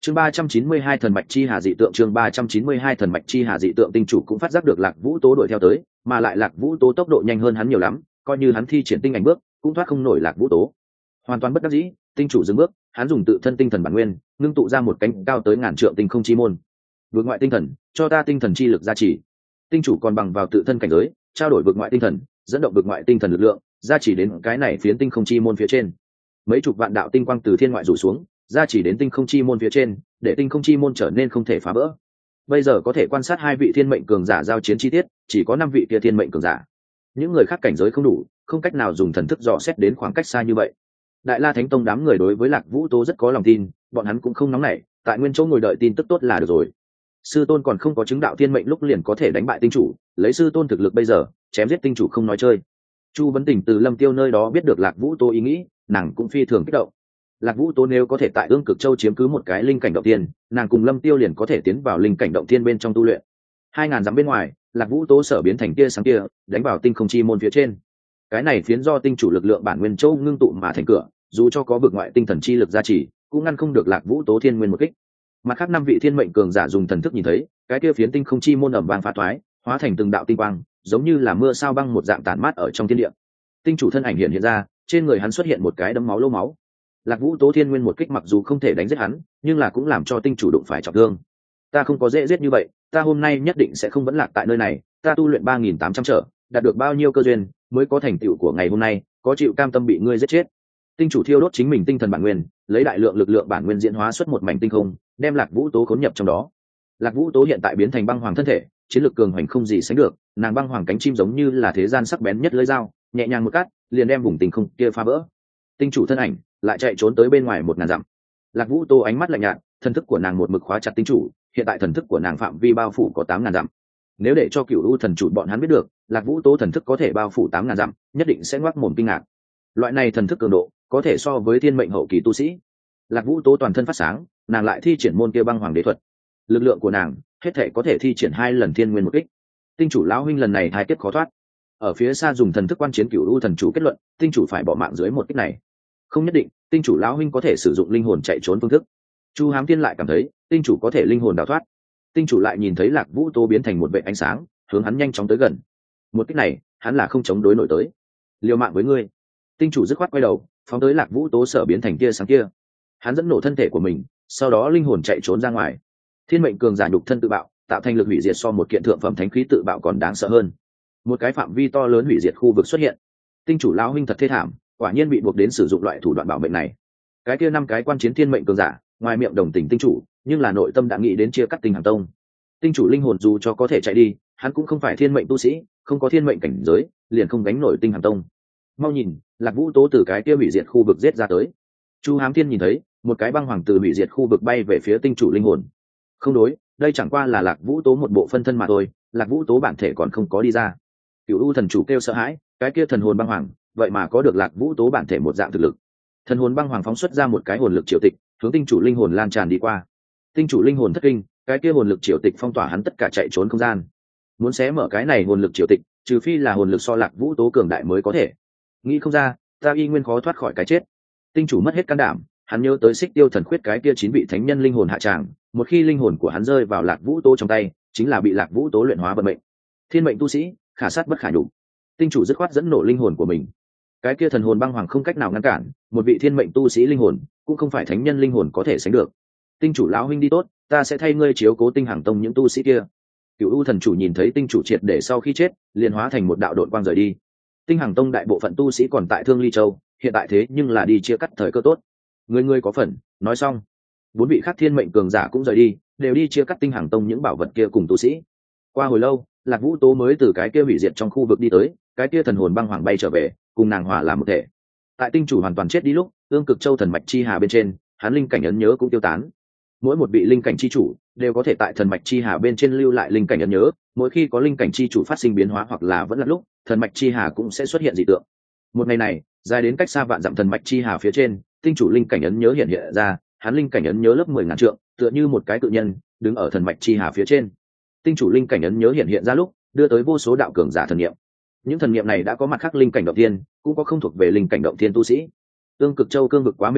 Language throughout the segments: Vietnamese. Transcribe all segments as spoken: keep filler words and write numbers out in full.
chương ba trăm chín mươi hai thần mạch chi hà dị tượng chương ba trăm chín mươi hai thần mạch chi hà dị tượng tinh chủ cũng phát giác được Lạc Vũ Tố đuổi theo tới, mà lại Lạc Vũ Tố tốc độ nhanh hơn hắn nhiều lắm, coi như hắn thi triển tinh ảnh bước cũng thoát không nổi Lạc Vũ Tố. Hoàn toàn bất đắc dĩ, tinh chủ dừng bước, hắn dùng tự thân tinh thần bản nguyên ngưng tụ ra một cánh cao tới ngàn trượng tinh không chi môn. Vượt ngoại tinh thần, cho ta tinh thần chi lực gia trì. Tinh chủ còn bằng vào tự thân cảnh giới trao đổi vượt ngoại tinh thần, dẫn động vượt ngoại tinh thần lực lượng gia trì đến cái này phiến tinh không chi môn phía trên. Mấy chục vạn đạo tinh quang từ thiên ngoại rủ xuống, gia trì đến tinh không chi môn phía trên, để tinh không chi môn trở nên không thể phá vỡ. Bây giờ có thể quan sát hai vị thiên mệnh cường giả giao chiến chi tiết, chỉ có năm vị kia thiên mệnh cường giả. Những người khác cảnh giới không đủ, không cách nào dùng thần thức dò xét đến khoảng cách xa như vậy. Đại La Thánh Tông đám người đối với Lạc Vũ Tố rất có lòng tin, bọn hắn cũng không nóng nảy, tại nguyên chỗ ngồi đợi tin tức tốt là được rồi. Sư tôn còn không có chứng đạo thiên mệnh lúc liền có thể đánh bại tinh chủ, lấy sư tôn thực lực bây giờ, chém giết tinh chủ không nói chơi. Chu Vấn Tình từ Lâm Tiêu nơi đó biết được Lạc Vũ Tố ý nghĩ, nàng cũng phi thường kích động. Lạc Vũ Tố nếu có thể tại Ương Cực Châu chiếm cứ một cái linh cảnh động tiên, nàng cùng Lâm Tiêu liền có thể tiến vào linh cảnh động tiên bên trong tu luyện. Hai ngàn dặm bên ngoài, Lạc Vũ Tố sở biến thành tia sáng kia, đánh vào tinh không chi môn phía trên. Cái này phiến do tinh chủ lực lượng bản nguyên châu ngưng tụ mà thành cửa, dù cho có vực ngoại tinh thần chi lực gia trì, cũng ngăn không được Lạc Vũ Tố thiên nguyên một kích. Mặt khác năm vị thiên mệnh cường giả dùng thần thức nhìn thấy, cái kia phiến tinh không chi môn ầm vang phá toái, hóa thành từng đạo tinh quang, giống như là mưa sao băng một dạng tản mát ở trong thiên địa. Tinh chủ thân ảnh hiện hiện ra, trên người hắn xuất hiện một cái đấm máu lỗ máu. Lạc Vũ Tố thiên nguyên một kích mặc dù không thể đánh giết hắn, nhưng là cũng làm cho tinh chủ đụng phải trọng thương. Ta không có dễ giết như vậy, ta hôm nay nhất định sẽ không vẫn lạc tại nơi này, ta tu luyện ba nghìn tám trăm trở, đạt được bao nhiêu cơ duyên, mới có thành tựu của ngày hôm nay, có chịu cam tâm bị ngươi giết chết. Tinh chủ thiêu đốt chính mình tinh thần bản nguyên, lấy đại lượng lực lượng bản nguyên diễn hóa xuất một mảnh tinh không, đem Lạc Vũ Tố khốn nhập trong đó. Lạc Vũ Tố hiện tại biến thành băng hoàng thân thể, chiến lực cường hoành không gì sánh được, nàng băng hoàng cánh chim giống như là thế gian sắc bén nhất lưỡi dao, nhẹ nhàng một cắt, liền đem vùng tinh không kia phá vỡ. Tinh chủ thân ảnh lại chạy trốn tới bên ngoài một ngàn dặm. Lạc Vũ Tố ánh mắt lạnh nhạt, thần thức của nàng một mực khóa chặt tinh chủ, hiện tại thần thức của nàng phạm vi bao phủ có tám ngàn dặm. Nếu để cho Cửu U thần chủ bọn hắn biết được, Lạc Vũ Tố thần thức có thể bao phủ tám ngàn dặm, nhất định sẽ ngoác mồm kinh ngạc. Loại này thần thức cường độ, có thể so với thiên mệnh hậu kỳ tu sĩ. Lạc Vũ Tố toàn thân phát sáng, nàng lại thi triển môn kia băng hoàng đế thuật. Lực lượng của nàng, hết thể có thể thi triển hai lần thiên nguyên một kích. Tinh chủ lão huynh lần này hai kiếp khó thoát. Ở phía xa dùng thần thức quan chiến Cửu U thần chủ kết luận, tinh chủ phải bỏ mạng dưới một kích này. Không nhất định, tinh chủ lão huynh có thể sử dụng linh hồn chạy trốn phương thức. Chu Hám Tiên lại cảm thấy, tinh chủ có thể linh hồn đào thoát. Tinh chủ lại nhìn thấy Lạc Vũ Tố biến thành một vệt ánh sáng, hướng hắn nhanh chóng tới gần. Một kích này, hắn là không chống đối nổi tới. Liều mạng với ngươi. Tinh chủ dứt khoát quay đầu, phóng tới Lạc Vũ Tố sở biến thành tia sáng kia. Hắn dẫn nổ thân thể của mình, sau đó linh hồn chạy trốn ra ngoài. Thiên mệnh cường giả nhục thân tự bạo, tạo thành lực hủy diệt so một kiện thượng phẩm thánh khí tự bạo còn đáng sợ hơn. Một cái phạm vi to lớn hủy diệt khu vực xuất hiện. Tinh chủ lão huynh thật thê thảm, quả nhiên bị buộc đến sử dụng loại thủ đoạn bảo mệnh này. Cái kia năm cái quan chiến thiên mệnh cường giả, ngoài miệng đồng tình tinh chủ, nhưng là nội tâm đã nghĩ đến chia cắt Tinh Hàn Tông. Tinh chủ linh hồn dù cho có thể chạy đi, hắn cũng không phải thiên mệnh tu sĩ, không có thiên mệnh cảnh giới, liền không gánh nổi Tinh Hàn Tông. Mau nhìn, Lạc Vũ Tố từ cái kia hủy diệt khu vực giết ra tới. Chu Hám Thiên nhìn thấy, một cái băng hoàng từ hủy diệt khu vực bay về phía tinh chủ linh hồn. Không đối, đây chẳng qua là Lạc Vũ Tố một bộ phân thân mà thôi, Lạc Vũ Tố bản thể còn không có đi ra. Cửu U thần chủ kêu sợ hãi, cái kia thần hồn băng hoàng, vậy mà có được Lạc Vũ Tố bản thể một dạng thực lực. Thần hồn băng hoàng phóng xuất ra một cái hồn lực triều tịch, hướng tinh chủ linh hồn lan tràn đi qua. Tinh chủ linh hồn thất kinh, cái kia hồn lực triều tịch phong tỏa hắn tất cả chạy trốn không gian. Muốn xé mở cái này hồn lực triều tịch, trừ phi là hồn lực so Lạc Vũ Tố cường đại mới có thể. Nghĩ không ra, ta y nguyên khó thoát khỏi cái chết. Tinh chủ mất hết can đảm, hắn nhớ tới Xích Tiêu thần khuyết cái kia chín vị thánh nhân linh hồn hạ tràng, một khi linh hồn của hắn rơi vào Lạc Vũ Tố trong tay, chính là bị Lạc Vũ Tố luyện hóa vận mệnh. Thiên mệnh tu sĩ, khả sát bất khả nhục. Tinh chủ dứt khoát dẫn nổ linh hồn của mình. Cái kia thần hồn băng hoàng không cách nào ngăn cản, một vị thiên mệnh tu sĩ linh hồn, cũng không phải thánh nhân linh hồn có thể sánh được. Tinh chủ lão huynh đi tốt, ta sẽ thay ngươi chiếu cố Tinh Hằng Tông những tu sĩ kia. Cửu U thần chủ nhìn thấy tinh chủ triệt để sau khi chết, liền hóa thành một đạo độn quang rời đi. Tinh Hằng Tông đại bộ phận tu sĩ còn tại Thương Ly Châu, hiện tại thế nhưng là đi chia cắt thời cơ tốt. Người người có phần, nói xong, bốn vị khác thiên mệnh cường giả cũng rời đi, đều đi chia cắt Tinh Hằng Tông những bảo vật kia cùng tu sĩ. Qua hồi lâu, Lạc Vũ Tố mới từ cái kia hủy diệt trong khu vực đi tới, cái kia thần hồn băng hoàng bay trở về, cùng nàng hòa làm một thể. Tại tinh chủ hoàn toàn chết đi lúc, Ương Cực Châu thần mạch chi hà bên trên, hắn linh cảnh ấn nhớ cũng tiêu tán. Mỗi một vị linh cảnh chi chủ đều có thể tại thần mạch chi hà bên trên lưu lại linh cảnh ấn nhớ, mỗi khi có linh cảnh chi chủ phát sinh biến hóa hoặc là vẫn là lúc, thần mạch chi hà cũng sẽ xuất hiện dị tượng. Một ngày này, dài đến cách xa vạn dặm thần mạch chi hà phía trên, tinh chủ linh cảnh ấn nhớ hiện hiện ra, hắn linh cảnh ấn nhớ lớp mười ngàn trượng, tựa như một cái cự nhân đứng ở thần mạch chi hà phía trên. Tinh chủ linh cảnh ấn nhớ hiện hiện ra lúc, đưa tới vô số đạo cường giả thần niệm. Những thần niệm này đã có mặt khác linh cảnh động thiên, cũng có không thuộc về linh cảnh động thiên tu sĩ. Ương Cực Châu cương vực quá mênh mông,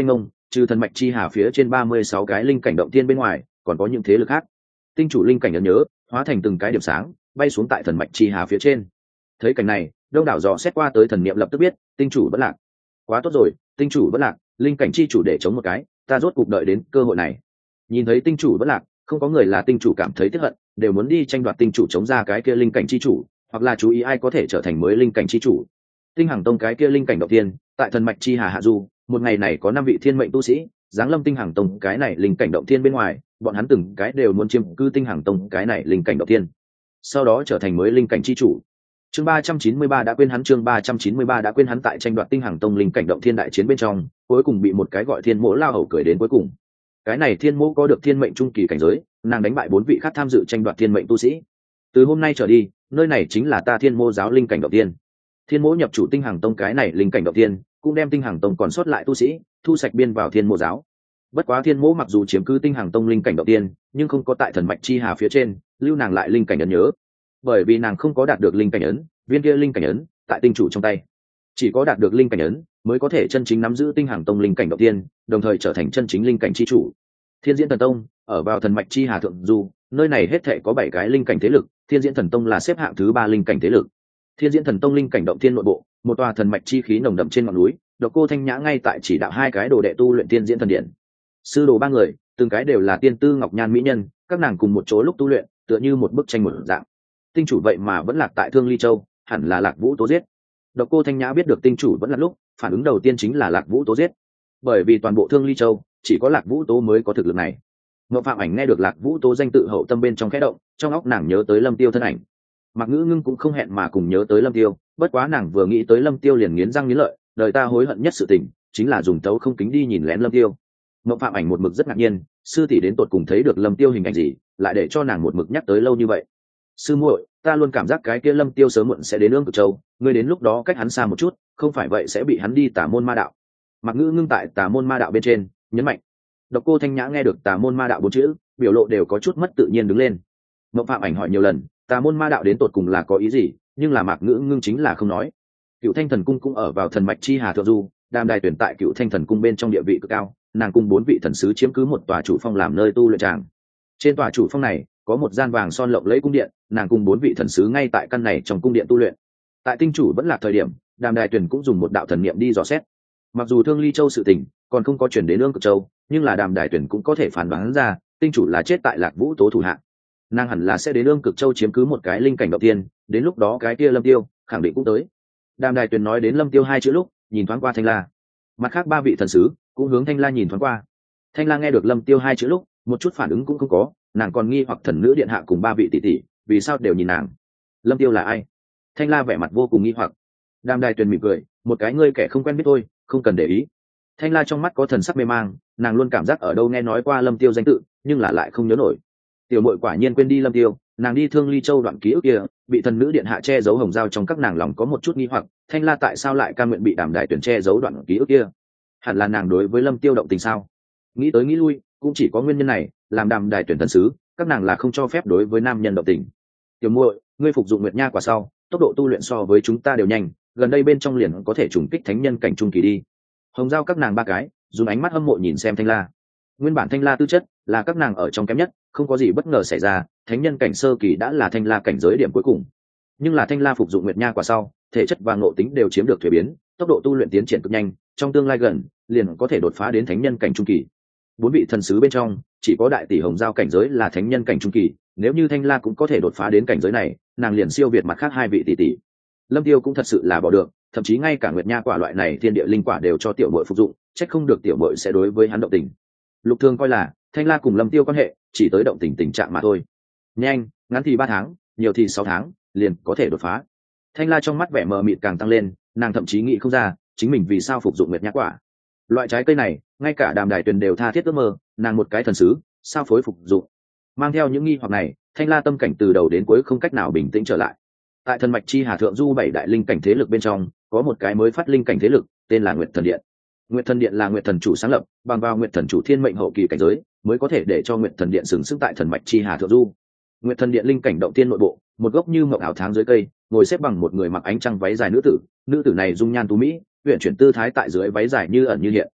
trừ thần mạch chi hà phía trên ba mươi sáu cái linh cảnh động tiên bên ngoài còn có những thế lực khác. Tinh chủ linh cảnh ấn nhớ hóa thành từng cái điểm sáng bay xuống tại thần mạch chi hà phía trên. Thấy cảnh này, đông đảo dò xét qua tới thần niệm lập tức biết tinh chủ vẫn lạc. Quá tốt rồi, tinh chủ vẫn lạc, linh cảnh chi chủ để chống một cái, ta rốt cục đợi đến cơ hội này. Nhìn thấy tinh chủ vẫn lạc, không có người là tinh chủ cảm thấy tiếc hận, đều muốn đi tranh đoạt tinh chủ chống ra cái kia linh cảnh chi chủ, hoặc là chú ý ai có thể trở thành mới linh cảnh chi chủ. Tinh Hằng Tông cái kia linh cảnh đầu tiên, tại thần mạch chi hà hạ du, một ngày này có năm vị thiên mệnh tu sĩ, giáng lâm Tinh Hằng Tông cái này linh cảnh động thiên bên ngoài, bọn hắn từng cái đều muốn chiếm cư Tinh Hằng Tông cái này linh cảnh động thiên, sau đó trở thành mới linh cảnh chi chủ. Chương ba trăm chín mươi ba đã quên hắn chương ba trăm chín mươi ba đã quên hắn tại tranh đoạt Tinh Hằng Tông linh cảnh động thiên đại chiến bên trong, cuối cùng bị một cái gọi Thiên Mỗ lao hầu cười đến cuối cùng. Cái này Thiên Mỗ có được thiên mệnh trung kỳ cảnh giới, nàng đánh bại bốn vị khác tham dự tranh đoạt thiên mệnh tu sĩ. Từ hôm nay trở đi, nơi này chính là ta Thiên Mỗ giáo linh cảnh động thiên. Thiên Mỗ nhập chủ Tinh Hằng Tông cái này linh cảnh động thiên, cũng đem Tinh Hằng Tông còn sót lại tu sĩ thu sạch biên vào Thiên Mỗ giáo. Bất quá Thiên Mỗ mặc dù chiếm cứ Tinh Hằng Tông linh cảnh động thiên, nhưng không có tại thần mạch chi hà phía trên lưu nàng lại linh cảnh ấn nhớ, bởi vì nàng không có đạt được linh cảnh ấn, viên kia linh cảnh ấn tại tinh chủ trong tay, chỉ có đạt được linh cảnh ấn mới có thể chân chính nắm giữ Tinh Hằng Tông linh cảnh động thiên, đồng thời trở thành chân chính linh cảnh chi chủ. Thiên Diễn Thần Tông ở vào thần mạch chi hà thượng du, nơi này hết thảy có bảy cái linh cảnh thế lực, Thiên Diễn Thần Tông là xếp hạng thứ ba linh cảnh thế lực. Thiên Diễn Thần Tông linh cảnh động thiên nội bộ, một tòa thần mạch chi khí nồng đậm trên ngọn núi, Độc Cô Thanh Nhã ngay tại chỉ đạo hai cái đồ đệ tu luyện Thiên Diễn Thần Điện. Sư đồ ba người, từng cái đều là tiên tư ngọc nhan mỹ nhân, các nàng cùng một chỗ lúc tu luyện, tựa như một bức tranh một dạng. Tinh chủ vậy mà vẫn lạc tại Thương Ly Châu, hẳn là Lạc Vũ Tố giết. Độc Cô Thanh Nhã biết được tinh chủ vẫn là lúc, phản ứng đầu tiên chính là Lạc Vũ Tố giết, bởi vì toàn bộ Thương Ly Châu chỉ có Lạc Vũ Tố mới có thực lực này. Ngộ Phạm Ảnh nghe được Lạc Vũ Tố danh tự hậu tâm bên trong khẽ động, trong óc nàng nhớ tới Lâm Tiêu thân ảnh. Mạc Ngữ Ngưng cũng không hẹn mà cùng nhớ tới Lâm Tiêu, bất quá nàng vừa nghĩ tới Lâm Tiêu liền nghiến răng nghiến lợi, đời ta hối hận nhất sự tình chính là dùng tấu không kính đi nhìn lén Lâm Tiêu. Ngộ Phạm Ảnh một mực rất ngạc nhiên, sư tỷ đến tột cùng thấy được Lâm Tiêu hình ảnh gì, lại để cho nàng một mực nhắc tới lâu như vậy. Sư muội, ta luôn cảm giác cái kia Lâm Tiêu sớm muộn sẽ đến Ương Cực Châu, ngươi đến lúc đó cách hắn xa một chút, không phải vậy sẽ bị hắn đi Tà Môn Ma Đạo. Mạc Ngữ Ngưng tại Tà Môn Ma Đạo bên trên nhấn mạnh. Độc Cô Thanh Nhã nghe được Tà Môn Ma Đạo bốn chữ, biểu lộ đều có chút mất tự nhiên đứng lên. Ngộ Phạm Ảnh hỏi nhiều lần, Tà Môn Ma Đạo đến tột cùng là có ý gì, nhưng là Mạc Ngữ Ngưng chính là không nói. Cựu Thanh Thần Cung cũng ở vào thần mạch chi hà thượng du, Đàm Đài tuyển tại Cựu Thanh Thần Cung bên trong địa vị cực cao, nàng cùng bốn vị thần sứ chiếm cứ một tòa chủ phong làm nơi tu luyện tràng. Trên tòa chủ phong này có một gian vàng son lộng lẫy cung điện, nàng cùng bốn vị thần sứ ngay tại căn này trong cung điện tu luyện. Tại tinh chủ vẫn là thời điểm, Đàm Đài tuyển cũng dùng một đạo thần niệm đi dò xét. Mặc dù Thương Ly Châu sự tình còn không có chuyển đến Ương Cực Châu, nhưng là Đàm Đài tuyển cũng có thể phán đoán ra tinh chủ là chết tại Lạc Vũ Tố thủ hạ. Nàng hẳn là sẽ đến Ương Cực Châu chiếm cứ một cái linh cảnh đầu tiên, đến lúc đó cái kia Lâm Tiêu khẳng định cũng tới. Đàm Đài tuyển nói đến Lâm Tiêu hai chữ lúc, nhìn thoáng qua Thanh La. Mặt khác ba vị thần sứ cũng hướng Thanh La nhìn thoáng qua. Thanh La nghe được Lâm Tiêu hai chữ lúc, một chút phản ứng cũng không có, nàng còn nghi hoặc thần nữ điện hạ cùng ba vị tỷ tỷ vì sao đều nhìn nàng. Lâm Tiêu là ai? Thanh La vẻ mặt vô cùng nghi hoặc. Đàm Đài tuyền mỉm cười, một cái ngươi kẻ không quen biết thôi, không cần để ý. Thanh La trong mắt có thần sắc mê mang, nàng luôn cảm giác ở đâu nghe nói qua Lâm Tiêu danh tự, nhưng là lại không nhớ nổi. Tiểu muội quả nhiên quên đi Lâm Tiêu, nàng đi Thương Ly Châu đoạn ký ức kia, bị thần nữ điện hạ che giấu hồng giao trong các nàng lòng có một chút nghi hoặc, Thanh La tại sao lại cam nguyện bị Đàm Đài tuyền che giấu đoạn ký ức kia? Hẳn là nàng đối với Lâm Tiêu động tình sao? Nghĩ tới nghĩ lui, cũng chỉ có nguyên nhân này, làm Đàm Đài tuyển thần sứ, các nàng là không cho phép đối với nam nhân động tình. Tiểu muội, ngươi phục dụng nguyệt nha quả sau, tốc độ tu luyện so với chúng ta đều nhanh, gần đây bên trong liền có thể trùng kích thánh nhân cảnh trung kỳ đi. Hồng giao các nàng ba cái dùng ánh mắt hâm mộ nhìn xem Thanh La. Nguyên bản Thanh La tư chất là các nàng ở trong kém nhất, không có gì bất ngờ xảy ra, thánh nhân cảnh sơ kỳ đã là Thanh La cảnh giới điểm cuối cùng. Nhưng là Thanh La phục dụng nguyệt nha quả sau, thể chất và ngộ tính đều chiếm được thuế biến, tốc độ tu luyện tiến triển cực nhanh, trong tương lai gần liền có thể đột phá đến thánh nhân cảnh trung kỳ. Bốn vị thần sứ bên trong chỉ có đại tỷ Hồng giao cảnh giới là thánh nhân cảnh trung kỳ, nếu như Thanh La cũng có thể đột phá đến cảnh giới này, nàng liền siêu việt mặt khác hai vị tỷ tỷ. Lâm Tiêu cũng thật sự là bỏ được, thậm chí ngay cả nguyệt nha quả loại này thiên địa linh quả đều cho tiểu muội phục dụng, trách không được tiểu muội sẽ đối với hắn động tình. Lục Thường coi là Thanh La cùng Lâm Tiêu quan hệ chỉ tới động tình tình trạng mà thôi. Nhanh, ngắn thì ba tháng, nhiều thì sáu tháng, liền có thể đột phá. Thanh La trong mắt vẻ mờ mịt càng tăng lên, nàng thậm chí nghĩ không ra chính mình vì sao phục dụng nguyệt nha quả. Loại trái cây này, ngay cả Đàm Đài tuyền đều tha thiết ước mơ, nàng một cái thần sứ, sao phối phục dụng. Mang theo những nghi hoặc này, Thanh La tâm cảnh từ đầu đến cuối không cách nào bình tĩnh trở lại. Tại thần mạch chi hà thượng du bảy đại linh cảnh thế lực bên trong, có một cái mới phát linh cảnh thế lực, tên là Nguyệt Thần Điện. Nguyệt Thần Điện là Nguyệt Thần chủ sáng lập, bằng vào Nguyệt Thần chủ thiên mệnh hậu kỳ cảnh giới, mới có thể để cho Nguyệt Thần Điện xứng sức tại thần mạch chi hà thượng du. Nguyệt Thần Điện linh cảnh động tiên nội bộ, một gốc như mộng ảo tháng dưới cây, ngồi xếp bằng một người mặc ánh trăng váy dài nữ tử, nữ tử này dung nhan tú mỹ, uyển chuyển tư thái tại dưới váy dài như ẩn như hiện.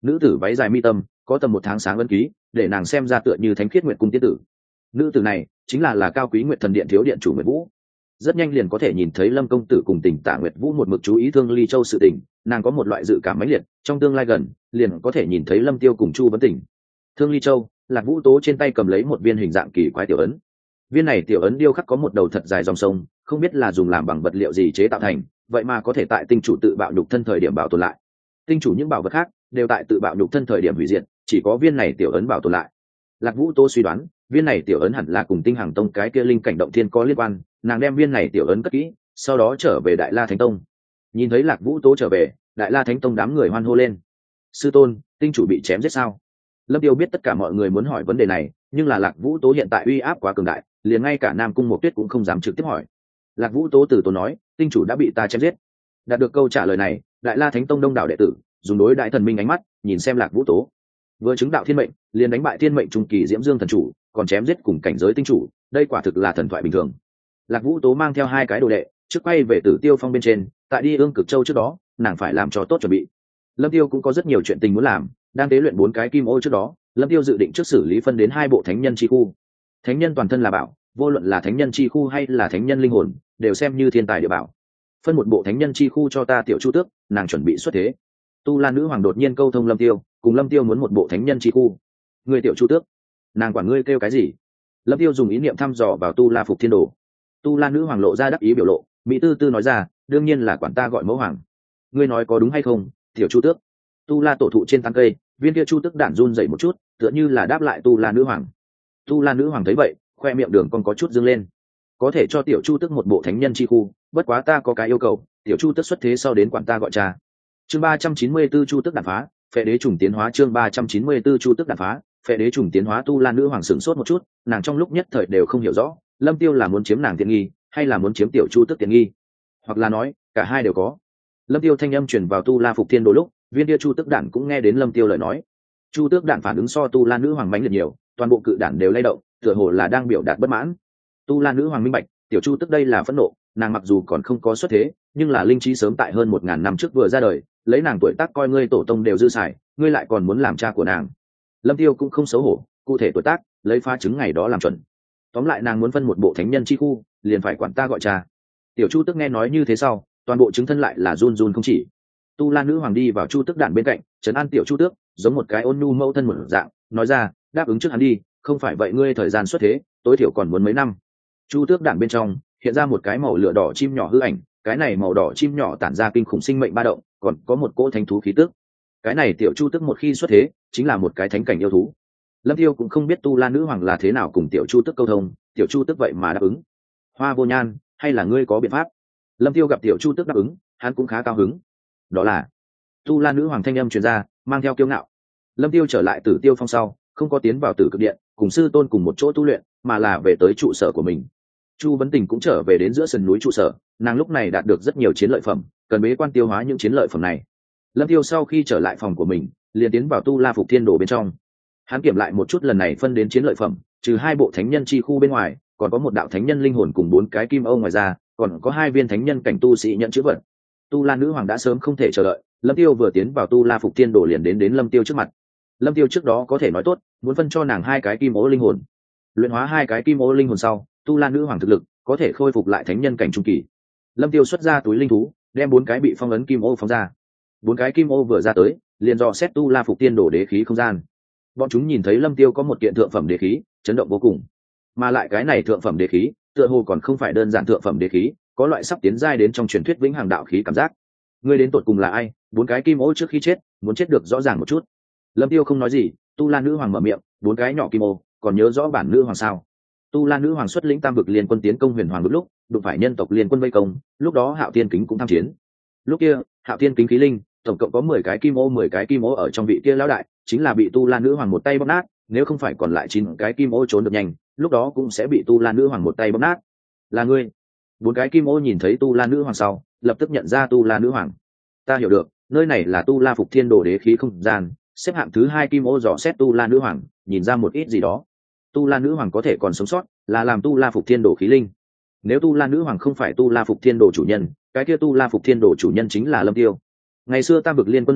nữ tử váy dài mi tâm có tầm một tháng sáng ân ký, để nàng xem ra tựa như thánh khiết nguyệt cung tiên tử. Nữ tử này chính là là cao quý nguyệt thần điện thiếu điện chủ Nguyệt Vũ. Rất nhanh liền có thể nhìn thấy Lâm công tử cùng Tỉnh Tạ Nguyệt Vũ một mực chú ý Thương Ly Châu sự tình, nàng có một loại dự cảm mãnh liệt, trong tương lai gần liền có thể nhìn thấy Lâm Tiêu cùng Chu Vấn Tình. Thương Ly Châu, Lạc Vũ Tố trên tay cầm lấy một viên hình dạng kỳ quái tiểu ấn. Viên này tiểu ấn điêu khắc có một đầu thật dài dòng sông, không biết là dùng làm bằng vật liệu gì chế tạo thành, vậy mà có thể tại tinh chủ tự bạo nhục thân thời điểm bảo tồn lại. Tinh chủ những bảo vật khác đều tại tự bạo nhục thân thời điểm hủy diệt, chỉ có viên này tiểu ấn bảo tồn lại. Lạc Vũ Tố suy đoán, viên này tiểu ấn hẳn là cùng Tinh Hằng Tông cái kia linh cảnh động thiên có liên quan, nàng đem viên này tiểu ấn cất kỹ, sau đó trở về Đại La Thánh Tông. Nhìn thấy Lạc Vũ Tố trở về, Đại La Thánh Tông đám người hoan hô lên. Sư tôn, tinh chủ bị chém giết sao? Lâm Tiêu biết tất cả mọi người muốn hỏi vấn đề này, nhưng là Lạc Vũ Tố hiện tại uy áp quá cường đại, liền ngay cả Nam Cung Mộc Tuyết cũng không dám trực tiếp hỏi. Lạc Vũ Tố từ tốn nói, tinh chủ đã bị ta chém giết. Đạt được câu trả lời này, Đại La Thánh Tông đông đảo đệ tử dùng đối đại thần minh ánh mắt nhìn xem Lạc Vũ Tố. Vừa chứng đạo thiên mệnh, liền đánh bại thiên mệnh trung kỳ Diễm Dương thần chủ, còn chém giết cùng cảnh giới tinh chủ, đây quả thực là thần thoại bình thường. Lạc Vũ Tố mang theo hai cái đồ đệ, trước quay về Tử Tiêu Phong bên trên, tại đi Ương Cực Châu trước đó, nàng phải làm cho tốt chuẩn bị. Lâm Tiêu cũng có rất nhiều chuyện tình muốn làm, đang tế luyện bốn cái kim ô trước đó, Lâm Tiêu dự định trước xử lý phân đến hai bộ thánh nhân chi khu. Thánh nhân toàn thân là bảo, vô luận là thánh nhân chi khu hay là thánh nhân linh hồn, đều xem như thiên tài địa bảo. Phân một bộ thánh nhân chi khu cho ta Tiểu Chu Tước, nàng chuẩn bị xuất thế. Tu La nữ hoàng đột nhiên câu thông Lâm Tiêu, cùng Lâm Tiêu muốn một bộ thánh nhân chi khu. Người Tiểu Chu Tước, nàng quản ngươi kêu cái gì? Lâm Tiêu dùng ý niệm thăm dò vào Tu La Phục Thiên Đồ. Tu La nữ hoàng lộ ra đắc ý biểu lộ, mỹ tư tư nói ra, đương nhiên là quản ta gọi mẫu hoàng. Ngươi nói có đúng hay không, Tiểu Chu Tước? Tu La tổ thụ trên tán cây, viên kia chu tước đản run dậy một chút, tựa như là đáp lại Tu La nữ hoàng. Tu La nữ hoàng thấy vậy, khoe miệng đường còn có chút dương lên. Có thể cho Tiểu Chu tước một bộ thánh nhân chi khu, bất quá ta có cái yêu cầu, Tiểu Chu tước xuất thế sau đến quản ta gọi cha. Chương ba trăm chín mươi 4 Chu tước đản phá, phệ đế trùng tiến hóa. Chương ba trăm chín mươi 4 Chu tước đản phá, phệ đế trùng tiến hóa. Tu La nữ hoàng sửng sốt một chút, nàng trong lúc nhất thời đều không hiểu rõ, Lâm Tiêu là muốn chiếm nàng tiện nghi, hay là muốn chiếm Tiểu Chu tước tiện nghi, hoặc là nói cả hai đều có. Lâm Tiêu thanh âm truyền vào Tu La Phục Thiên Đồ lúc, viên kia chu tước đản cũng nghe đến Lâm Tiêu lời nói. Chu tước đản phản ứng so Tu La nữ hoàng mãnh liệt nhiều, toàn bộ cự đản đều lay động, tựa hồ là đang biểu đạt bất mãn. Tu La nữ hoàng minh bạch, tiểu chu tước đây là phẫn nộ, nàng mặc dù còn không có xuất thế, nhưng là linh trí sớm tại hơn một ngàn năm trước vừa ra đời, lấy nàng tuổi tác coi ngươi tổ tông đều dư xài, ngươi lại còn muốn làm cha của nàng. Lâm Tiêu cũng không xấu hổ, cụ thể tuổi tác, lấy phá chứng ngày đó làm chuẩn. Tóm lại nàng muốn phân một bộ thánh nhân chi khu, liền phải quản ta gọi cha. Tiểu chu tước nghe nói như thế sau, toàn bộ chứng thân lại là run run không chỉ. Tu La nữ hoàng đi vào chu tước đản bên cạnh, trấn an tiểu chu tước, giống một cái ôn nhu mẫu thân một dạng, nói ra, đáp ứng trước hắn đi, không phải vậy ngươi thời gian xuất thế, tối thiểu còn muốn mấy năm. Chu tước đản bên trong hiện ra một cái màu lửa đỏ chim nhỏ hư ảnh, cái này màu đỏ chim nhỏ tản ra kinh khủng sinh mệnh ba động, còn có một cỗ thánh thú khí tức. Cái này tiểu chu tước một khi xuất thế, chính là một cái thánh cảnh yêu thú. Lâm Tiêu cũng không biết Tu La nữ hoàng là thế nào cùng tiểu chu tước câu thông, tiểu chu tước vậy mà đáp ứng. Hoa Vô Nhan, hay là ngươi có biện pháp? Lâm Tiêu gặp tiểu chu tước đáp ứng, hắn cũng khá cao hứng. Đó là Tu La nữ hoàng thanh âm truyền ra, mang theo kiêu ngạo. Lâm Tiêu trở lại Tử Tiêu Phong sau, không có tiến vào Tử Cực Điện cùng sư tôn cùng một chỗ tu luyện, mà là về tới trụ sở của mình. Chu Vấn Tình cũng trở về đến giữa sườn núi trụ sở, nàng lúc này đạt được rất nhiều chiến lợi phẩm, cần bế quan tiêu hóa những chiến lợi phẩm này. Lâm Tiêu sau khi trở lại phòng của mình, liền tiến vào Tu La Phục Thiên Đồ bên trong. Hắn kiểm lại một chút lần này phân đến chiến lợi phẩm, trừ hai bộ thánh nhân chi khu bên ngoài, còn có một đạo thánh nhân linh hồn cùng bốn cái kim âu ngoài ra, còn có hai viên thánh nhân cảnh tu sĩ nhận chữ vật. Tu La nữ hoàng đã sớm không thể chờ đợi, Lâm Tiêu vừa tiến vào Tu La Phục Thiên Đồ liền đến đến Lâm Tiêu trước mặt. Lâm Tiêu trước đó có thể nói tốt, muốn phân cho nàng hai cái kim ố linh hồn. Luyện hóa hai cái kim ố linh hồn sau, Tu La nữ hoàng thực lực có thể khôi phục lại thánh nhân cảnh trung kỳ. Lâm Tiêu xuất ra túi linh thú, đem bốn cái bị phong ấn kim ô phóng ra. Bốn cái kim ô vừa ra tới, liền dò xét Tu La Phục Thiên Đồ đế khí không gian. Bọn chúng nhìn thấy Lâm Tiêu có một kiện thượng phẩm đế khí, chấn động vô cùng. Mà lại cái này thượng phẩm đế khí, tựa hồ còn không phải đơn giản thượng phẩm đế khí, có loại sắp tiến giai đến trong truyền thuyết vĩnh hằng đạo khí cảm giác. Ngươi đến tột cùng là ai? Bốn cái kim ô trước khi chết, muốn chết được rõ ràng một chút. Lâm Tiêu không nói gì, Tu La nữ hoàng mở miệng, bốn cái nhỏ kim ô, còn nhớ rõ bản nữ hoàng sao? Tu La nữ hoàng xuất lĩnh tam vực liên quân tiến công Huyền Hoàng vực lúc, đụng phải nhân tộc liên quân vây công, lúc đó Hạo Thiên Kính cũng tham chiến. Lúc kia, Hạo Thiên Kính khí linh, tổng cộng có mười cái kim ô, mười cái kim ô ở trong vị kia lão đại, chính là bị Tu La nữ hoàng một tay bóp nát, nếu không phải còn lại chín cái kim ô trốn được nhanh, lúc đó cũng sẽ bị Tu La nữ hoàng một tay bóp nát. Là ngươi? Bốn cái kim ô nhìn thấy Tu La nữ hoàng sau, lập tức nhận ra Tu La nữ hoàng. Ta hiểu được, nơi này là Tu La Phục Thiên Đồ đế khí không gian, xếp hạng thứ hai kim ô dò xét Tu La nữ hoàng, nhìn ra một ít gì đó. Tu La nữ hoàng có thể còn sống sót, là làm Tu La Phục Thiên Đồ khí linh. Nếu Tu La nữ hoàng không phải Tu La Phục Thiên Đồ chủ nhân, cái kia Tu La Phục Thiên Đồ chủ nhân chính là Lâm Tiêu. Ngày xưa tam vực liên quân lãnh tụ,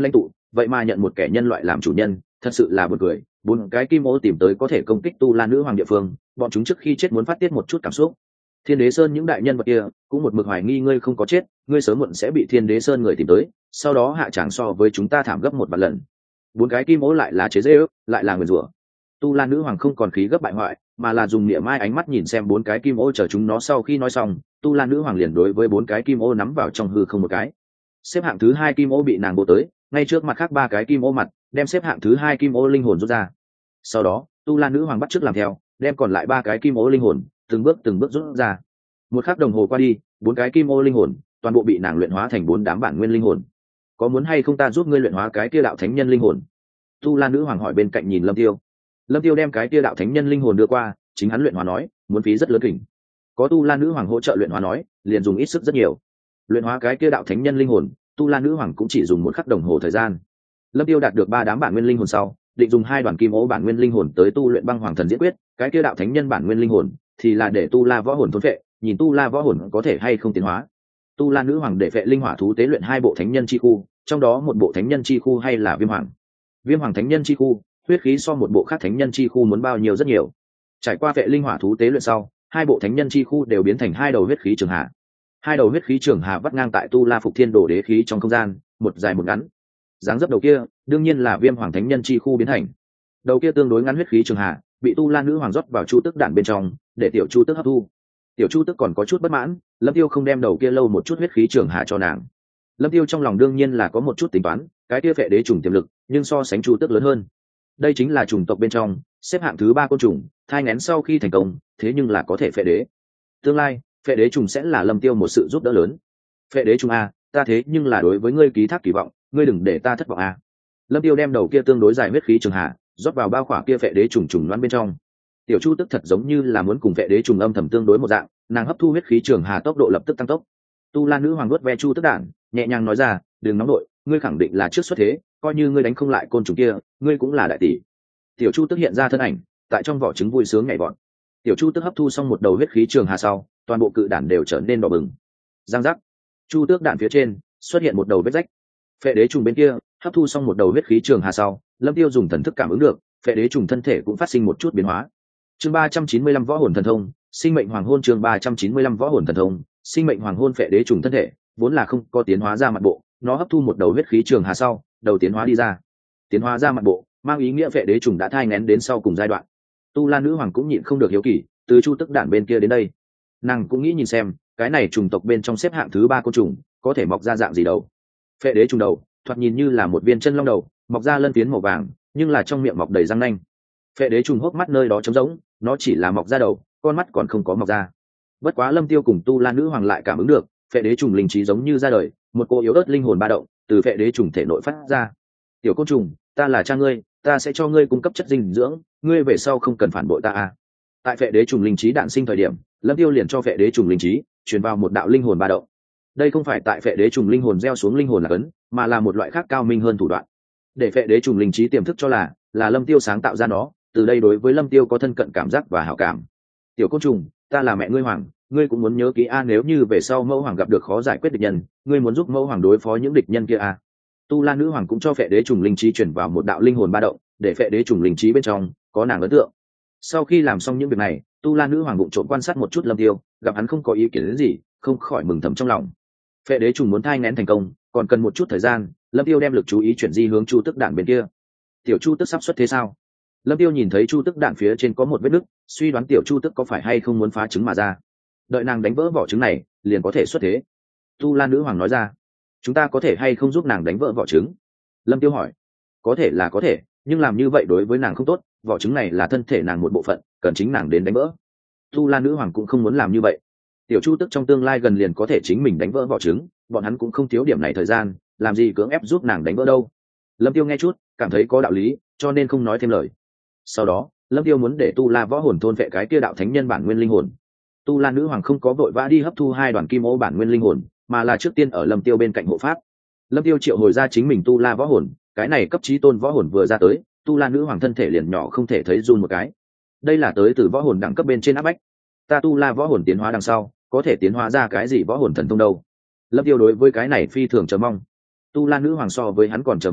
vậy mà nhận một kẻ nhân loại làm chủ nhân, thật sự là buồn cười. Bốn cái kim ô tìm tới có thể công kích tu la nữ hoàng địa phương, bọn chúng trước khi chết muốn phát tiết một chút cảm xúc. Thiên Đế Sơn những đại nhân vật kia cũng một mực hoài nghi ngươi không có chết, ngươi sớm muộn sẽ bị Thiên Đế Sơn người tìm tới, sau đó hạ tràng so với chúng ta thảm gấp một vạn lần. Bốn cái kim ố lại là chế giễu, lại là nguyền rủa. Tu La nữ hoàng không còn khí gấp bại hoại, mà là dùng niệm mai ánh mắt nhìn xem bốn cái kim ô chờ chúng nó. Sau khi nói xong, Tu La nữ hoàng liền đối với bốn cái kim ô nắm vào trong hư không một cái. Xếp hạng thứ hai kim ô bị nàng bộ tới, ngay trước mặt khác ba cái kim ô mặt, đem xếp hạng thứ hai kim ô linh hồn rút ra. Sau đó, Tu La nữ hoàng bắt chước làm theo, đem còn lại ba cái kim ô linh hồn từng bước từng bước rút ra. Một khắc đồng hồ qua đi, bốn cái kim ô linh hồn toàn bộ bị nàng luyện hóa thành bốn đám bản nguyên linh hồn. Có muốn hay không ta giúp ngươi luyện hóa cái kia đạo thánh nhân linh hồn? Tu La nữ hoàng hỏi bên cạnh nhìn Lâm Tiêu. Lâm Tiêu đem cái kia đạo thánh nhân linh hồn đưa qua, chính hắn luyện hóa nói, muốn phí rất lớn kình. Có Tu La nữ hoàng hỗ trợ luyện hóa nói, liền dùng ít sức rất nhiều. Luyện hóa cái kia đạo thánh nhân linh hồn, Tu La nữ hoàng cũng chỉ dùng một khắc đồng hồ thời gian. Lâm Tiêu đạt được ba đám bản nguyên linh hồn sau, định dùng hai đoàn kim ố bản nguyên linh hồn tới tu luyện băng hoàng thần diễn quyết, cái kia đạo thánh nhân bản nguyên linh hồn thì là để Tu La võ hồn thôn phệ, nhìn Tu La võ hồn có thể hay không tiến hóa. Tu La nữ hoàng để phệ linh hỏa thú tế luyện hai bộ thánh nhân chi khu, trong đó một bộ thánh nhân chi khu hay là viêm hoàng. Viêm hoàng thánh nhân chi khu, huyết khí so một bộ khác thánh nhân chi khu muốn bao nhiêu rất nhiều. Trải qua phệ linh hỏa thú tế luyện sau, hai bộ thánh nhân chi khu đều biến thành hai đầu huyết khí trường hạ. Hai đầu huyết khí trường hạ vắt ngang tại Tu La Phục Thiên Đồ đế khí trong không gian, một dài một ngắn. Dáng dấp đầu kia, đương nhiên là viêm hoàng thánh nhân chi khu biến thành. Đầu kia tương đối ngắn huyết khí trường hạ, bị Tu La nữ hoàng rót vào chu tức đản bên trong, để tiểu chu tức hấp thu. Tiểu chu tức còn có chút bất mãn, Lâm Tiêu không đem đầu kia lâu một chút huyết khí trường hạ cho nàng. Lâm Tiêu trong lòng đương nhiên là có một chút tính toán, cái kia phệ đế trùng tiềm lực, nhưng so sánh chu tức lớn hơn. Đây chính là chủng tộc bên trong xếp hạng thứ ba côn trùng, thai nghén sau khi thành công, thế nhưng là có thể phệ đế. Tương lai, phệ đế trùng sẽ là Lâm Tiêu một sự giúp đỡ lớn. Phệ đế trùng a, ta thế nhưng là đối với ngươi ký thác kỳ vọng, ngươi đừng để ta thất vọng a. Lâm Tiêu đem đầu kia tương đối dài huyết khí trường hạ, rót vào bao khỏa kia phệ đế trùng trùng loan bên trong. Tiểu chu tức thật giống như là muốn cùng phệ đế trùng âm thầm tương đối một dạng, nàng hấp thu huyết khí trường hà tốc độ lập tức tăng tốc. Tu La nữ hoàng nuốt ve chu tức đản, nhẹ nhàng nói ra, đừng nóng nội, ngươi khẳng định là trước xuất thế, coi như ngươi đánh không lại côn trùng kia, ngươi cũng là đại tỷ. Tiểu chu tức hiện ra thân ảnh, tại trong vỏ trứng vui sướng nhảy vọt. Tiểu chu tức hấp thu xong một đầu huyết khí trường hà sau, toàn bộ cự đản đều trở nên đỏ bừng. Giang giác, chu tước đản phía trên xuất hiện một đầu vết rách. Phệ đế trùng bên kia hấp thu xong một đầu huyết khí trường hà sau, Lâm Tiêu dùng thần thức cảm ứng được, phệ đế trùng thân thể cũng phát sinh một chút biến hóa. Chương ba trăm chín mươi lăm võ hồn thần thông, sinh mệnh hoàng hôn. Chương ba trăm chín mươi lăm võ hồn thần thông, sinh mệnh hoàng hôn. Phệ đế trùng thân thể vốn là không có tiến hóa ra mặt bộ, nó hấp thu một đầu huyết khí trường hà sau, đầu tiến hóa đi ra. Tiến hóa ra mặt bộ, mang ý nghĩa phệ đế trùng đã thai nghén đến sau cùng giai đoạn. Tu La nữ hoàng cũng nhịn không được hiếu kỳ, từ chu tức đản bên kia đến đây, nàng cũng nghĩ nhìn xem, cái này trùng tộc bên trong xếp hạng thứ ba côn trùng có thể mọc ra dạng gì đầu. Phệ đế trùng đầu thoạt nhìn như là một viên chân long đầu, mọc ra lân phiến màu vàng, nhưng là trong miệng mọc đầy răng nanh. Phệ đế trùng hốc mắt nơi đó trống rỗng, nó chỉ là mọc ra đầu, con mắt còn không có mọc ra. Bất quá Lâm Tiêu cùng Tu La nữ hoàng lại cảm ứng được, phệ đế trùng linh trí giống như ra đời, một cô yếu ớt linh hồn ba động từ phệ đế trùng thể nội phát ra. Tiểu côn trùng, ta là cha ngươi, ta sẽ cho ngươi cung cấp chất dinh dưỡng, ngươi về sau không cần phản bội ta à. Tại phệ đế trùng linh trí đản sinh thời điểm, Lâm Tiêu liền cho phệ đế trùng linh trí truyền vào một đạo linh hồn ba động. Đây không phải tại phệ đế trùng linh hồn gieo xuống linh hồn là cấn, mà là một loại khác cao minh hơn thủ đoạn. Để phệ đế trùng linh trí tiềm thức cho là là Lâm Tiêu sáng tạo ra nó, từ đây đối với Lâm Tiêu có thân cận cảm giác và hảo cảm. Tiểu côn trùng, ta là mẹ ngươi hoàng, ngươi cũng muốn nhớ kỹ a, nếu như về sau mẫu hoàng gặp được khó giải quyết địch nhân, ngươi muốn giúp mẫu hoàng đối phó những địch nhân kia a. Tu La nữ hoàng cũng cho phệ đế trùng linh trí chuyển vào một đạo linh hồn ba động, để phệ đế trùng linh trí bên trong có nàng ấn tượng. Sau khi làm xong những việc này, Tu La nữ hoàng bụng trộm quan sát một chút Lâm Tiêu, gặp hắn không có ý kiến đến gì, không khỏi mừng thầm trong lòng. Phệ đế trùng muốn thai nghén thành công, còn cần một chút thời gian. Lâm Tiêu đem lực chú ý chuyển di hướng chu tức đản bên kia. Tiểu chu tức sắp xuất thế sao? Lâm Tiêu nhìn thấy chu tức đản phía trên có một vết nứt, suy đoán tiểu chu tức có phải hay không muốn phá trứng mà ra. Đợi nàng đánh vỡ vỏ trứng này, liền có thể xuất thế. Tu La nữ hoàng nói ra, chúng ta có thể hay không giúp nàng đánh vỡ vỏ trứng? Lâm Tiêu hỏi. Có thể là có thể, nhưng làm như vậy đối với nàng không tốt, vỏ trứng này là thân thể nàng một bộ phận, cần chính nàng đến đánh vỡ. Tu La nữ hoàng cũng không muốn làm như vậy. Tiểu chu tức trong tương lai gần liền có thể chính mình đánh vỡ vỏ trứng, bọn hắn cũng không thiếu điểm này thời gian, làm gì cưỡng ép giúp nàng đánh vỡ đâu. Lâm Tiêu nghe chút, cảm thấy có đạo lý, cho nên không nói thêm lời. Sau đó, Lâm Tiêu muốn để Tu La võ hồn thôn vệ cái kia đạo thánh nhân bản nguyên linh hồn. Tu La nữ hoàng không có vội vã đi hấp thu hai đoàn kim ô bản nguyên linh hồn, mà là trước tiên ở Lâm Tiêu bên cạnh hộ pháp. Lâm Tiêu triệu hồi ra chính mình Tu La võ hồn, cái này cấp chí tôn võ hồn vừa ra tới, Tu La nữ hoàng thân thể liền nhỏ không thể thấy run một cái. Đây là tới từ võ hồn đẳng cấp bên trên áp bách. Ta Tu La võ hồn tiến hóa đằng sau, có thể tiến hóa ra cái gì võ hồn thần thông đâu? Lâm Tiêu đối với cái này phi thường chờ mong. Tu La nữ hoàng so với hắn còn chờ mong,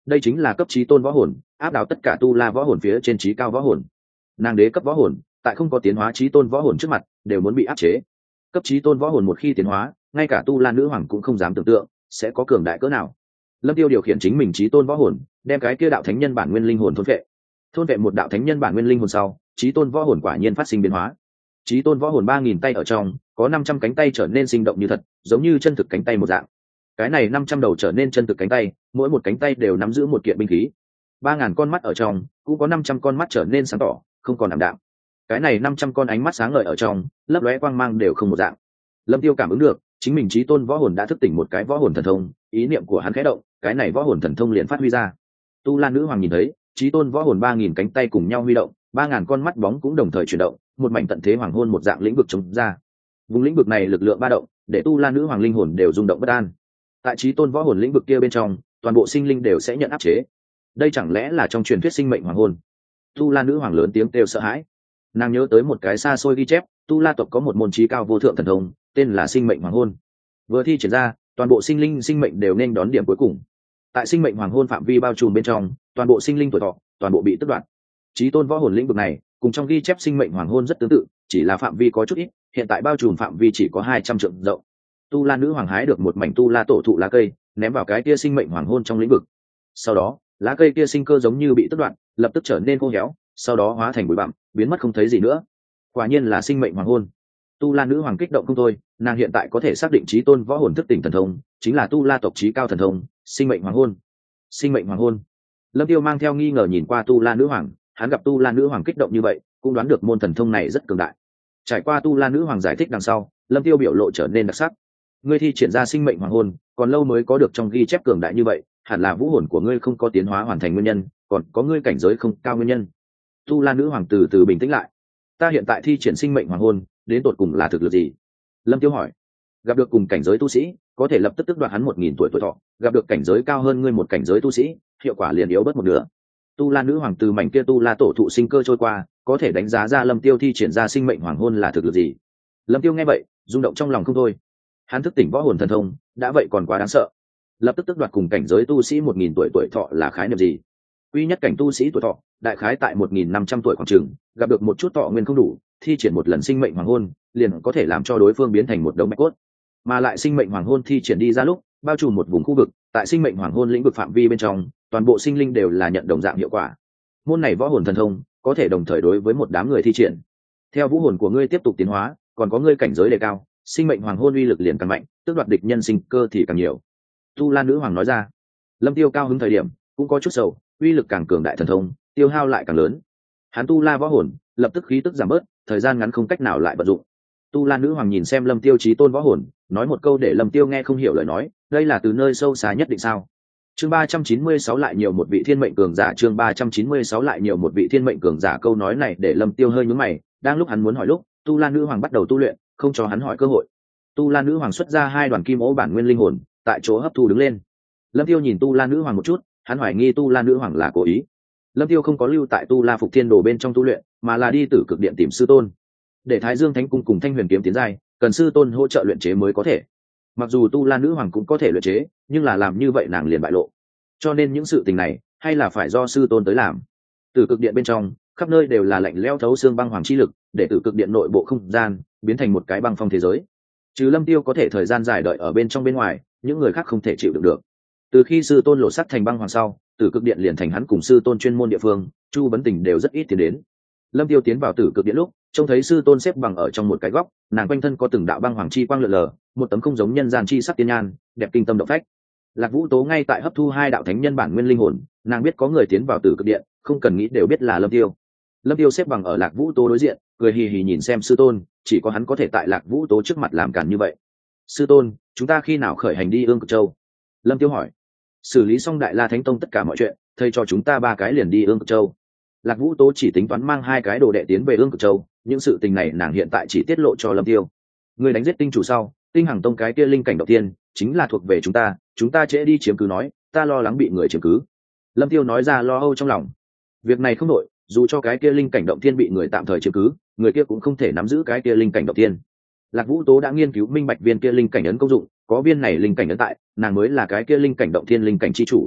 đây chính là cấp trí tôn võ hồn, áp đảo tất cả tu la võ hồn phía trên trí cao võ hồn. Nàng đế cấp võ hồn tại không có tiến hóa trí tôn võ hồn trước mặt đều muốn bị áp chế. Cấp trí tôn võ hồn một khi tiến hóa, ngay cả tu la nữ hoàng cũng không dám tưởng tượng sẽ có cường đại cỡ nào. Lâm Tiêu điều khiển chính mình trí tôn võ hồn, đem cái kia đạo thánh nhân bản nguyên linh hồn thôn vệ. Thôn vệ một đạo thánh nhân bản nguyên linh hồn sau, trí tôn võ hồn quả nhiên phát sinh biến hóa. Trí tôn võ hồn ba nghìn tay ở trong, có năm trăm cánh tay trở nên sinh động như thật, giống như chân thực cánh tay một dạng. Cái này năm trăm đầu trở nên chân thực cánh tay, mỗi một cánh tay đều nắm giữ một kiện binh khí. ba ngàn con mắt ở trong, cũng có năm trăm con mắt trở nên sáng tỏ, không còn ảm đạm. Cái này năm trăm con ánh mắt sáng ngời ở trong, lấp lóe quang mang đều không một dạng. Lâm Tiêu cảm ứng được, chính mình trí tôn võ hồn đã thức tỉnh một cái võ hồn thần thông, ý niệm của hắn khẽ động, cái này võ hồn thần thông liền phát huy ra. Tu La nữ hoàng nhìn thấy, trí tôn võ hồn ba nghìn cánh tay cùng nhau huy động, ba ngàn con mắt bóng cũng đồng thời chuyển động, một mảnh tận thế hoàng hôn một dạng lĩnh vực chống ra. Vùng lĩnh vực này lực lượng ba động, để Tu La nữ hoàng linh hồn đều rung động bất an. Tại trí tôn võ hồn lĩnh vực kia bên trong, toàn bộ sinh linh đều sẽ nhận áp chế. Đây chẳng lẽ là trong truyền thuyết sinh mệnh hoàng hôn? Tu La nữ hoàng lớn tiếng kêu sợ hãi. Nàng nhớ tới một cái xa xôi ghi chép, Tu La tộc có một môn trí cao vô thượng thần thông, tên là sinh mệnh hoàng hôn. Vừa thi triển ra, toàn bộ sinh linh sinh mệnh đều nên đón điểm cuối cùng. Tại sinh mệnh hoàng hôn phạm vi bao trùm bên trong, toàn bộ sinh linh tuổi thọ, toàn bộ bị tước đoạt. Chí tôn võ hồn lĩnh vực này, cùng trong ghi chép sinh mệnh hoàng hôn rất tương tự, chỉ là phạm vi có chút ít, hiện tại bao trùm phạm vi chỉ có hai trăm trượng rộng. Tu La nữ hoàng hái được một mảnh tu la tổ thụ lá cây, ném vào cái kia sinh mệnh hoàng hôn trong lĩnh vực. Sau đó, lá cây kia sinh cơ giống như bị tước đoạt, lập tức trở nên khô héo, sau đó hóa thành bụi bặm, biến mất không thấy gì nữa. Quả nhiên là sinh mệnh hoàng hôn. Tu La nữ hoàng kích động không thôi, nàng hiện tại có thể xác định chí tôn võ hồn thức tỉnh thần thông, chính là tu la tộc chí cao thần thông, sinh mệnh hoàng hôn. Sinh mệnh hoàng hôn. Lâm Tiêu mang theo nghi ngờ nhìn qua Tu La nữ hoàng, hắn gặp Tu La nữ hoàng kích động như vậy, cũng đoán được môn thần thông này rất cường đại. Trải qua Tu La nữ hoàng giải thích đằng sau, Lâm Tiêu biểu lộ trở nên đặc sắc. Ngươi thi triển ra sinh mệnh hoàng hôn, còn lâu mới có được trong ghi chép cường đại như vậy, hẳn là vũ hồn của ngươi không có tiến hóa hoàn thành nguyên nhân, còn có ngươi cảnh giới không cao nguyên nhân. Tu La nữ hoàng từ từ bình tĩnh lại. Ta hiện tại thi triển sinh mệnh hoàng hôn, đến tột cùng là thực lực gì? Lâm Tiêu hỏi. Gặp được cùng cảnh giới tu sĩ, có thể lập tức tước đoạt hắn một nghìn tuổi tuổi thọ, gặp được cảnh giới cao hơn ngươi một cảnh giới tu sĩ, hiệu quả liền yếu bớt một nửa. Tu La nữ hoàng từ mảnh kia tu la tổ thụ sinh cơ trôi qua, có thể đánh giá ra Lâm Tiêu thi triển ra sinh mệnh hoàng hôn là thực lực gì. Lâm Tiêu nghe vậy, rung động trong lòng không thôi. Hắn thức tỉnh võ hồn thần thông, đã vậy còn quá đáng sợ. Lập tức tước đoạt cùng cảnh giới tu sĩ một nghìn tuổi tuổi thọ là khái niệm gì? Quy nhất cảnh tu sĩ tuổi thọ, đại khái tại một nghìn năm trăm tuổi khoảng chừng, gặp được một chút thọ nguyên không đủ, thi triển một lần sinh mệnh hoàng hôn, liền có thể làm cho đối phương biến thành một đống bạch cốt. Mà lại sinh mệnh hoàng hôn thi triển đi ra lúc, bao trùm một vùng khu vực, tại sinh mệnh hoàng hôn lĩnh vực phạm vi bên trong, toàn bộ sinh linh đều là nhận đồng dạng hiệu quả. Môn này võ hồn thần thông, có thể đồng thời đối với một đám người thi triển. Theo vũ hồn của ngươi tiếp tục tiến hóa, còn có ngươi cảnh giới đề cao, sinh mệnh hoàng hôn uy lực liền càng mạnh, tước đoạt địch nhân sinh cơ thì càng nhiều. Tu La nữ hoàng nói ra. Lâm Tiêu cao hứng thời điểm, cũng có chút sầu, uy lực càng cường đại thần thông, tiêu hao lại càng lớn. Hắn tu la võ hồn, lập tức khí tức giảm bớt, thời gian ngắn không cách nào lại vận dụng. Tu La nữ hoàng nhìn xem Lâm Tiêu chí tôn võ hồn, nói một câu để Lâm Tiêu nghe không hiểu lời nói, đây là từ nơi sâu xa nhất định sao? Chương ba trăm chín mươi sáu lại nhiều một vị thiên mệnh cường giả, chương ba trăm chín mươi sáu lại nhiều một vị thiên mệnh cường giả, câu nói này để Lâm Tiêu hơi nhướng mày, đang lúc hắn muốn hỏi lúc, Tu La nữ hoàng bắt đầu tu luyện, không cho hắn hỏi cơ hội. Tu La nữ hoàng xuất ra hai đoàn kim ố bản nguyên linh hồn, tại chỗ hấp thu đứng lên. Lâm Tiêu nhìn Tu La nữ hoàng một chút, hắn hoài nghi Tu La nữ hoàng là cố ý. Lâm Tiêu không có lưu tại Tu La Phục Thiên Đồ bên trong tu luyện, mà là đi Tử Cực Điện tìm sư tôn. Để Thái Dương Thánh Cung cùng Thanh Huyền kiếm tiến giai, cần sư tôn hỗ trợ luyện chế mới có thể. Mặc dù Tu La nữ hoàng cũng có thể luyện chế, nhưng là làm như vậy nàng liền bại lộ. Cho nên những sự tình này, hay là phải do sư tôn tới làm. Tử Cực Điện bên trong, khắp nơi đều là lạnh lẽo thấu xương băng hoàng chi lực, để Tử Cực Điện nội bộ không gian biến thành một cái băng phong thế giới. Trừ Lâm Tiêu có thể thời gian dài đợi ở bên trong bên ngoài, những người khác không thể chịu đựng được. Từ khi sư tôn lộ sắc thành băng hoàng sau, Tử Cực Điện liền thành hắn cùng sư tôn chuyên môn địa phương, Chu Bấn Tình đều rất ít tiến đến. Lâm Tiêu tiến vào Tử Cực Điện lúc, trông thấy sư tôn xếp bằng ở trong một cái góc, nàng quanh thân có từng đạo băng hoàng chi quang lượn lờ, một tấm không giống nhân gian chi sắc tiên nhan, đẹp kinh tâm động phách. Lạc Vũ Tố ngay tại hấp thu hai đạo thánh nhân bản nguyên linh hồn, nàng biết có người tiến vào Tử Cực Điện, không cần nghĩ đều biết là Lâm Tiêu. Lâm Tiêu xếp bằng ở Lạc Vũ Tố đối diện, cười hì hì nhìn xem sư tôn, chỉ có hắn có thể tại Lạc Vũ Tố trước mặt làm cản như vậy. Sư tôn, chúng ta khi nào khởi hành đi Ương Cực Châu? Lâm Tiêu hỏi. Xử lý xong Đại La Thánh Tông tất cả mọi chuyện, thầy cho chúng ta ba cái liền đi Ương Cực Châu. Lạc Vũ Tố chỉ tính toán mang hai cái đồ đệ tiến về Ương Cực Châu, những sự tình này nàng hiện tại chỉ tiết lộ cho Lâm Tiêu. Người đánh giết tinh chủ sau, Tinh Hằng Tông cái kia linh cảnh đầu tiên chính là thuộc về chúng ta, chúng ta trễ đi chiếm cứ nói, ta lo lắng bị người chiếm cứ. Lâm Tiêu nói ra lo âu trong lòng. Việc này không nổi, dù cho cái kia linh cảnh động thiên bị người tạm thời chiếm cứ, người kia cũng không thể nắm giữ cái kia linh cảnh động thiên. Lạc Vũ Tố đã nghiên cứu minh bạch viên kia linh cảnh ấn công dụng, có viên này linh cảnh ấn tại, nàng mới là cái kia linh cảnh động thiên linh cảnh chi chủ.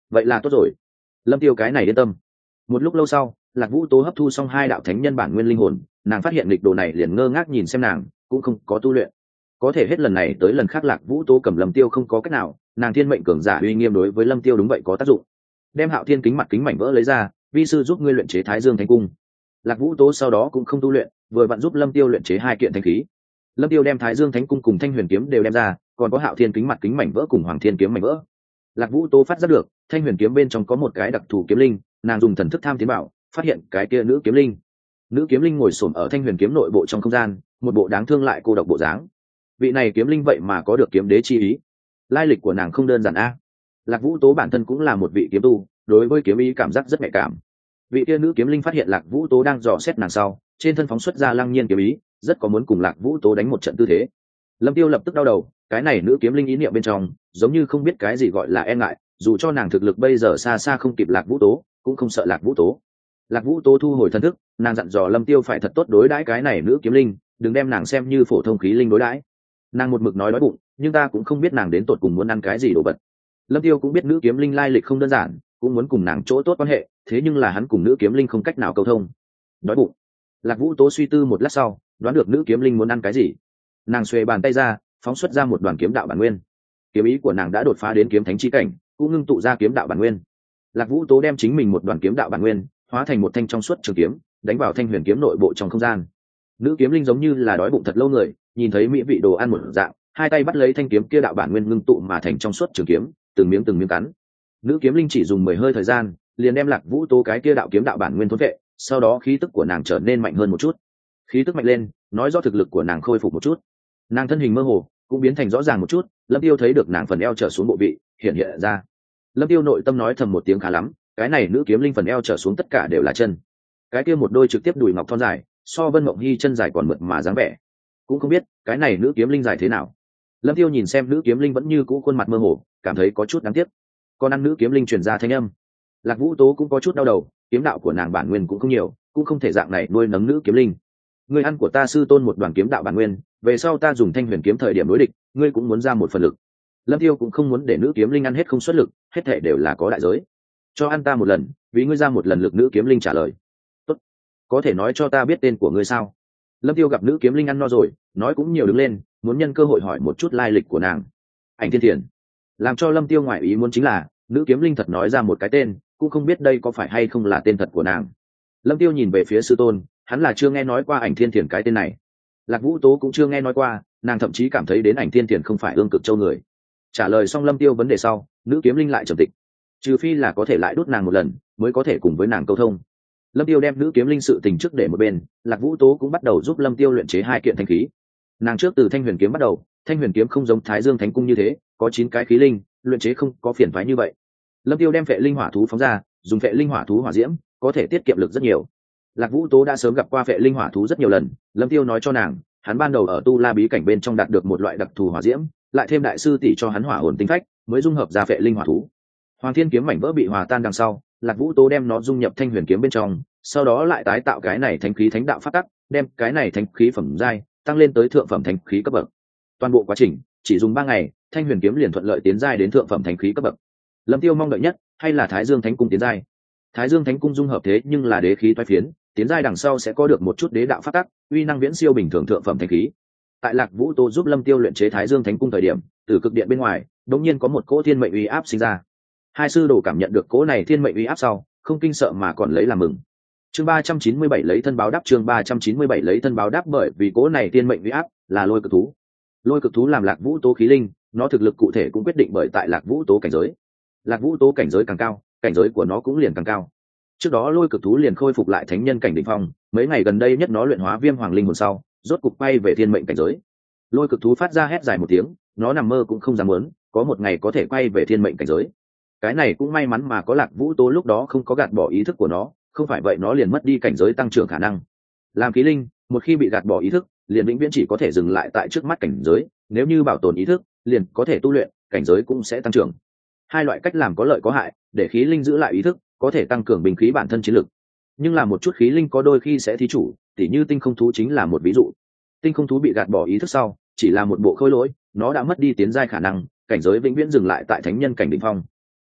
vậy là tốt rồi. Lâm Tiêu cái này yên tâm. Một lúc lâu sau, Lạc Vũ Tố hấp thu xong hai đạo thánh nhân bản nguyên linh hồn, nàng phát hiện lịch đồ này liền ngơ ngác nhìn xem nàng, cũng không có tu luyện. Có thể hết lần này tới lần khác Lạc Vũ Tố cầm Lâm Tiêu không có cách nào, nàng thiên mệnh cường giả uy nghiêm đối với Lâm Tiêu đúng vậy có tác dụng. Đem Hạo Thiên kính mặt kính mảnh vỡ lấy ra, vi sư giúp ngươi luyện chế Thái Dương Thánh Cung. Lạc Vũ Tố sau đó cũng không tu luyện, vừa vặn giúp Lâm Tiêu luyện chế hai kiện thánh khí. Lâm Tiêu đem Thái Dương Thánh Cung cùng Thanh Huyền kiếm đều đem ra, còn có Hạo Thiên kính mặt kính mảnh vỡ cùng Hoàng Thiên kiếm mảnh vỡ. Lạc Vũ Tố phát giác được, Thanh Huyền kiếm bên trong có một cái đặc thù kiếm linh, nàng dùng thần thức tham tiến bảo, phát hiện cái kia nữ kiếm linh. Nữ kiếm linh ngồi xổm ở Thanh Huyền kiếm nội bộ trong không gian, một bộ đáng thương lại cô độc bộ dáng. Vị này kiếm linh vậy mà có được kiếm đế chi ý. Lai lịch của nàng không đơn giản a. Lạc Vũ Tố bản thân cũng là một vị kiếm tu, đối với kiếm ý cảm giác rất nhạy cảm. Vị kia nữ kiếm linh phát hiện Lạc Vũ Tố đang dò xét nàng sau, trên thân phóng xuất ra lăng nhiên kiếm ý, rất có muốn cùng Lạc Vũ Tố đánh một trận tư thế. Lâm Tiêu lập tức đau đầu, cái này nữ kiếm linh ý niệm bên trong, giống như không biết cái gì gọi là e ngại, dù cho nàng thực lực bây giờ xa xa không kịp Lạc Vũ Tố, cũng không sợ Lạc Vũ Tố. Lạc Vũ Tố thu hồi thần thức, nàng dặn dò Lâm Tiêu phải thật tốt đối đãi cái này nữ kiếm linh, đừng đem nàng xem như phổ thông khí linh đối đãi. Nàng một mực nói đói bụng, nhưng ta cũng không biết nàng đến tột cùng muốn ăn cái gì đồ vật. Lâm Tiêu cũng biết nữ kiếm linh lai lịch không đơn giản, cũng muốn cùng nàng chỗ tốt quan hệ, thế nhưng là hắn cùng nữ kiếm linh không cách nào câu thông. Đói bụng. Lạc Vũ Tố suy tư một lát sau, đoán được nữ kiếm linh muốn ăn cái gì. Nàng xuề bàn tay ra, phóng xuất ra một đoàn kiếm đạo bản nguyên. Kiếm ý của nàng đã đột phá đến kiếm thánh chi cảnh, cũng ngưng tụ ra kiếm đạo bản nguyên. Lạc Vũ Tố đem chính mình một đoàn kiếm đạo bản nguyên hóa thành một thanh trong suốt trường kiếm, đánh vào Thanh Huyền kiếm nội bộ trong không gian. Nữ kiếm linh giống như là đói bụng thật lâu người, nhìn thấy mỹ vị đồ ăn một dạng, hai tay bắt lấy thanh kiếm kia đạo bản nguyên ngưng tụ mà thành trong suốt trường kiếm, từng miếng từng miếng cắn. Nữ kiếm linh chỉ dùng mười hơi thời gian, liền đem Lạc Vũ Tố cái kia đạo kiếm đạo bản nguyên thôn vệ, sau đó khí tức của nàng trở nên mạnh hơn một chút. Khí tức mạnh lên, nói rõ thực lực của nàng khôi phục một chút. Nàng thân hình mơ hồ, cũng biến thành rõ ràng một chút. Lâm Tiêu thấy được nàng phần eo trở xuống bộ vị hiện hiện ra. Lâm Tiêu nội tâm nói thầm một tiếng khá lắm, cái này nữ kiếm linh phần eo trở xuống tất cả đều là chân. Cái kia một đôi trực tiếp đùi ngọc thon dài, so Vân Mộng Hy chân dài còn mượt mà dáng vẻ. Cũng không biết cái này nữ kiếm linh dài thế nào. Lâm Tiêu nhìn xem nữ kiếm linh vẫn như cũ khuôn mặt mơ hồ, cảm thấy có chút đáng tiếc. Còn ăn nữ kiếm linh truyền ra thanh âm. Lạc Vũ Tố cũng có chút đau đầu, kiếm đạo của nàng bản nguyên cũng không nhiều, cũng không thể dạng này nuôi nấng nữ kiếm linh. Ngươi ăn của ta sư tôn một đoàn kiếm đạo bản nguyên, về sau ta dùng Thanh Huyền kiếm thời điểm đối địch, ngươi cũng muốn ra một phần lực. Lâm Tiêu cũng không muốn để nữ kiếm linh ăn hết không xuất lực, hết thể đều là có đại giới. Cho ăn ta một lần, vì ngươi ra một lần lực. Nữ kiếm linh trả lời. Tốt, có thể nói cho ta biết tên của ngươi sao? Lâm Tiêu gặp nữ kiếm linh ăn no rồi, nói cũng nhiều đứng lên, muốn nhân cơ hội hỏi một chút lai lịch của nàng. Ảnh Thiên Thiền. Làm cho Lâm Tiêu ngoại ý muốn chính là, nữ kiếm linh thật nói ra một cái tên, cũng không biết đây có phải hay không là tên thật của nàng. Lâm Tiêu nhìn về phía sư tôn, hắn là chưa nghe nói qua Ảnh Thiên Thiền cái tên này. Lạc Vũ Tố cũng chưa nghe nói qua, nàng thậm chí cảm thấy đến Ảnh Thiên Thiền không phải Ương Cực Châu người. Trả lời xong Lâm Tiêu vấn đề sau, nữ kiếm linh lại trầm tịch. Trừ phi là có thể lại đút nàng một lần, mới có thể cùng với nàng câu thông. Lâm Tiêu đem nữ kiếm linh sự tình trước để một bên, Lạc Vũ Tố cũng bắt đầu giúp Lâm Tiêu luyện chế hai kiện thanh khí. Nàng trước từ Thanh Huyền kiếm bắt đầu, Thanh Huyền kiếm không giống Thái Dương Thánh cung như thế, có chín cái khí linh, luyện chế không có phiền toái như vậy. Lâm Tiêu đem phệ linh hỏa thú phóng ra, dùng phệ linh hỏa thú hỏa diễm, có thể tiết kiệm lực rất nhiều. Lạc Vũ Tố đã sớm gặp qua phệ linh hỏa thú rất nhiều lần, Lâm Tiêu nói cho nàng, hắn ban đầu ở Tu La bí cảnh bên trong đạt được một loại đặc thù hỏa diễm, lại thêm đại sư tỷ cho hắn hỏa hồn tinh phách, mới dung hợp ra phệ linh hỏa thú. Hoàng Thiên kiếm mảnh vỡ bị hòa tan đằng sau, Lạc Vũ Tố đem nó dung nhập Thanh Huyền kiếm bên trong, sau đó lại tái tạo cái này thánh khí thánh đạo phát tắc, đem cái này thánh khí phẩm giai tăng lên tới thượng phẩm thánh khí cấp bậc. Toàn bộ quá trình chỉ dùng ba ngày, Thanh Huyền kiếm liền thuận lợi tiến giai đến thượng phẩm thánh khí cấp bậc. Lâm Tiêu mong đợi nhất hay là Thái Dương Thánh cung tiến giai. Thái Dương Thánh cung dung hợp thế nhưng là đế khí toái phiến, tiến giai đằng sau sẽ có được một chút đế đạo phát tắc, uy năng viễn siêu bình thường thượng phẩm thánh khí. Tại Lạc Vũ Tố giúp Lâm Tiêu luyện chế Thái Dương Thánh cung thời điểm, từ cực điện bên ngoài, đột nhiên có một cỗ thiên mệnh uy áp sinh ra. Hai sư đồ cảm nhận được cỗ này thiên mệnh uy áp sau, không kinh sợ mà còn lấy làm mừng. Chương ba trăm chín mươi bảy lấy thân báo đáp, chương ba trăm chín mươi bảy lấy thân báo đáp, bởi vì cỗ này thiên mệnh uy áp là lôi cực thú. Lôi cực thú làm Lạc Vũ Tố khí linh, nó thực lực cụ thể cũng quyết định bởi tại Lạc Vũ Tố cảnh giới. Lạc Vũ Tố cảnh giới càng cao, cảnh giới của nó cũng liền càng cao. Trước đó lôi cực thú liền khôi phục lại thánh nhân cảnh đỉnh phong, mấy ngày gần đây nhất nó luyện hóa viêm hoàng linh hồn sau, rốt cục bay về thiên mệnh cảnh giới. Lôi cực thú phát ra hét dài một tiếng, nó nằm mơ cũng không dám muốn, có một ngày có thể quay về thiên mệnh cảnh giới. Cái này cũng may mắn mà có Lạc Vũ Tố lúc đó không có gạt bỏ ý thức của nó, không phải vậy nó liền mất đi cảnh giới tăng trưởng khả năng. Làm khí linh, một khi bị gạt bỏ ý thức, liền vĩnh viễn chỉ có thể dừng lại tại trước mắt cảnh giới, nếu như bảo tồn ý thức, liền có thể tu luyện, cảnh giới cũng sẽ tăng trưởng. Hai loại cách làm có lợi có hại, để khí linh giữ lại ý thức, có thể tăng cường bình khí bản thân chiến lực. Nhưng là một chút khí linh có đôi khi sẽ thí chủ, tỉ như tinh không thú chính là một ví dụ. Tinh không thú bị gạt bỏ ý thức sau, chỉ là một bộ khôi lỗi, nó đã mất đi tiến giai khả năng, cảnh giới vĩnh viễn dừng lại tại thánh nhân cảnh đỉnh phong.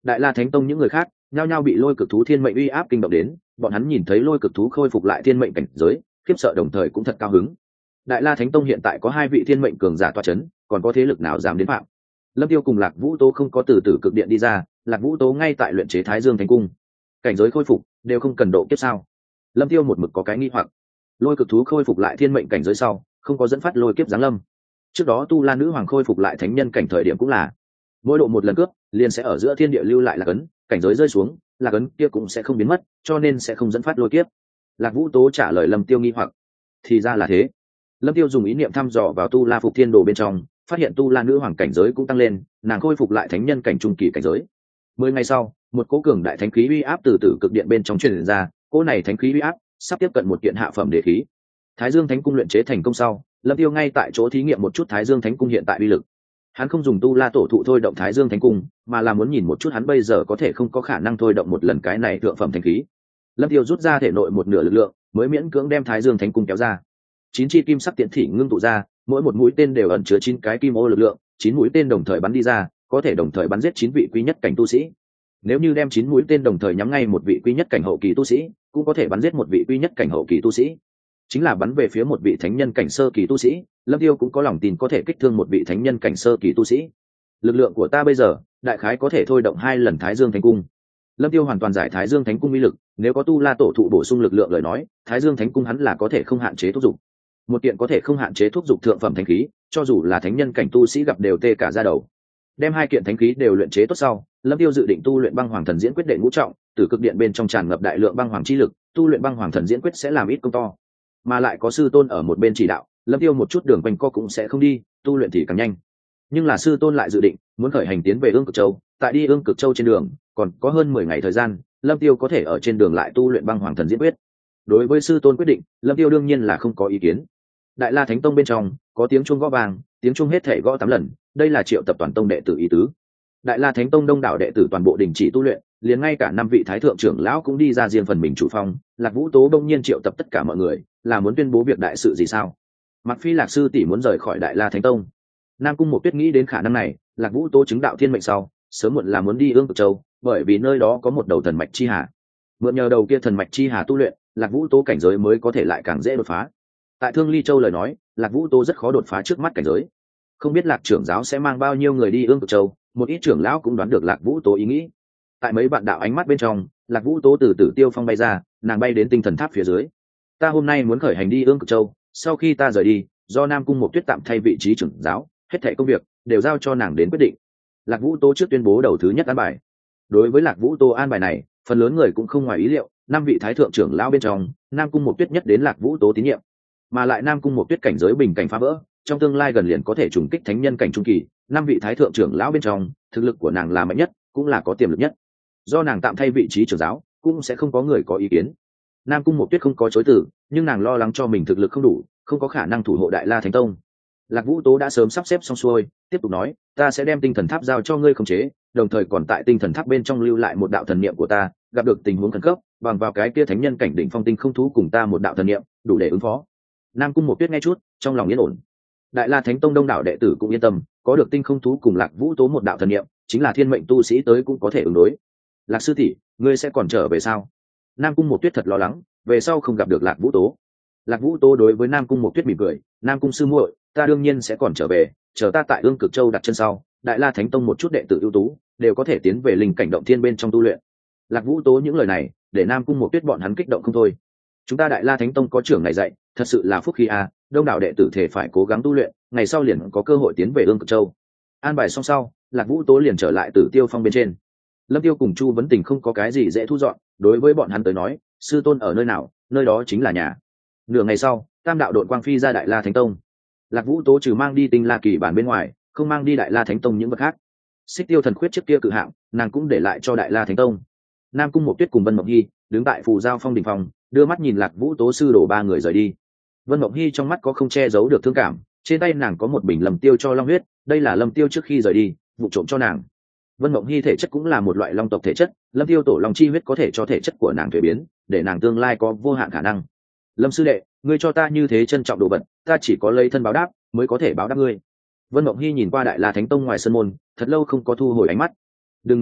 Đại La Thánh Tông những người khác nhao nhao bị lôi cực thú thiên mệnh uy áp kinh động đến, bọn hắn nhìn thấy lôi cực thú khôi phục lại thiên mệnh cảnh giới, khiếp sợ đồng thời cũng thật cao hứng. Đại La Thánh Tông hiện tại có hai vị thiên mệnh cường giả toa chấn, còn có thế lực nào dám đến phạm? Lâm Tiêu cùng Lạc Vũ Tố không có từ từ cực điện đi ra, Lạc Vũ Tố ngay tại luyện chế Thái Dương Thánh Cung. Cảnh giới khôi phục đều không cần độ kiếp sao? Lâm Tiêu một mực có cái nghi hoặc. Lôi cực thú khôi phục lại thiên mệnh cảnh giới sau, không có dẫn phát lôi kiếp giáng lâm. Trước đó Tu La nữ hoàng khôi phục lại thánh nhân cảnh thời điểm cũng là mỗi độ một lần cướp, liền sẽ ở giữa thiên địa lưu lại lạc ấn, cảnh giới rơi xuống, lạc ấn kia cũng sẽ không biến mất, cho nên sẽ không dẫn phát lôi kiếp. Lạc Vũ Tố trả lời Lâm Tiêu nghi hoặc. Thì ra là thế. Lâm Tiêu dùng ý niệm thăm dò vào Tu La Phục Thiên Đồ bên trong, phát hiện Tu La nữ hoàng cảnh giới cũng tăng lên, nàng khôi phục lại thánh nhân cảnh trung kỳ cảnh giới. Mười ngày sau, một cỗ cường đại thánh khí uy áp từ từ cực điện bên trong truyền ra, cỗ này thánh khí uy áp sắp tiếp cận một kiện hạ phẩm đế khí. Thái Dương Thánh Cung luyện chế thành công sau, Lâm Tiêu ngay tại chỗ thí nghiệm một chút Thái Dương Thánh Cung hiện tại uy lực. Hắn không dùng Tu La tổ thụ thôi động Thái Dương Thánh Cung, mà là muốn nhìn một chút hắn bây giờ có thể không có khả năng thôi động một lần cái này thượng phẩm thánh khí. Lâm Tiêu rút ra thể nội một nửa lực lượng, mới miễn cưỡng đem Thái Dương Thánh Cung kéo ra. Chín chi kim sắc tiễn thị ngưng tụ ra, mỗi một mũi tên đều ẩn chứa chín cái kim ô lực lượng, chín mũi tên đồng thời bắn đi ra, có thể đồng thời bắn giết chín vị quý nhất cảnh tu sĩ. Nếu như đem chín mũi tên đồng thời nhắm ngay một vị quý nhất cảnh hậu kỳ tu sĩ, cũng có thể bắn giết một vị quý nhất cảnh hậu kỳ tu sĩ. Chính là bắn về phía một vị thánh nhân cảnh sơ kỳ tu sĩ, Lâm Tiêu cũng có lòng tin có thể kích thương một vị thánh nhân cảnh sơ kỳ tu sĩ. Lực lượng của ta bây giờ, đại khái có thể thôi động hai lần Thái Dương Thánh Cung. Lâm Tiêu hoàn toàn giải Thái Dương Thánh Cung uy lực, nếu có Tu La tổ thụ bổ sung lực lượng lời nói, Thái Dương Thánh Cung hắn là có thể không hạn chế thúc dục. Một kiện có thể không hạn chế thúc dục thượng phẩm thánh khí, cho dù là thánh nhân cảnh tu sĩ gặp đều tê cả da đầu. Đem hai kiện thánh khí đều luyện chế tốt sau, Lâm Tiêu dự định tu luyện Băng Hoàng Thần Diễn Quyết đệ ngũ trọng, từ cực điện bên trong tràn ngập đại lượng băng hoàng chi lực, tu luyện Băng Hoàng Thần Diễn Quyết sẽ làm ít công to. Mà lại có sư tôn ở một bên chỉ đạo, Lâm Tiêu một chút đường quanh co cũng sẽ không đi, tu luyện thì càng nhanh. Nhưng là sư tôn lại dự định muốn khởi hành tiến về Ương Cực Châu, tại đi Ương Cực Châu trên đường, còn có hơn mười ngày thời gian, Lâm Tiêu có thể ở trên đường lại tu luyện Băng Hoàng Thần Diễn Quyết. Đối với sư tôn quyết định, Lâm Tiêu đương nhiên là không có ý kiến. Đại La Thánh Tông bên trong có tiếng chuông gõ vàng, tiếng chuông hết thể gõ tám lần, đây là triệu tập toàn tông đệ tử ý tứ. Đại La Thánh Tông đông đảo đệ tử toàn bộ đình chỉ tu luyện, liền ngay cả năm vị thái thượng trưởng lão cũng đi ra riêng phần mình chủ phong. Lạc Vũ Tố đông nhiên triệu tập tất cả mọi người, là muốn tuyên bố việc đại sự gì sao? Mặc Phi Lạc sư tỷ muốn rời khỏi Đại La Thánh Tông. Nam Cung Một Tuyết nghĩ đến khả năng này, Lạc Vũ Tố chứng đạo thiên mệnh sau, sớm muộn là muốn đi Ương Cực Châu, bởi vì nơi đó có một đầu thần mạch chi hà. Mượn nhờ đầu kia thần mạch chi hà tu luyện, Lạc Vũ Tố cảnh giới mới có thể lại càng dễ đột phá. Tại Thương Ly Châu lời nói, Lạc Vũ Tố rất khó đột phá trước mắt cảnh giới. Không biết Lạc trưởng giáo sẽ mang bao nhiêu người đi Ương Cực Châu, một ít trưởng lão cũng đoán được Lạc Vũ Tố ý nghĩ. Tại mấy bạn đạo ánh mắt bên trong, Lạc Vũ Tố từ Tử Tiêu Phong bay ra, nàng bay đến tinh thần tháp phía dưới. Ta hôm nay muốn khởi hành đi Ương Cực Châu, sau khi ta rời đi, do Nam Cung Một Tuyết tạm thay vị trí trưởng giáo, hết thảy công việc đều giao cho nàng đến quyết định. Lạc Vũ Tố trước tuyên bố đầu thứ nhất an bài. Đối với Lạc Vũ Tố an bài này, phần lớn người cũng không ngoài ý liệu, năm vị thái thượng trưởng lão bên trong, Nam Cung Một Tuyết nhất đến Lạc Vũ Tố tín nhiệm. Mà lại Nam Cung Một Tuyết cảnh giới bình cảnh phá vỡ, trong tương lai gần liền có thể trùng kích thánh nhân cảnh trung kỳ, năm vị thái thượng trưởng lão bên trong, thực lực của nàng là mạnh nhất, cũng là có tiềm lực nhất. Do nàng tạm thay vị trí trưởng giáo, cũng sẽ không có người có ý kiến. Nam Cung Một Tuyết không có chối từ, nhưng nàng lo lắng cho mình thực lực không đủ, không có khả năng thủ hộ Đại La Thánh Tông. Lạc Vũ Tố đã sớm sắp xếp xong xuôi, tiếp tục nói, ta sẽ đem tinh thần tháp giao cho ngươi khống chế, đồng thời còn tại tinh thần tháp bên trong lưu lại một đạo thần niệm của ta, gặp được tình huống khẩn cấp, bằng vào cái kia thánh nhân cảnh đỉnh phong tinh không thú cùng ta một đạo thần niệm, đủ để ứng phó. Nam Cung Một Tuyết nghe chút, trong lòng yên ổn. Đại La Thánh Tông đông đảo đệ tử cũng yên tâm, có được tinh không thú cùng Lạc Vũ Tố một đạo thần niệm, chính là thiên mệnh tu sĩ tới cũng có thể ứng đối. Lạc sư tỷ, ngươi sẽ còn trở về sao? Nam Cung Một Tuyết thật lo lắng, về sau không gặp được Lạc Vũ Tố. Lạc Vũ Tố đối với Nam Cung Một Tuyết mỉm cười, Nam Cung sư muội, ta đương nhiên sẽ còn trở về, chờ ta tại Ương Cực Châu đặt chân sau, Đại La Thánh Tông một chút đệ tử ưu tú đều có thể tiến về linh cảnh động thiên bên trong tu luyện. Lạc Vũ Tố những lời này, để Nam Cung Một Tuyết bọn hắn kích động không thôi. Chúng ta Đại La Thánh Tông có trưởng này dạy, thật sự là phúc khí a, đông đảo đệ tử thể phải cố gắng tu luyện, ngày sau liền có cơ hội tiến về Ương Cực Châu. An bài xong sau, Lạc Vũ Tố liền trở lại Tử Tiêu Phong bên trên. Lâm Tiêu cùng Chu Vấn Tình không có cái gì dễ thu dọn, đối với bọn hắn tới nói, sư tôn ở nơi nào, nơi đó chính là nhà. Nửa ngày sau, Tam đạo đội quang phi ra Đại La Thánh Tông. Lạc Vũ Tố trừ mang đi Tinh La Kỳ bản bên ngoài, không mang đi Đại La Thánh Tông những vật khác. Xích Tiêu thần khuyết trước kia cự hạng, nàng cũng để lại cho Đại La Thánh Tông. Nam Cung Một Tuyết cùng Vân Mộng Hy đứng tại phù giao phong đỉnh phòng, đưa mắt nhìn Lạc Vũ Tố sư đổ ba người rời đi. Vân Mộng Hy trong mắt có không che giấu được thương cảm, trên tay nàng có một bình Lâm Tiêu cho long huyết, đây là Lâm Tiêu trước khi rời đi, vụ trộm cho nàng. Vân Mộng Hy thể chất cũng là một loại long tộc thể chất, Lâm Tiêu tổ long chi huyết có thể cho thể chất của nàng thay biến, để nàng tương lai có vô hạn khả năng. Lâm sư đệ, ngươi cho ta như thế trân trọng đồ vật, ta chỉ có lấy thân báo đáp, mới có thể báo đáp ngươi. Vân Mộng Hy nhìn qua Đại La Thánh Tông ngoài sân môn, thật lâu không có thu hồi ánh mắt. Đừng nóng nội,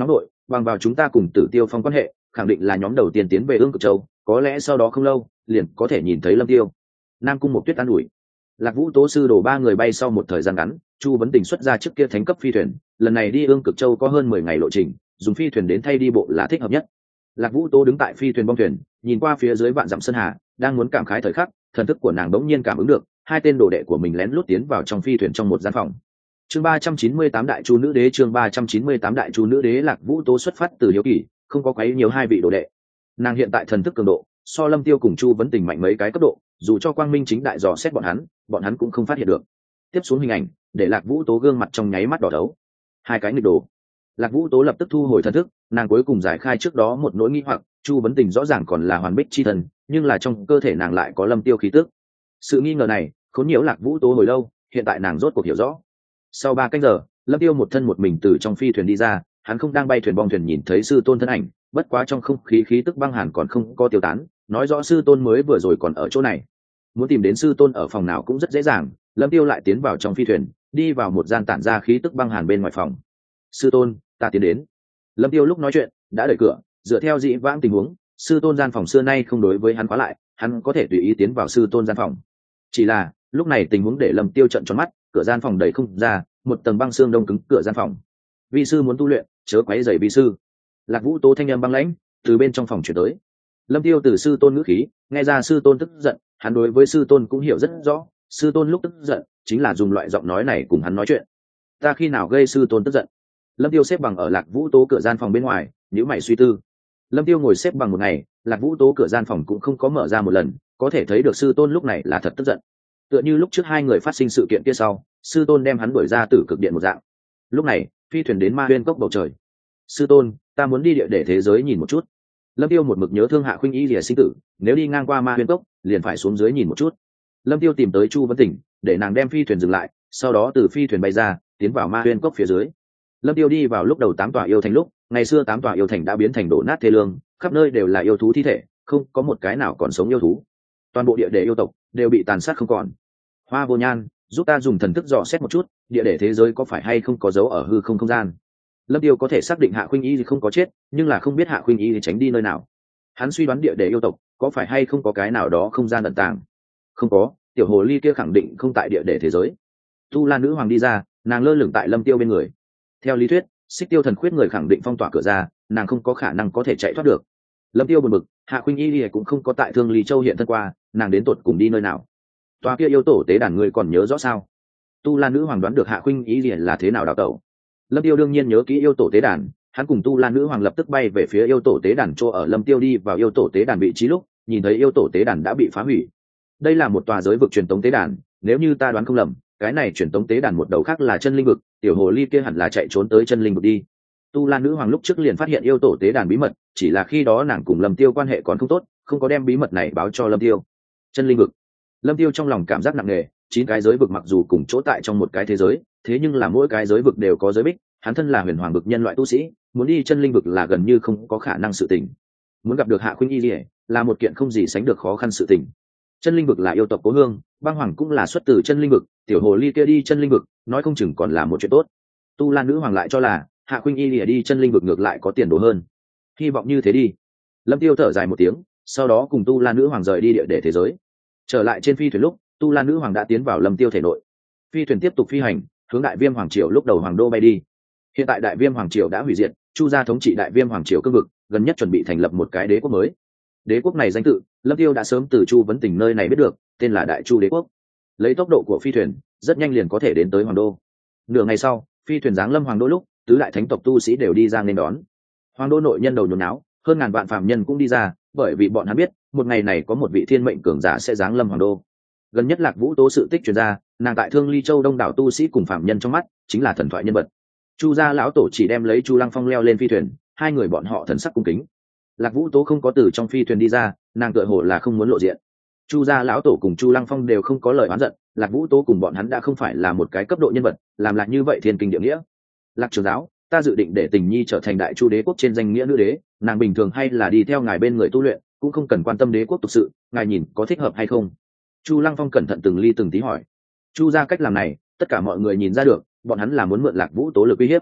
bằng vào chúng ta cùng Tử Tiêu Phong quan hệ, khẳng định là nhóm đầu tiên tiến về Ương Cực Châu, có lẽ sau đó không lâu liền có thể nhìn thấy Lâm Tiêu. Nam Cung Mộc Tuyết an ủi. Lạc Vũ Tố sư đồ ba người bay sau một thời gian ngắn, Chu Vấn Tình xuất ra trước kia thánh cấp phi thuyền, lần này đi Ương Cực Châu có hơn mười ngày lộ trình, dùng phi thuyền đến thay đi bộ là thích hợp nhất. Lạc Vũ Tố đứng tại phi thuyền bong thuyền, nhìn qua phía dưới vạn dặm sơn hà, đang muốn cảm khái thời khắc, thần thức của nàng bỗng nhiên cảm ứng được, hai tên đồ đệ của mình lén lút tiến vào trong phi thuyền trong một gian phòng. Chương ba trăm chín mươi tám Đại Chu Nữ Đế, chương ba trăm chín mươi tám Đại Chu Nữ Đế. Lạc Vũ Tố xuất phát từ hiếu kỳ, không có quấy nhiều hai vị đồ đệ. Nàng hiện tại thần thức cường độ, so Lâm Tiêu cùng Chu Vấn Tình mạnh mấy cái cấp độ, dù cho Quang Minh chính đại dò xét bọn hắn, bọn hắn cũng không phát hiện được. Tiếp xuống hình ảnh, để Lạc Vũ Tố gương mặt trong nháy mắt đỏ đấu. Hai cái nghịch đồ. Lạc Vũ Tố lập tức thu hồi thần thức, nàng cuối cùng giải khai trước đó một nỗi nghi hoặc, Chu Vấn Tình rõ ràng còn là hoàn bích chi thần, nhưng là trong cơ thể nàng lại có Lâm Tiêu khí tức. Sự nghi ngờ này khốn nhiễu Lạc Vũ Tố hồi lâu, hiện tại nàng rốt cuộc hiểu rõ. Sau ba canh giờ, Lâm Tiêu một thân một mình từ trong phi thuyền đi ra, hắn không đang bay thuyền bong thuyền nhìn thấy sư tôn thân ảnh, bất quá trong không khí khí tức băng hàn còn không có tiêu tán, nói rõ sư tôn mới vừa rồi còn ở chỗ này. Muốn tìm đến sư tôn ở phòng nào cũng rất dễ dàng. Lâm Tiêu lại tiến vào trong phi thuyền, đi vào một gian tản ra khí tức băng hàn bên ngoài phòng. Sư tôn, ta tiến đến. Lâm Tiêu lúc nói chuyện đã đẩy cửa, dựa theo dị vãng tình huống, sư tôn gian phòng xưa nay không đối với hắn khóa lại, hắn có thể tùy ý tiến vào sư tôn gian phòng. Chỉ là lúc này tình huống để Lâm Tiêu trợn tròn mắt, cửa gian phòng đầy không ra, một tầng băng xương đông cứng cửa gian phòng. Vi sư muốn tu luyện, chớ quấy rầy vi sư. Lạc Vũ Tố thanh âm băng lãnh từ bên trong phòng truyền tới. Lâm Tiêu từ sư tôn ngữ khí nghe ra sư tôn tức giận, hắn đối với sư tôn cũng hiểu rất rõ, sư tôn lúc tức giận chính là dùng loại giọng nói này cùng hắn nói chuyện. Ta khi nào gây sư tôn tức giận? Lâm Tiêu xếp bằng ở Lạc Vũ Tố cửa gian phòng bên ngoài, nhíu mày suy tư. Lâm Tiêu ngồi xếp bằng một ngày, Lạc Vũ Tố cửa gian phòng cũng không có mở ra một lần, có thể thấy được sư tôn lúc này là thật tức giận. Tựa như lúc trước hai người phát sinh sự kiện kia sau, sư tôn đem hắn đuổi ra tử cực điện một dạng. Lúc này, phi thuyền đến Ma Huyên Cốc bầu trời. Sư tôn, ta muốn đi địa để thế giới nhìn một chút. Lâm Tiêu một mực nhớ thương Hạ Khuynh Y lìa sinh tử, nếu đi ngang qua Ma Huyên Cốc, liền phải xuống dưới nhìn một chút. Lâm Tiêu tìm tới Chu Vấn Tình, để nàng đem phi thuyền dừng lại, sau đó từ phi thuyền bay ra, tiến vào Ma Huyên Cốc phía dưới. Lâm Tiêu đi vào lúc đầu tám tòa yêu thành lúc, ngày xưa tám tòa yêu thành đã biến thành đổ nát thê lương, khắp nơi đều là yêu thú thi thể, không có một cái nào còn sống yêu thú. Toàn bộ địa để yêu tộc đều bị tàn sát không còn. Hoa Vô Nhan, giúp ta dùng thần thức dò xét một chút, địa để thế giới có phải hay không có dấu ở hư không không gian. Lâm Tiêu có thể xác định Hạ Khuynh Y không có chết, nhưng là không biết Hạ Khuynh Y tránh đi nơi nào. Hắn suy đoán địa để yêu tộc có phải hay không có cái nào đó không gian ẩn tàng. Không có, tiểu hồ ly kia khẳng định không tại địa để thế giới. Tu La nữ hoàng đi ra, nàng lơ lửng tại Lâm Tiêu bên người. Theo lý thuyết, Xích Tiêu thần khuyết người khẳng định phong tỏa cửa ra, nàng không có khả năng có thể chạy thoát được. Lâm Tiêu buồn bực, Hạ Khuynh Y cũng không có tại Thương Ly Châu hiện thân qua, nàng đến tột cùng đi nơi nào? Tòa kia yêu tổ tế đàn người còn nhớ rõ sao? Tu La nữ hoàng đoán được Hạ Khuynh Y là thế nào đào tẩu. Lâm Tiêu đương nhiên nhớ kỹ yêu tổ tế đàn, hắn cùng Tu La nữ hoàng lập tức bay về phía yêu tổ tế đàn chỗ ở. Lâm Tiêu đi vào yêu tổ tế đàn vị trí lúc, nhìn thấy yêu tổ tế đàn đã bị phá hủy. Đây là một tòa giới vực truyền tống tế đàn, nếu như ta đoán không lầm, cái này truyền tống tế đàn một đầu khác là chân linh vực, tiểu hồ ly kia hẳn là chạy trốn tới chân linh vực đi. Tu La nữ hoàng lúc trước liền phát hiện yêu tổ tế đàn bí mật, chỉ là khi đó nàng cùng Lâm Tiêu quan hệ còn không tốt, không có đem bí mật này báo cho Lâm Tiêu. Chân linh vực. Lâm Tiêu trong lòng cảm giác nặng nề, chín cái giới vực mặc dù cùng chỗ tại trong một cái thế giới, thế nhưng là mỗi cái giới vực đều có giới bích, hắn thân là huyền hoàng vực nhân loại tu sĩ, muốn đi chân linh vực là gần như không có khả năng sự tình. Muốn gặp được Hạ Khuynh Y là một kiện không gì sánh được khó khăn sự tình. Chân linh vực là yêu tộc cố hương, băng hoàng cũng là xuất từ chân linh vực, tiểu hồ ly kia đi chân linh vực, nói không chừng còn là một chuyện tốt. Tu La nữ hoàng lại cho là Hạ Khuynh Y đi chân linh vực ngược lại có tiền đồ hơn. Hy vọng như thế đi. Lâm Tiêu thở dài một tiếng, sau đó cùng Tu La nữ hoàng rời đi địa để thế giới. Trở lại trên phi thuyền lúc, Tu La nữ hoàng đã tiến vào Lâm Tiêu thể nội. Phi thuyền tiếp tục phi hành, hướng Đại Viêm hoàng triều lúc đầu hoàng đô bay đi. Hiện tại Đại Viêm hoàng triều đã hủy diệt, Chu gia thống trị Đại Viêm hoàng triều cương vực, gần nhất chuẩn bị thành lập một cái đế quốc mới. Đế quốc này danh tự, Lâm Tiêu đã sớm từ Chu Vấn Tình nơi này biết được, tên là Đại Chu đế quốc. Lấy tốc độ của phi thuyền, rất nhanh liền có thể đến tới hoàng đô. Nửa ngày sau, phi thuyền giáng lâm hoàng đô lúc, tứ đại thánh tộc tu sĩ đều đi ra nên đón. Hoàng đô nội nhân đầu nhốn náo, hơn ngàn vạn phàm nhân cũng đi ra, bởi vì bọn hắn biết, một ngày này có một vị thiên mệnh cường giả sẽ giáng lâm hoàng đô. Gần nhất Lạc Vũ Tố sự tích truyền ra, nàng tại Thương Ly Châu đông đảo tu sĩ cùng phàm nhân trong mắt, chính là thần thoại nhân vật. Chu gia lão tổ chỉ đem lấy Chu Lăng Phong leo lên phi thuyền, hai người bọn họ thần sắc cung kính. Lạc Vũ Tố không có từ trong phi thuyền đi ra, nàng tựa hồ là không muốn lộ diện. Chu gia lão tổ cùng Chu Lăng Phong đều không có lời oán giận, Lạc Vũ Tố cùng bọn hắn đã không phải là một cái cấp độ nhân vật, làm lại như vậy thiên kinh địa nghĩa. Lạc trưởng giáo, ta dự định để Tình Nhi trở thành Đại Chu đế quốc trên danh nghĩa nữ đế, nàng bình thường hay là đi theo ngài bên người tu luyện, cũng không cần quan tâm đế quốc tục sự, ngài nhìn có thích hợp hay không? Chu Lăng Phong cẩn thận từng ly từng tí hỏi. Chu gia cách làm này, tất cả mọi người nhìn ra được, bọn hắn là muốn mượn Lạc Vũ Tố lực uy hiếp.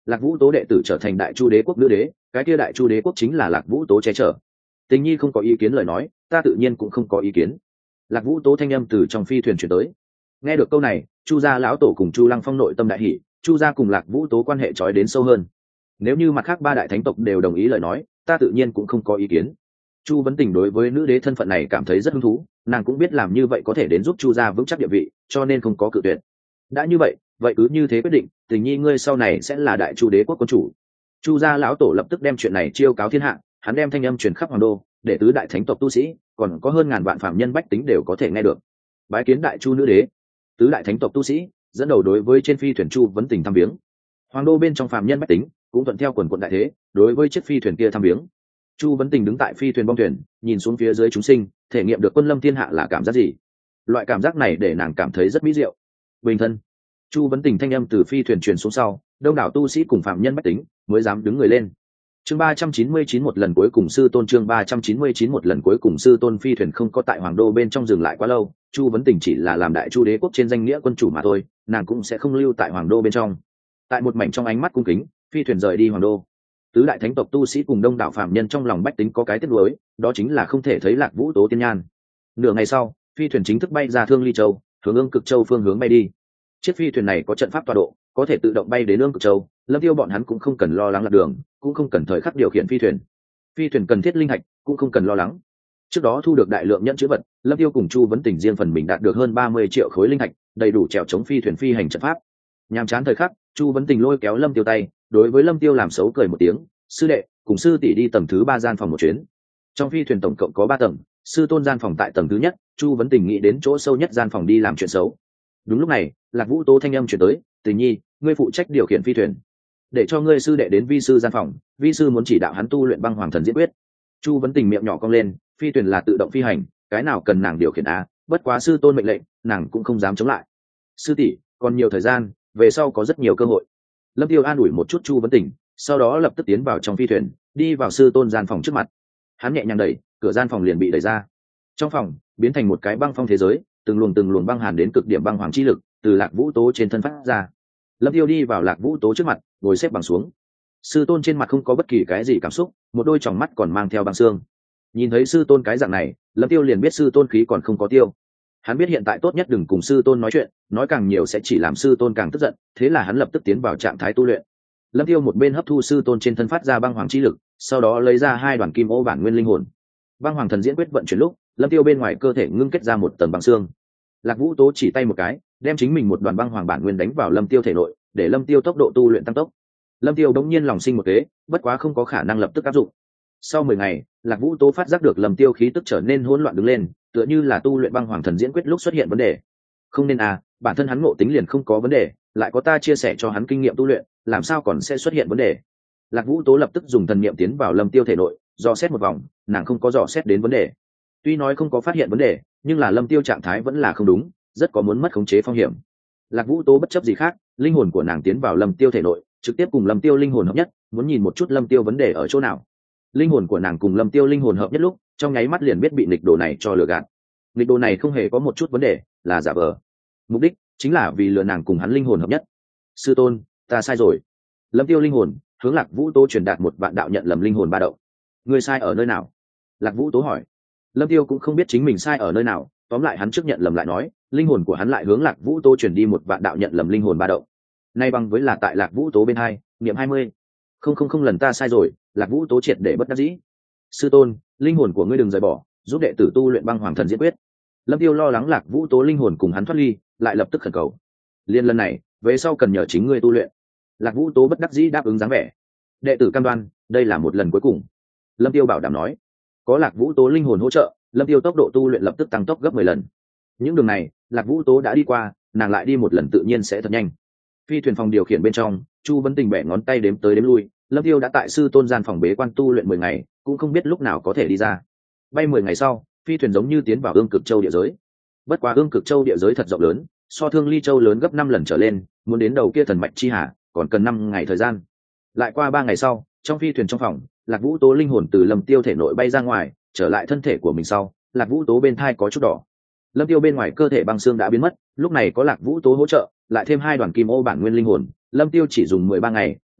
Lạc Vũ Tố đệ tử trở thành Đại Chu Đế quốc nữ đế, cái kia Đại Chu Đế quốc chính là Lạc Vũ Tố che chở. Tình Nhi không có ý kiến lời nói, ta tự nhiên cũng không có ý kiến. Lạc Vũ Tố thanh âm từ trong phi thuyền chuyển tới. Nghe được câu này, Chu gia lão tổ cùng Chu Lăng Phong nội tâm đại hỉ, Chu gia cùng Lạc Vũ Tố quan hệ trói đến sâu hơn. Nếu như mặt khác ba đại thánh tộc đều đồng ý lời nói, ta tự nhiên cũng không có ý kiến. Chu Vấn Tình đối với nữ đế thân phận này cảm thấy rất hứng thú, nàng cũng biết làm như vậy có thể đến giúp Chu gia vững chắc địa vị, cho nên không có cự tuyệt. Đã như vậy, vậy cứ như thế quyết định, Tình Nhi ngươi sau này sẽ là Đại Chu Đế quốc quân chủ. Chu gia lão tổ lập tức đem chuyện này chiêu cáo thiên hạ, hắn đem thanh âm truyền khắp hoàng đô, để tứ đại thánh tộc tu sĩ, còn có hơn ngàn vạn phạm nhân bách tính đều có thể nghe được. Bái kiến Đại Chu nữ đế. Tứ đại thánh tộc tu sĩ dẫn đầu đối với trên phi thuyền Chu Vấn Tình thăm viếng. Hoàng đô bên trong phạm nhân bách tính cũng thuận theo quần quận đại thế, đối với chiếc phi thuyền kia thăm viếng. Chu Vấn Tình đứng tại phi thuyền bong thuyền, nhìn xuống phía dưới chúng sinh, thể nghiệm được quân lâm thiên hạ là cảm giác gì. Loại cảm giác này để nàng cảm thấy rất mỹ diệu. Bình thân. Chu Vấn Tình thanh âm từ phi thuyền truyền xuống sau, đông đảo tu sĩ cùng phạm nhân bách tính mới dám đứng người lên. Chương ba trăm chín mươi chín một lần cuối cùng sư tôn chương ba trăm chín mươi chín một lần cuối cùng sư tôn phi thuyền không có tại hoàng đô bên trong dừng lại quá lâu, Chu Vấn Tình chỉ là làm Đại Chu Đế quốc trên danh nghĩa quân chủ mà thôi, nàng cũng sẽ không lưu tại hoàng đô bên trong. Tại một mảnh trong ánh mắt cung kính, phi thuyền rời đi hoàng đô. Tứ đại thánh tộc tu sĩ cùng đông đảo phạm nhân trong lòng bách tính có cái tiếc nuối, đó chính là không thể thấy Lạc Vũ Tố tiên nhan. Nửa ngày sau, phi thuyền chính thức bay ra Thương Ly Châu, hướng Ương Cực Châu phương hướng bay đi. Chiếc phi thuyền này có trận pháp tọa độ, có thể tự động bay đến Ương Cực Châu, Lâm Tiêu bọn hắn cũng không cần lo lắng lạc đường, cũng không cần thời khắc điều khiển phi thuyền. Phi thuyền cần thiết linh hạch, cũng không cần lo lắng. Trước đó thu được đại lượng nhẫn chữ vật, Lâm Tiêu cùng Chu Vấn Tình riêng phần mình đạt được hơn ba mươi triệu khối linh hạch, đầy đủ trèo chống phi thuyền phi hành trận pháp. Nhàm chán thời khắc, Chu Vấn Tình lôi kéo Lâm Tiêu tay, đối với Lâm Tiêu làm xấu cười một tiếng, sư đệ, cùng sư tỷ đi tầng thứ ba gian phòng một chuyến. Trong phi thuyền tổng cộng có ba tầng, sư tôn gian phòng tại tầng thứ nhất, Chu Vấn Tình nghĩ đến chỗ sâu nhất gian phòng đi làm chuyện xấu. Đúng lúc này, Lạc Vũ Tố thanh âm truyền tới, Tình Nhi, ngươi phụ trách điều khiển phi thuyền, để cho ngươi sư đệ đến vi sư gian phòng, vi sư muốn chỉ đạo hắn tu luyện băng hoàng thần diễn quyết. Chu Vấn Tình miệng nhỏ cong lên, phi thuyền là tự động phi hành, cái nào cần nàng điều khiển á, bất quá sư tôn mệnh lệnh, nàng cũng không dám chống lại. Sư tỷ, còn nhiều thời gian, về sau có rất nhiều cơ hội. Lâm Tiêu an ủi một chút Chu Vấn Tình, sau đó lập tức tiến vào trong phi thuyền, đi vào sư tôn gian phòng trước mặt. Hắn nhẹ nhàng đẩy, cửa gian phòng liền bị đẩy ra. Trong phòng biến thành một cái băng phong thế giới, từng luồng từng luồng băng hàn đến cực điểm băng hoàng chi lực từ Lạc Vũ Tố trên thân phát ra. Lâm Tiêu đi vào Lạc Vũ Tố trước mặt, ngồi xếp bằng xuống. Sư tôn trên mặt không có bất kỳ cái gì cảm xúc, một đôi tròng mắt còn mang theo băng xương. Nhìn thấy sư tôn cái dạng này, Lâm Tiêu liền biết sư tôn khí còn không có tiêu. Hắn biết hiện tại tốt nhất đừng cùng sư tôn nói chuyện, nói càng nhiều sẽ chỉ làm sư tôn càng tức giận, thế là hắn lập tức tiến vào trạng thái tu luyện. Lâm Tiêu một bên hấp thu sư tôn trên thân phát ra băng hoàng chi lực, sau đó lấy ra hai đoàn kim ô bản nguyên linh hồn. Băng hoàng thần diễn quyết vận chuyển lúc, Lâm Tiêu bên ngoài cơ thể ngưng kết ra một tầng băng xương. Lạc Vũ Tố chỉ tay một cái, đem chính mình một đoàn băng hoàng bản nguyên đánh vào Lâm Tiêu thể nội, để Lâm Tiêu tốc độ tu luyện tăng tốc. Lâm Tiêu đống nhiên lòng sinh một kế, bất quá không có khả năng lập tức áp dụng. Sau mười ngày, Lạc Vũ Tố phát giác được Lâm Tiêu khí tức trở nên hỗn loạn đứng lên, tựa như là tu luyện băng hoàng thần diễn quyết lúc xuất hiện vấn đề. Không nên à, bản thân hắn ngộ tính liền không có vấn đề, lại có ta chia sẻ cho hắn kinh nghiệm tu luyện, làm sao còn sẽ xuất hiện vấn đề. Lạc Vũ Tố lập tức dùng thần niệm tiến vào Lâm Tiêu thể nội, dò xét một vòng, nàng không có dò xét đến vấn đề. Tuy nói không có phát hiện vấn đề, nhưng là Lâm Tiêu trạng thái vẫn là không đúng, rất có muốn mất khống chế phong hiểm. Lạc Vũ Tố bất chấp gì khác, linh hồn của nàng tiến vào Lâm Tiêu thể nội, trực tiếp cùng Lâm Tiêu linh hồn hợp nhất, muốn nhìn một chút Lâm Tiêu vấn đề ở chỗ nào. Linh hồn của nàng cùng Lâm Tiêu linh hồn hợp nhất lúc, trong nháy mắt liền biết bị nghịch đồ này cho lừa gạt. Nghịch đồ này không hề có một chút vấn đề, là giả vờ. Mục đích chính là vì lừa nàng cùng hắn linh hồn hợp nhất. Sư tôn, ta sai rồi. Lâm Tiêu linh hồn hướng Lạc Vũ Tố truyền đạt một vạn đạo nhận lầm linh hồn ba động. Ngươi sai ở nơi nào? Lạc Vũ Tố hỏi. Lâm Tiêu cũng không biết chính mình sai ở nơi nào, tóm lại hắn trước nhận lầm lại nói, linh hồn của hắn lại hướng Lạc Vũ Tố truyền đi một vạn đạo nhận lầm linh hồn ba động. Nay bằng với là tại Lạc Vũ Tố bên hai, niệm hai mươi. Không không không lần ta sai rồi, Lạc Vũ Tố triệt để bất đắc dĩ. Sư tôn, linh hồn của ngươi đừng rời bỏ, giúp đệ tử tu luyện băng hoàng thần diễn quyết. Lâm Tiêu lo lắng Lạc Vũ Tố linh hồn cùng hắn thoát ly, lại lập tức khẩn cầu. Liên lần này, về sau cần nhờ chính ngươi tu luyện. Lạc Vũ Tố bất đắc dĩ đáp ứng dáng vẻ. Đệ tử cam đoan, đây là một lần cuối cùng. Lâm Tiêu bảo đảm nói. Có Lạc Vũ Tố linh hồn hỗ trợ, Lâm Tiêu tốc độ tu luyện lập tức tăng tốc gấp mười lần. Những đường này, Lạc Vũ Tố đã đi qua, nàng lại đi một lần tự nhiên sẽ thật nhanh. Phi thuyền phòng điều khiển bên trong, Chu Vấn Tình bẻ ngón tay đếm tới đếm lui, Lâm Tiêu đã tại sư tôn gian phòng bế quan tu luyện mười ngày, cũng không biết lúc nào có thể đi ra. Bay mười ngày sau, phi thuyền giống như tiến vào Ương Cực Châu địa giới. Bất quá Ương Cực Châu địa giới thật rộng lớn, so Thương Ly Châu lớn gấp năm lần trở lên, muốn đến đầu kia thần mạch chi hà, còn cần năm ngày thời gian. Lại qua ba ngày sau, trong phi thuyền trong phòng, Lạc Vũ Tố linh hồn từ Lâm Tiêu thể nội bay ra ngoài, trở lại thân thể của mình sau, Lạc Vũ Tố bên thai có chút đỏ. Lâm Tiêu bên ngoài cơ thể băng xương đã biến mất, lúc này có Lạc Vũ Tố hỗ trợ, lại thêm hai đoàn kim ô bản nguyên linh hồn, Lâm Tiêu chỉ dùng mười ba ngày,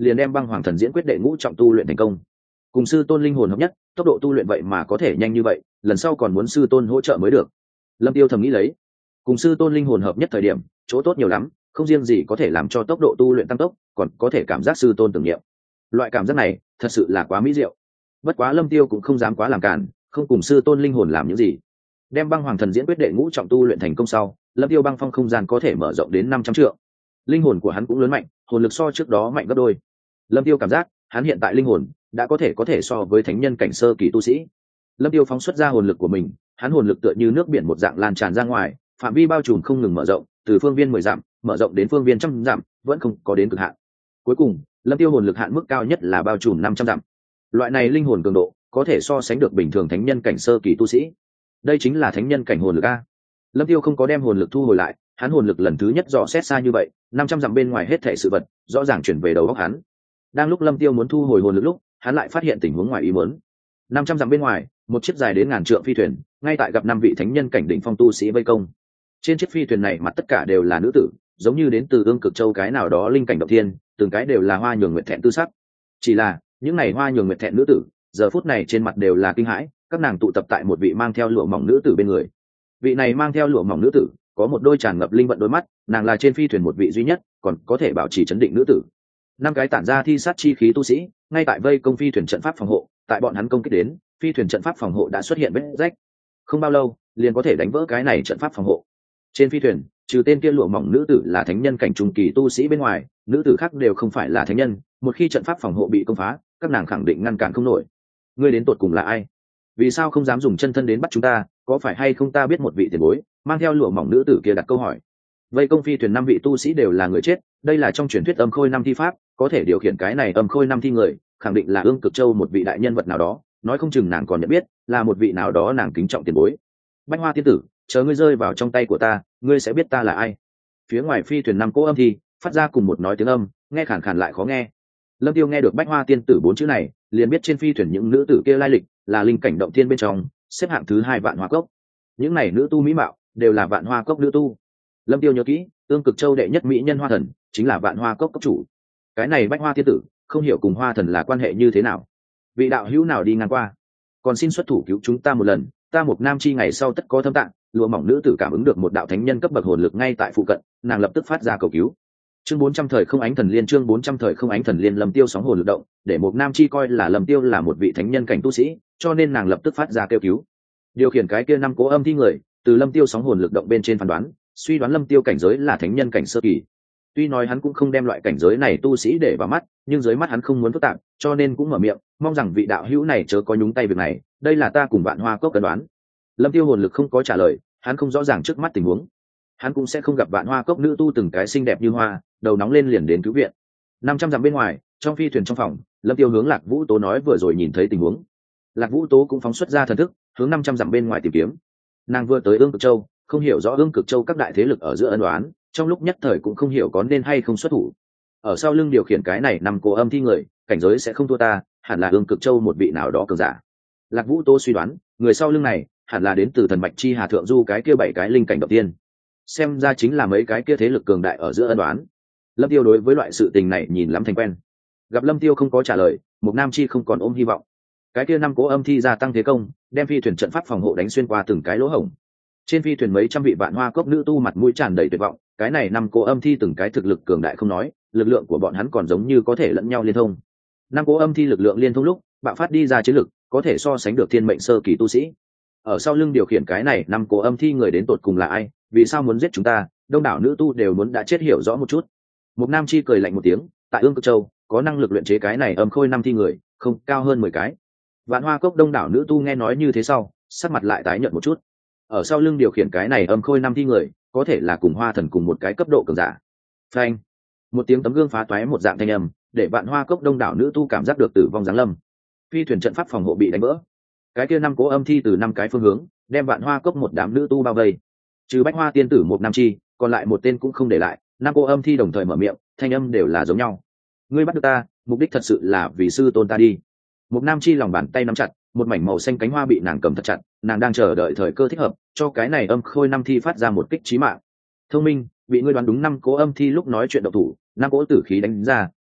liền đem băng hoàng thần diễn quyết đệ ngũ trọng tu luyện thành công. Cùng sư tôn linh hồn hợp nhất, tốc độ tu luyện vậy mà có thể nhanh như vậy, lần sau còn muốn sư tôn hỗ trợ mới được. Lâm Tiêu thầm nghĩ lấy, cùng sư tôn linh hồn hợp nhất thời điểm, chỗ tốt nhiều lắm, không riêng gì có thể làm cho tốc độ tu luyện tăng tốc, còn có thể cảm giác sư tôn tưởng niệm. Loại cảm giác này, thật sự là quá mỹ diệu. Bất quá Lâm Tiêu cũng không dám quá làm cản, không cùng sư tôn linh hồn làm những gì. Đem băng hoàng thần diễn quyết đệ ngũ trọng tu luyện thành công sau, Lâm Tiêu băng phong không gian có thể mở rộng đến năm trăm trượng. Linh hồn của hắn cũng lớn mạnh, hồn lực so trước đó mạnh gấp đôi. Lâm Tiêu cảm giác, hắn hiện tại linh hồn đã có thể có thể so với thánh nhân cảnh sơ kỳ tu sĩ. Lâm Tiêu phóng xuất ra hồn lực của mình, hắn hồn lực tựa như nước biển một dạng lan tràn ra ngoài, phạm vi bao trùm không ngừng mở rộng, từ phương viên mười dặm mở rộng đến phương viên trăm dặm, vẫn không có đến cực hạn. Cuối cùng, Lâm Tiêu hồn lực hạn mức cao nhất là bao trùm năm trăm dặm. Loại này linh hồn cường độ có thể so sánh được bình thường thánh nhân cảnh sơ kỳ tu sĩ. Đây chính là thánh nhân cảnh hồn lực a. Lâm Tiêu không có đem hồn lực thu hồi lại, hắn hồn lực lần thứ nhất dò xét xa như vậy, năm trăm dặm bên ngoài hết thảy sự vật, rõ ràng chuyển về đầu óc hắn. Đang lúc Lâm Tiêu muốn thu hồi hồn lực lúc, hắn lại phát hiện tình huống ngoài ý muốn. năm trăm dặm bên ngoài, một chiếc dài đến ngàn trượng phi thuyền, ngay tại gặp năm vị thánh nhân cảnh đỉnh phong tu sĩ vây công. Trên chiếc phi thuyền này mặt tất cả đều là nữ tử, giống như đến từ Ương Cực Châu cái nào đó linh cảnh động thiên, từng cái đều là hoa nhường nguyệt thẹn tư sắc. Chỉ là, những này hoa nhường nguyệt thẹn nữ tử, giờ phút này trên mặt đều là kinh hãi, các nàng tụ tập tại một vị mang theo lụa mỏng nữ tử bên người. Vị này mang theo lụa mỏng nữ tử, có một đôi tràn ngập linh vận đôi mắt, nàng là trên phi thuyền một vị duy nhất, còn có thể bảo trì trấn định nữ tử. Năm cái tản ra thi sát chi khí tu sĩ, ngay tại vây công phi thuyền trận pháp phòng hộ, tại bọn hắn công kích đến, phi thuyền trận pháp phòng hộ đã xuất hiện vết rách. Không bao lâu, liền có thể đánh vỡ cái này trận pháp phòng hộ. Trên phi thuyền, trừ tên kia lụa mỏng nữ tử là thánh nhân cảnh trung kỳ tu sĩ bên ngoài, nữ tử khác đều không phải là thánh nhân, một khi trận pháp phòng hộ bị công phá, các nàng khẳng định ngăn cản không nổi. Ngươi đến tột cùng là ai? Vì sao không dám dùng chân thân đến bắt chúng ta? Có phải hay không ta biết một vị tiền bối? Mang theo lụa mỏng nữ tử kia đặt câu hỏi. Vây công phi thuyền năm vị tu sĩ đều là người chết, đây là trong truyền thuyết âm khôi năm thi pháp, có thể điều khiển cái này âm khôi năm thi người, khẳng định là Ương Cực Châu một vị đại nhân vật nào đó, nói không chừng nàng còn nhận biết, là một vị nào đó nàng kính trọng tiền bối. Bách Hoa tiên tử, chờ ngươi rơi vào trong tay của ta, ngươi sẽ biết ta là ai. Phía ngoài phi thuyền năm cỗ âm thi phát ra cùng một nói tiếng âm, nghe khàn khàn lại khó nghe. Lâm Tiêu nghe được Bách Hoa tiên tử bốn chữ này, liền biết trên phi thuyền những nữ tử kia lai lịch là linh cảnh động thiên bên trong, xếp hạng thứ hai Vạn Hoa Cốc. Những này nữ tu mỹ mạo đều là Vạn Hoa Cốc nữ tu. Lâm Tiêu nhớ kỹ, Ương Cực Châu đệ nhất mỹ nhân Hoa Thần chính là Vạn Hoa Cốc cốc chủ. Cái này Bách Hoa tiên tử không hiểu cùng Hoa Thần là quan hệ như thế nào. Vị đạo hữu nào đi ngang qua, còn xin xuất thủ cứu chúng ta một lần, ta một nam chi ngày sau tất có thâm tạng. Lụa mỏng nữ tử cảm ứng được một đạo thánh nhân cấp bậc hồn lực ngay tại phụ cận, nàng lập tức phát ra cầu cứu. Chương bốn trăm thời không ánh thần liên, chương bốn trăm thời không ánh thần liên. Lâm Tiêu sóng hồn lực động, để một nam chi coi là Lâm Tiêu là một vị thánh nhân cảnh tu sĩ, cho nên nàng lập tức phát ra kêu cứu. Điều khiển cái kia năm cố âm thi người, từ Lâm Tiêu sóng hồn lực động bên trên phán đoán, suy đoán Lâm Tiêu cảnh giới là thánh nhân cảnh sơ kỳ. Tuy nói hắn cũng không đem loại cảnh giới này tu sĩ để vào mắt, nhưng dưới mắt hắn không muốn phức tạp, cho nên cũng mở miệng, mong rằng vị đạo hữu này chớ có nhúng tay việc này, đây là ta cùng Vạn Hoa Cốc cân đoán. Lâm Tiêu hồn lực không có trả lời, hắn không rõ ràng trước mắt tình huống, hắn cũng sẽ không gặp Vạn Hoa Cốc nữ tu từng cái xinh đẹp như hoa, đầu nóng lên liền đến cứu viện. Năm trăm dặm bên ngoài, trong phi thuyền trong phòng, Lâm Tiêu hướng Lạc Vũ Tố nói vừa rồi nhìn thấy tình huống. Lạc Vũ Tố cũng phóng xuất ra thần thức, hướng năm trăm dặm bên ngoài tìm kiếm. Nàng vừa tới Ương Cực Châu, không hiểu rõ Ương Cực Châu các đại thế lực ở giữa ân oán, trong lúc nhất thời cũng không hiểu có nên hay không xuất thủ. Ở sau lưng điều khiển cái này năm cô âm thi người, cảnh giới sẽ không thua ta, hẳn là Ương Cực Châu một vị nào đó cường giả. Lạc Vũ Tố suy đoán, người sau lưng này hẳn là đến từ thần mạch chi hà thượng du cái kia bảy cái linh cảnh đầu tiên, xem ra chính là mấy cái kia thế lực cường đại ở giữa ân đoán. Lâm Tiêu đối với loại sự tình này nhìn lắm thành quen. Gặp Lâm Tiêu không có trả lời, Mục Nam Chi không còn ôm hy vọng. Cái kia năm cố âm thi gia tăng thế công, đem phi thuyền trận pháp phòng hộ đánh xuyên qua từng cái lỗ hổng. Trên phi thuyền mấy trăm vị Vạn Hoa Cốc nữ tu mặt mũi tràn đầy tuyệt vọng, cái này năm cố âm thi từng cái thực lực cường đại không nói, lực lượng của bọn hắn còn giống như có thể lẫn nhau liên thông. Năm cố âm thi lực lượng liên thông lúc, bạo phát đi ra chiến lực, có thể so sánh được thiên mệnh sơ kỳ tu sĩ. Ở sau lưng điều khiển cái này năm cố âm thi người đến tột cùng là ai, vì sao muốn giết chúng ta, đông đảo nữ tu đều muốn đã chết hiểu rõ một chút. Mục Nam Chi cười lạnh một tiếng, tại Ương Cực Châu có năng lực luyện chế cái này âm khôi năm thi người, không cao hơn mười cái. Vạn Hoa Cốc đông đảo nữ tu nghe nói như thế sau, sắc mặt lại tái nhợt một chút. Ở sau lưng điều khiển cái này âm khôi năm thi người, có thể là cùng Hoa Thần cùng một cái cấp độ cường giả. Phanh! Một tiếng tấm gương phá toái một dạng thanh âm, để Vạn Hoa Cốc đông đảo nữ tu cảm giác được tử vong giáng lâm. Phi thuyền trận pháp phòng hộ bị đánh vỡ. Cái kia năm cố âm thi từ năm cái phương hướng, đem Vạn Hoa Cốc một đám nữ tu bao vây. Trừ Bách Hoa tiên tử một Nam Chi, còn lại một tên cũng không để lại, năm cô âm thi đồng thời mở miệng, thanh âm đều là giống nhau. Ngươi bắt được ta, mục đích thật sự là vì sư tôn ta đi. Một Nam Chi lòng bàn tay nắm chặt, một mảnh màu xanh cánh hoa bị nàng cầm thật chặt, nàng đang chờ đợi thời cơ thích hợp, cho cái này âm khôi năm thi phát ra một kích chí mạng. Thông minh, bị ngươi đoán đúng năm cố âm thi lúc nói chuyện độc thủ, năm cỗ tử khí đánh ra,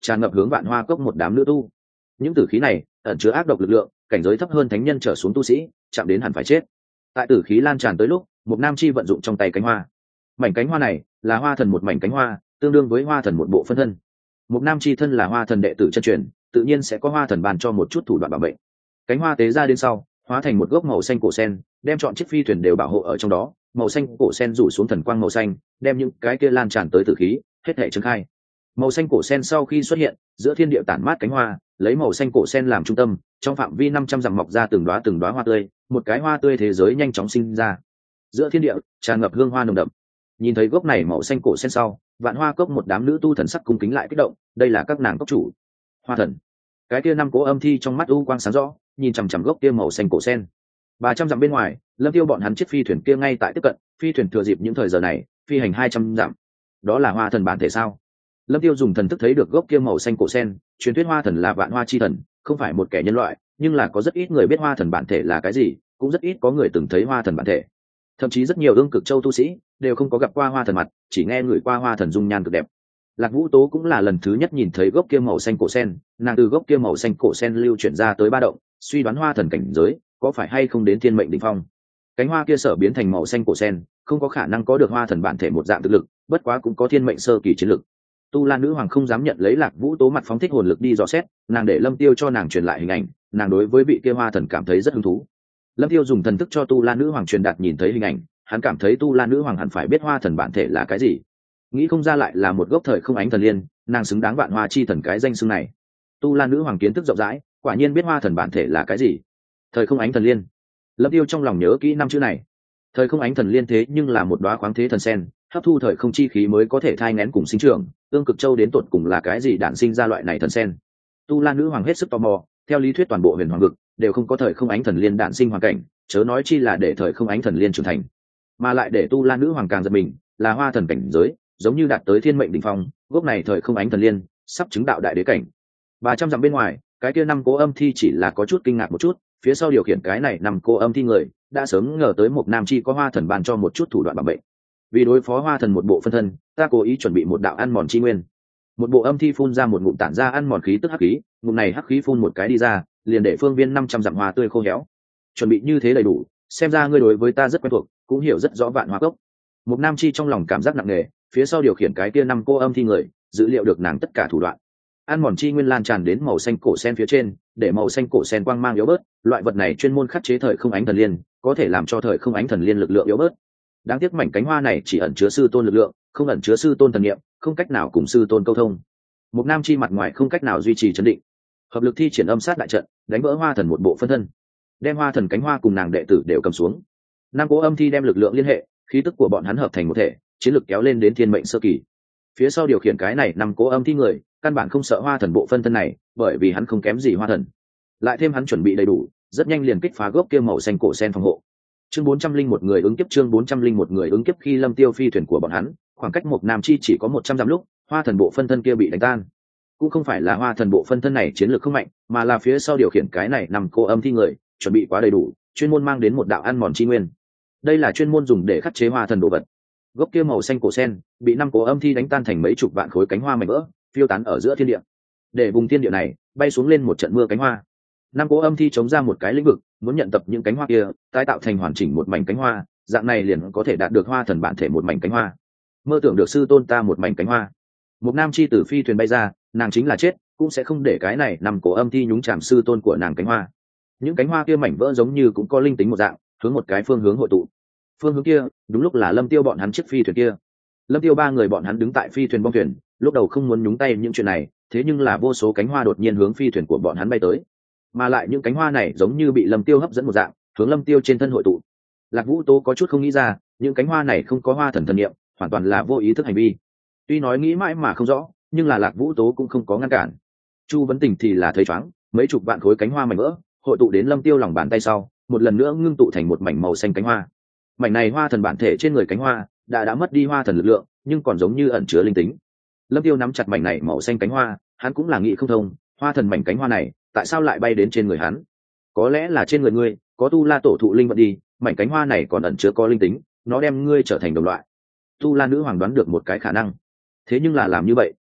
tràn ngập hướng vạn hoa cốc một đám nữ tu. Những tử khí này ẩn chứa ác độc lực lượng, cảnh giới thấp hơn thánh nhân trở xuống tu sĩ chạm đến hẳn phải chết. Tại tử khí lan tràn tới lúc, một nam chi vận dụng trong tay cánh hoa. Mảnh cánh hoa này là hoa thần một mảnh cánh hoa, tương đương với hoa thần một bộ phân thân. Một nam chi thân là hoa thần đệ tử chân truyền, tự nhiên sẽ có hoa thần bàn cho một chút thủ đoạn bảo vệ. Cánh hoa tế ra đến sau, hóa thành một gốc màu xanh cổ sen, đem chọn chiếc phi thuyền đều bảo hộ ở trong đó. Màu xanh cổ sen rủ xuống thần quang màu xanh, đem những cái kia lan tràn tới tử khí hết thảy trấn khai. Màu xanh cổ sen sau khi xuất hiện, giữa thiên địa tản mát cánh hoa, lấy màu xanh cổ sen làm trung tâm, trong phạm vi năm trăm dặm mọc ra từng đóa từng đóa hoa tươi, một cái hoa tươi thế giới nhanh chóng sinh ra. Giữa thiên địa tràn ngập hương hoa nồng đậm. Nhìn thấy gốc này màu xanh cổ sen sau, vạn hoa cốc một đám nữ tu thần sắc cung kính lại kích động, đây là các nàng cốc chủ, hoa thần. Cái kia năm cố âm thi trong mắt u quang sáng rõ, nhìn chằm chằm gốc kia màu xanh cổ sen. Ba trăm dặm bên ngoài, Lâm Tiêu bọn hắn chiếc phi thuyền kia ngay tại tiếp cận, phi thuyền thừa dịp những thời giờ này, phi hành hai trăm dặm. Đó là hoa thần bản thể sao? Lâm Tiêu dùng thần thức thấy được gốc kia màu xanh cổ sen, truyền thuyết hoa thần là vạn hoa chi thần, không phải một kẻ nhân loại, nhưng là có rất ít người biết hoa thần bản thể là cái gì, cũng rất ít có người từng thấy hoa thần bản thể. Thậm chí rất nhiều ương cực châu tu sĩ đều không có gặp qua hoa thần mặt, chỉ nghe người qua hoa thần dung nhan cực đẹp. Lạc Vũ Tố cũng là lần thứ nhất nhìn thấy gốc kia màu xanh cổ sen, nàng từ gốc kia màu xanh cổ sen lưu chuyển ra tới ba động, suy đoán hoa thần cảnh giới có phải hay không đến thiên mệnh đỉnh phong. Cánh hoa kia sở biến thành màu xanh cổ sen, không có khả năng có được hoa thần bản thể một dạng thực lực, bất quá cũng có thiên mệnh sơ kỳ chiến lực. Tu La nữ hoàng không dám nhận lấy Lạc Vũ Tố mặt phóng thích hồn lực đi dò xét, nàng để Lâm Tiêu cho nàng truyền lại hình ảnh, nàng đối với vị kia hoa thần cảm thấy rất hứng thú. Lâm Tiêu dùng thần thức cho Tu La nữ hoàng truyền đạt nhìn thấy hình ảnh, hắn cảm thấy Tu La nữ hoàng hẳn phải biết hoa thần bản thể là cái gì. Nghĩ không ra lại là một gốc thời không ánh thần liên, nàng xứng đáng vạn hoa chi thần cái danh xưng này. Tu La nữ hoàng kiến thức rộng rãi, quả nhiên biết hoa thần bản thể là cái gì. Thời không ánh thần liên. Lâm Tiêu trong lòng nhớ kỹ năm chữ này. Thời không ánh thần liên thế nhưng là một đóa khoáng thế thần sen, hấp thu thời không chi khí mới có thể thai nghén cùng sinh trưởng, ương cực châu đến tột cùng là cái gì đản sinh ra loại này thần sen. Tu La nữ hoàng hết sức tò mò, theo lý thuyết toàn bộ huyền hoàng vực đều không có thời không ánh thần liên đản sinh hoàn cảnh, chớ nói chi là để thời không ánh thần liên trưởng thành. Mà lại để Tu La nữ hoàng càng giật mình, là hoa thần cảnh giới, giống như đạt tới thiên mệnh đỉnh phong, gốc này thời không ánh thần liên sắp chứng đạo đại đế cảnh. Ba trăm dặm bên ngoài, cái kia năm cố âm thi chỉ là có chút kinh ngạc một chút, phía sau điều khiển cái này năm cô âm thi người đã sớm ngờ tới một nam chi có hoa thần ban cho một chút thủ đoạn bảo vệ. Vì đối phó hoa thần một bộ phân thân, ta cố ý chuẩn bị một đạo ăn mòn chi nguyên. Một bộ âm thi phun ra một ngụm tản ra ăn mòn khí tức hắc khí, ngụm này hắc khí phun một cái đi ra, liền để phương viên năm trăm dặm hoa tươi khô héo. Chuẩn bị như thế đầy đủ, xem ra ngươi đối với ta rất quen thuộc, cũng hiểu rất rõ vạn hoa cốc. Một nam chi trong lòng cảm giác nặng nề, phía sau điều khiển cái kia năm cô âm thi người dữ liệu được nàng tất cả thủ đoạn. Ăn mòn chi nguyên lan tràn đến màu xanh cổ sen phía trên, để màu xanh cổ sen quang mang yếu bớt, loại vật này chuyên môn khắc chế thời không ánh thần liên, có thể làm cho thời không ánh thần liên lực lượng yếu bớt. Đáng tiếc mảnh cánh hoa này chỉ ẩn chứa sư tôn lực lượng, không ẩn chứa sư tôn thần niệm, không cách nào cùng sư tôn câu thông. Một nam chi mặt ngoài không cách nào duy trì trấn định, hợp lực thi triển âm sát đại trận, đánh vỡ hoa thần một bộ phân thân, đem hoa thần cánh hoa cùng nàng đệ tử đều cầm xuống. Nam cố âm thi đem lực lượng liên hệ, khí tức của bọn hắn hợp thành một thể, chiến lực kéo lên đến thiên mệnh sơ kỳ. Phía sau điều khiển cái này năm cố âm thi người căn bản không sợ hoa thần bộ phân thân này, bởi vì hắn không kém gì hoa thần, lại thêm hắn chuẩn bị đầy đủ, rất nhanh liền kích phá gốc kia màu xanh cổ sen phòng hộ. Chương bốn trăm linh một người ứng kiếp chương bốn trăm linh một người ứng kiếp khi Lâm Tiêu phi thuyền của bọn hắn khoảng cách một nam chi chỉ có một trăm dặm lúc, hoa thần bộ phân thân kia bị đánh tan. Cũng không phải là hoa thần bộ phân thân này chiến lược không mạnh, mà là phía sau điều khiển cái này nằm cô âm thi người chuẩn bị quá đầy đủ, chuyên môn mang đến một đạo ăn mòn chi nguyên. Đây là chuyên môn dùng để khắc chế hoa thần đồ vật. Gốc kia màu xanh cổ sen bị năm cổ âm thi đánh tan thành mấy chục vạn khối cánh hoa mảnh vỡ, phiêu tán ở giữa thiên địa. Để vùng thiên địa này bay xuống lên một trận mưa cánh hoa. Năm cổ âm thi chống ra một cái lĩnh vực, muốn nhận tập những cánh hoa kia, tái tạo thành hoàn chỉnh một mảnh cánh hoa, dạng này liền có thể đạt được hoa thần bản thể một mảnh cánh hoa. Mơ tưởng được sư tôn ta một mảnh cánh hoa. Một nam chi tử phi thuyền bay ra, nàng chính là chết, cũng sẽ không để cái này năm cổ âm thi nhúng chạm sư tôn của nàng cánh hoa. Những cánh hoa kia mảnh vỡ giống như cũng có linh tính một dạng, hướng một cái phương hướng hội tụ. Phương hướng kia đúng lúc là Lâm Tiêu bọn hắn chiếc phi thuyền kia. Lâm Tiêu ba người bọn hắn đứng tại phi thuyền bong thuyền, lúc đầu không muốn nhúng tay những chuyện này, thế nhưng là vô số cánh hoa đột nhiên hướng phi thuyền của bọn hắn bay tới, mà lại những cánh hoa này giống như bị Lâm Tiêu hấp dẫn một dạng, hướng Lâm Tiêu trên thân hội tụ. Lạc Vũ Tố có chút không nghĩ ra, những cánh hoa này không có hoa thần thần niệm, hoàn toàn là vô ý thức hành vi. Tuy nói nghĩ mãi mà không rõ, nhưng là Lạc Vũ Tố cũng không có ngăn cản. Chu Vấn Tình thì là thấy choáng, mấy chục vạn khối cánh hoa mảnh vỡ hội tụ đến Lâm Tiêu lòng bàn tay sau, một lần nữa ngưng tụ thành một mảnh màu xanh cánh hoa. Mảnh này hoa thần bản thể trên người cánh hoa đã đã mất đi hoa thần lực lượng, nhưng còn giống như ẩn chứa linh tính. Lâm Tiêu nắm chặt mảnh này màu xanh cánh hoa, hắn cũng là nghĩ không thông, hoa thần mảnh cánh hoa này tại sao lại bay đến trên người hắn? Có lẽ là trên người ngươi có tu la tổ thụ linh vận đi, mảnh cánh hoa này còn ẩn chứa có linh tính, nó đem ngươi trở thành đồng loại. Tu la nữ hoàng đoán được một cái khả năng, thế nhưng là làm như vậy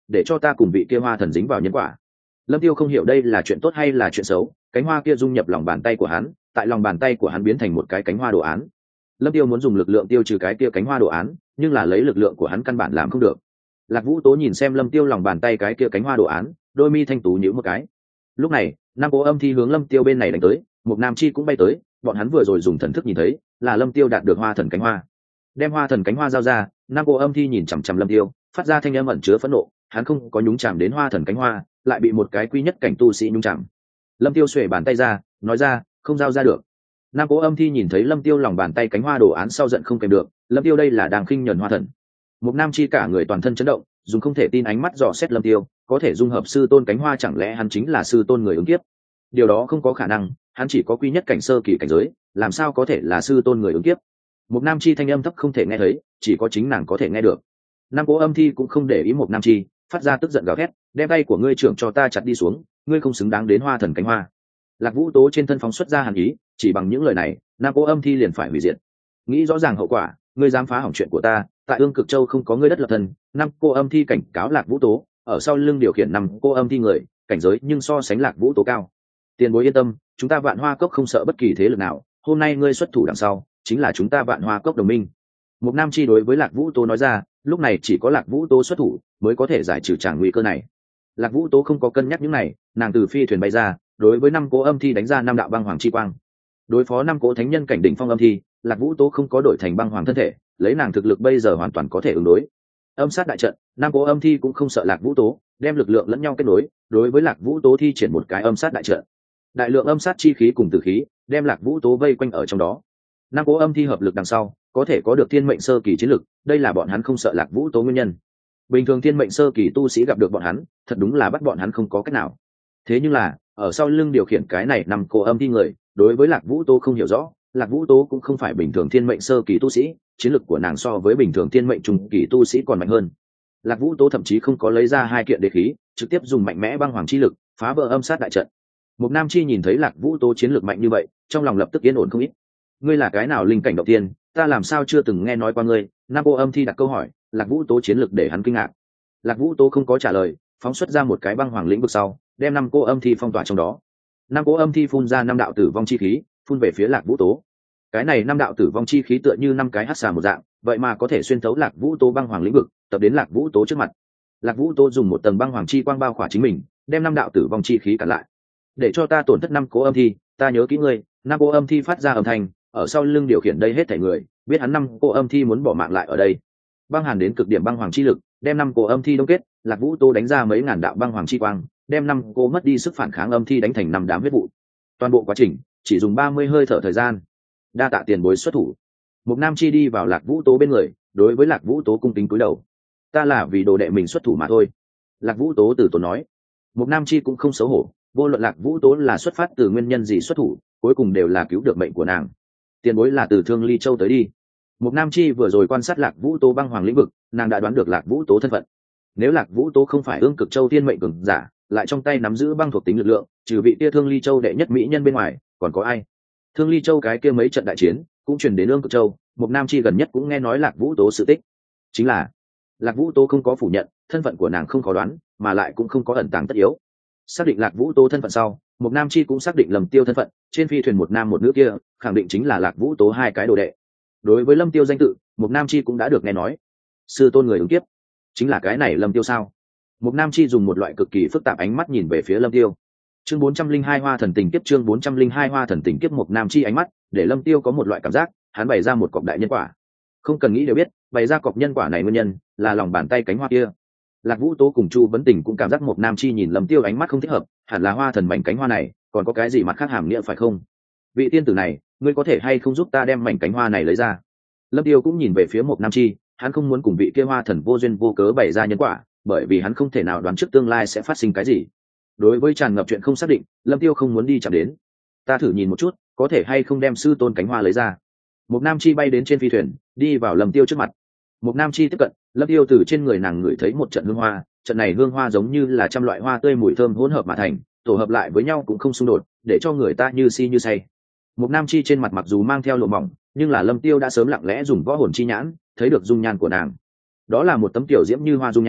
để cho ta cùng vị kia hoa thần dính vào nhân quả. Lâm Tiêu không hiểu đây là chuyện tốt hay là chuyện xấu, cánh hoa kia dung nhập lòng bàn tay của hắn, tại lòng bàn tay của hắn biến thành một cái cánh hoa đồ án. Lâm Tiêu muốn dùng lực lượng tiêu trừ cái kia cánh hoa đồ án, nhưng là lấy lực lượng của hắn căn bản làm không được. Lạc Vũ Tố nhìn xem Lâm Tiêu lòng bàn tay cái kia cánh hoa đồ án, đôi mi thanh tú nhíu một cái. Lúc này, Nam Cố Âm Thi hướng Lâm Tiêu bên này đánh tới, một Nam Chi cũng bay tới, bọn hắn vừa rồi dùng thần thức nhìn thấy, là Lâm Tiêu đạt được hoa thần cánh hoa. Đem hoa thần cánh hoa giao ra, Nam Cố Âm Thi nhìn chằm chằm Lâm Tiêu, phát ra thanh âm ẩn chứa phẫn nộ, hắn không có nhúng chạm đến hoa thần cánh hoa, lại bị một cái quy nhất cảnh tu sĩ nhúng chạm. Lâm Tiêu xuề bàn tay ra, nói ra, không giao ra được. Nam Cố Âm Thi nhìn thấy Lâm Tiêu lòng bàn tay cánh hoa đồ án sau giận không kèm được, Lâm Tiêu đây là đang khinh nhẫn hoa thần. Một Nam Chi cả người toàn thân chấn động, dùng không thể tin ánh mắt dò xét Lâm Tiêu, có thể dung hợp sư tôn cánh hoa, chẳng lẽ hắn chính là sư tôn người ứng kiếp? Điều đó không có khả năng, hắn chỉ có quy nhất cảnh sơ kỳ cảnh giới, làm sao có thể là sư tôn người ứng kiếp? Một Nam Chi thanh âm thấp không thể nghe thấy, chỉ có chính nàng có thể nghe được. Nam Cố Âm Thi cũng không để ý Một Nam Chi, phát ra tức giận gào thét, đem tay của ngươi trưởng cho ta chặt đi xuống, ngươi không xứng đáng đến hoa thần cánh hoa. Lạc Vũ Tố trên thân phóng xuất ra hàn ý, chỉ bằng những lời này, Nam Cố Âm Thi liền phải hủy diệt. Nghĩ rõ ràng hậu quả, ngươi dám phá hỏng chuyện của ta, tại Ương Cực Châu không có ngươi đất lập thân. Nam Cố Âm Thi cảnh cáo Lạc Vũ Tố, ở sau lưng điều khiển Nam Cố Âm Thi người, cảnh giới nhưng so sánh Lạc Vũ Tố cao. Tiền bối yên tâm, chúng ta Vạn Hoa Cốc không sợ bất kỳ thế lực nào, hôm nay ngươi xuất thủ đằng sau, chính là chúng ta Vạn Hoa Cốc đồng minh. Một Nam Chi đối với Lạc Vũ Tố nói ra, lúc này chỉ có Lạc Vũ Tố xuất thủ mới có thể giải trừ tràng nguy cơ này. Lạc Vũ Tố không có cân nhắc những này, nàng từ phi thuyền bay ra, đối với năm Cố Âm Thi đánh ra năm đạo băng hoàng chi quang. Đối phó năm Cố thánh nhân cảnh đỉnh phong âm thi, Lạc Vũ Tố không có đổi thành băng hoàng thân thể, lấy nàng thực lực bây giờ hoàn toàn có thể ứng đối. Âm sát đại trận, năm Cố Âm Thi cũng không sợ Lạc Vũ Tố, đem lực lượng lẫn nhau kết nối, đối với Lạc Vũ Tố thi triển một cái âm sát đại trận. Đại lượng âm sát chi khí cùng tử khí, đem Lạc Vũ Tố vây quanh ở trong đó. Năm Cố Âm Thi hợp lực đằng sau, có thể có được thiên mệnh sơ kỳ chiến lực, đây là bọn hắn không sợ Lạc Vũ Tố nguyên nhân. Bình thường thiên mệnh sơ kỳ tu sĩ gặp được bọn hắn, thật đúng là bắt bọn hắn không có cách nào. Thế nhưng là, ở sau lưng điều khiển cái này năm Cố Âm Thi người, đối với Lạc Vũ Tố không hiểu rõ, Lạc Vũ Tố cũng không phải bình thường thiên mệnh sơ kỳ tu sĩ, chiến lực của nàng so với bình thường thiên mệnh trung kỳ tu sĩ còn mạnh hơn. Lạc Vũ Tố thậm chí không có lấy ra hai kiện đế khí, trực tiếp dùng mạnh mẽ băng hoàng chi lực phá vỡ âm sát đại trận. Một Nam Chi nhìn thấy Lạc Vũ Tố chiến lực mạnh như vậy, trong lòng lập tức yên ổn không ít. Ngươi là cái nào linh cảnh đầu tiên, ta làm sao chưa từng nghe nói qua ngươi? Nam Cố Âm Thi đặt câu hỏi, Lạc Vũ Tố chiến lực để hắn kinh ngạc. Lạc Vũ Tố không có trả lời, phóng xuất ra một cái băng hoàng lĩnh vực sau, đem năm Cố Âm Thi phong tỏa trong đó. Năm Cố Âm Thi phun ra năm đạo tử vong chi khí, phun về phía Lạc Vũ Tố. Cái này năm đạo tử vong chi khí tựa như năm cái hắc xà một dạng, vậy mà có thể xuyên thấu Lạc Vũ Tố băng hoàng lĩnh vực, tập đến Lạc Vũ Tố trước mặt. Lạc Vũ Tố dùng một tầng băng hoàng chi quang bao khỏa chính mình, đem năm đạo tử vong chi khí cản lại. Để cho ta tổn thất năm Cố Âm Thi, ta nhớ kỹ ngươi. Năm Cố Âm Thi phát ra âm thanh, ở sau lưng điều khiển đây hết thảy người, biết hắn năm Cố Âm Thi muốn bỏ mạng lại ở đây. Băng hàn đến cực điểm băng hoàng chi lực, đem năm Cố Âm Thi đông kết. Lạc Vũ Tố đánh ra mấy ngàn đạo băng hoàng chi quang, đem năm cô mất đi sức phản kháng âm thi đánh thành năm đám huyết vụ. Toàn bộ quá trình chỉ dùng ba mươi hơi thở thời gian. Đa tạ tiền bối xuất thủ. Một Nam Chi đi vào Lạc Vũ Tố bên người, đối với Lạc Vũ Tố cung kính cúi đầu. Ta là vì đồ đệ mình xuất thủ mà thôi. Lạc Vũ Tố từ tốn nói. Một Nam Chi cũng không xấu hổ, vô luận Lạc Vũ Tố là xuất phát từ nguyên nhân gì xuất thủ, cuối cùng đều là cứu được mệnh của nàng. Tiền bối là từ Thương Ly Châu tới đi. Một Nam Chi vừa rồi quan sát Lạc Vũ Tố băng hoàng lĩnh vực, nàng đã đoán được Lạc Vũ Tố thân phận. Nếu Lạc Vũ Tố không phải Ương Cực Châu thiên mệnh cường giả, lại trong tay nắm giữ băng thuộc tính lực lượng, trừ vị kia Thương Ly Châu đệ nhất mỹ nhân bên ngoài, còn có ai? Thương Ly Châu cái kia mấy trận đại chiến, cũng truyền đến Ương Cực Châu, một Nam Chi gần nhất cũng nghe nói Lạc Vũ Tố sự tích. Chính là, Lạc Vũ Tố không có phủ nhận, thân phận của nàng không khó đoán, mà lại cũng không có ẩn tàng tất yếu. Xác định Lạc Vũ Tố thân phận sau, một Nam Chi cũng xác định Lâm Tiêu thân phận, trên phi thuyền một nam một nữ kia, khẳng định chính là Lạc Vũ Tố hai cái đồ đệ. Đối với Lâm Tiêu danh tự, một Nam Chi cũng đã được nghe nói. Sư tôn người ứng kiếp, chính là cái này Lâm Tiêu sao? Một Nam Chi dùng một loại cực kỳ phức tạp ánh mắt nhìn về phía Lâm Tiêu. Chương bốn trăm linh hai Hoa Thần Tình Kiếp, chương bốn trăm linh hai Hoa Thần Tình Kiếp. Một Nam Chi ánh mắt để Lâm Tiêu có một loại cảm giác, hắn bày ra một cọc đại nhân quả. Không cần nghĩ đều biết, bày ra cọc nhân quả này nguyên nhân là lòng bàn tay cánh hoa kia. Lạc Vũ Tố cùng Chu Vấn Tình cũng cảm giác một Nam Chi nhìn Lâm Tiêu ánh mắt không thích hợp, hẳn là hoa thần mảnh cánh hoa này, còn có cái gì mặt khác hàm nghĩa phải không? Vị tiên tử này, ngươi có thể hay không giúp ta đem mảnh cánh hoa này lấy ra? Lâm Tiêu cũng nhìn về phía một Nam Chi, hắn không muốn cùng vị kia hoa thần vô duyên vô cớ bày ra nhân quả, bởi vì hắn không thể nào đoán trước tương lai sẽ phát sinh cái gì. Đối với tràn ngập chuyện không xác định, Lâm Tiêu không muốn đi chạm đến. Ta thử nhìn một chút, có thể hay không đem sư tôn cánh hoa lấy ra. Một Nam Chi bay đến trên phi thuyền, đi vào Lâm Tiêu trước mặt. Một Nam Chi tiếp cận, Lâm Tiêu từ trên người nàng ngửi thấy một trận hương hoa, trận này hương hoa giống như là trăm loại hoa tươi mùi thơm hỗn hợp mà thành, tổ hợp lại với nhau cũng không xung đột, để cho người ta như si như say. Một Nam Chi trên mặt mặc dù mang theo lụa mỏng, nhưng là Lâm Tiêu đã sớm lặng lẽ dùng võ hồn chi nhãn, thấy được dung nhan của nàng. Đó là một tấm tiểu diễm như hoa dung nhan,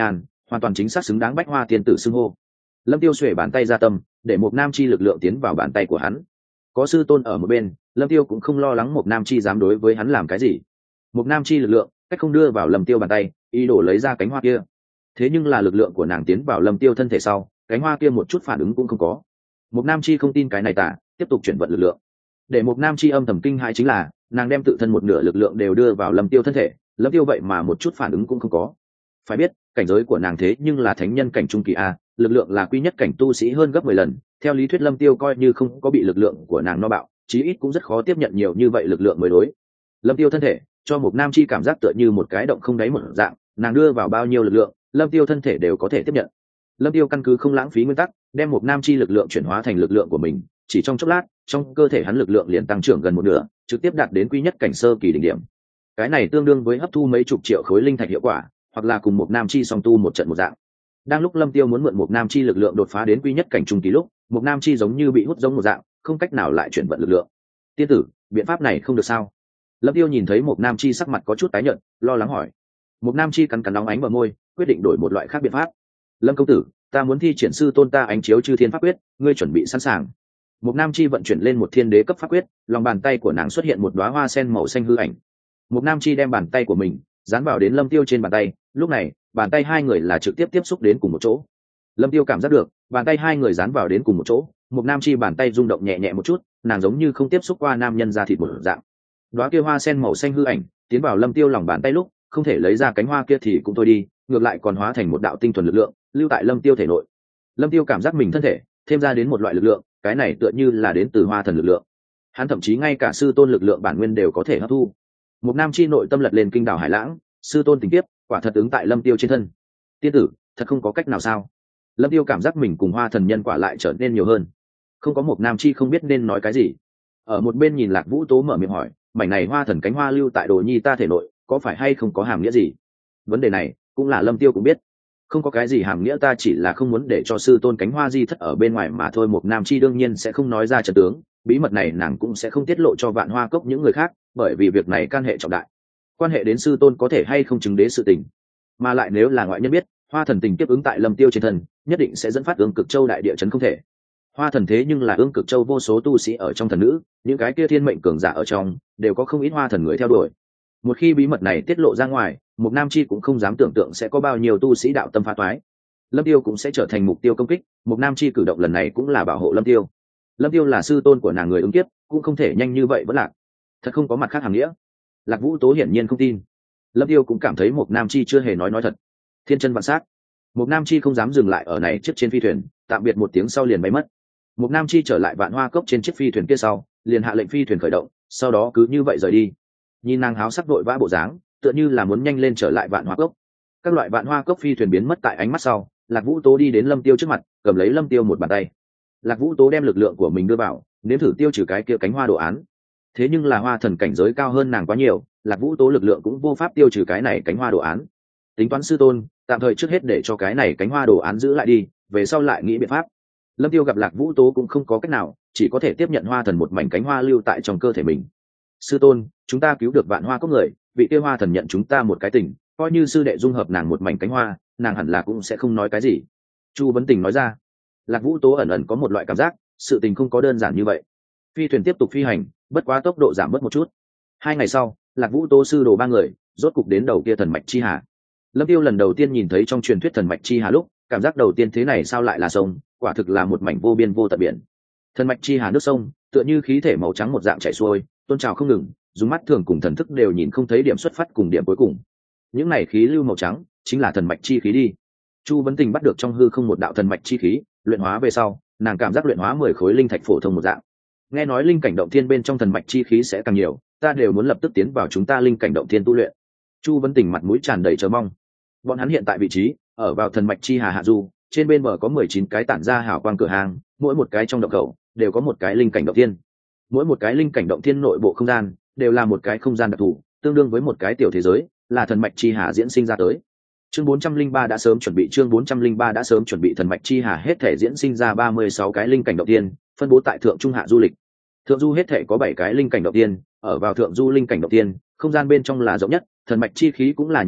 hoàn toàn chính xác xứng đáng bách hoa tiên tử xưng hô. Lâm Tiêu xuề bàn tay ra tâm, để một nam chi lực lượng tiến vào bàn tay của hắn. Có sư tôn ở một bên, Lâm Tiêu cũng không lo lắng một nam chi dám đối với hắn làm cái gì. Một nam chi lực lượng cách không đưa vào Lâm Tiêu bàn tay, ý đồ lấy ra cánh hoa kia. Thế nhưng là lực lượng của nàng tiến vào Lâm Tiêu thân thể sau, cánh hoa kia một chút phản ứng cũng không có. Một nam chi không tin cái này tả, tiếp tục chuyển vận lực lượng. Để một nam chi âm thầm kinh hãi chính là, nàng đem tự thân một nửa lực lượng đều đưa vào Lâm Tiêu thân thể, Lâm Tiêu vậy mà một chút phản ứng cũng không có. Phải biết, cảnh giới của nàng thế nhưng là thánh nhân cảnh trung kỳ a, lực lượng là quy nhất cảnh tu sĩ hơn gấp mười lần, theo lý thuyết Lâm Tiêu coi như không có bị lực lượng của nàng no bạo, chí ít cũng rất khó tiếp nhận nhiều như vậy lực lượng mới đối. Lâm Tiêu thân thể cho một nam chi cảm giác tựa như một cái động không đáy một dạng, nàng đưa vào bao nhiêu lực lượng, Lâm Tiêu thân thể đều có thể tiếp nhận. Lâm Tiêu căn cứ không lãng phí nguyên tắc, đem một nam chi lực lượng chuyển hóa thành lực lượng của mình, chỉ trong chốc lát, trong cơ thể hắn lực lượng liền tăng trưởng gần một nửa, trực tiếp đạt đến quy nhất cảnh sơ kỳ đỉnh điểm. Cái này tương đương với hấp thu mấy chục triệu khối linh thạch hiệu quả, hoặc là cùng một nam chi song tu một trận một dạng. Đang lúc Lâm Tiêu muốn mượn một nam chi lực lượng đột phá đến quy nhất cảnh trung kỳ lúc, một nam chi giống như bị hút giống một dạng, không cách nào lại chuyển vận lực lượng. Tiên tử, biện pháp này không được sao? Lâm Tiêu nhìn thấy một nam chi sắc mặt có chút tái nhợt, lo lắng hỏi. Một nam chi cắn cắn nóng ánh bờ môi, quyết định đổi một loại khác biện pháp. Lâm công tử, ta muốn thi triển sư tôn ta ánh chiếu chư thiên pháp quyết, ngươi chuẩn bị sẵn sàng. Một nam chi vận chuyển lên một thiên đế cấp pháp quyết, lòng bàn tay của nàng xuất hiện một đóa hoa sen màu xanh hư ảnh. Một nam chi đem bàn tay của mình dán vào đến Lâm Tiêu trên bàn tay, lúc này bàn tay hai người là trực tiếp tiếp xúc đến cùng một chỗ. Lâm Tiêu cảm giác được bàn tay hai người dán vào đến cùng một chỗ, một nam chi bàn tay rung động nhẹ nhẹ một chút, nàng giống như không tiếp xúc qua nam nhân da thịt một dạng. Đóa kia hoa sen màu xanh hư ảnh tiến vào Lâm Tiêu lòng bàn tay lúc, không thể lấy ra cánh hoa kia thì cũng thôi đi, ngược lại còn hóa thành một đạo tinh thuần lực lượng, lưu tại Lâm Tiêu thể nội. Lâm Tiêu cảm giác mình thân thể thêm ra đến một loại lực lượng, cái này tựa như là đến từ hoa thần lực lượng. Hắn thậm chí ngay cả sư tôn lực lượng bản nguyên đều có thể hấp thu. Một nam chi nội tâm lật lên kinh đảo hải lãng, sư tôn tình tiếp quả thật ứng tại Lâm Tiêu trên thân. Tiên tử, thật không có cách nào sao? Lâm Tiêu cảm giác mình cùng hoa thần nhân quả lại trở nên nhiều hơn. Không có một nam chi không biết nên nói cái gì. Ở một bên nhìn Lạc Vũ Tố mở miệng hỏi, mảnh này hoa thần cánh hoa lưu tại Đồ Nhi ta thể nội, có phải hay không có hàm nghĩa gì? Vấn đề này cũng là Lâm Tiêu cũng biết. Không có cái gì hàm nghĩa, ta chỉ là không muốn để cho sư tôn cánh hoa di thất ở bên ngoài mà thôi. Một nam chi đương nhiên sẽ không nói ra trận tướng, bí mật này nàng cũng sẽ không tiết lộ cho Vạn Hoa Cốc những người khác, bởi vì việc này can hệ trọng đại, quan hệ đến sư tôn có thể hay không chứng đế sự tình, mà lại nếu là ngoại nhân biết hoa thần tình tiếp ứng tại Lâm Tiêu trên thân, nhất định sẽ dẫn phát ương cực châu đại địa chấn không thể. Hoa thần thế nhưng là ương cực châu vô số tu sĩ ở trong thần nữ, những cái kia thiên mệnh cường giả ở trong đều có không ít hoa thần người theo đuổi. Một khi bí mật này tiết lộ ra ngoài, một nam chi cũng không dám tưởng tượng sẽ có bao nhiêu tu sĩ đạo tâm phá toái, Lâm Tiêu cũng sẽ trở thành mục tiêu công kích. Một nam chi cử động lần này cũng là bảo hộ Lâm Tiêu. Lâm Tiêu là sư tôn của nàng người ứng kiếp, cũng không thể nhanh như vậy vẫn lạc. Thật không có mặt khác hàm nghĩa. Lạc Vũ Tố hiển nhiên không tin. Lâm Tiêu cũng cảm thấy một nam chi chưa hề nói nói thật. Thiên chân vạn sát. Một nam chi không dám dừng lại ở này chiếc trên phi thuyền, tạm biệt một tiếng sau liền bay mất. Một nam chi trở lại Vạn Hoa Cốc trên chiếc phi thuyền kia sau, liền hạ lệnh phi thuyền khởi động, sau đó cứ như vậy rời đi. Nhìn nàng háo sắc vội vã bộ dáng, tựa như là muốn nhanh lên trở lại Vạn Hoa Cốc. Các loại Vạn Hoa Cốc phi thuyền biến mất tại ánh mắt sau, Lạc Vũ Tố đi đến Lâm Tiêu trước mặt, cầm lấy Lâm Tiêu một bàn tay. Lạc Vũ Tố đem lực lượng của mình đưa vào, nếm thử tiêu trừ cái kia cánh hoa đồ án. Thế nhưng là hoa thần cảnh giới cao hơn nàng quá nhiều, Lạc Vũ Tố lực lượng cũng vô pháp tiêu trừ cái này cánh hoa đồ án. Tính toán sư tôn, tạm thời trước hết để cho cái này cánh hoa đồ án giữ lại đi, về sau lại nghĩ biện pháp. Lâm Tiêu gặp Lạc Vũ Tố cũng không có cách nào, chỉ có thể tiếp nhận hoa thần một mảnh cánh hoa lưu tại trong cơ thể mình. Sư tôn, chúng ta cứu được Vạn Hoa Cốc người, vị kia hoa thần nhận chúng ta một cái tình, coi như sư đệ dung hợp nàng một mảnh cánh hoa, nàng hẳn là cũng sẽ không nói cái gì. Chu Vấn Tình nói ra. Lạc Vũ Tố ẩn ẩn có một loại cảm giác, sự tình không có đơn giản như vậy. Phi thuyền tiếp tục phi hành, bất quá tốc độ giảm bớt một chút. Hai ngày sau, Lạc Vũ Tố sư đồ ba người rốt cục đến đầu kia thần mạch chi hà. Lâm Tiêu lần đầu tiên nhìn thấy trong truyền thuyết thần mạch chi hà lúc, cảm giác đầu tiên thế này sao lại là sông, quả thực là một mảnh vô biên vô tận biển. Thần mạch chi hà nước sông, tựa như khí thể màu trắng một dạng chảy xuôi, tôn trào không ngừng, dùng mắt thường cùng thần thức đều nhìn không thấy điểm xuất phát cùng điểm cuối cùng. Những này khí lưu màu trắng chính là thần mạch chi khí đi. Chu Vấn Tình bắt được trong hư không một đạo thần mạch chi khí, luyện hóa về sau, nàng cảm giác luyện hóa mười khối linh thạch phổ thông một dạng. Nghe nói linh cảnh động thiên bên trong thần mạch chi khí sẽ càng nhiều, ta đều muốn lập tức tiến vào chúng ta linh cảnh động thiên tu luyện. Chu Vấn Tình mặt mũi tràn đầy chờ mong. Bọn hắn hiện tại vị trí ở vào thần mạch chi hà hạ du, trên bên bờ có mười chín cái tản ra hào quang cửa hàng, mỗi một cái trong động khẩu đều có một cái linh cảnh động thiên. Mỗi một cái linh cảnh động thiên nội bộ không gian đều là một cái không gian đặc thù, tương đương với một cái tiểu thế giới, là thần mạch chi hà diễn sinh ra tới. Chương bốn trăm linh ba đã sớm chuẩn bị chương bốn trăm linh ba đã sớm chuẩn bị thần mạch chi hà hết thể diễn sinh ra ba mươi sáu cái linh cảnh động tiên, phân bố tại thượng trung hạ du lịch. Thượng du hết thể có bảy cái linh cảnh động tiên, ở vào thượng du linh cảnh động tiên, không gian bên trong là rộng nhất, thần mạch chi khí cũng là nhiều nhất,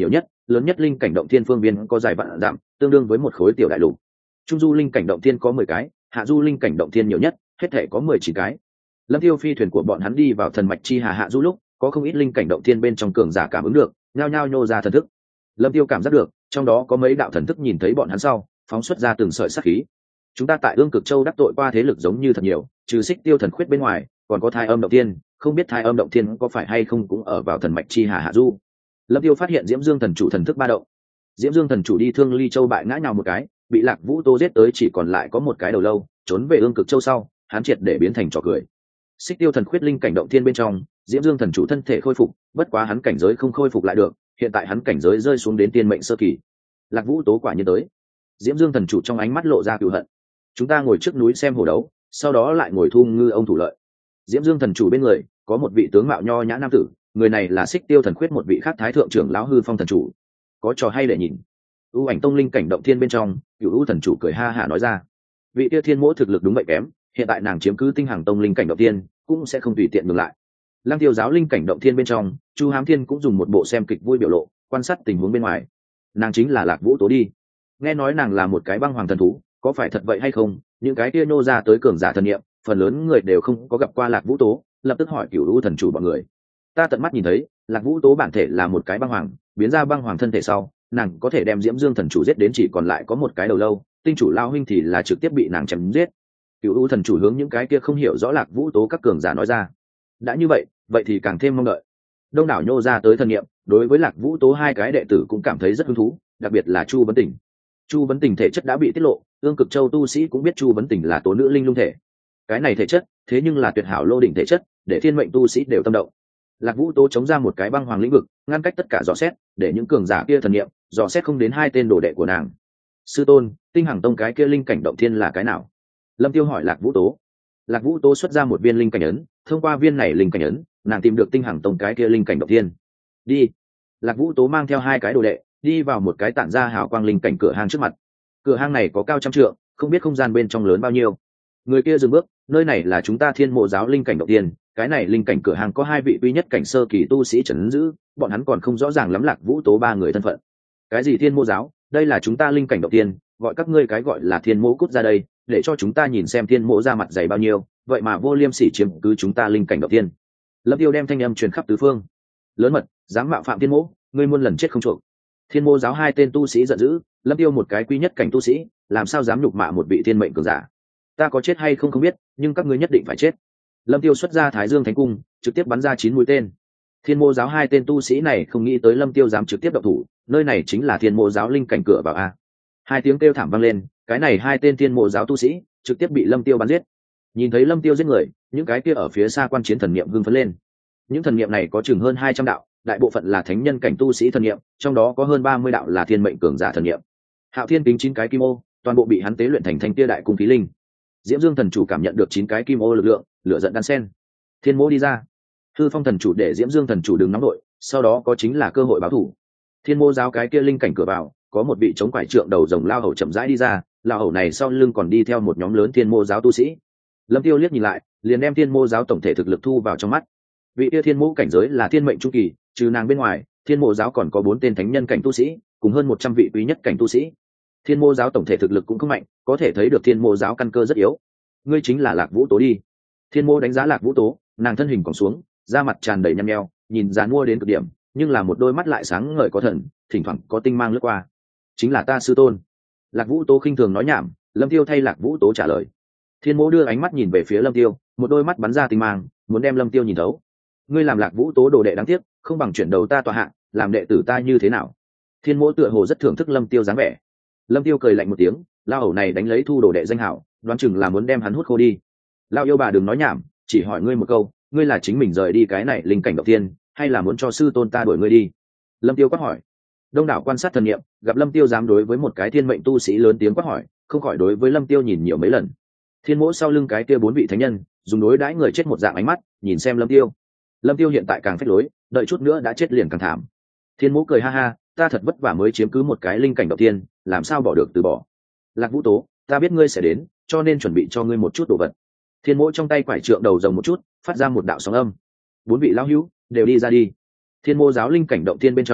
lớn nhất linh cảnh động thiên phương viên có dài vạn dặm, tương đương với một khối tiểu đại lục. Trung du linh cảnh động thiên có mười cái, hạ du linh cảnh động thiên nhiều nhất, hết thể có mười chín cái. Lâm Tiêu phi thuyền của bọn hắn đi vào thần mạch chi hà hạ du lúc, có không ít linh cảnh động thiên bên trong cường giả cảm ứng được, nhao nhao nhô ra thần thức. Lâm Tiêu cảm giác được, trong đó có mấy đạo thần thức nhìn thấy bọn hắn sau, phóng xuất ra từng sợi sát khí. Chúng ta tại Ương Cực Châu đắc tội qua thế lực giống như thật nhiều, trừ Xích Tiêu thần khuyết bên ngoài, còn có Thai Âm động thiên, không biết Thai Âm động thiên có phải hay không cũng ở vào thần mạch chi hà hạ du. Lâm Tiêu phát hiện Diễm Dương thần chủ thần thức ba động. Diễm Dương thần chủ đi Thương Ly Châu bại ngã nhào một cái, bị Lạc Vũ Tố giết tới chỉ còn lại có một cái đầu lâu, trốn về Ương Cực Châu sau, hắn triệt để biến thành trò cười. Xích Tiêu thần khuyết linh cảnh động thiên bên trong, Diễm Dương thần chủ thân thể khôi phục, bất quá hắn cảnh giới không khôi phục lại được, hiện tại hắn cảnh giới rơi xuống đến tiên mệnh sơ kỳ. Lạc Vũ Tố quả nhiên tới. Diễm Dương thần chủ trong ánh mắt lộ ra cừu hận. Chúng ta ngồi trước núi xem hổ đấu, sau đó lại ngồi thu ngư ông thủ lợi. Diễm Dương thần chủ bên người có một vị tướng mạo nho nhã nam tử, người này là Xích Tiêu thần khuyết một vị khác thái thượng trưởng lão Hư Phong thần chủ. Có trò hay để nhìn. U Ảnh Tông linh cảnh động thiên bên trong, Cửu U thần chủ cười ha hả nói ra. Vị Tiêu Thiên Mỗ thực lực đúng vậy kém, hiện tại nàng chiếm cứ Tinh Hằng Tông linh cảnh động thiên, cũng sẽ không tùy tiện ngừng lại. Lăng Tiêu giáo linh cảnh động thiên bên trong, Chu Hám Thiên cũng dùng một bộ xem kịch vui biểu lộ, quan sát tình huống bên ngoài. Nàng chính là Lạc Vũ Tố đi. Nghe nói nàng là một cái băng hoàng thần thú, có phải thật vậy hay không? Những cái kia nô ra tới cường giả thần niệm, phần lớn người đều không có gặp qua Lạc Vũ Tố, lập tức hỏi Cửu U thần chủ bọn người. Ta tận mắt nhìn thấy, Lạc Vũ Tố bản thể là một cái băng hoàng, biến ra băng hoàng thân thể sau, nàng có thể đem Diễm Dương thần chủ giết đến chỉ còn lại có một cái đầu lâu, tinh chủ lao huynh thì là trực tiếp bị nàng chém giết. Cửu U thần chủ hướng những cái kia không hiểu rõ Lạc Vũ Tố các cường giả nói ra. Đã như vậy, vậy thì càng thêm mong đợi. Đông đảo nhô ra tới thần niệm, đối với Lạc Vũ Tố hai cái đệ tử cũng cảm thấy rất hứng thú, đặc biệt là Chu Vấn Tình. Chu Vấn Tình thể chất đã bị tiết lộ, Ương Cực Châu tu sĩ cũng biết Chu Vấn Tình là tố nữ linh lung thể. Cái này thể chất, thế nhưng là tuyệt hảo lô đỉnh thể chất, để thiên mệnh tu sĩ đều tâm động. Lạc Vũ Tố chống ra một cái băng hoàng lĩnh vực, ngăn cách tất cả dò xét, để những cường giả kia thần niệm dò xét không đến hai tên đồ đệ của nàng. Sư tôn, Tinh Hằng Tông cái kia linh cảnh động thiên là cái nào? Lâm Tiêu hỏi Lạc Vũ Tố. Lạc Vũ Tố xuất ra một viên linh cảnh ấn, thông qua viên này linh cảnh ấn, nàng tìm được Tinh Hằng Tông cái kia linh cảnh động thiên. Đi. Lạc Vũ Tố mang theo hai cái đồ đệ, đi vào một cái tản ra hào quang linh cảnh cửa hang trước mặt. Cửa hang này có cao trăm trượng, không biết không gian bên trong lớn bao nhiêu. Người kia dừng bước, nơi này là chúng ta Thiên Mộ giáo linh cảnh động thiên, cái này linh cảnh cửa hàng có hai vị duy nhất cảnh sơ kỳ tu sĩ trấn giữ, bọn hắn còn không rõ ràng lắm Lạc Vũ Tố ba người thân phận. Cái gì Thiên Mộ giáo? Đây là chúng ta linh cảnh động thiên, gọi các ngươi cái gọi là Thiên Mộ cút ra đây, để cho chúng ta nhìn xem Thiên Mộ ra mặt dày bao nhiêu, vậy mà vô liêm sỉ chiếm cứ chúng ta linh cảnh động thiên. Lâm Tiêu đem thanh âm truyền khắp tứ phương. Lớn mật, dám mạo phạm Thiên Mộ, ngươi muôn lần chết không chuộc. Thiên Mộ giáo hai tên tu sĩ giận dữ, Lâm Tiêu một cái quy nhất cảnh tu sĩ, làm sao dám nhục mạ một vị thiên mệnh cường giả? Ta có chết hay không không biết, nhưng các ngươi nhất định phải chết. Lâm Tiêu xuất ra Thái Dương Thánh Cung, trực tiếp bắn ra chín mũi tên. Thiên Mộ giáo hai tên tu sĩ này không nghĩ tới Lâm Tiêu dám trực tiếp động thủ, nơi này chính là Thiên Mộ giáo linh cảnh cửa vào a. Hai tiếng kêu thảm vang lên, cái này hai tên Thiên Mộ giáo tu sĩ trực tiếp bị Lâm Tiêu bắn giết. Nhìn thấy Lâm Tiêu giết người, những cái kia ở phía xa quan chiến thần niệm hưng phấn lên. Những thần niệm này có chừng hơn hai trăm đạo, đại bộ phận là thánh nhân cảnh tu sĩ thần niệm, trong đó có hơn ba mươi đạo là thiên mệnh cường giả thần niệm. Hạo Thiên kính chín cái kim ô, toàn bộ bị hắn tế luyện thành thanh tia đại cung khí linh. Diễm Dương thần chủ cảm nhận được chín cái kim ô lực lượng, lửa giận đan sen. Thiên Mộ đi ra. Hư Phong thần chủ để Diễm Dương thần chủ đừng nóng đội, sau đó có chính là cơ hội báo thù. Thiên Mộ giáo cái kia linh cảnh cửa vào, có một vị chống quải trượng đầu rồng lao hầu chậm rãi đi ra, lao hầu này sau lưng còn đi theo một nhóm lớn Thiên Mộ giáo tu sĩ. Lâm Tiêu liếc nhìn lại, liền đem Thiên Mộ giáo tổng thể thực lực thu vào trong mắt. Vị kia Thiên Mộ cảnh giới là thiên mệnh trung kỳ, trừ nàng bên ngoài, Thiên Mộ giáo còn có bốn tên thánh nhân cảnh tu sĩ, cùng hơn một trăm vị quý nhất cảnh tu sĩ. Thiên Mộ giáo tổng thể thực lực cũng không mạnh, có thể thấy được Thiên Mộ giáo căn cơ rất yếu. Ngươi chính là Lạc Vũ Tố đi. Thiên Mộ đánh giá Lạc Vũ Tố, nàng thân hình còng xuống, da mặt tràn đầy nhăn nheo, nhìn dàn mua đến cực điểm, nhưng là một đôi mắt lại sáng ngời có thần, thỉnh thoảng có tinh mang lướt qua. Chính là ta sư tôn. Lạc Vũ Tố khinh thường nói nhảm, Lâm Tiêu thay Lạc Vũ Tố trả lời. Thiên Mộ đưa ánh mắt nhìn về phía Lâm Tiêu, một đôi mắt bắn ra tinh mang, muốn đem Lâm Tiêu nhìn thấu. Ngươi làm Lạc Vũ Tố đồ đệ đáng tiếc, không bằng chuyển đầu ta tọa hạ, làm đệ tử ta như thế nào? Thiên Mộ tựa hồ rất thưởng thức Lâm Tiêu dáng vẻ. Lâm Tiêu cười lạnh một tiếng, lao hầu này đánh lấy thu đồ đệ danh hảo, đoán chừng là muốn đem hắn hút khô đi. Lao yêu bà đừng nói nhảm, chỉ hỏi ngươi một câu, ngươi là chính mình rời đi cái này linh cảnh động thiên, hay là muốn cho sư tôn ta đuổi ngươi đi? Lâm Tiêu quát hỏi. Đông đảo quan sát thần niệm, gặp Lâm Tiêu dám đối với một cái thiên mệnh tu sĩ lớn tiếng quát hỏi, không khỏi đối với Lâm Tiêu nhìn nhiều mấy lần. Thiên Mộ sau lưng cái kia bốn vị thánh nhân, dùng đối đãi người chết một dạng ánh mắt, nhìn xem Lâm Tiêu. Lâm Tiêu hiện tại càng phách lối, đợi chút nữa đã chết liền càng thảm. Thiên Mộ cười ha ha, ta thật vất vả mới chiếm cứ một cái linh cảnh động thiên, làm sao bỏ được từ bỏ? Lạc Vũ Tố, ta biết ngươi sẽ đến, cho nên chuẩn bị cho ngươi một chút đồ vật. Thiên Mộ trong tay quải trượng đầu rồng một chút, phát ra một đạo sóng âm. Bốn vị lão hữu đều đi ra đi. Thiên Mộ giáo linh cảnh động thiên bên trong,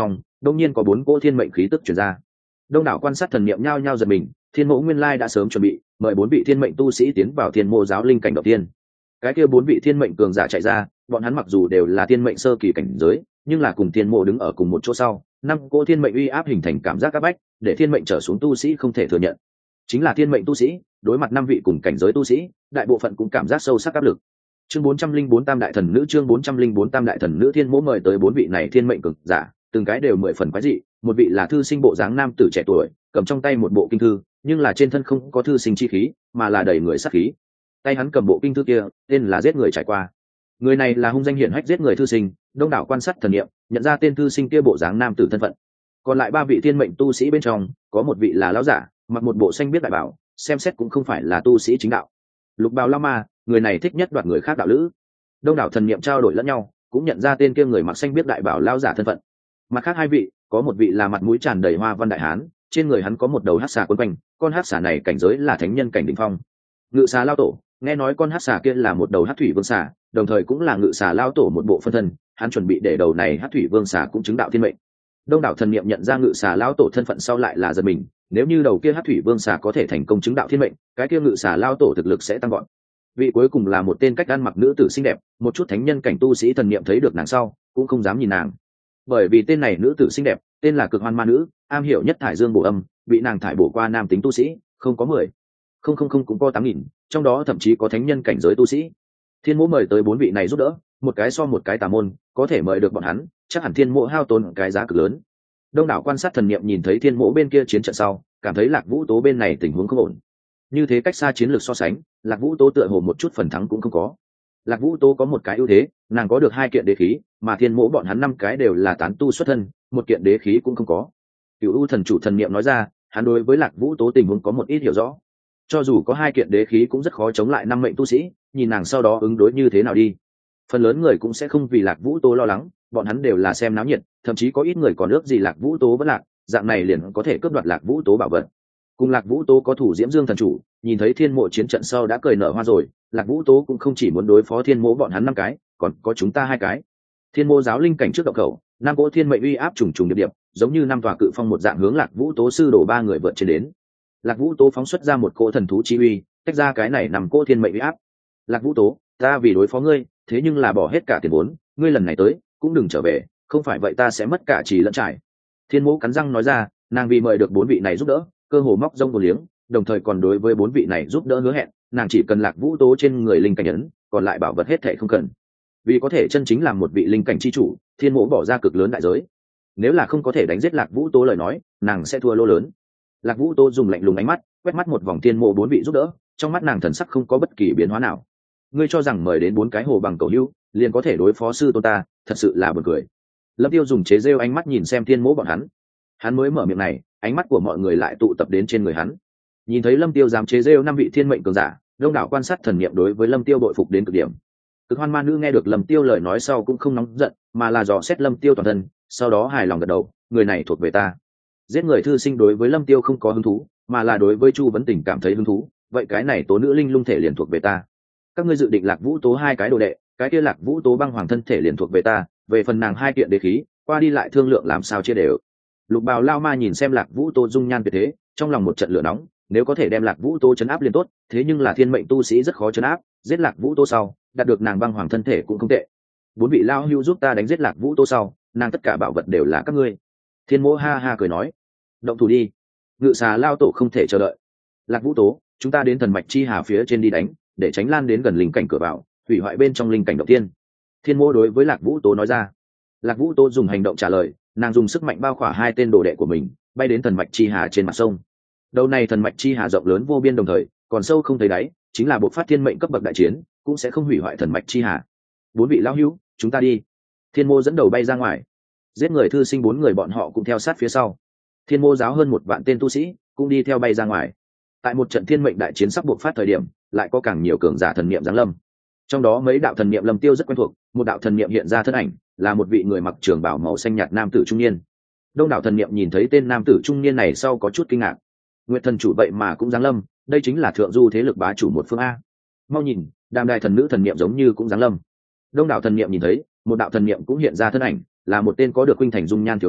đông nhiên có bốn cỗ thiên mệnh khí tức chuyển ra. Đông đảo quan sát thần niệm nhao nhao giật mình, thiên mộ nguyên lai đã sớm chuẩn bị mời bốn vị thiên mệnh tu sĩ tiến vào thiên mộ giáo linh cảnh đầu tiên. Cái kia bốn vị thiên mệnh cường giả chạy ra, bọn hắn mặc dù đều là thiên mệnh sơ kỳ cảnh giới, nhưng là cùng thiên mộ đứng ở cùng một chỗ sau, năm cỗ thiên mệnh uy áp hình thành cảm giác áp bách, để thiên mệnh trở xuống tu sĩ không thể thừa nhận. Chính là thiên mệnh tu sĩ đối mặt năm vị cùng cảnh giới tu sĩ, đại bộ phận cũng cảm giác sâu sắc áp lực. Chương bốn trăm linh bốn Tam đại thần nữ, chương bốn trăm linh bốn Tam đại thần nữ. Thiên mộ mời tới bốn vị này thiên mệnh cường giả, từng cái đều mười phần quái dị. Một vị là thư sinh bộ dáng nam tử trẻ tuổi, cầm trong tay một bộ kinh thư, nhưng là trên thân không có thư sinh chi khí, mà là đầy người sát khí. Tay hắn cầm bộ kinh thư kia, tên là giết người trải qua. Người này là hung danh hiển hách giết người thư sinh, đông đảo quan sát thần niệm, nhận ra tên thư sinh kia bộ dáng nam tử thân phận. Còn lại ba vị thiên mệnh tu sĩ bên trong, có một vị là lão giả, mặc một bộ xanh biết đại bảo, xem xét cũng không phải là tu sĩ chính đạo. Lục bào lao ma, người này thích nhất đoạt người khác đạo lữ. Đông đảo thần niệm trao đổi lẫn nhau, cũng nhận ra tên kia người mặc xanh biết đại bảo lão giả thân phận. Mặt khác hai vị, có một vị là mặt mũi tràn đầy hoa văn đại hán, trên người hắn có một đầu hắc xà quấn quanh, con hắc xà này cảnh giới là thánh nhân cảnh đỉnh phong. Ngự xà lao tổ, nghe nói con hắc xà kia là một đầu hắc thủy vương xà, đồng thời cũng là ngự xà lao tổ một bộ phân thân, hắn chuẩn bị để đầu này hắc thủy vương xà cũng chứng đạo thiên mệnh. Đông đảo thần niệm nhận ra ngự xà lao tổ thân phận sau lại là giật mình, nếu như đầu kia hắc thủy vương xà có thể thành công chứng đạo thiên mệnh, cái kia ngự xà lao tổ thực lực sẽ tăng gọn. Vị cuối cùng là một tên cách ăn mặc nữ tử xinh đẹp, một chút thánh nhân cảnh tu sĩ thần niệm thấy được nàng sau, cũng không dám nhìn nàng. Bởi vì tên này nữ tử xinh đẹp, tên là Cực Hoan Ma Nữ, am hiểu nhất thải dương bổ âm, bị nàng thải bổ qua nam tính tu sĩ, không có mười, không không không cũng có tám nghìn, trong đó thậm chí có thánh nhân cảnh giới tu sĩ. Thiên Mộ mời tới bốn vị này giúp đỡ, một cái so một cái tà môn, có thể mời được bọn hắn, chắc hẳn Thiên Mộ hao tốn cái giá cực lớn. Đông đảo quan sát thần niệm nhìn thấy Thiên Mộ bên kia chiến trận sau, cảm thấy Lạc Vũ Tố bên này tình huống không ổn. Như thế cách xa chiến lược so sánh, Lạc Vũ Tố tựa hồ một chút phần thắng cũng không có. Lạc Vũ Tố có một cái ưu thế, nàng có được hai kiện đế khí, mà Thiên Mộ bọn hắn năm cái đều là tán tu xuất thân, một kiện đế khí cũng không có. Cửu U thần chủ thần niệm nói ra, hắn đối với Lạc Vũ Tố tình huống có một ít hiểu rõ. Cho dù có hai kiện đế khí cũng rất khó chống lại năm mệnh tu sĩ, nhìn nàng sau đó ứng đối như thế nào đi. Phần lớn người cũng sẽ không vì Lạc Vũ Tố lo lắng, bọn hắn đều là xem náo nhiệt, thậm chí có ít người còn ước gì Lạc Vũ Tố vẫn lạc, dạng này liền có thể cướp đoạt Lạc Vũ Tố bảo vật. Cùng Lạc Vũ Tố có thủ Diễm Dương thần chủ, nhìn thấy Thiên Mộ chiến trận sau đã cười nở hoa rồi, Lạc Vũ Tố cũng không chỉ muốn đối phó Thiên Mộ bọn hắn năm cái, còn có chúng ta hai cái. Thiên Mộ giáo linh cảnh trước động khẩu, năm cỗ thiên mệnh uy áp trùng trùng điệp điệp, giống như năm tòa cự phong một dạng hướng Lạc Vũ Tố sư đổ ba người vượt trên đến. Lạc Vũ Tố phóng xuất ra một cỗ thần thú chi uy, tách ra cái này nằm cỗ thiên mệnh uy áp. Lạc Vũ Tố, ta vì đối phó ngươi, thế nhưng là bỏ hết cả tiền vốn, ngươi lần này tới, cũng đừng trở về, không phải vậy ta sẽ mất cả trì lẫn trải. Thiên Mộ cắn răng nói ra, nàng vì mời được bốn vị này giúp đỡ, cơ hồ móc rông một liếng, đồng thời còn đối với bốn vị này giúp đỡ hứa hẹn, nàng chỉ cần Lạc Vũ Tố trên người linh cảnh ấn, còn lại bảo vật hết thảy không cần. Vì có thể chân chính làm một vị linh cảnh chi chủ, Thiên Mộ bỏ ra cực lớn đại giới. Nếu là không có thể đánh giết Lạc Vũ Tố lời nói, nàng sẽ thua lô lớn. Lạc Vũ Tố dùng lạnh lùng ánh mắt quét mắt một vòng Thiên Mộ bốn vị giúp đỡ, trong mắt nàng thần sắc không có bất kỳ biến hóa nào. Ngươi cho rằng mời đến bốn cái hồ bằng cầu hữu liền có thể đối phó sư tôn ta, thật sự là buồn cười. Lâm Tiêu dùng chế rêu ánh mắt nhìn xem Thiên Mộ bọn hắn. Hắn mới mở miệng này, ánh mắt của mọi người lại tụ tập đến trên người hắn. Nhìn thấy Lâm Tiêu dám chế rêu năm vị thiên mệnh cường giả, đông đảo quan sát thần niệm đối với Lâm Tiêu bội phục đến cực điểm. Cực Hoan Ma Nữ nghe được Lâm Tiêu lời nói sau cũng không nóng giận, mà là dò xét Lâm Tiêu toàn thân, sau đó hài lòng gật đầu, người này thuộc về ta. Giết người thư sinh đối với Lâm Tiêu không có hứng thú, mà là đối với Chu Vấn Tình cảm thấy hứng thú, vậy cái này Tố nữ linh lung thể liền thuộc về ta. Các ngươi dự định Lạc Vũ Tố hai cái đồ đệ, cái kia Lạc Vũ Tố băng hoàng thân thể liền thuộc về ta, về phần nàng hai kiện đế khí, qua đi lại thương lượng làm sao chia đều. Lục Bào Lao Ma nhìn xem Lạc Vũ Tố dung nhan tuyệt thế, trong lòng một trận lửa nóng, nếu có thể đem Lạc Vũ Tố chấn áp liền tốt, thế nhưng là thiên mệnh tu sĩ rất khó chấn áp, giết Lạc Vũ Tố sau, đạt được nàng băng hoàng thân thể cũng không tệ. Bốn vị lao hưu giúp ta đánh giết Lạc Vũ Tố sau, nàng tất cả bảo vật đều là các ngươi. Thiên Mộ ha ha cười nói, động thủ đi. Ngự xà lao tổ không thể chờ đợi. Lạc Vũ Tố, chúng ta đến thần mạch chi hà phía trên đi đánh, để tránh lan đến gần linh cảnh cửa vào, hủy hoại bên trong linh cảnh đầu tiên. Thiên Mộ đối với Lạc Vũ Tố nói ra. Lạc Vũ Tố dùng hành động trả lời, nàng dùng sức mạnh bao khỏa hai tên đồ đệ của mình, bay đến thần mạch chi hà trên mặt sông. Đầu này thần mạch chi hà rộng lớn vô biên đồng thời còn sâu không thấy đáy, chính là bộ phát thiên mệnh cấp bậc đại chiến cũng sẽ không hủy hoại thần mạch chi hà. Bốn vị lão hữu, chúng ta đi. Thiên Mộ dẫn đầu bay ra ngoài, giết người thư sinh bốn người bọn họ cũng theo sát phía sau. Thiên Mộ giáo hơn một vạn tên tu sĩ cũng đi theo bay ra ngoài. Tại một trận thiên mệnh đại chiến sắp buộc phát thời điểm, lại có càng nhiều cường giả thần niệm giáng lâm. Trong đó mấy đạo thần niệm Lâm Tiêu rất quen thuộc, một đạo thần niệm hiện ra thân ảnh, là một vị người mặc trường bào màu xanh nhạt nam tử trung niên. Đông đảo thần niệm nhìn thấy tên nam tử trung niên này sau có chút kinh ngạc. Nguyệt thần chủ vậy mà cũng giáng lâm, đây chính là thượng du thế lực bá chủ một phương a. Mau nhìn, đàm đại thần nữ thần niệm giống như cũng giáng lâm. Đông đảo thần niệm nhìn thấy, một đạo thần niệm cũng hiện ra thân ảnh, là một tên có được huynh thành dung nhan thiếu nữ,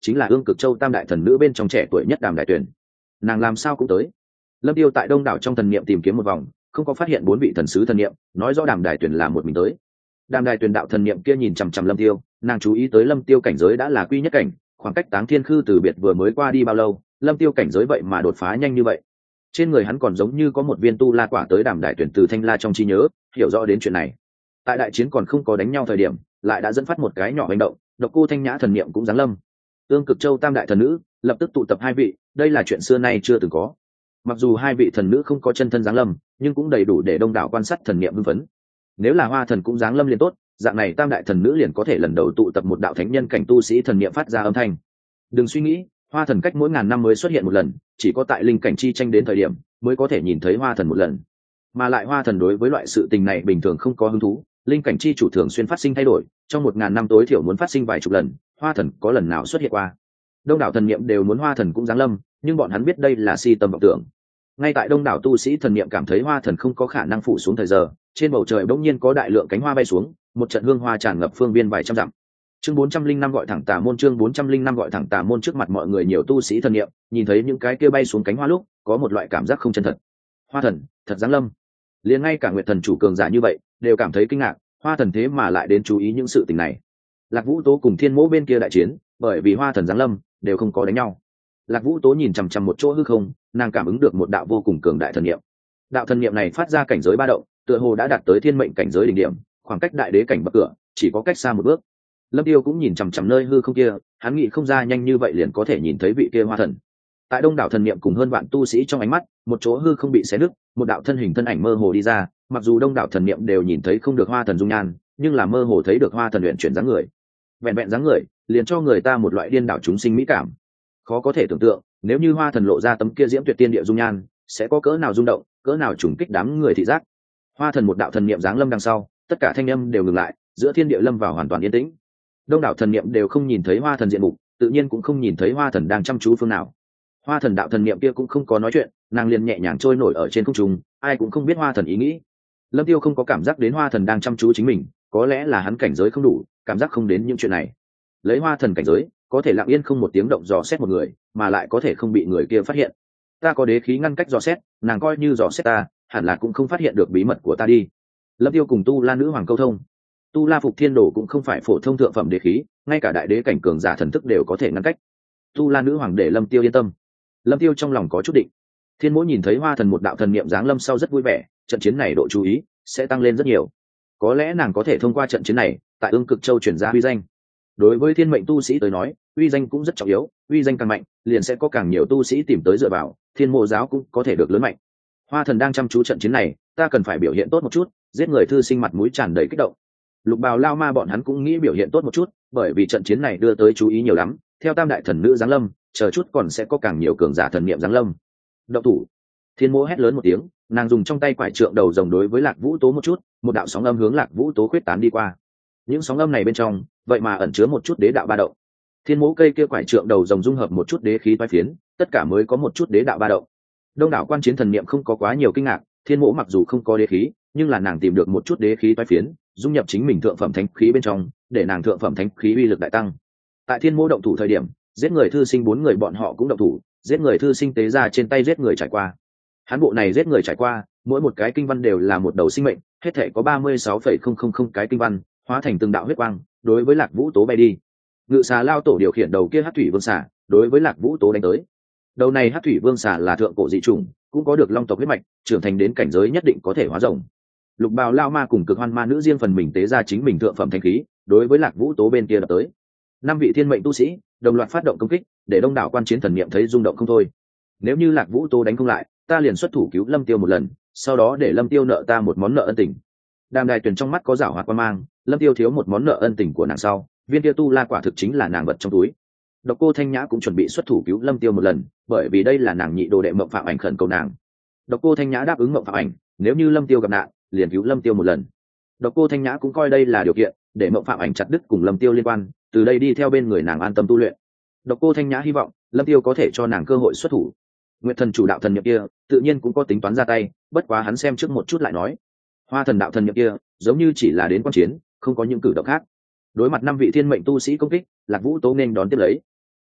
chính là ương cực châu tam đại thần nữ bên trong trẻ tuổi nhất Đàm Đại Tuyền. Nàng làm sao cũng tới. Lâm Tiêu tại đông đảo trong thần niệm tìm kiếm một vòng, không có phát hiện bốn vị thần sứ thần niệm, nói rõ Đàm Đại Tuyền là một mình tới. Đàm Đại Tuyền đạo thần niệm kia nhìn chằm chằm Lâm Tiêu, nàng chú ý tới Lâm Tiêu cảnh giới đã là quy nhất cảnh, khoảng cách Táng Thiên Khư từ biệt vừa mới qua đi bao lâu, Lâm Tiêu cảnh giới vậy mà đột phá nhanh như vậy. Trên người hắn còn giống như có một viên tu la quả tới Đàm Đại Tuyền từ Thanh La trong trí nhớ, hiểu rõ đến chuyện này. Tại đại chiến còn không có đánh nhau thời điểm, lại đã dẫn phát một cái nhỏ hành động, Độc Cô Thanh Nhã thần niệm cũng giáng lâm. Ương Cực Châu tam đại thần nữ lập tức tụ tập hai vị, đây là chuyện xưa nay chưa từng có. Mặc dù hai vị thần nữ không có chân thân giáng lâm, nhưng cũng đầy đủ để đông đảo quan sát thần niệm hưng phấn. Nếu là Hoa Thần cũng giáng lâm liền tốt, dạng này tam đại thần nữ liền có thể lần đầu tụ tập một đạo thánh nhân cảnh tu sĩ thần niệm phát ra âm thanh. Đừng suy nghĩ, Hoa Thần cách mỗi ngàn năm mới xuất hiện một lần, chỉ có tại linh cảnh chi tranh đến thời điểm mới có thể nhìn thấy Hoa Thần một lần. Mà lại Hoa Thần đối với loại sự tình này bình thường không có hứng thú, linh cảnh chi chủ thường xuyên phát sinh thay đổi, trong một ngàn năm tối thiểu muốn phát sinh vài chục lần, Hoa Thần có lần nào xuất hiện qua. Đông đảo thần niệm đều muốn Hoa Thần cũng giáng lâm, nhưng bọn hắn biết đây là si tâm vọng tưởng. Ngay tại đông đảo tu sĩ thần niệm cảm thấy Hoa Thần không có khả năng phủ xuống thời giờ, trên bầu trời bỗng nhiên có đại lượng cánh hoa bay xuống, một trận hương hoa tràn ngập phương viên vài trăm dặm. Chương bốn trăm linh năm gọi thẳng tà môn, chương bốn trăm linh năm gọi thẳng tà môn. Trước mặt mọi người nhiều tu sĩ thần niệm, nhìn thấy những cái kia bay xuống cánh hoa lúc, có một loại cảm giác không chân thật. Hoa Thần, thật giáng lâm. Liền ngay cả Nguyệt Thần chủ cường giả như vậy, đều cảm thấy kinh ngạc, Hoa Thần thế mà lại đến chú ý những sự tình này. Lạc Vũ Tố cùng Thiên Mỗ bên kia đại chiến, bởi vì Hoa Thần giáng lâm, đều không có đánh nhau. Lạc Vũ Tố nhìn chằm chằm một chỗ hư không, nàng cảm ứng được một đạo vô cùng cường đại thần niệm. Đạo thần niệm này phát ra cảnh giới ba động, tựa hồ đã đạt tới thiên mệnh cảnh giới đỉnh điểm, khoảng cách đại đế cảnh bậc cửa chỉ có cách xa một bước. Lâm Tiêu cũng nhìn chằm chằm nơi hư không kia, hắn nghĩ không ra nhanh như vậy liền có thể nhìn thấy vị kia Hoa Thần. Tại đông đảo thần niệm cùng hơn vạn tu sĩ trong ánh mắt, một chỗ hư không bị xé nứt, một đạo thân hình thân ảnh mơ hồ đi ra, mặc dù đông đảo thần niệm đều nhìn thấy không được Hoa Thần dung nhan, nhưng là mơ hồ thấy được Hoa Thần luyện chuyển dáng người. Vẹn vẹn dáng người, liền cho người ta một loại điên đảo chúng sinh mỹ cảm. Khó có thể tưởng tượng, nếu như Hoa Thần lộ ra tấm kia diễm tuyệt tiên địa dung nhan, sẽ có cỡ nào rung động, cỡ nào trùng kích đám người thị giác. Hoa Thần một đạo thần niệm giáng lâm đằng sau, tất cả thanh âm đều ngừng lại, giữa thiên địa lâm vào hoàn toàn yên tĩnh. Đông đảo thần niệm đều không nhìn thấy Hoa Thần diện mục, tự nhiên cũng không nhìn thấy Hoa Thần đang chăm chú phương nào. Hoa Thần đạo thần niệm kia cũng không có nói chuyện, nàng liền nhẹ nhàng trôi nổi ở trên không trung, ai cũng không biết Hoa Thần ý nghĩ. Lâm Tiêu không có cảm giác đến Hoa Thần đang chăm chú chính mình, có lẽ là hắn cảnh giới không đủ, cảm giác không đến những chuyện này. Lấy Hoa Thần cảnh giới, có thể lặng yên không một tiếng động dò xét một người, mà lại có thể không bị người kia phát hiện. Ta có đế khí ngăn cách dò xét, nàng coi như dò xét ta, hẳn là cũng không phát hiện được bí mật của ta đi. Lâm Tiêu cùng Tu La nữ hoàng câu thông. Tu La Phục Thiên Đồ cũng không phải phổ thông thượng phẩm đế khí, ngay cả đại đế cảnh cường giả thần thức đều có thể ngăn cách. Tu La nữ hoàng để Lâm Tiêu yên tâm. Lâm Tiêu trong lòng có chút định. Thiên Mỗ nhìn thấy Hoa Thần một đạo thần niệm giáng lâm sau rất vui vẻ, trận chiến này độ chú ý sẽ tăng lên rất nhiều. Có lẽ nàng có thể thông qua trận chiến này, tại Ương Cực Châu truyền ra uy danh. Đối với thiên mệnh tu sĩ tới nói, uy danh cũng rất trọng yếu, uy danh càng mạnh, liền sẽ có càng nhiều tu sĩ tìm tới dựa vào, Thiên Mộ giáo cũng có thể được lớn mạnh. Hoa Thần đang chăm chú trận chiến này, ta cần phải biểu hiện tốt một chút, giết người thư sinh mặt mũi tràn đầy kích động. Lục Bào Lao Ma bọn hắn cũng nghĩ biểu hiện tốt một chút, bởi vì trận chiến này đưa tới chú ý nhiều lắm, theo tam đại thần nữ giáng lâm, chờ chút còn sẽ có càng nhiều cường giả thần niệm giáng lâm. Động thủ! Thiên Mộ hét lớn một tiếng, nàng dùng trong tay quải trượng đầu rồng đối với Lạc Vũ Tố một chút, một đạo sóng âm hướng Lạc Vũ Tố khuyết tán đi qua. Những sóng âm này bên trong, vậy mà ẩn chứa một chút đế đạo ba động. Thiên Mộ cây kia quải trượng đầu rồng dung hợp một chút đế khí toái phiến, tất cả mới có một chút đế đạo ba động. Đông đảo quan chiến thần niệm không có quá nhiều kinh ngạc, Thiên Mộ mặc dù không có đế khí, nhưng là nàng tìm được một chút đế khí toái phiến, dung nhập chính mình thượng phẩm thánh khí bên trong, để nàng thượng phẩm thánh khí uy lực đại tăng. Tại Thiên Mộ động thủ thời điểm, giết người thư sinh bốn người bọn họ cũng động thủ, giết người thư sinh tế ra trên tay giết người trải qua. Hán bộ này giết người trải qua, mỗi một cái kinh văn đều là một đầu sinh mệnh, hết thể có ba mươi sáu phẩy không không không cái kinh văn, hóa thành từng đạo huyết quang, đối với Lạc Vũ Tố bay đi. Ngự xà lao tổ điều khiển đầu kia Hắc Thủy Vương xà, đối với Lạc Vũ Tố đánh tới. Đầu này Hắc Thủy Vương xà là thượng cổ dị chủng, cũng có được long tộc huyết mạch, trưởng thành đến cảnh giới nhất định có thể hóa rồng. Lục Bào Lao Ma cùng Cực Hoan Ma nữ riêng phần mình tế ra chính mình thượng phẩm thanh khí, đối với Lạc Vũ Tố bên kia đập tới. Năm vị thiên mệnh tu sĩ đồng loạt phát động công kích, để đông đảo quan chiến thần niệm thấy rung động không thôi. Nếu như Lạc Vũ Tố đánh không lại, ta liền xuất thủ cứu Lâm Tiêu một lần, sau đó để Lâm Tiêu nợ ta một món nợ ân tình. Đàm Đài Tuyền trong mắt có giảo hoạt quan mang, Lâm Tiêu thiếu một món nợ ân tình của nàng sau, viên kia tu la quả thực chính là nàng vật trong túi. Độc Cô Thanh Nhã cũng chuẩn bị xuất thủ cứu Lâm Tiêu một lần, bởi vì đây là nàng nhị đồ đệ Mộng Phạm Ảnh khẩn cầu nàng. Độc Cô Thanh Nhã đáp ứng Mộng Phạm Ảnh, nếu như Lâm Tiêu gặp nạn, liền cứu Lâm Tiêu một lần. Độc Cô Thanh Nhã cũng coi đây là điều kiện, để Mộng Phạm Ảnh chặt đứt cùng Lâm Tiêu liên quan, từ đây đi theo bên người nàng an tâm tu luyện. Độc Cô Thanh Nhã hy vọng Lâm Tiêu có thể cho nàng cơ hội xuất thủ. Nguyệt Thần chủ đạo thần niệm kia, tự nhiên cũng có tính toán ra tay, bất quá hắn xem trước một chút lại nói. Hoa Thần đạo thần niệm kia, giống như chỉ là đến quan chiến, không có những cử động khác. Đối mặt năm vị thiên mệnh tu sĩ công kích, Lạc Vũ Tố nên đón tiếp lấy.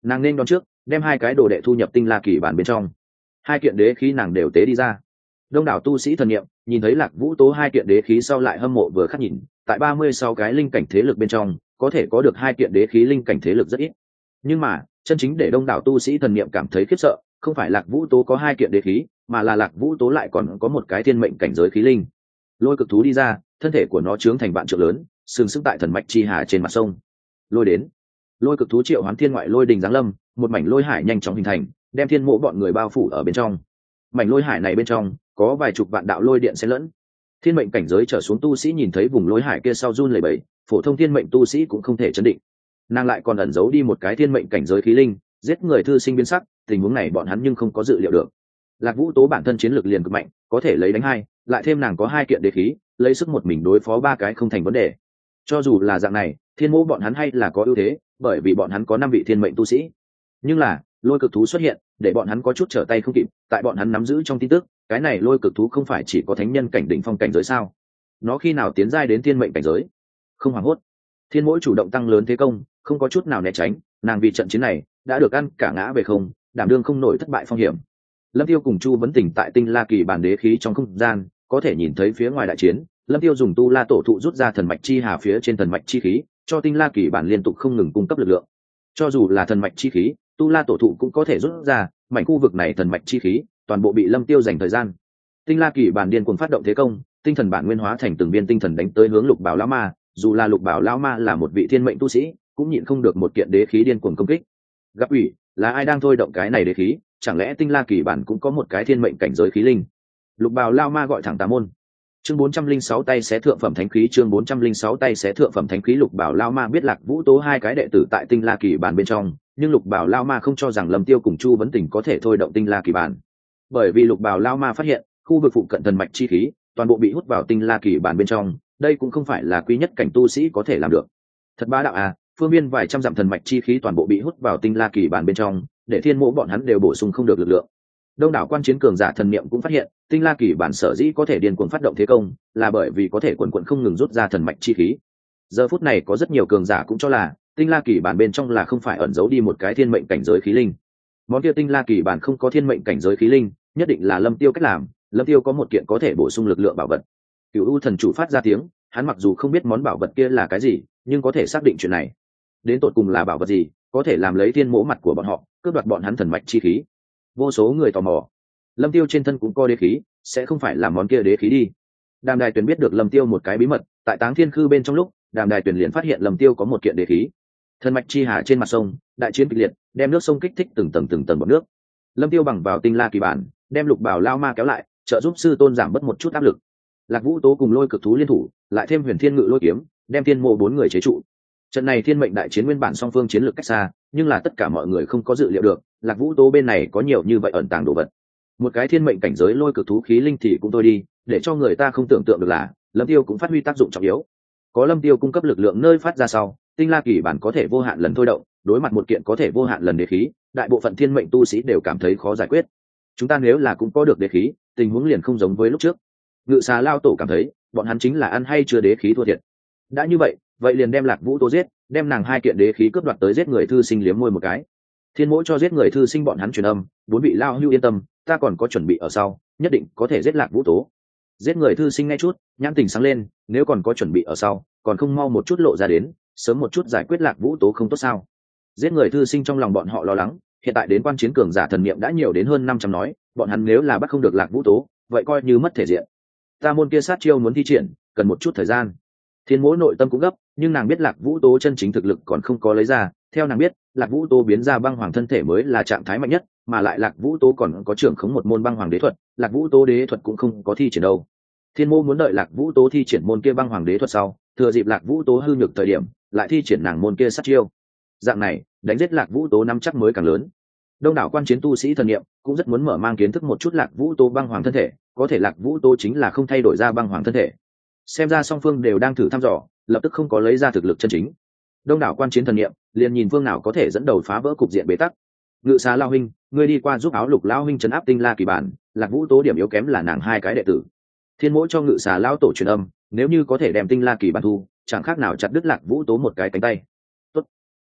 nàng nên đón trước đem hai cái đồ đệ thu nhập tinh la kỳ bản bên trong. Hai kiện đế khí nàng đều tế đi ra. Đông đảo tu sĩ thần niệm nhìn thấy Lạc Vũ Tố hai kiện đế khí sau lại hâm mộ vừa khắc nhìn, tại ba mươi sáu cái linh cảnh thế lực bên trong có thể có được hai kiện đế khí linh cảnh thế lực rất ít. Nhưng mà chân chính để đông đảo tu sĩ thần niệm cảm thấy khiếp sợ không phải Lạc Vũ Tố có hai kiện đế khí, mà là Lạc Vũ Tố lại còn có một cái thiên mệnh cảnh giới khí linh. Lôi cực thú đi ra, thân thể của nó trướng thành vạn trượng lớn, sừng sững tại thần mạch chi hà trên mặt sông. Lôi đến. Lôi cực thú triệu hoán thiên ngoại lôi đình giáng lâm, một mảnh lôi hải nhanh chóng hình thành, đem thiên mộ bọn người bao phủ ở bên trong. Mảnh lôi hải này bên trong có vài chục vạn đạo lôi điện xen lẫn. Thiên mệnh cảnh giới trở xuống tu sĩ nhìn thấy vùng lôi hải kia sau run lẩy bẩy, phổ thông thiên mệnh tu sĩ cũng không thể chấn định. Nàng lại còn ẩn giấu đi một cái thiên mệnh cảnh giới khí linh, giết người thư sinh biến sắc, tình huống này bọn hắn nhưng không có dự liệu được. Lạc Vũ Tố bản thân chiến lược liền cực mạnh, có thể lấy đánh hai, lại thêm nàng có hai kiện đế khí, lấy sức một mình đối phó ba cái không thành vấn đề. Cho dù là dạng này, thiên mộ bọn hắn hay là có ưu thế, bởi vì bọn hắn có năm vị thiên mệnh tu sĩ. Nhưng là lôi cực thú xuất hiện, để bọn hắn có chút trở tay không kịp. Tại bọn hắn nắm giữ trong tin tức, cái này lôi cực thú không phải chỉ có thánh nhân cảnh đỉnh phong cảnh giới sao? Nó khi nào tiến giai đến thiên mệnh cảnh giới? Không hoảng hốt, thiên mỗi chủ động tăng lớn thế công, không có chút nào né tránh. Nàng vì trận chiến này đã được ăn cả ngã về không, đảm đương không nổi thất bại phong hiểm. Lâm Tiêu cùng Chu Vấn Tình tại tinh la kỳ bản đế khí trong không gian, có thể nhìn thấy phía ngoài đại chiến. Lâm Tiêu dùng tu la tổ thụ rút ra thần mạch chi hà phía trên thần mạch chi khí, cho tinh la kỳ bản liên tục không ngừng cung cấp lực lượng. Cho dù là thần mạch chi khí, tu la tổ thụ cũng có thể rút ra, mảnh khu vực này thần mạch chi khí toàn bộ bị Lâm Tiêu dành thời gian. Tinh la kỳ bản điên cuồng phát động thế công, tinh thần bản nguyên hóa thành từng viên tinh thần đánh tới hướng Lục Bảo lão ma, dù là Lục Bảo lão ma là một vị thiên mệnh tu sĩ, cũng nhịn không được một kiện đế khí điên cuồng công kích. Gặp ủy, là ai đang thôi động cái này đế khí, chẳng lẽ tinh la kỳ bản cũng có một cái thiên mệnh cảnh giới khí linh? Lục Bảo lão ma gọi thẳng tà môn. Chương bốn trăm linh sáu tay xé thượng phẩm thánh khí, chương bốn trăm linh sáu tay xé thượng phẩm thánh khí. Lục Bảo lão ma biết Lạc Vũ Tố hai cái đệ tử tại tinh la kỳ bản bên trong, nhưng Lục Bảo lão ma không cho rằng Lâm Tiêu cùng Chu Vấn Tình có thể thôi động tinh la kỳ bản. Bởi vì Lục Bảo lão ma phát hiện, khu vực phụ cận thần mạch chi khí toàn bộ bị hút vào tinh la kỳ bản bên trong, đây cũng không phải là quý nhất cảnh tu sĩ có thể làm được. Thật bá đạo à, phương viên vài trăm dặm thần mạch chi khí toàn bộ bị hút vào tinh la kỳ bản bên trong, để thiên mộ bọn hắn đều bổ sung không được lực lượng. Đông đảo quan chiến cường giả thần niệm cũng phát hiện, tinh la kỳ bản sở dĩ có thể điên cuồng phát động thế công, là bởi vì có thể quần quần không ngừng rút ra thần mạch chi khí. Giờ phút này có rất nhiều cường giả cũng cho là tinh la kỳ bản bên trong là không phải ẩn giấu đi một cái thiên mệnh cảnh giới khí linh. Món kia tinh la kỳ bản không có thiên mệnh cảnh giới khí linh, nhất định là Lâm Tiêu cách làm. Lâm Tiêu có một kiện có thể bổ sung lực lượng bảo vật. Cửu U thần chủ phát ra tiếng, hắn mặc dù không biết món bảo vật kia là cái gì, nhưng có thể xác định chuyện này. Đến tột cùng là bảo vật gì, có thể làm lấy thiên mỗ mặt của bọn họ, cướp đoạt bọn hắn thần mạch chi khí. Vô số người tò mò. Lâm Tiêu trên thân cũng có đế khí, sẽ không phải là món kia đế khí đi. Đàm Đài Tuyền biết được Lâm Tiêu một cái bí mật, tại Táng Thiên Khư bên trong lúc, Đàm Đài Tuyền liền phát hiện Lâm Tiêu có một kiện đế khí. Thần mạch chi hà trên mặt sông, đại chiến kịch liệt, đem nước sông kích thích từng tầng từng tầng bọt nước. Lâm Tiêu bằng vào tinh la kỳ bản, đem Lục Bảo lao ma kéo lại, trợ giúp sư tôn giảm bớt một chút áp lực. Lạc Vũ Tố cùng lôi cực thú liên thủ, lại thêm Huyền Thiên Ngự lôi kiếm, đem thiên mộ bốn người chế trụ. Trận này thiên mệnh đại chiến nguyên bản song phương chiến lược cách xa, nhưng là tất cả mọi người không có dự liệu được, Lạc Vũ Tố bên này có nhiều như vậy ẩn tàng đồ vật. Một cái thiên mệnh cảnh giới lôi cực thú khí linh thì cũng thôi đi, để cho người ta không tưởng tượng được là Lâm Tiêu cũng phát huy tác dụng trọng yếu. Có Lâm Tiêu cung cấp lực lượng nơi phát ra sau, tinh la kỳ bản có thể vô hạn lần thôi động, đối mặt một kiện có thể vô hạn lần đế khí, đại bộ phận thiên mệnh tu sĩ đều cảm thấy khó giải quyết. Chúng ta nếu là cũng có được đế khí, tình huống liền không giống với lúc trước. Ngự Xà lao tổ cảm thấy, bọn hắn chính là ăn hay chưa đế khí thua thiệt. Đã như vậy, vậy liền đem Lạc Vũ Tố giết, đem nàng hai kiện đế khí cướp đoạt tới giết người thư sinh liếm môi một cái. Thiên mỗi cho giết người thư sinh bọn hắn truyền âm, bốn vị lao hưu yên tâm, ta còn có chuẩn bị ở sau, nhất định có thể giết Lạc Vũ Tố. Giết người thư sinh ngay chút, nhãn tình sáng lên, nếu còn có chuẩn bị ở sau, còn không mau một chút lộ ra đến, sớm một chút giải quyết Lạc Vũ Tố không tốt sao? Giết người thư sinh trong lòng bọn họ lo lắng, hiện tại đến quan chiến cường giả thần niệm đã nhiều đến hơn năm trăm nói, bọn hắn nếu là bắt không được Lạc Vũ Tố, vậy coi như mất thể diện. Ta môn kia sát chiêu muốn thi triển, cần một chút thời gian. Thiên Mỗ nội tâm cũng gấp, nhưng nàng biết Lạc Vũ Tố chân chính thực lực còn không có lấy ra, theo nàng biết, Lạc Vũ Tố biến ra băng hoàng thân thể mới là trạng thái mạnh nhất, mà lại Lạc Vũ Tố còn có trưởng khống một môn băng hoàng đế thuật, Lạc Vũ Tố đế thuật cũng không có thi triển đâu. Thiên Mỗ muốn đợi Lạc Vũ Tố thi triển môn kia băng hoàng đế thuật sau, thừa dịp Lạc Vũ Tố hư nhược thời điểm, lại thi triển nàng môn kia sát chiêu. Dạng này, đánh giết Lạc Vũ Tố năm chắc mới càng lớn. Đông đảo quan chiến tu sĩ thần niệm cũng rất muốn mở mang kiến thức một chút Lạc Vũ Tố băng hoàng thân thể, có thể Lạc Vũ Tố chính là không thay đổi ra băng hoàng thân thể. Xem ra song phương đều đang thử thăm dò, lập tức không có lấy ra thực lực chân chính. Đông đảo quan chiến thần niệm liền nhìn phương nào có thể dẫn đầu phá vỡ cục diện bế tắc. Ngự Xà lao huynh, ngươi đi qua giúp Áo Lục lao huynh trấn áp tinh la kỳ bản, Lạc Vũ Tố điểm yếu kém là nàng hai cái đệ tử. Thiên Mỗ cho Ngự Xà lao tổ truyền âm, nếu như có thể đem tinh la kỳ bản thu, chẳng khác nào chặt đứt Lạc Vũ Tố một cái cánh tay. Tốt.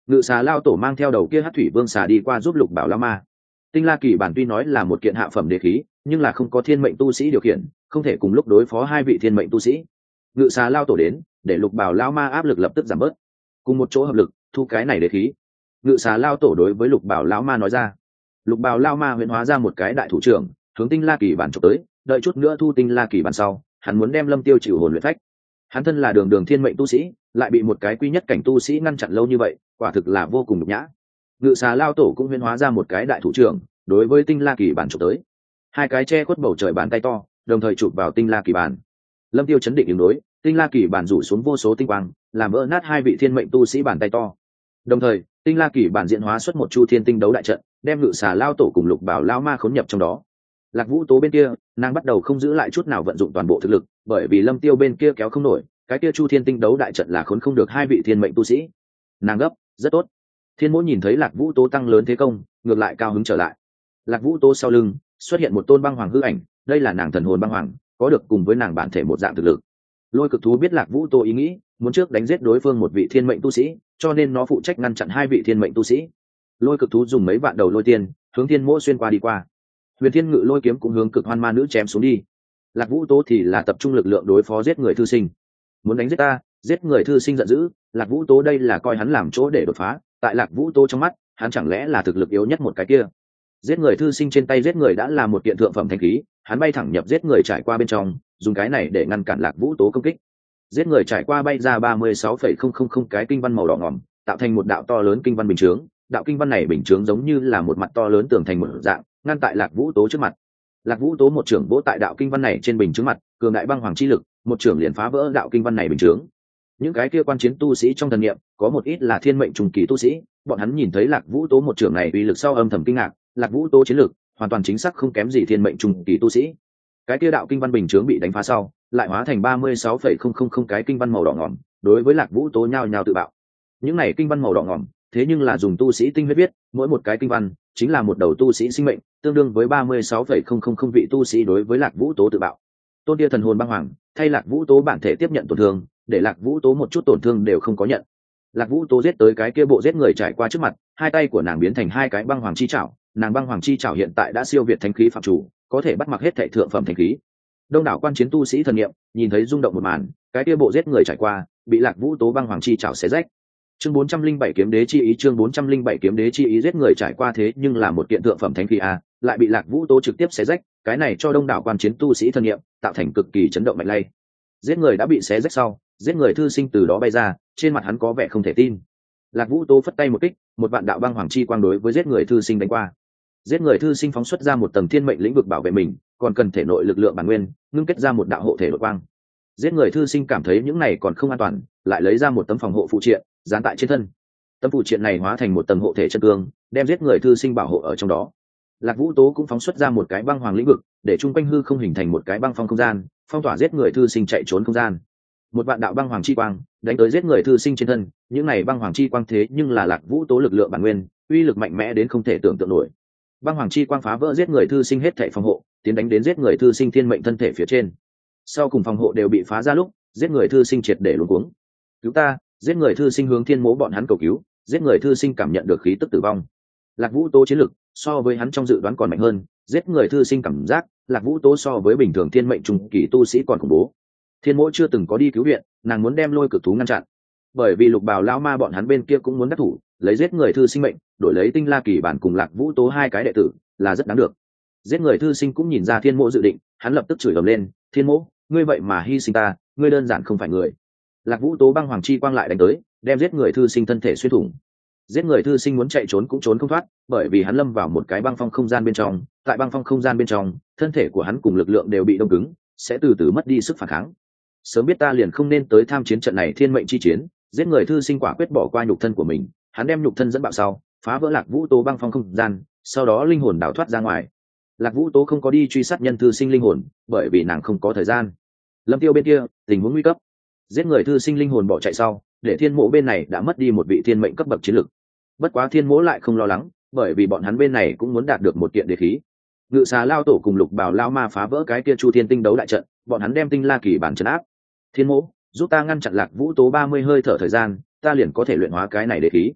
Ngự xà lao tổ mang theo đầu kia hắc thủy vương xà đi qua giúp Lục Bảo Lão Ma. Tinh La Kỳ bản tuy nói là một kiện hạ phẩm đế khí, nhưng là không có thiên mệnh tu sĩ điều khiển, không thể cùng lúc đối phó hai vị thiên mệnh tu sĩ. Ngự xà lao tổ đến, để Lục Bảo Lão Ma áp lực lập tức giảm bớt, cùng một chỗ hợp lực thu cái này đế khí. Ngự xà lao tổ đối với Lục Bảo Lão Ma nói ra. Lục Bảo Lão Ma huyễn hóa ra một cái đại thủ trưởng, hướng Tinh La Kỳ bản chụp tới, đợi chút nữa thu Tinh La Kỳ bản sau, hắn muốn đem Lâm Tiêu chịu hồn luyện phách. Hắn thân là đường đường thiên mệnh tu sĩ, lại bị một cái quy nhất cảnh tu sĩ ngăn chặn lâu như vậy, quả thực là vô cùng nhục nhã. Ngự xà lao tổ cũng huyễn hóa ra một cái đại thủ trưởng, đối với Tinh La Kỳ bản chụp tới. Hai cái che khuất bầu trời bàn tay to, đồng thời chụp vào Tinh La Kỳ bản. Lâm Tiêu chấn định ứng đối, Tinh La Kỳ bản rủ xuống vô số tinh quang, làm vỡ nát hai vị thiên mệnh tu sĩ bàn tay to. Đồng thời, Tinh La Kỳ bản diễn hóa xuất một chu thiên tinh đấu đại trận, đem Ngự xà lao tổ cùng Lục Bảo Lão Ma khốn nhập trong đó. Lạc Vũ Tố bên kia, nàng bắt đầu không giữ lại chút nào vận dụng toàn bộ thực lực, bởi vì Lâm Tiêu bên kia kéo không nổi, cái kia chu thiên tinh đấu đại trận là khốn không được hai vị thiên mệnh tu sĩ. Nàng gấp, rất tốt. Thiên Mỗ nhìn thấy Lạc Vũ Tố tăng lớn thế công, ngược lại cao hứng trở lại. Lạc Vũ Tố sau lưng xuất hiện một tôn băng hoàng hư ảnh, đây là nàng thần hồn băng hoàng, có được cùng với nàng bản thể một dạng thực lực. Lôi Cực Thú biết Lạc Vũ Tố ý nghĩ, muốn trước đánh giết đối phương một vị thiên mệnh tu sĩ, cho nên nó phụ trách ngăn chặn hai vị thiên mệnh tu sĩ. Lôi Cực Thú dùng mấy vạn đầu lôi tiên, hướng Thiên Mỗ xuyên qua đi qua. Huyền Thiên Ngự lôi kiếm cũng hướng Cực Hoan Ma Nữ chém xuống đi. Lạc Vũ Tố thì là tập trung lực lượng đối phó giết người thư sinh. Muốn đánh giết ta, giết người thư sinh giận dữ, Lạc Vũ Tố đây là coi hắn làm chỗ để đột phá, tại Lạc Vũ Tố trong mắt, hắn chẳng lẽ là thực lực yếu nhất một cái kia. Giết người thư sinh trên tay giết người đã là một kiện thượng phẩm thanh khí, hắn bay thẳng nhập giết người trải qua bên trong, dùng cái này để ngăn cản Lạc Vũ Tố công kích. Giết người trải qua bay ra ba mươi sáu phẩy không không không cái kinh văn màu đỏ ngòm, tạo thành một đạo to lớn kinh văn bình chướng, đạo kinh văn này bình chướng giống như là một mặt to lớn tường thành một dạng, ngăn tại Lạc Vũ Tố trước mặt. Lạc Vũ Tố một trưởng vỗ tại đạo kinh văn này trên bình chướng mặt, cường đại băng hoàng chi lực, một trưởng liền phá vỡ đạo kinh văn này bình chướng. Những cái kia quan chiến tu sĩ trong thần niệm, có một ít là thiên mệnh trùng kỳ tu sĩ, bọn hắn nhìn thấy Lạc Vũ Tố một trưởng này uy lực sau âm thầm kinh ngạc, Lạc Vũ Tố chiến lực hoàn toàn chính xác không kém gì thiên mệnh trùng kỳ tu sĩ. Cái kia đạo kinh văn bình chướng bị đánh phá sau, lại hóa thành ba mươi sáu phẩy không không không cái kinh văn màu đỏ ngòm, đối với Lạc Vũ Tố nhao nhao tự bạo. Những này kinh văn màu đỏ ngòm, thế nhưng là dùng tu sĩ tinh huyết viết, mỗi một cái kinh văn chính là một đầu tu sĩ sinh mệnh, tương đương với ba mươi sáu phẩy không không không vị tu sĩ đối với Lạc Vũ Tố tự bạo. Tôn Tia thần hồn băng hoàng, thay Lạc Vũ Tố bản thể tiếp nhận tổn thương, để Lạc Vũ Tố một chút tổn thương đều không có nhận. Lạc Vũ Tố giết tới cái kia bộ giết người trải qua trước mặt, hai tay của nàng biến thành hai cái băng hoàng chi chảo, nàng băng hoàng chi chảo hiện tại đã siêu việt thánh khí phạm chủ, có thể bắt mặc hết thảy thượng phẩm thánh khí. Đông đảo quan chiến tu sĩ thần niệm, nhìn thấy rung động một màn, cái kia bộ giết người trải qua, bị Lạc Vũ Tố băng hoàng chi chảo xé rách. Chương bốn trăm linh bảy kiếm đế chi ý, chương bốn trăm linh bảy kiếm đế chi ý, giết người trải qua thế nhưng là một kiện thượng phẩm thánh khí a, lại bị Lạc Vũ Tố trực tiếp xé rách, cái này cho đông đảo quan chiến tu sĩ thần niệm tạo thành cực kỳ chấn động mạnh lay. Giết người đã bị xé rách sau, giết người thư sinh từ đó bay ra, trên mặt hắn có vẻ không thể tin. Lạc Vũ Tố phất tay một kích, một vạn đạo băng hoàng chi quang đối với giết người thư sinh đánh qua. Giết người thư sinh phóng xuất ra một tầng thiên mệnh lĩnh vực bảo vệ mình, còn cần thể nội lực lượng bản nguyên, ngưng kết ra một đạo hộ thể đột quang. Giết người thư sinh cảm thấy những này còn không an toàn, lại lấy ra một tấm phòng hộ phụ triện, dán tại trên thân. Tấm phụ triện này hóa thành một tầng hộ thể chân cương, đem giết người thư sinh bảo hộ ở trong đó. Lạc Vũ Tố cũng phóng xuất ra một cái băng hoàng lĩnh vực, để trung quanh hư không hình thành một cái băng phong không gian, phong tỏa giết người thư sinh chạy trốn không gian. Một vạn đạo băng hoàng chi quang đánh tới giết người thư sinh trên thân, những này băng hoàng chi quang thế nhưng là Lạc Vũ Tố lực lượng bản nguyên, uy lực mạnh mẽ đến không thể tưởng tượng nổi. Băng hoàng chi quang phá vỡ giết người thư sinh hết thảy phòng hộ, tiến đánh đến giết người thư sinh thiên mệnh thân thể phía trên. Sau cùng phòng hộ đều bị phá ra lúc, giết người thư sinh triệt để luống cuống. Cứu ta! Giết người thư sinh hướng Thiên Mỗ bọn hắn cầu cứu, giết người thư sinh cảm nhận được khí tức tử vong. Lạc Vũ Tố chiến lực so với hắn trong dự đoán còn mạnh hơn, giết người thư sinh cảm giác Lạc Vũ Tố so với bình thường thiên mệnh trung kỳ tu sĩ còn khủng bố. Thiên Mỗ chưa từng có đi cứu viện, nàng muốn đem Lôi Cực Thú ngăn chặn, bởi vì Lục Bào lão ma bọn hắn bên kia cũng muốn đắc thủ, lấy giết người thư sinh mệnh đổi lấy Tinh La Kỳ bản cùng Lạc Vũ Tố hai cái đệ tử là rất đáng được. Giết người thư sinh cũng nhìn ra Thiên Mỗ dự định, hắn lập tức chửi ầm lên, Thiên Mỗ, ngươi vậy mà hy sinh ta, ngươi đơn giản không phải người. Lạc Vũ Tố băng hoàng chi quang lại đánh tới, đem giết người thư sinh thân thể xuyên thủng. Giết người thư sinh muốn chạy trốn cũng trốn không thoát, bởi vì hắn lâm vào một cái băng phong không gian bên trong, tại băng phong không gian bên trong, thân thể của hắn cùng lực lượng đều bị đông cứng, sẽ từ từ mất đi sức phản kháng. Sớm biết ta liền không nên tới tham chiến trận này thiên mệnh chi chiến, giết người thư sinh quả quyết bỏ qua nhục thân của mình, hắn đem nhục thân dẫn bạo sau, phá vỡ Lạc Vũ Tố băng phong không gian, sau đó linh hồn đào thoát ra ngoài. Lạc Vũ Tố không có đi truy sát nhân thư sinh linh hồn, bởi vì nàng không có thời gian. Lâm Tiêu bên kia, tình huống nguy cấp. Giết người thư sinh linh hồn bỏ chạy sau, để Thiên Mỗ bên này đã mất đi một vị thiên mệnh cấp bậc chiến lực. Bất quá Thiên Mỗ lại không lo lắng, bởi vì bọn hắn bên này cũng muốn đạt được một kiện đế khí. Ngự xà lao tổ cùng Lục Bào lao ma phá vỡ cái kia Chu Thiên tinh đấu đại trận, bọn hắn đem Tinh La Kỳ bản trấn áp. Thiên Mỗ, giúp ta ngăn chặn Lạc Vũ Tố ba mươi hơi thở thời gian, ta liền có thể luyện hóa cái này đế khí.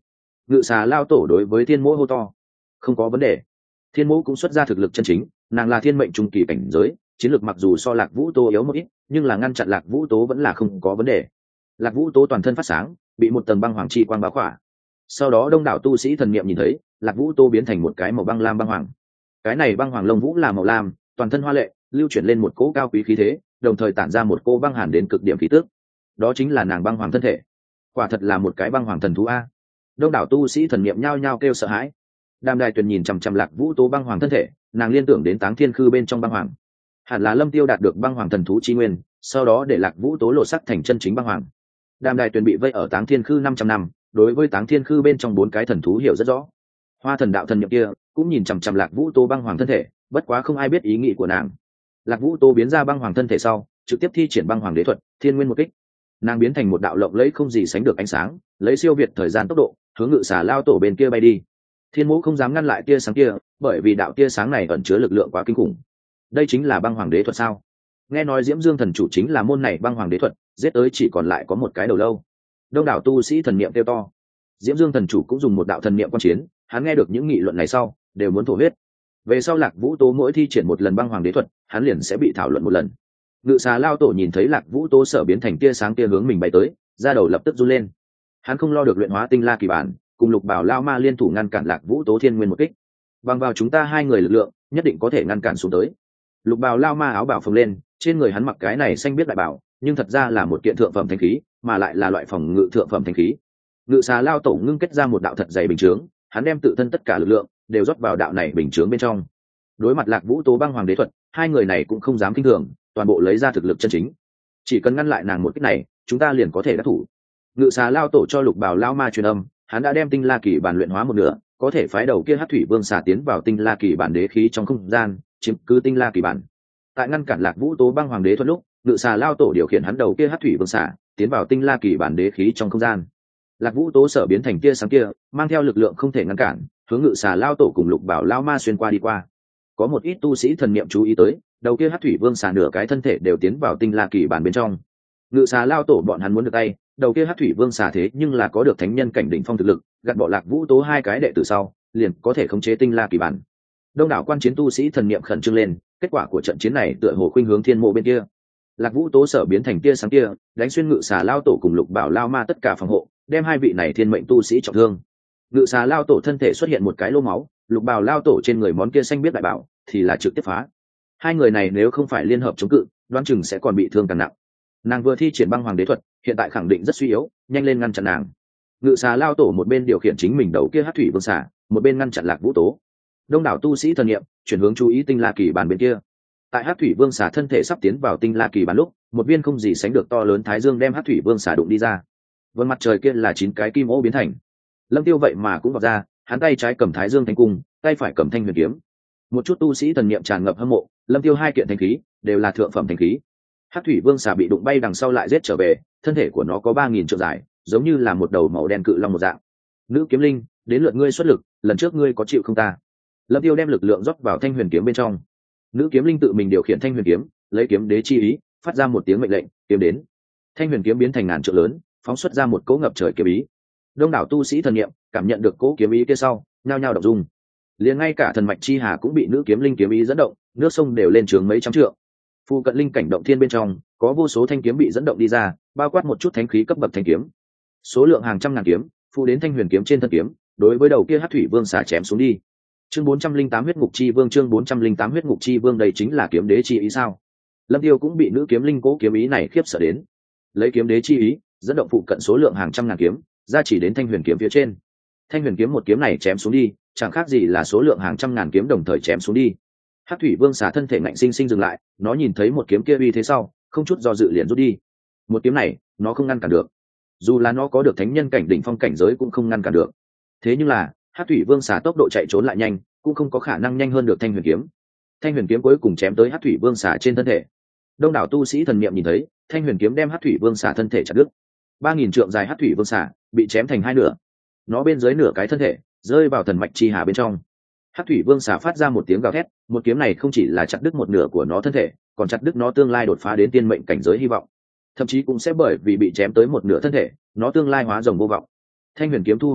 Ngự xà lao tổ đối với thiên mỗ hô to. Không có vấn đề. Thiên mỗ cũng xuất ra thực lực chân chính, nàng là thiên mệnh trung kỳ cảnh giới, chiến lược mặc dù so Lạc Vũ Tố yếu một ít, nhưng là ngăn chặn Lạc Vũ Tố vẫn là không có vấn đề. Lạc Vũ Tố toàn thân phát sáng, bị một tầng băng hoàng chi quang bao khỏa. Sau đó đông đảo tu sĩ thần niệm nhìn thấy, Lạc Vũ Tố biến thành một cái màu băng lam băng hoàng. Cái này băng hoàng lông vũ là màu lam, toàn thân hoa lệ, lưu chuyển lên một cỗ cao quý khí thế, đồng thời tản ra một cỗ băng hàn đến cực điểm khí tức. Đó chính là nàng băng hoàng thân thể. Quả thật là một cái băng hoàng thần thú a. Đông đảo tu sĩ thần niệm nhao nhao kêu sợ hãi. Đàm Đài Tuyền nhìn chằm chằm Lạc Vũ Tố băng hoàng thân thể, nàng liên tưởng đến Táng Thiên Khư bên trong băng hoàng. Hẳn là Lâm Tiêu đạt được băng hoàng thần thú chi nguyên, sau đó để Lạc Vũ Tố lộ sắc thành chân chính băng hoàng. Đàm Đài Tuyền bị vây ở Táng Thiên Khư năm trăm năm, đối với Táng Thiên Khư bên trong bốn cái thần thú hiểu rất rõ. Hoa Thần đạo thần niệm kia cũng nhìn chằm chằm Lạc Vũ Tố băng hoàng thân thể, bất quá không ai biết ý nghĩ của nàng. Lạc Vũ Tố biến ra băng hoàng thân thể sau, trực tiếp thi triển băng hoàng đế thuật, thiên nguyên một kích. Nàng biến thành một đạo lộng lẫy không gì sánh được ánh sáng, lấy siêu việt thời gian tốc độ, hướng Ngự Xà lao tổ bên kia bay đi. Thiên Mỗ không dám ngăn lại tia sáng kia, bởi vì đạo tia sáng này ẩn chứa lực lượng quá kinh khủng. Đây chính là băng hoàng đế thuật sao? Nghe nói Diễm Dương thần chủ chính là môn này băng hoàng đế thuật, giết tới chỉ còn lại có một cái đầu lâu. Đông đảo tu sĩ thần niệm kêu to. Diễm Dương thần chủ cũng dùng một đạo thần niệm quan chiến, hắn nghe được những nghị luận này sau, đều muốn thổ huyết. Về sau Lạc Vũ Tố mỗi thi triển một lần băng hoàng đế thuật, hắn liền sẽ bị thảo luận một lần. Ngự Xà lao tổ nhìn thấy Lạc Vũ Tố sở biến thành tia sáng tia hướng mình bay tới, da đầu lập tức run lên. Hắn không lo được luyện hóa tinh la kỳ bản, cùng Lục Bảo lao ma liên thủ ngăn cản Lạc Vũ Tố thiên nguyên một kích. Bằng vào chúng ta hai người lực lượng, nhất định có thể ngăn cản xuống tới. Lục Bảo lao ma áo bảo phồng lên, trên người hắn mặc cái này xanh biết đại bảo, nhưng thật ra là một kiện thượng phẩm thanh khí, mà lại là loại phòng ngự thượng phẩm thanh khí. Ngự Xà lao tổ ngưng kết ra một đạo thật dày bình chướng, hắn đem tự thân tất cả lực lượng đều rót vào đạo này bình chướng bên trong. Đối mặt Lạc Vũ Tố băng hoàng đế thuật, hai người này cũng không dám kinh thường, toàn bộ lấy ra thực lực chân chính. Chỉ cần ngăn lại nàng một kích này, chúng ta liền có thể đắc thủ. Ngự Xà lao tổ cho Lục Bảo lao ma truyền âm, hắn đã đem tinh la kỳ bản luyện hóa một nửa, có thể phái đầu kia Hắc Thủy Vương xà tiến vào tinh la kỳ bản đế khí trong không gian, chiếm cứ tinh la kỳ bản. Tại ngăn cản Lạc Vũ Tố băng hoàng đế thuật lúc, Ngự Xà lao tổ điều khiển hắn đầu kia Hắc Thủy Vương xà tiến vào tinh la kỳ bản đế khí trong không gian. Lạc Vũ Tố sở biến thành tia sáng kia, mang theo lực lượng không thể ngăn cản, hướng Ngự Xà lao tổ cùng Lục Bảo lao ma xuyên qua đi qua. Có một ít tu sĩ thần niệm chú ý tới, đầu kia Hắc Thủy Vương xà nửa cái thân thể đều tiến vào tinh la kỳ bản bên trong. Ngự Xà lao tổ bọn hắn muốn được tay, đầu kia Hắc Thủy Vương xà thế nhưng là có được thánh nhân cảnh đỉnh phong thực lực, gạt bỏ Lạc Vũ Tố hai cái đệ tử sau, liền có thể khống chế tinh la kỳ bản. Đông đảo quan chiến tu sĩ thần niệm khẩn trương lên, kết quả của trận chiến này tựa hồ khuynh hướng thiên mộ bên kia. Lạc Vũ Tố sở biến thành tia sáng kia, đánh xuyên Ngự Xà lao tổ cùng Lục Bảo lao ma tất cả phòng hộ, đem hai vị này thiên mệnh tu sĩ trọng thương. Ngự Xà lao tổ thân thể xuất hiện một cái lỗ máu, Lục Bảo lao tổ trên người món kia xanh biết đại bảo thì là trực tiếp phá. Hai người này nếu không phải liên hợp chống cự, đoán chừng sẽ còn bị thương càng nặng. Nàng vừa thi triển băng hoàng đế thuật, hiện tại khẳng định rất suy yếu, nhanh lên ngăn chặn nàng. Ngự Xà lao tổ một bên điều khiển chính mình đầu kia Hắc Thủy Vương xà, một bên ngăn chặn Lạc Vũ Tố. Đông đảo tu sĩ thần niệm chuyển hướng chú ý tinh la kỳ bàn bên kia. Tại Hắc Thủy Vương xà thân thể sắp tiến vào tinh la kỳ bàn lúc, một viên không gì sánh được to lớn thái dương đem Hắc Thủy Vương xà đụng đi ra. Vân mặt trời kia là chín cái kim ô biến thành. Lâm Tiêu vậy mà cũng vọt ra, hắn tay trái cầm thái dương thánh cung, tay phải cầm thanh huyền kiếm. Một chút tu sĩ thần niệm tràn ngập hâm mộ, Lâm Tiêu hai kiện thanh khí đều là thượng phẩm thanh khí. Hắc Thủy Vương xà bị đụng bay đằng sau lại giết trở về, thân thể của nó có ba nghìn trượng dài, giống như là một đầu màu đen cự long một dạng. Nữ kiếm linh, đến lượt ngươi xuất lực, lần trước ngươi có chịu không ta? Lâm Tiêu đem lực lượng rót vào thanh huyền kiếm bên trong. Nữ kiếm linh tự mình điều khiển thanh huyền kiếm, lấy kiếm đế chi ý, phát ra một tiếng mệnh lệnh, kiếm đến. Thanh huyền kiếm biến thành ngàn trượng lớn, phóng xuất ra một cỗ ngập trời kiếm ý. Đông đảo tu sĩ thần niệm cảm nhận được cỗ kiếm ý kia sau, nhao nhao động dung. Liền ngay cả thần mạch chi hà cũng bị nữ kiếm linh kiếm ý dẫn động, nước sông đều lên trường mấy trăm trượng. Phu cận linh cảnh động thiên bên trong có vô số thanh kiếm bị dẫn động đi ra, bao quát một chút thánh khí cấp bậc thanh kiếm, số lượng hàng trăm ngàn kiếm phụ đến thanh huyền kiếm trên thân kiếm, đối với đầu kia Hắc Thủy Vương xả chém xuống đi. Chương bốn trăm linh tám huyết ngục chi vương, chương bốn trăm linh tám huyết ngục chi vương, đây chính là kiếm đế chi ý sao? Lâm Tiêu cũng bị nữ kiếm linh cố kiếm ý này khiếp sợ đến, lấy kiếm đế chi ý dẫn động phụ cận số lượng hàng trăm ngàn kiếm, ra chỉ đến thanh huyền kiếm phía trên. Thanh huyền kiếm một kiếm này chém xuống đi, chẳng khác gì là số lượng hàng trăm ngàn kiếm đồng thời chém xuống đi. Hắc Thủy Vương xả thân thể ngạnh sinh sinh dừng lại, nó nhìn thấy một kiếm kia uy thế sau, không chút do dự liền rút đi. Một kiếm này, nó không ngăn cản được. Dù là nó có được thánh nhân cảnh đỉnh phong cảnh giới cũng không ngăn cản được. Thế nhưng là, Hắc Thủy Vương xả tốc độ chạy trốn lại nhanh, cũng không có khả năng nhanh hơn được thanh huyền kiếm. Thanh huyền kiếm cuối cùng chém tới Hắc Thủy Vương xả trên thân thể. Đông đảo tu sĩ thần niệm nhìn thấy, thanh huyền kiếm đem Hắc Thủy Vương xả thân thể chặt đứt. Ba nghìn trượng dài Hắc Thủy Vương xả bị chém thành hai nửa. Nó bên dưới nửa cái thân thể rơi vào thần mạch chi hà bên trong. Hắc Thủy Vương xả phát ra một tiếng gào thét, một kiếm này không chỉ là chặt đứt một nửa của nó thân thể, còn chặt đứt nó tương lai đột phá đến tiên mệnh cảnh giới hy vọng. Thậm chí cũng sẽ bởi vì bị chém tới một nửa thân thể, nó tương lai hóa rồng vô vọng. Thanh huyền kiếm thu hồi lại,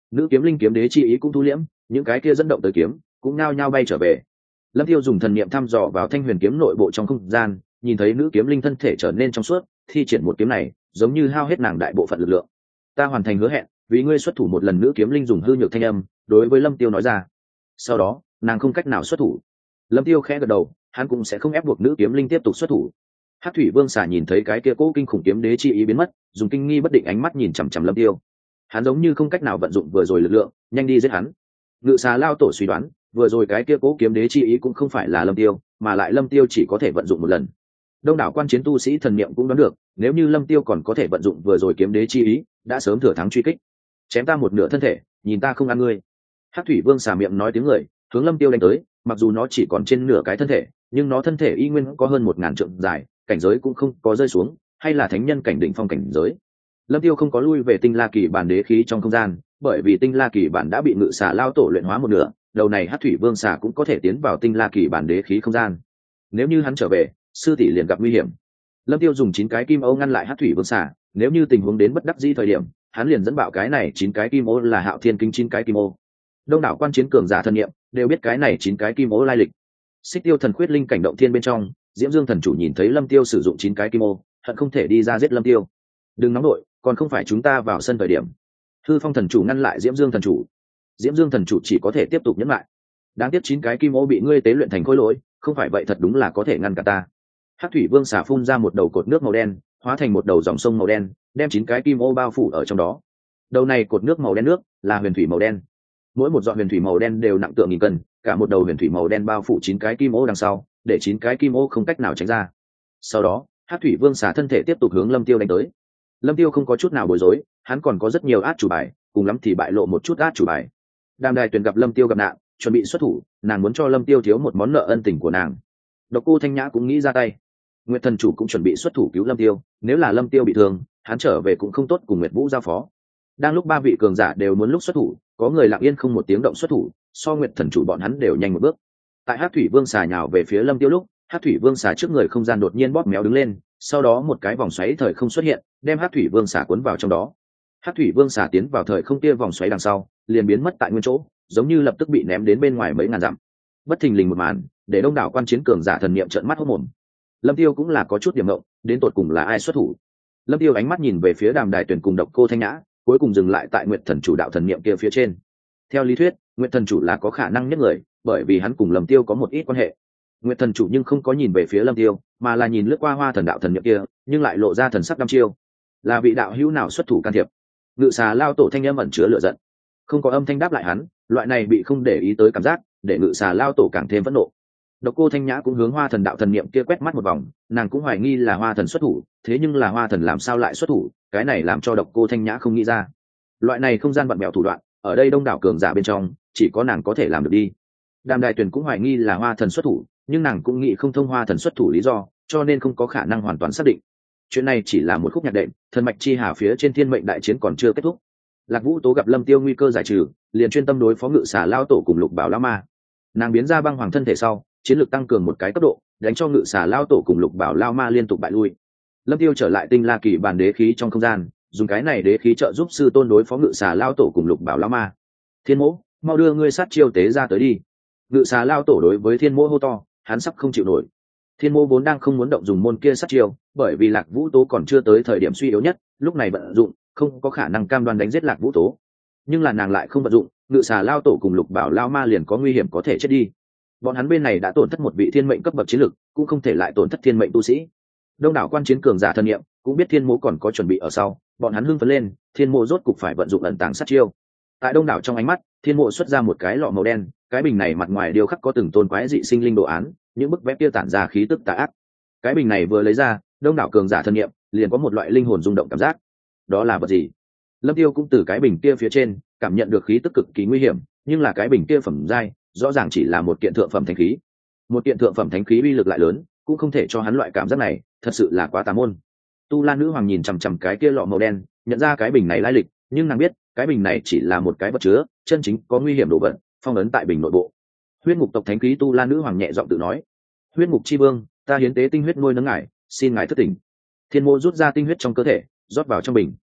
nữ kiếm linh kiếm đế chi ý cũng thu liễm, những cái kia dẫn động tới kiếm cũng nao nhao bay trở về. Lâm Tiêu dùng thần niệm thăm dò vào thanh huyền kiếm nội bộ trong không gian, nhìn thấy nữ kiếm linh thân thể trở nên trong suốt, thi triển một kiếm này giống như hao hết nàng đại bộ phận lực lượng. Ta hoàn thành hứa hẹn, vì ngươi xuất thủ một lần. Nữ kiếm linh dùng hư nhược thanh âm đối với Lâm Tiêu nói ra. Sau đó nàng không cách nào xuất thủ. Lâm Tiêu khẽ gật đầu, hắn cũng sẽ không ép buộc nữ kiếm linh tiếp tục xuất thủ. Hắc thủy vương xà nhìn thấy cái kia cố kinh khủng kiếm đế chi ý biến mất, dùng kinh nghi bất định ánh mắt nhìn chằm chằm Lâm Tiêu. Hắn giống như không cách nào vận dụng vừa rồi lực lượng, nhanh đi giết hắn. Ngự xà lao tổ suy đoán, vừa rồi cái kia cố kiếm đế chi ý cũng không phải là Lâm Tiêu, mà lại Lâm Tiêu chỉ có thể vận dụng một lần. Đông đảo quan chiến tu sĩ thần niệm cũng đoán được, nếu như Lâm Tiêu còn có thể vận dụng vừa rồi kiếm đế chi ý, đã sớm thừa thắng truy kích. Chém ta một nửa thân thể, nhìn ta không ăn ngươi. Hắc thủy vương xà miệng nói tiếng người, hướng Lâm Tiêu đánh tới, mặc dù nó chỉ còn trên nửa cái thân thể, nhưng nó thân thể y nguyên có hơn một ngàn trượng dài, cảnh giới cũng không có rơi xuống, hay là thánh nhân cảnh đỉnh phong cảnh giới. Lâm Tiêu không có lui về tinh la kỳ bản đế khí trong không gian, bởi vì tinh la kỳ bản đã bị ngự xà lao tổ luyện hóa một nửa, đầu này Hắc thủy vương xà cũng có thể tiến vào tinh la kỳ bản đế khí không gian. Nếu như hắn trở về, sư tỷ liền gặp nguy hiểm. Lâm Tiêu dùng chín cái kim ô ngăn lại Hắc thủy vương xà, nếu như tình huống đến bất đắc dĩ thời điểm, hắn liền dẫn bạo cái này chín cái kim ô là Hạo Thiên Kinh chín cái kim ô. Đông đảo quan chiến cường giả thân nghiệm đều biết cái này chín cái kim ô lai lịch. Xích Tiêu thần khuyết linh cảnh động thiên bên trong, Diễm Dương thần chủ nhìn thấy Lâm Tiêu sử dụng chín cái kim ô, hận không thể đi ra giết Lâm Tiêu. Đừng nóng nội, còn không phải chúng ta vào sân thời điểm. Hư Phong thần chủ ngăn lại Diễm Dương thần chủ. Diễm Dương thần chủ chỉ có thể tiếp tục nhẫn lại. Đáng tiếc chín cái kim ô bị ngươi tế luyện thành khối lỗi, không phải vậy thật đúng là có thể ngăn cả ta. Hắc thủy vương xà phun ra một đầu cột nước màu đen, hóa thành một đầu dòng sông màu đen, đem chín cái kim ô bao phủ ở trong đó. Đầu này cột nước màu đen nước là huyền thủy màu đen, mỗi một giọt huyền thủy màu đen đều nặng tượng nghìn cân, cả một đầu huyền thủy màu đen bao phủ chín cái kim ô đằng sau, để chín cái kim ô không cách nào tránh ra. Sau đó Hắc thủy vương xà thân thể tiếp tục hướng Lâm Tiêu đánh tới. Lâm Tiêu không có chút nào bối rối, hắn còn có rất nhiều át chủ bài, cùng lắm thì bại lộ một chút át chủ bài. Đàm Đài Tuyền gặp Lâm Tiêu gặp nạn, chuẩn bị xuất thủ, nàng muốn cho Lâm Tiêu thiếu một món nợ ân tình của nàng. Độc Cô Thanh Nhã cũng nghĩ ra tay. Nguyệt thần chủ cũng chuẩn bị xuất thủ cứu Lâm Tiêu, nếu là Lâm Tiêu bị thương, hắn trở về cũng không tốt cùng Nguyệt Vũ giao phó. Đang lúc ba vị cường giả đều muốn lúc xuất thủ, có người lặng yên không một tiếng động xuất thủ, so Nguyệt thần chủ bọn hắn đều nhanh một bước. Tại Hắc thủy vương xà nhào về phía Lâm Tiêu lúc, Hắc thủy vương xà trước người không gian đột nhiên bóp méo đứng lên, sau đó một cái vòng xoáy thời không xuất hiện, đem Hắc thủy vương xà cuốn vào trong đó. Hắc thủy vương xà tiến vào thời không kia vòng xoáy đằng sau, liền biến mất tại nguyên chỗ, giống như lập tức bị ném đến bên ngoài mấy ngàn dặm. Bất thình lình một màn, để đông đảo quan chiến cường giả thần niệm trợn mắt hốt mồm. Lâm Tiêu cũng là có chút điểm ngộng, đến tột cùng là ai xuất thủ. Lâm Tiêu ánh mắt nhìn về phía Đàm Đài Tuyền cùng Độc Cô Thanh Nhã, cuối cùng dừng lại tại Nguyệt thần chủ đạo thần niệm kia phía trên. Theo lý thuyết, Nguyệt thần chủ là có khả năng nhất người, bởi vì hắn cùng Lâm Tiêu có một ít quan hệ. Nguyệt thần chủ nhưng không có nhìn về phía Lâm Tiêu, mà là nhìn lướt qua Hoa thần đạo thần niệm kia, nhưng lại lộ ra thần sắc đăm chiêu. Là vị đạo hữu nào xuất thủ can thiệp? Ngự xà lao tổ thanh âm ẩn chứa lửa giận. Không có âm thanh đáp lại hắn, loại này bị không để ý tới cảm giác, để ngự xà lao tổ càng thêm phẫn nộ. Độc Cô Thanh Nhã cũng hướng Hoa thần đạo thần niệm kia quét mắt một vòng, nàng cũng hoài nghi là Hoa thần xuất thủ, thế nhưng là Hoa thần làm sao lại xuất thủ, cái này làm cho Độc Cô Thanh Nhã không nghĩ ra. Loại này không gian bận bèo thủ đoạn, ở đây đông đảo cường giả bên trong, chỉ có nàng có thể làm được đi. Đàm Đài Tuyền cũng hoài nghi là Hoa thần xuất thủ, nhưng nàng cũng nghĩ không thông Hoa thần xuất thủ lý do, cho nên không có khả năng hoàn toàn xác định. Chuyện này chỉ là một khúc nhạc đệm, thần mạch chi hà phía trên thiên mệnh đại chiến còn chưa kết thúc. Lạc Vũ Tố gặp Lâm Tiêu nguy cơ giải trừ, liền chuyên tâm đối phó ngự xà lao tổ cùng Lục Bảo lão ma. Nàng biến ra băng hoàng thân thể sau, chiến lược tăng cường một cái cấp độ, đánh cho ngự xà lao tổ cùng Lục Bảo lao ma liên tục bại lui. Lâm Tiêu trở lại tinh la kỳ bản đế khí trong không gian, dùng cái này đế khí trợ giúp sư tôn đối phó ngự xà lao tổ cùng Lục Bảo lao ma. Thiên Mỗ, mau đưa ngươi sát chiêu tế ra tới đi. Ngự xà lao tổ đối với Thiên Mỗ hô to, hắn sắp không chịu nổi. Thiên Mỗ vốn đang không muốn động dùng môn kia sát chiêu, bởi vì Lạc Vũ Tố còn chưa tới thời điểm suy yếu nhất, lúc này vận dụng, không có khả năng cam đoan đánh giết Lạc Vũ Tố. Nhưng là nàng lại không vận dụng, ngự xà lao tổ cùng Lục Bảo lao ma liền có nguy hiểm có thể chết đi. Bọn hắn bên này đã tổn thất một vị thiên mệnh cấp bậc chiến lực, cũng không thể lại tổn thất thiên mệnh tu sĩ. Đông đảo quan chiến cường giả thân nghiệm cũng biết Thiên Mỗ còn có chuẩn bị ở sau, bọn hắn hưng phấn lên, Thiên Mỗ rốt cục phải vận dụng ẩn tàng sát chiêu. Tại đông đảo trong ánh mắt, Thiên Mỗ xuất ra một cái lọ màu đen, cái bình này mặt ngoài điêu khắc có từng tôn quái dị sinh linh đồ án, những bức vẽ kia tản ra khí tức tà ác. Cái bình này vừa lấy ra, đông đảo cường giả thân nghiệm liền có một loại linh hồn rung động cảm giác. Đó là vật gì? Lâm Tiêu cũng từ cái bình kia phía trên cảm nhận được khí tức cực kỳ nguy hiểm, nhưng là cái bình kia phẩm giai, rõ ràng chỉ là một kiện thượng phẩm thánh khí. Một kiện thượng phẩm thánh khí uy lực lại lớn, cũng không thể cho hắn loại cảm giác này, thật sự là quá tà môn. Tu La nữ hoàng nhìn chằm chằm cái kia lọ màu đen, nhận ra cái bình này lai lịch, nhưng nàng biết, cái bình này chỉ là một cái vật chứa, chân chính có nguy hiểm đồ vật, phong ấn tại bình nội bộ. Huyết ngục tộc thánh khí Tu La nữ hoàng nhẹ giọng tự nói: "Huyết ngục chi vương, ta hiến tế tinh huyết nuôi nấng ngài, xin ngài thức tỉnh." Thiên Mô rút ra tinh huyết trong cơ thể, rót vào trong bình.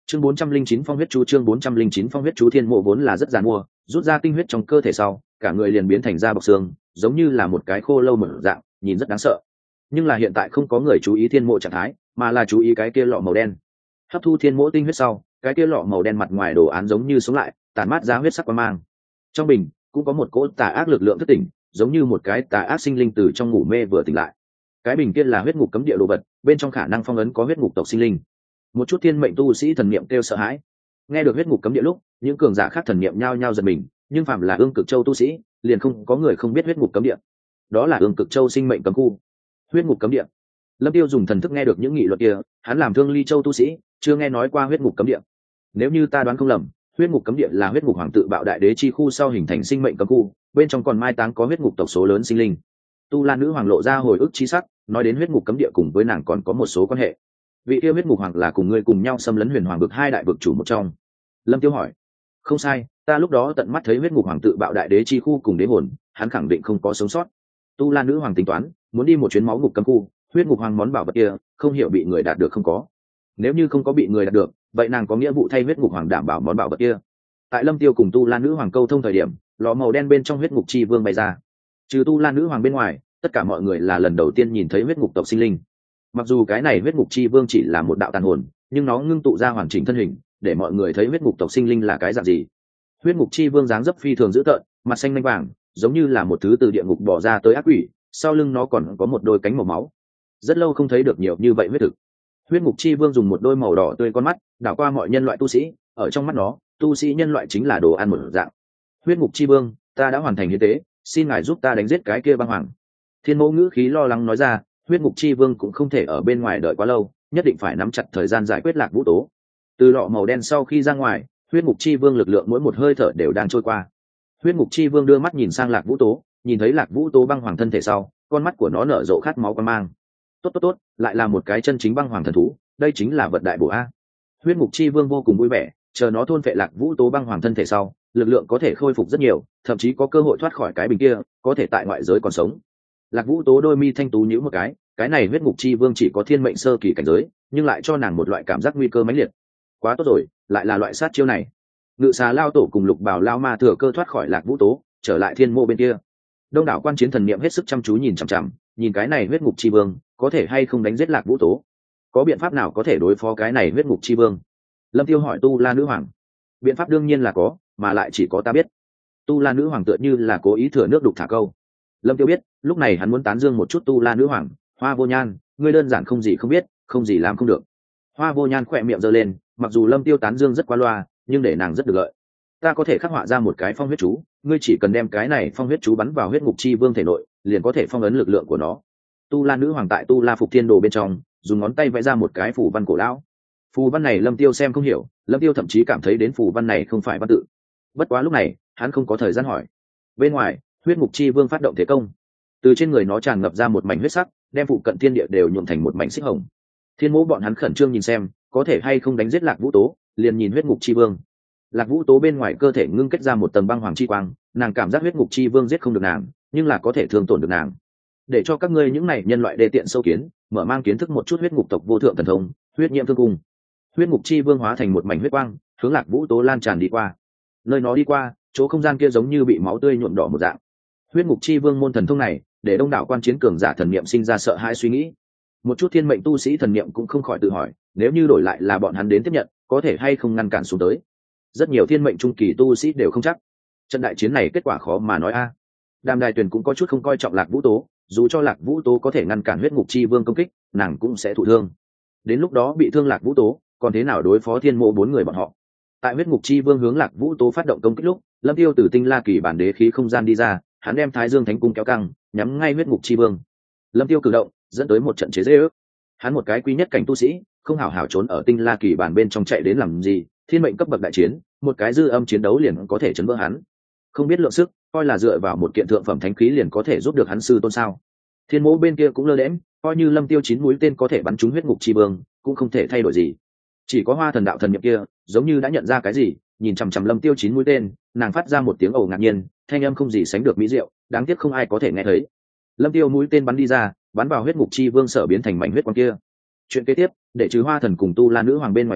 chương bốn trăm linh chín phong huyết chú chương bốn trăm linh chín phong huyết chú. Thiên mộ vốn là rất giàn mua, rút ra tinh huyết trong cơ thể sau cả người liền biến thành da bọc xương, giống như là một cái khô lâu mở dạng, nhìn rất đáng sợ. Nhưng là hiện tại không có người chú ý thiên mộ trạng thái, mà là chú ý cái kia lọ màu đen. Hấp thu thiên mộ tinh huyết sau, cái kia lọ màu đen mặt ngoài đồ án giống như sống lại, tản mát ra huyết sắc quang mang. Trong bình cũng có một cỗ tà ác lực lượng thức tỉnh, giống như một cái tà ác sinh linh từ trong ngủ mê vừa tỉnh lại. Cái bình kia là huyết ngục cấm địa đồ vật, bên trong khả năng phong ấn có huyết ngục tộc sinh linh. Một chút thiên mệnh tu sĩ thần niệm kêu sợ hãi. Nghe được huyết ngục cấm địa lúc, những cường giả khác thần niệm nhao nhao giật mình, nhưng phạm là ương cực châu tu sĩ, liền không có người không biết huyết ngục cấm địa. Đó là ương cực châu sinh mệnh cấm khu. Huyết ngục cấm địa. Lâm Tiêu dùng thần thức nghe được những nghị luận kia, hắn làm Thương Ly Châu tu sĩ, chưa nghe nói qua huyết ngục cấm địa. Nếu như ta đoán không lầm, huyết ngục cấm địa là huyết ngục hoàng tự bạo đại đế chi khu sau hình thành sinh mệnh cấm khu, bên trong còn mai táng có huyết ngục tộc số lớn sinh linh. Tu La nữ hoàng lộ ra hồi ức chi sắc, nói đến huyết ngục cấm địa cùng với nàng còn có một số quan hệ. Vị kia huyết ngục hoàng là cùng ngươi cùng nhau xâm lấn huyền hoàng vực hai đại vực chủ một trong. Lâm Tiêu hỏi. Không sai, ta lúc đó tận mắt thấy huyết ngục hoàng tự bạo đại đế chi khu cùng đế hồn, hắn khẳng định không có sống sót. Tu La nữ hoàng tính toán muốn đi một chuyến máu ngục cấm khu, huyết ngục hoàng món bảo vật kia không hiểu bị người đạt được không có. Nếu như không có bị người đạt được, vậy nàng có nghĩa vụ thay huyết ngục hoàng đảm bảo món bảo vật kia. Tại Lâm Tiêu cùng Tu La nữ hoàng câu thông thời điểm, lọ màu đen bên trong huyết ngục chi vương bay ra. Trừ Tu La nữ hoàng bên ngoài, tất cả mọi người là lần đầu tiên nhìn thấy huyết ngục tộc sinh linh. Mặc dù cái này huyết ngục chi vương chỉ là một đạo tàn hồn, nhưng nó ngưng tụ ra hoàn chỉnh thân hình, để mọi người thấy huyết ngục tộc sinh linh là cái dạng gì. Huyết ngục chi vương dáng dấp phi thường dữ tợn, mặt xanh lanh vàng, giống như là một thứ từ địa ngục bỏ ra tới ác quỷ, sau lưng nó còn có một đôi cánh màu máu. Rất lâu không thấy được nhiều như vậy huyết thực. Huyết ngục chi vương dùng một đôi màu đỏ tươi con mắt đảo qua mọi nhân loại tu sĩ, ở trong mắt nó, tu sĩ nhân loại chính là đồ ăn một dạng. Huyết ngục chi vương, ta đã hoàn thành hiến tế, xin ngài giúp ta đánh giết cái kia băng hoàng. Thiên mẫu ngữ khí lo lắng nói ra, huyết ngục chi vương cũng không thể ở bên ngoài đợi quá lâu, nhất định phải nắm chặt thời gian giải quyết lạc vũ tố. Từ lọ màu đen sau khi ra ngoài, huyết ngục chi vương lực lượng mỗi một hơi thở đều đang trôi qua. Huyết ngục chi vương đưa mắt nhìn sang lạc vũ tố, nhìn thấy lạc vũ tố băng hoàng thân thể sau, con mắt của nó nở rộ khát máu quan mang. Tốt tốt tốt, lại là một cái chân chính băng hoàng thần thú, đây chính là vật đại bổ a. Huyết ngục chi vương vô cùng vui vẻ, chờ nó thôn phệ lạc vũ tố băng hoàng thân thể sau, lực lượng có thể khôi phục rất nhiều, thậm chí có cơ hội thoát khỏi cái bình kia, có thể tại ngoại giới còn sống. Lạc vũ tố đôi mi thanh tú nhíu một cái, cái này huyết ngục chi vương chỉ có thiên mệnh sơ kỳ cảnh giới, nhưng lại cho nàng một loại cảm giác nguy cơ mãnh liệt. Quá tốt rồi, lại là loại sát chiêu này. Ngự xà lao tổ cùng lục bảo lao ma thừa cơ thoát khỏi lạc vũ tố, trở lại thiên mộ bên kia. Đông đảo quan chiến thần niệm hết sức chăm chú nhìn chằm chằm, nhìn cái này huyết ngục chi vương có thể hay không đánh giết lạc vũ tố, có biện pháp nào có thể đối phó cái này huyết ngục chi vương. Lâm Tiêu hỏi Tu La nữ hoàng. Biện pháp đương nhiên là có, mà lại chỉ có ta biết. Tu La nữ hoàng tựa như là cố ý thừa nước đục thả câu. Lâm Tiêu biết, lúc này hắn muốn tán dương một chút Tu La nữ hoàng. Hoa Vô Nhan, ngươi đơn giản không gì không biết, không gì làm không được. Hoa Vô Nhan khỏe miệng giơ lên, mặc dù Lâm Tiêu tán dương rất qua loa, nhưng để nàng rất được lợi. Ta có thể khắc họa ra một cái phong huyết chú, ngươi chỉ cần đem cái này phong huyết chú bắn vào huyết ngục chi vương thể nội, liền có thể phong ấn lực lượng của nó. Tu La nữ hoàng tại Tu La Phục Thiên Đồ bên trong, dùng ngón tay vẽ ra một cái phù văn cổ lão. Phù văn này Lâm Tiêu xem không hiểu, Lâm Tiêu thậm chí cảm thấy đến phù văn này không phải văn tự. Bất quá lúc này, hắn không có thời gian hỏi. Bên ngoài, huyết ngục chi vương phát động thế công. Từ trên người nó tràn ngập ra một mảnh huyết sắc, đem phụ cận thiên địa đều nhuộm thành một mảnh xích hồng. Thiên mẫu bọn hắn khẩn trương nhìn xem, có thể hay không đánh giết Lạc Vũ Tố, liền nhìn huyết ngục chi vương. Lạc Vũ Tố bên ngoài cơ thể ngưng kết ra một tầng băng hoàng chi quang, nàng cảm giác huyết ngục chi vương giết không được nàng, nhưng là có thể thương tổn được nàng. Để cho các ngươi những này nhân loại đê tiện sâu kiến, mở mang kiến thức một chút huyết ngục tộc vô thượng thần thông, huyết nhiễm thương cung. Huyết ngục chi vương hóa thành một mảnh huyết quang, hướng Lạc Vũ Tố lan tràn đi qua. Nơi nó đi qua, chỗ không gian kia giống như bị máu tươi nhuộm đỏ một dạng. Huyết ngục chi vương môn thần thông này, để đông đảo quan chiến cường giả thần niệm sinh ra sợ hãi suy nghĩ. Một chút thiên mệnh tu sĩ thần niệm cũng không khỏi tự hỏi, nếu như đổi lại là bọn hắn đến tiếp nhận, có thể hay không ngăn cản xuống tới. Rất nhiều thiên mệnh trung kỳ tu sĩ đều không chắc. Trận đại chiến này kết quả khó mà nói a. Đàm Đài Tuyền cũng có chút không coi trọng Lạc Vũ Tố, dù cho Lạc Vũ Tố có thể ngăn cản huyết ngục chi vương công kích, nàng cũng sẽ thụ thương. Đến lúc đó bị thương Lạc Vũ Tố, còn thế nào đối phó thiên mộ bốn người bọn họ? Tại huyết ngục chi vương hướng Lạc Vũ Tố phát động công kích lúc, Lâm Tiêu từ tinh la kỳ bản đế khí không gian đi ra, hắn đem Thái Dương Thánh cung kéo căng, nhắm ngay huyết ngục chi vương. Lâm Tiêu cử động, dẫn tới một trận chế giễu. Hắn một cái quý nhất cảnh tu sĩ, không hảo hảo trốn ở tinh la kỳ bản bên trong chạy đến làm gì? Thiên mệnh cấp bậc đại chiến, một cái dư âm chiến đấu liền có thể chấn vỡ hắn. Không biết lượng sức, coi là dựa vào một kiện thượng phẩm thánh khí liền có thể giúp được hắn sư tôn sao? Thiên mộ bên kia cũng lơ đễnh, coi như Lâm Tiêu chín mũi tên có thể bắn trúng huyết ngục chi vương, cũng không thể thay đổi gì. Chỉ có Hoa Thần đạo thần niệm kia, giống như đã nhận ra cái gì, nhìn chằm chằm Lâm Tiêu chín mũi tên, nàng phát ra một tiếng ồ ngạc nhiên, thanh âm không gì sánh được mỹ diệu, đáng tiếc không ai có thể nghe thấy. Lâm Tiêu mũi tên bắn đi ra, bắn vào huyết ngục chi vương sở biến thành mảnh huyết quang kia. Chuyện kế tiếp, để trừ Hoa Thần cùng Tu La nữ hoàng bên ngoài người,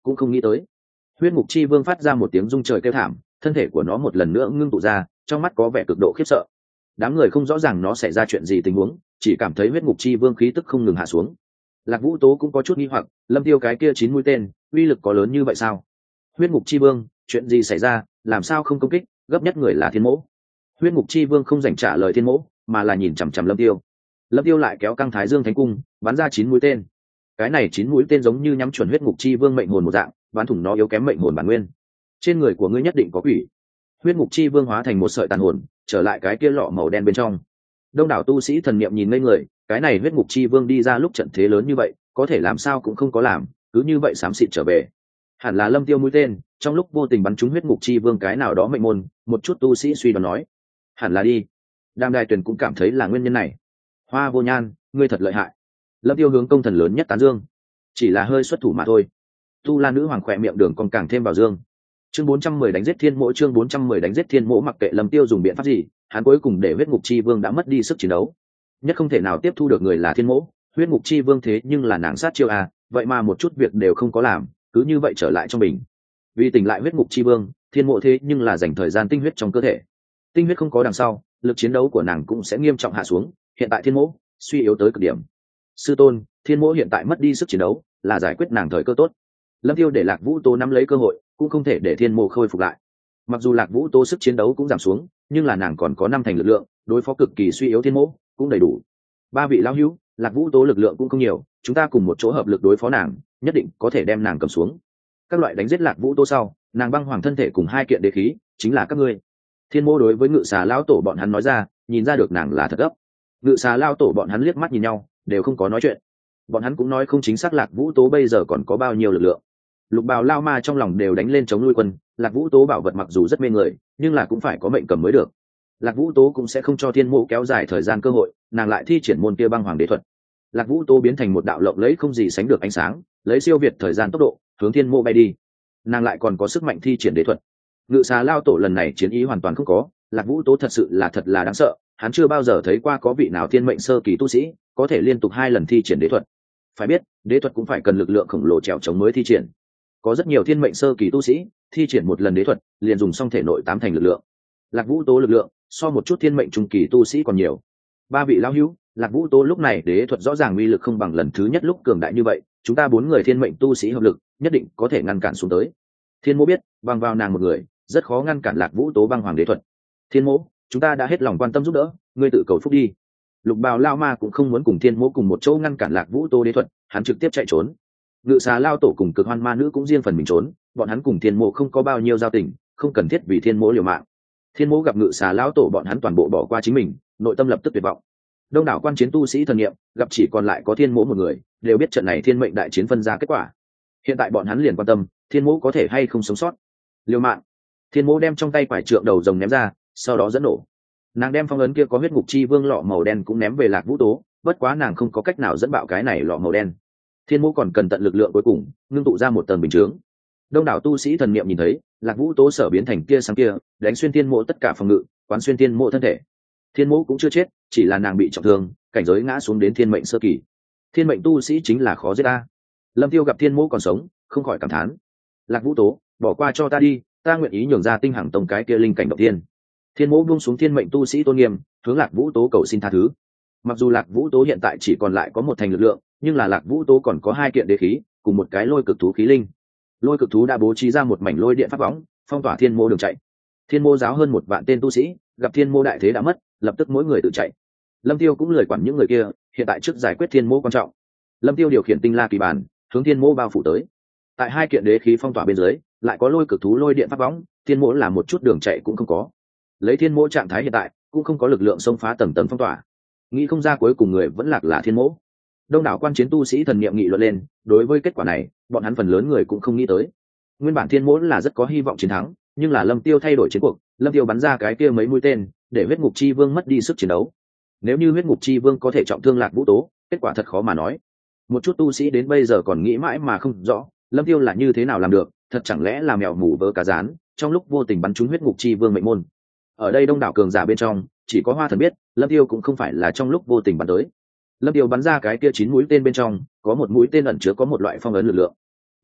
cũng không nghĩ tới. Huyết ngục chi vương phát ra một tiếng rung trời kêu thảm, thân thể của nó một lần nữa ngưng tụ ra, trong mắt có vẻ cực độ khiếp sợ. Đám người không rõ ràng nó xảy ra chuyện gì tình huống, chỉ cảm thấy huyết ngục chi vương khí tức không ngừng hạ xuống. Lạc Vũ Tố cũng có chút nghi hoặc, Lâm Tiêu cái kia chín mũi tên uy lực có lớn như vậy sao? Huyết ngục chi vương, chuyện gì xảy ra, làm sao không công kích, gấp nhất người là Thiên Mỗ. Huyết ngục chi vương không dành trả lời Thiên Mỗ, mà là nhìn chằm chằm Lâm Tiêu. Lâm Tiêu lại kéo căng Thái Dương Thánh Cung, bắn ra chín mũi tên. Cái này chín mũi tên giống như nhắm chuẩn huyết ngục chi vương mệnh hồn một dạng, bắn thủng nó yếu kém mệnh hồn bản nguyên. Trên người của ngươi nhất định có quỷ. Huyết ngục chi vương hóa thành một sợi tàn hồn, trở lại cái kia lọ màu đen bên trong. Đông đảo tu sĩ thần niệm nhìn ngây người, cái này huyết ngục chi vương đi ra lúc trận thế lớn như vậy, có thể làm sao cũng không có làm, cứ như vậy xám xịt trở về. Hẳn là Lâm Tiêu mũi tên, trong lúc vô tình bắn trúng huyết ngục chi vương cái nào đó mệnh môn, một chút tu sĩ suy đoán nói. Hẳn là đi. Đàm Đài Tuyền cũng cảm thấy là nguyên nhân này. Hoa Vô Nhan, ngươi thật lợi hại. Lâm Tiêu hướng công thần lớn nhất tán dương. Chỉ là hơi xuất thủ mà thôi. Tu La nữ hoàng khỏe miệng đường còn càng thêm vào dương. Chương bốn trăm mười đánh giết Thiên Mỗ, chương bốn trăm mười đánh giết Thiên Mỗ, mặc kệ Lâm Tiêu dùng biện pháp gì, hắn cuối cùng để huyết ngục chi vương đã mất đi sức chiến đấu. Nhất không thể nào tiếp thu được người là Thiên Mỗ, huyết ngục chi vương thế nhưng là nàng sát chiêu à, vậy mà một chút việc đều không có làm, cứ như vậy trở lại trong mình. Vì tỉnh lại huyết ngục chi vương, Thiên Mỗ thế nhưng là dành thời gian tinh huyết trong cơ thể. Tinh huyết không có đằng sau, lực chiến đấu của nàng cũng sẽ nghiêm trọng hạ xuống, hiện tại Thiên Mỗ suy yếu tới cực điểm. Sư tôn, Thiên Mỗ hiện tại mất đi sức chiến đấu, là giải quyết nàng thời cơ tốt. Lâm Tiêu để Lạc Vũ Tố nắm lấy cơ hội, cũng không thể để Thiên Mỗ khôi phục lại. Mặc dù Lạc Vũ Tố sức chiến đấu cũng giảm xuống, nhưng là nàng còn có năm thành lực lượng, đối phó cực kỳ suy yếu Thiên Mỗ cũng đầy đủ. Ba vị lão hữu, Lạc Vũ Tố lực lượng cũng không nhiều, chúng ta cùng một chỗ hợp lực đối phó nàng, nhất định có thể đem nàng cầm xuống. Các loại đánh giết Lạc Vũ Tố sau, nàng băng hoàng thân thể cùng hai kiện đế khí, chính là các ngươi. Thiên Mỗ đối với Ngự Xà lão tổ bọn hắn nói ra, nhìn ra được nàng là thật gấp. Ngự Xà lão tổ bọn hắn liếc mắt nhìn nhau, đều không có nói chuyện. Bọn hắn cũng nói không chính xác Lạc Vũ Tố bây giờ còn có bao nhiêu lực lượng. Lục Bào Lao Ma trong lòng đều đánh lên chống lui quân, Lạc Vũ Tố bảo vật mặc dù rất mê người, nhưng là cũng phải có mệnh cầm mới được. Lạc Vũ Tố cũng sẽ không cho Thiên Mỗ kéo dài thời gian cơ hội, nàng lại thi triển môn kia băng hoàng đế thuật. Lạc Vũ Tố biến thành một đạo lộng lẫy không gì sánh được ánh sáng, lấy siêu việt thời gian tốc độ hướng Thiên Mỗ bay đi. Nàng lại còn có sức mạnh thi triển đế thuật. Ngự Xà Lao tổ lần này chiến ý hoàn toàn không có, Lạc Vũ Tố thật sự là thật là đáng sợ, hắn chưa bao giờ thấy qua có vị nào thiên mệnh sơ kỳ tu sĩ có thể liên tục hai lần thi triển đế thuật. Phải biết, đế thuật cũng phải cần lực lượng khổng lồ trèo chống mới thi triển. Có rất nhiều thiên mệnh sơ kỳ tu sĩ thi triển một lần đế thuật liền dùng xong thể nội tám thành lực lượng. Lạc Vũ Tố lực lượng so một chút thiên mệnh trung kỳ tu sĩ còn nhiều. Ba vị lão hữu, Lạc Vũ Tố lúc này đế thuật rõ ràng uy lực không bằng lần thứ nhất lúc cường đại như vậy, chúng ta bốn người thiên mệnh tu sĩ hợp lực nhất định có thể ngăn cản xuống tới. Thiên Mỗ biết, bằng vào nàng một người rất khó ngăn cản Lạc Vũ Tố băng hoàng đế thuật. Thiên Mỗ, chúng ta đã hết lòng quan tâm giúp đỡ, ngươi tự cầu phúc đi. Lục Bào Lao Ma cũng không muốn cùng Thiên Mỗ cùng một chỗ ngăn cản Lạc Vũ Tố đế thuật, hắn trực tiếp chạy trốn. Ngự Xà Lao tổ cùng Cực Hoan Ma nữ cũng riêng phần mình trốn, bọn hắn cùng Thiên Mỗ không có bao nhiêu giao tình, không cần thiết vì Thiên Mỗ liều mạng. Thiên Mỗ gặp Ngự Xà Lao tổ bọn hắn toàn bộ bỏ qua chính mình, nội tâm lập tức tuyệt vọng. Đông đảo quan chiến tu sĩ thần niệm gặp chỉ còn lại có Thiên Mỗ một người, đều biết trận này thiên mệnh đại chiến phân ra kết quả. Hiện tại bọn hắn liền quan tâm, Thiên Mỗ có thể hay không sống sót. Liều mạng. Thiên Mỗ đem trong tay quải trượng đầu rồng ném ra, sau đó dẫn nổ. Nàng đem phong ấn kia có huyết ngục chi vương lọ màu đen cũng ném về Lạc Vũ Tố, bất quá nàng không có cách nào dẫn bạo cái này lọ màu đen. Thiên Mỗ còn cần tận lực lượng cuối cùng, ngưng tụ ra một tầng bình chướng. Đông đảo tu sĩ thần niệm nhìn thấy, Lạc Vũ Tố sở biến thành kia sáng kia, đánh xuyên Thiên Mỗ tất cả phòng ngự, quán xuyên Thiên Mỗ thân thể. Thiên Mỗ cũng chưa chết, chỉ là nàng bị trọng thương, cảnh giới ngã xuống đến thiên mệnh sơ kỳ. Thiên mệnh tu sĩ chính là khó giết ta. Lâm Tiêu gặp Thiên Mỗ còn sống, không khỏi cảm thán. Lạc Vũ Tố, bỏ qua cho ta đi, ta nguyện ý nhường ra tinh hằng tông cái kia linh cảnh động thiên. Thiên Mỗ buông xuống thiên mệnh tu sĩ tôn nghiêm, hướng Lạc Vũ Tố cầu xin tha thứ. Mặc dù Lạc Vũ Tố hiện tại chỉ còn lại có một thành lực lượng, nhưng là Lạc Vũ Tố còn có hai kiện đế khí, cùng một cái lôi cực thú khí linh. Lôi cực thú đã bố trí ra một mảnh lôi điện pháp võng, phong tỏa Thiên Mỗ đường chạy. Thiên Mỗ giáo hơn một vạn tên tu sĩ, gặp Thiên Mỗ đại thế đã mất, lập tức mỗi người tự chạy. Lâm Tiêu cũng lười quản những người kia, hiện tại trước giải quyết Thiên Mỗ quan trọng. Lâm Tiêu điều khiển tinh la kỳ bản, hướng Thiên Mỗ bao phủ tới. Tại hai kiện đế khí phong tỏa bên dưới, lại có lôi cực thú lôi điện pháp võng, Thiên Mỗ là một chút đường chạy cũng không có. Lấy Thiên Mỗ trạng thái hiện tại, cũng không có lực lượng xông phá tầng tầng phong tỏa. Nghĩ không ra cuối cùng người vẫn lạc là Thiên Mỗ. Đông đảo quan chiến tu sĩ thần niệm nghị luận lên, đối với kết quả này, bọn hắn phần lớn người cũng không nghĩ tới. Nguyên bản Thiên Mỗ là rất có hy vọng chiến thắng, nhưng là Lâm Tiêu thay đổi chiến cuộc, Lâm Tiêu bắn ra cái kia mấy mũi tên, để huyết ngục chi vương mất đi sức chiến đấu. Nếu như huyết ngục chi vương có thể trọng thương Lạc Vũ Tố, kết quả thật khó mà nói. Một chút tu sĩ đến bây giờ còn nghĩ mãi mà không rõ, Lâm Tiêu là như thế nào làm được, thật chẳng lẽ là mèo mù vớ cá rán, trong lúc vô tình bắn trúng huyết ngục chi vương mệnh môn. Ở đây đông đảo cường giả bên trong, chỉ có Hoa Thần biết, Lâm Tiêu cũng không phải là trong lúc vô tình bắn tới. Lâm Tiêu bắn ra cái kia chín mũi tên bên trong, có một mũi tên ẩn chứa có một loại phong ấn lực lượng.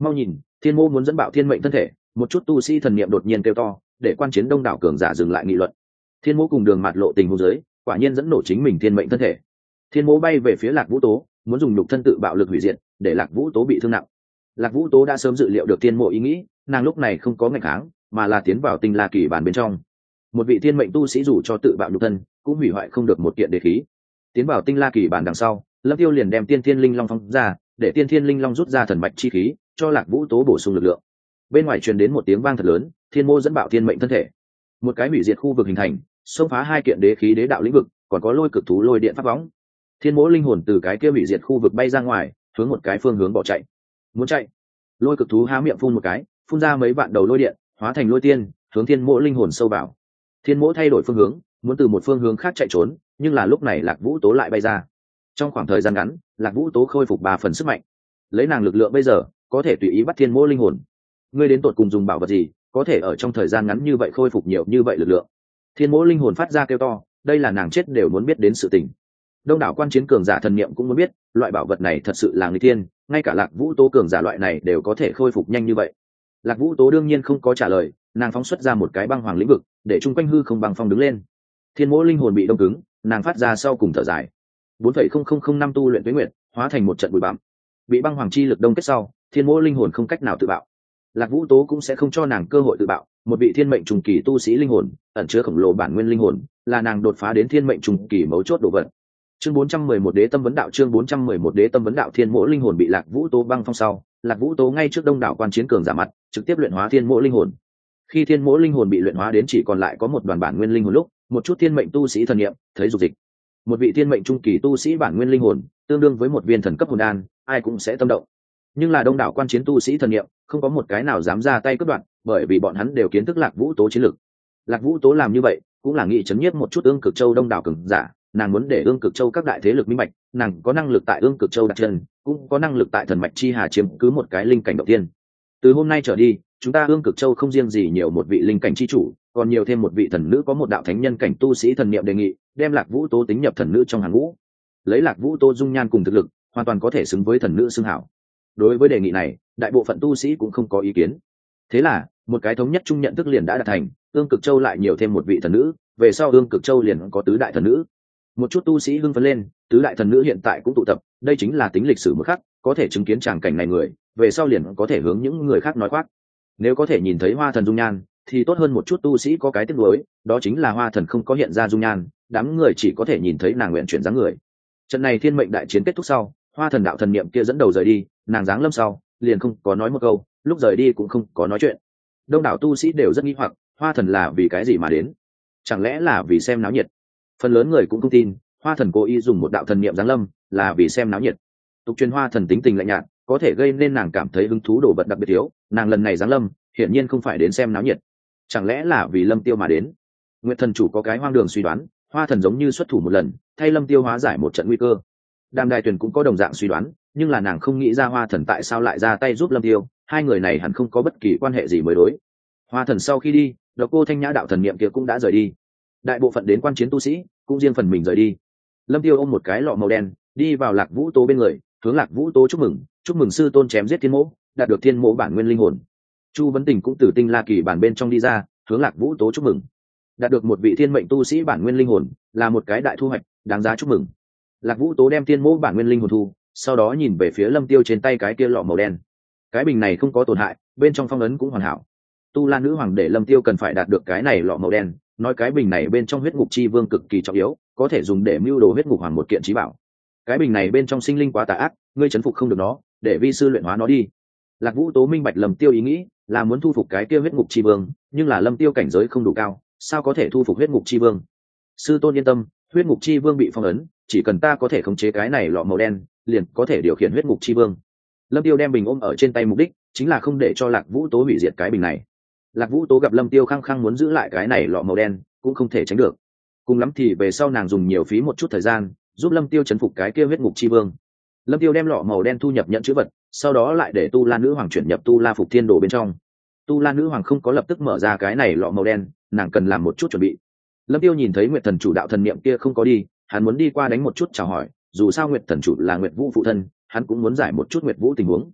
Mau nhìn, thiên mô muốn dẫn bạo thiên mệnh thân thể. Một chút tu sĩ thần niệm đột nhiên kêu to, để quan chiến đông đảo cường giả dừng lại nghị luận. Thiên mô cùng đường mạt lộ tình huống dưới, quả nhiên dẫn nổ chính mình thiên mệnh thân thể. Thiên mô bay về phía lạc vũ tố, muốn dùng nhục thân tự bạo lực hủy diệt, để lạc vũ tố bị thương nặng. Lạc vũ tố đã sớm dự liệu được thiên mộ ý nghĩ, nàng lúc này không có ngạch kháng, mà là tiến vào tinh la kỳ bản bên trong. Một vị thiên mệnh tu sĩ dù cho tự bạo nhục thân, cũng hủy hoại không được một kiện đế khí. Tiến vào tinh la kỳ bản đằng sau, Lâm Tiêu liền đem tiên thiên linh long phóng ra, để tiên thiên linh long rút ra thần mạch chi khí, cho lạc vũ tố bổ sung lực lượng. Bên ngoài truyền đến một tiếng vang thật lớn, thiên mô dẫn bạo thiên mệnh thân thể. Một cái hủy diệt khu vực hình thành, xông phá hai kiện đế khí đế đạo lĩnh vực, còn có lôi cực thú lôi điện pháp võng. Thiên mỗ linh hồn từ cái kia hủy diệt khu vực bay ra ngoài, hướng một cái phương hướng bỏ chạy. Muốn chạy, lôi cực thú há miệng phun một cái, phun ra mấy vạn đầu lôi điện, hóa thành lôi tiên, hướng thiên mỗ linh hồn sâu vào. Thiên mỗ thay đổi phương hướng, muốn từ một phương hướng khác chạy trốn, nhưng là lúc này lạc vũ tố lại bay ra. Trong khoảng thời gian ngắn, lạc vũ tố khôi phục ba phần sức mạnh. Lấy nàng lực lượng bây giờ, có thể tùy ý bắt thiên mỗ linh hồn. Ngươi đến tột cùng dùng bảo vật gì, có thể ở trong thời gian ngắn như vậy khôi phục nhiều như vậy lực lượng? Thiên mỗ linh hồn phát ra kêu to, đây là nàng chết đều muốn biết đến sự tình. Đông đảo quan chiến cường giả thần niệm cũng muốn biết, loại bảo vật này thật sự là người tiên, ngay cả lạc vũ tố cường giả loại này đều có thể khôi phục nhanh như vậy. Lạc vũ tố đương nhiên không có trả lời, nàng phóng xuất ra một cái băng hoàng lĩnh vực, để chung quanh hư không băng phong đứng lên. Thiên mỗ linh hồn bị đông cứng, nàng phát ra sau cùng thở dài. bốn phẩy không không không năm tu luyện tuế nguyệt, hóa thành một trận bụi bặm. Bị băng hoàng chi lực đông kết sau, thiên mỗ linh hồn không cách nào tự bạo. Lạc vũ tố cũng sẽ không cho nàng cơ hội tự bạo, một vị thiên mệnh trùng kỳ tu sĩ linh hồn, ẩn chứa khổng lồ bản nguyên linh hồn, là nàng đột phá đến thiên mệnh trùng kỳ mấu chốt đồ vật. Chương bốn trăm mười một đế tâm vấn đạo chương bốn trăm mười một đế tâm vấn đạo thiên mỗ linh hồn bị lạc vũ tố băng phong sau, lạc vũ tố ngay trước đông đảo quan chiến cường giả mặt, trực tiếp luyện hóa thiên mỗ linh hồn. Khi thiên mỗ linh hồn bị luyện hóa đến chỉ còn lại có một đoàn bản nguyên linh hồn lúc, một chút thiên mệnh tu sĩ thần niệm thấy dục dịch. Một vị thiên mệnh trung kỳ tu sĩ bản nguyên linh hồn, tương đương với một viên thần cấp hồn đan, ai cũng sẽ tâm động. Nhưng là đông đảo quan chiến tu sĩ thần niệm, không có một cái nào dám ra tay cướp đoạt, bởi vì bọn hắn đều kiến thức lạc vũ tố chiến lực. Lạc vũ tố làm như vậy, cũng là nghị chấn nhiếp một chút ương cực châu đông đảo cường giả, nàng muốn để ương cực châu các đại thế lực minh bạch, nàng có năng lực tại ương cực châu đặt chân, cũng có năng lực tại thần mạch chi hà chiếm cứ một cái linh cảnh đầu tiên. Từ hôm nay trở đi, chúng ta ương cực châu không riêng gì nhiều một vị linh cảnh chi chủ, còn nhiều thêm một vị thần nữ có một đạo thánh nhân cảnh tu sĩ thần niệm đề nghị, đem lạc vũ tố tính nhập thần nữ trong hàng ngũ. Lấy lạc vũ tố dung nhan cùng thực lực, hoàn toàn có thể xứng với thần nữ xưng hảo. Đối với đề nghị này, đại bộ phận tu sĩ cũng không có ý kiến. Thế là một cái thống nhất chung nhận thức liền đã đạt thành, ương cực châu lại nhiều thêm một vị thần nữ, về sau ương cực châu liền có tứ đại thần nữ. Một chút tu sĩ hưng phấn lên, tứ đại thần nữ hiện tại cũng tụ tập, đây chính là tính lịch sử một khắc, có thể chứng kiến tràng cảnh này người, về sau liền có thể hướng những người khác nói khoác. Nếu có thể nhìn thấy hoa thần dung nhan, thì tốt hơn một chút. Tu sĩ có cái tiếc nuối, đó chính là hoa thần không có hiện ra dung nhan, đám người chỉ có thể nhìn thấy nàng nguyện chuyển dáng người. Trận này thiên mệnh đại chiến kết thúc sau, hoa thần đạo thần niệm kia dẫn đầu rời đi, nàng dáng lâm sau liền không có nói một câu, lúc rời đi cũng không có nói chuyện. Đông đảo tu sĩ đều rất nghi hoặc, hoa thần là vì cái gì mà đến? Chẳng lẽ là vì xem náo nhiệt? Phần lớn người cũng không tin, hoa thần cố ý dùng một đạo thần niệm giáng lâm là vì xem náo nhiệt. Tục truyền hoa thần tính tình lạnh nhạt, có thể gây nên nàng cảm thấy hứng thú đồ vật đặc biệt thiếu, nàng lần này giáng lâm hiển nhiên không phải đến xem náo nhiệt. Chẳng lẽ là vì Lâm Tiêu mà đến? Nguyệt thần chủ có cái hoang đường suy đoán, hoa thần giống như xuất thủ một lần, thay Lâm Tiêu hóa giải một trận nguy cơ. Đàm Đài Tuyền cũng có đồng dạng suy đoán, nhưng là nàng không nghĩ ra hoa thần tại sao lại ra tay giúp Lâm Tiêu, hai người này hẳn không có bất kỳ quan hệ gì mới đối. Hoa thần sau khi đi, Độc Cô Thanh Nhã đạo thần niệm kia cũng đã rời đi. Đại bộ phận đến quan chiến tu sĩ cũng riêng phần mình rời đi. Lâm Tiêu ôm một cái lọ màu đen, đi vào Lạc Vũ Tố bên người, hướng Lạc Vũ Tố chúc mừng, chúc mừng sư tôn chém giết thiên mỗ, đạt được thiên mỗ bản nguyên linh hồn. Chu Vấn Tình cũng từ tinh la kỳ bản bên trong đi ra, hướng Lạc Vũ Tố chúc mừng, đạt được một vị thiên mệnh tu sĩ bản nguyên linh hồn, là một cái đại thu hoạch, đáng giá chúc mừng. Lạc Vũ Tố đem thiên mỗ bản nguyên linh hồn thu, sau đó nhìn về phía Lâm Tiêu trên tay cái kia lọ màu đen. Cái bình này không có tổn hại, bên trong phong ấn cũng hoàn hảo. Tu La nữ hoàng để Lâm Tiêu cần phải đạt được cái này lọ màu đen, nói cái bình này bên trong huyết ngục chi vương cực kỳ trọng yếu, có thể dùng để mưu đồ huyết ngục hoàng một kiện chí bảo. Cái bình này bên trong sinh linh quá tà ác, ngươi chấn phục không được nó, để vi sư luyện hóa nó đi. Lạc Vũ Tố minh bạch Lâm Tiêu ý nghĩ, là muốn thu phục cái kia huyết ngục chi vương, nhưng là Lâm Tiêu cảnh giới không đủ cao, sao có thể thu phục huyết ngục chi vương? Sư tôn yên tâm, huyết ngục chi vương bị phong ấn, chỉ cần ta có thể khống chế cái này lọ màu đen, liền có thể điều khiển huyết ngục chi vương. Lâm Tiêu đem bình ôm ở trên tay, mục đích chính là không để cho Lạc Vũ Tố hủy diệt cái bình này. Lạc Vũ Tố gặp Lâm Tiêu khăng khăng muốn giữ lại cái này lọ màu đen, cũng không thể tránh được. Cùng lắm thì về sau nàng dùng nhiều phí một chút thời gian, giúp Lâm Tiêu chấn phục cái kia huyết ngục chi vương. Lâm Tiêu đem lọ màu đen thu nhập nhận chữ vật, sau đó lại để Tu La nữ hoàng chuyển nhập Tu La phục thiên đồ bên trong. Tu La nữ hoàng không có lập tức mở ra cái này lọ màu đen, nàng cần làm một chút chuẩn bị. Lâm Tiêu nhìn thấy Nguyệt thần chủ đạo thần niệm kia không có đi, hắn muốn đi qua đánh một chút chào hỏi, dù sao Nguyệt thần chủ là Nguyệt Vũ phụ thân, hắn cũng muốn giải một chút Nguyệt Vũ tình huống.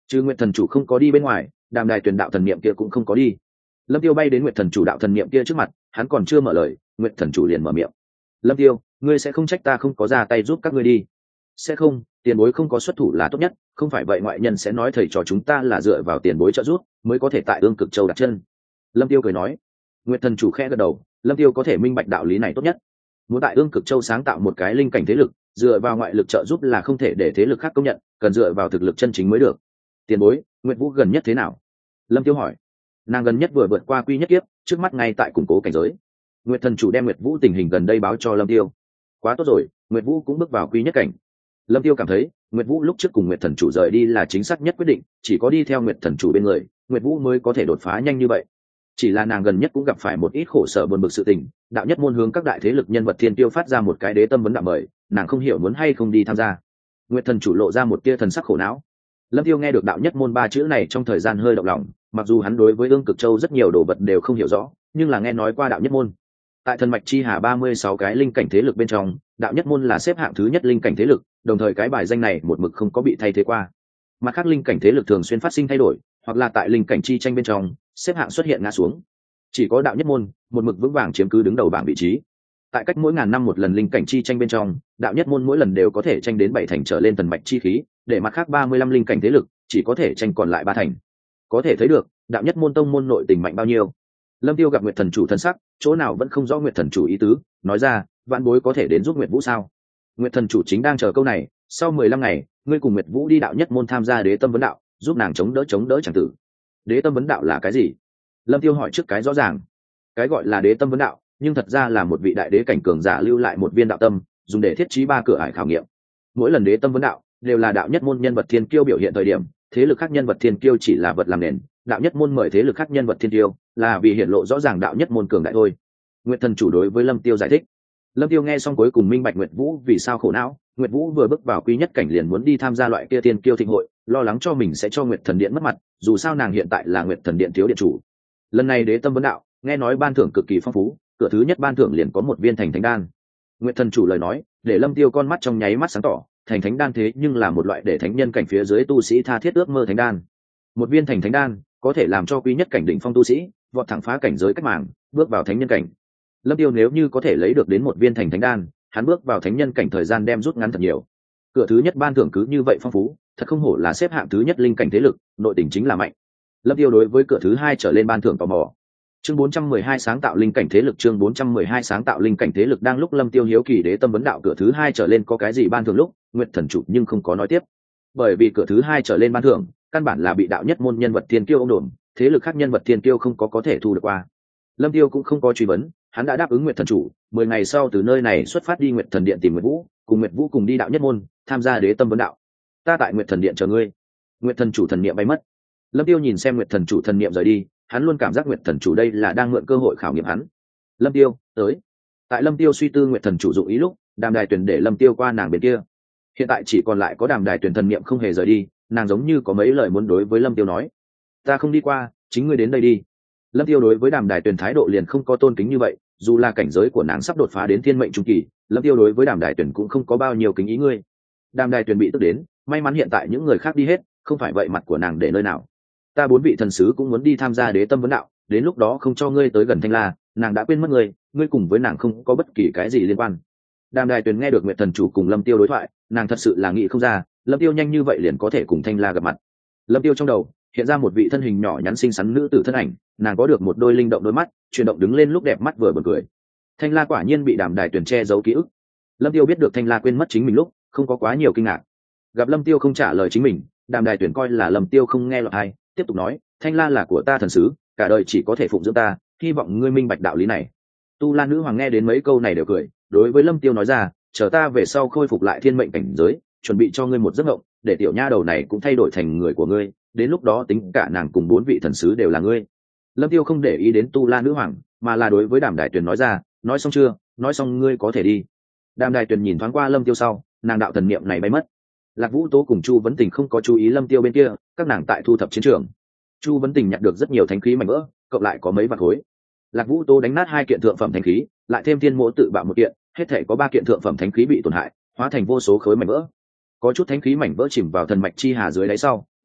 chứ nguyệt thần chủ không có đi bên ngoài, đàm đài tuyển đạo thần niệm kia cũng không có đi. Lâm Tiêu bay đến nguyệt thần chủ đạo thần niệm kia trước mặt, hắn còn chưa mở lời, nguyệt thần chủ liền mở miệng. Lâm Tiêu, ngươi sẽ không trách ta không có ra tay giúp các ngươi đi? Sẽ không, tiền bối không có xuất thủ là tốt nhất, không phải vậy ngoại nhân sẽ nói thầy trò chúng ta là dựa vào tiền bối trợ giúp mới có thể tại ương cực châu đặt chân. Lâm Tiêu cười nói. Nguyệt thần chủ khẽ gật đầu, Lâm Tiêu có thể minh bạch đạo lý này tốt nhất. Muốn tại ương cực châu sáng tạo một cái linh cảnh thế lực, dựa vào ngoại lực trợ giúp là không thể để thế lực khác công nhận, cần dựa vào thực lực chân chính mới được. Tiền bối, Nguyệt Vũ gần nhất thế nào? Lâm Tiêu hỏi. Nàng gần nhất vừa vượt qua quy nhất kiếp, trước mắt ngay tại củng cố cảnh giới. Nguyệt thần chủ đem Nguyệt Vũ tình hình gần đây báo cho Lâm Tiêu. Quá tốt rồi, Nguyệt Vũ cũng bước vào quy nhất cảnh. Lâm Tiêu cảm thấy Nguyệt Vũ lúc trước cùng Nguyệt thần chủ rời đi là chính xác nhất quyết định, chỉ có đi theo Nguyệt thần chủ bên người, Nguyệt Vũ mới có thể đột phá nhanh như vậy. Chỉ là nàng gần nhất cũng gặp phải một ít khổ sở buồn bực sự tình, đạo nhất môn hướng các đại thế lực nhân vật thiên tiêu phát ra một cái đế tâm vấn đạo mời, nàng không hiểu muốn hay không đi tham gia. Nguyệt thần chủ lộ ra một tia thần sắc khổ não. Lâm Tiêu nghe được đạo nhất môn ba chữ này trong thời gian hơi động lòng, mặc dù hắn đối với ương cực châu rất nhiều đồ vật đều không hiểu rõ, nhưng là nghe nói qua đạo nhất môn. Tại thần mạch chi hà ba mươi sáu cái linh cảnh thế lực bên trong, đạo nhất môn là xếp hạng thứ nhất linh cảnh thế lực, đồng thời cái bài danh này một mực không có bị thay thế qua. Mặt khác linh cảnh thế lực thường xuyên phát sinh thay đổi, hoặc là tại linh cảnh chi tranh bên trong, xếp hạng xuất hiện ngã xuống. Chỉ có đạo nhất môn một mực vững vàng chiếm cứ đứng đầu bảng vị trí. Tại cách mỗi ngàn năm một lần linh cảnh chi tranh bên trong, đạo nhất môn mỗi lần đều có thể tranh đến bảy thành trở lên thần mạch chi khí, để mặt khác ba mươi lăm linh cảnh thế lực chỉ có thể tranh còn lại ba thành. Có thể thấy được, đạo nhất môn tông môn nội tình mạnh bao nhiêu. Lâm Tiêu gặp Nguyệt thần chủ thân sắc, chỗ nào vẫn không rõ Nguyệt thần chủ ý tứ, nói ra, vạn bối có thể đến giúp Nguyệt Vũ sao? Nguyệt thần chủ chính đang chờ câu này, sau mười lăm ngày, ngươi cùng Nguyệt Vũ đi đạo nhất môn tham gia đế tâm vấn đạo, giúp nàng chống đỡ chống đỡ chẳng tử. Đế tâm vấn đạo là cái gì? Lâm Tiêu hỏi trước cái rõ ràng. Cái gọi là đế tâm vấn đạo, nhưng thật ra là một vị đại đế cảnh cường giả lưu lại một viên đạo tâm, dùng để thiết trí ba cửa ải khảo nghiệm. Mỗi lần đế tâm vấn đạo, đều là đạo nhất môn nhân vật thiên kiêu biểu hiện thời điểm, thế lực khác nhân vật thiên kiêu chỉ là vật làm nền, đạo nhất môn mời thế lực khác nhân vật thiên kiêu, là vì hiện lộ rõ ràng đạo nhất môn cường đại thôi. Nguyệt thần chủ đối với Lâm Tiêu giải thích. Lâm Tiêu nghe xong cuối cùng minh bạch Nguyệt Vũ vì sao khổ não. Nguyệt Vũ vừa bước vào quy nhất cảnh liền muốn đi tham gia loại kia thiên kiêu thịnh hội, lo lắng cho mình sẽ cho Nguyệt thần điện mất mặt, dù sao nàng hiện tại là Nguyệt thần điện thiếu điện chủ. Lần này đế tâm vấn đạo, nghe nói ban thưởng cực kỳ phong phú, cửa thứ nhất ban thưởng liền có một viên thành thánh đan. Nguyệt thần chủ lời nói, để Lâm Tiêu con mắt trong nháy mắt sáng tỏ, thành thánh đan thế nhưng là một loại để thánh nhân cảnh phía dưới tu sĩ tha thiết ước mơ thánh đan. Một viên thành thánh đan có thể làm cho quy nhất cảnh đỉnh phong tu sĩ vọt thẳng phá cảnh giới cách màng, bước vào thánh nhân cảnh. Lâm Tiêu nếu như có thể lấy được đến một viên thành thánh đan, hắn bước vào thánh nhân cảnh thời gian đem rút ngắn thật nhiều. Cửa thứ nhất ban thưởng cứ như vậy phong phú, thật không hổ là xếp hạng thứ nhất linh cảnh thế lực, nội tình chính là mạnh. Lâm Tiêu đối với cửa thứ hai trở lên ban thưởng tò mò. Chương bốn trăm mười hai sáng tạo linh cảnh thế lực, chương bốn trăm mười hai sáng tạo linh cảnh thế lực. Đang lúc Lâm Tiêu hiếu kỳ đế tâm vấn đạo cửa thứ hai trở lên có cái gì ban thưởng lúc, Nguyệt thần chủ nhưng không có nói tiếp. Bởi vì cửa thứ hai trở lên ban thưởng, căn bản là bị đạo nhất môn nhân vật thiên kiêu ôm đồn, thế lực khác nhân vật thiên kiêu không có có thể thu được qua. Lâm Tiêu cũng không có truy vấn, hắn đã đáp ứng Nguyệt thần chủ, mười ngày sau từ nơi này xuất phát đi Nguyệt thần điện tìm Nguyệt Vũ, cùng Nguyệt Vũ cùng đi đạo nhất môn, tham gia đế tâm vấn đạo. Ta tại Nguyệt thần điện chờ ngươi. Nguyệt thần chủ thần niệm bay mất. Lâm Tiêu nhìn xem Nguyệt thần chủ thần niệm rời đi, hắn luôn cảm giác Nguyệt thần chủ đây là đang mượn cơ hội khảo nghiệm hắn. Lâm Tiêu, tới. Tại Lâm Tiêu suy tư Nguyệt thần chủ dụng ý lúc, Đàm Đài Tuyển để Lâm Tiêu qua nàng bên kia. Hiện tại chỉ còn lại có Đàm Đài Tuyển thần niệm không hề rời đi, nàng giống như có mấy lời muốn đối với Lâm Tiêu nói. Ta không đi qua, chính ngươi đến đây đi. Lâm Tiêu đối với Đàm Đài Tuyển thái độ liền không có tôn kính như vậy, dù là cảnh giới của nàng sắp đột phá đến thiên mệnh trung kỳ, Lâm Tiêu đối với Đàm Đài Tuyển cũng không có bao nhiêu kính ý ngươi. Đàm Đài Tuyển bị tức đến, may mắn hiện tại những người khác đi hết, không phải vậy mặt của nàng để nơi nào. Ta bốn vị thần sứ cũng muốn đi tham gia đế tâm vấn đạo, đến lúc đó không cho ngươi tới gần Thanh La, nàng đã quên mất ngươi, ngươi cùng với nàng không có bất kỳ cái gì liên quan. Đàm Đài Tuyển nghe được Nguyệt thần chủ cùng Lâm Tiêu đối thoại, nàng thật sự là nghĩ không ra, Lâm Tiêu nhanh như vậy liền có thể cùng Thanh La gặp mặt. Lâm Tiêu trong đầu hiện ra một vị thân hình nhỏ nhắn xinh xắn nữ tử thân ảnh, nàng có được một đôi linh động đôi mắt, chuyển động đứng lên lúc đẹp mắt vừa bật cười. Thanh La quả nhiên bị Đàm Đài Tuyển che giấu ký ức. Lâm Tiêu biết được Thanh La quên mất chính mình lúc, không có quá nhiều kinh ngạc. Gặp Lâm Tiêu không trả lời chính mình, Đàm Đài Tuyển coi là Lâm Tiêu không nghe lọt tai, tiếp tục nói, Thanh La là của ta thần sứ, cả đời chỉ có thể phụng dưỡng ta, hy vọng ngươi minh bạch đạo lý này. Tu La nữ hoàng nghe đến mấy câu này đều cười, đối với Lâm Tiêu nói ra, chờ ta về sau khôi phục lại thiên mệnh cảnh giới, chuẩn bị cho ngươi một giấc mộng, để tiểu nha đầu này cũng thay đổi thành người của ngươi, đến lúc đó tính cả nàng cùng bốn vị thần sứ đều là ngươi. Lâm Tiêu không để ý đến Tu La nữ hoàng, mà là đối với Đàm Đài Tuyển nói ra, nói xong chưa, nói xong ngươi có thể đi. Đàm Đài Tuyển nhìn thoáng qua Lâm Tiêu sau, nàng đạo thần niệm này bay mất. Lạc Vũ Tố cùng Chu Vấn Tình không có chú ý Lâm Tiêu bên kia, các nàng tại thu thập chiến trường. Chu Vấn Tình nhặt được rất nhiều thánh khí mảnh vỡ, cộng lại có mấy vạn khối. Lạc Vũ Tố đánh nát hai kiện thượng phẩm thánh khí, lại thêm thiên mộ tự bạo một kiện, hết thể có ba kiện thượng phẩm thánh khí bị tổn hại, hóa thành vô số khối mảnh vỡ. Có chút thánh khí mảnh vỡ chìm vào thần mạch chi hà dưới đáy sau,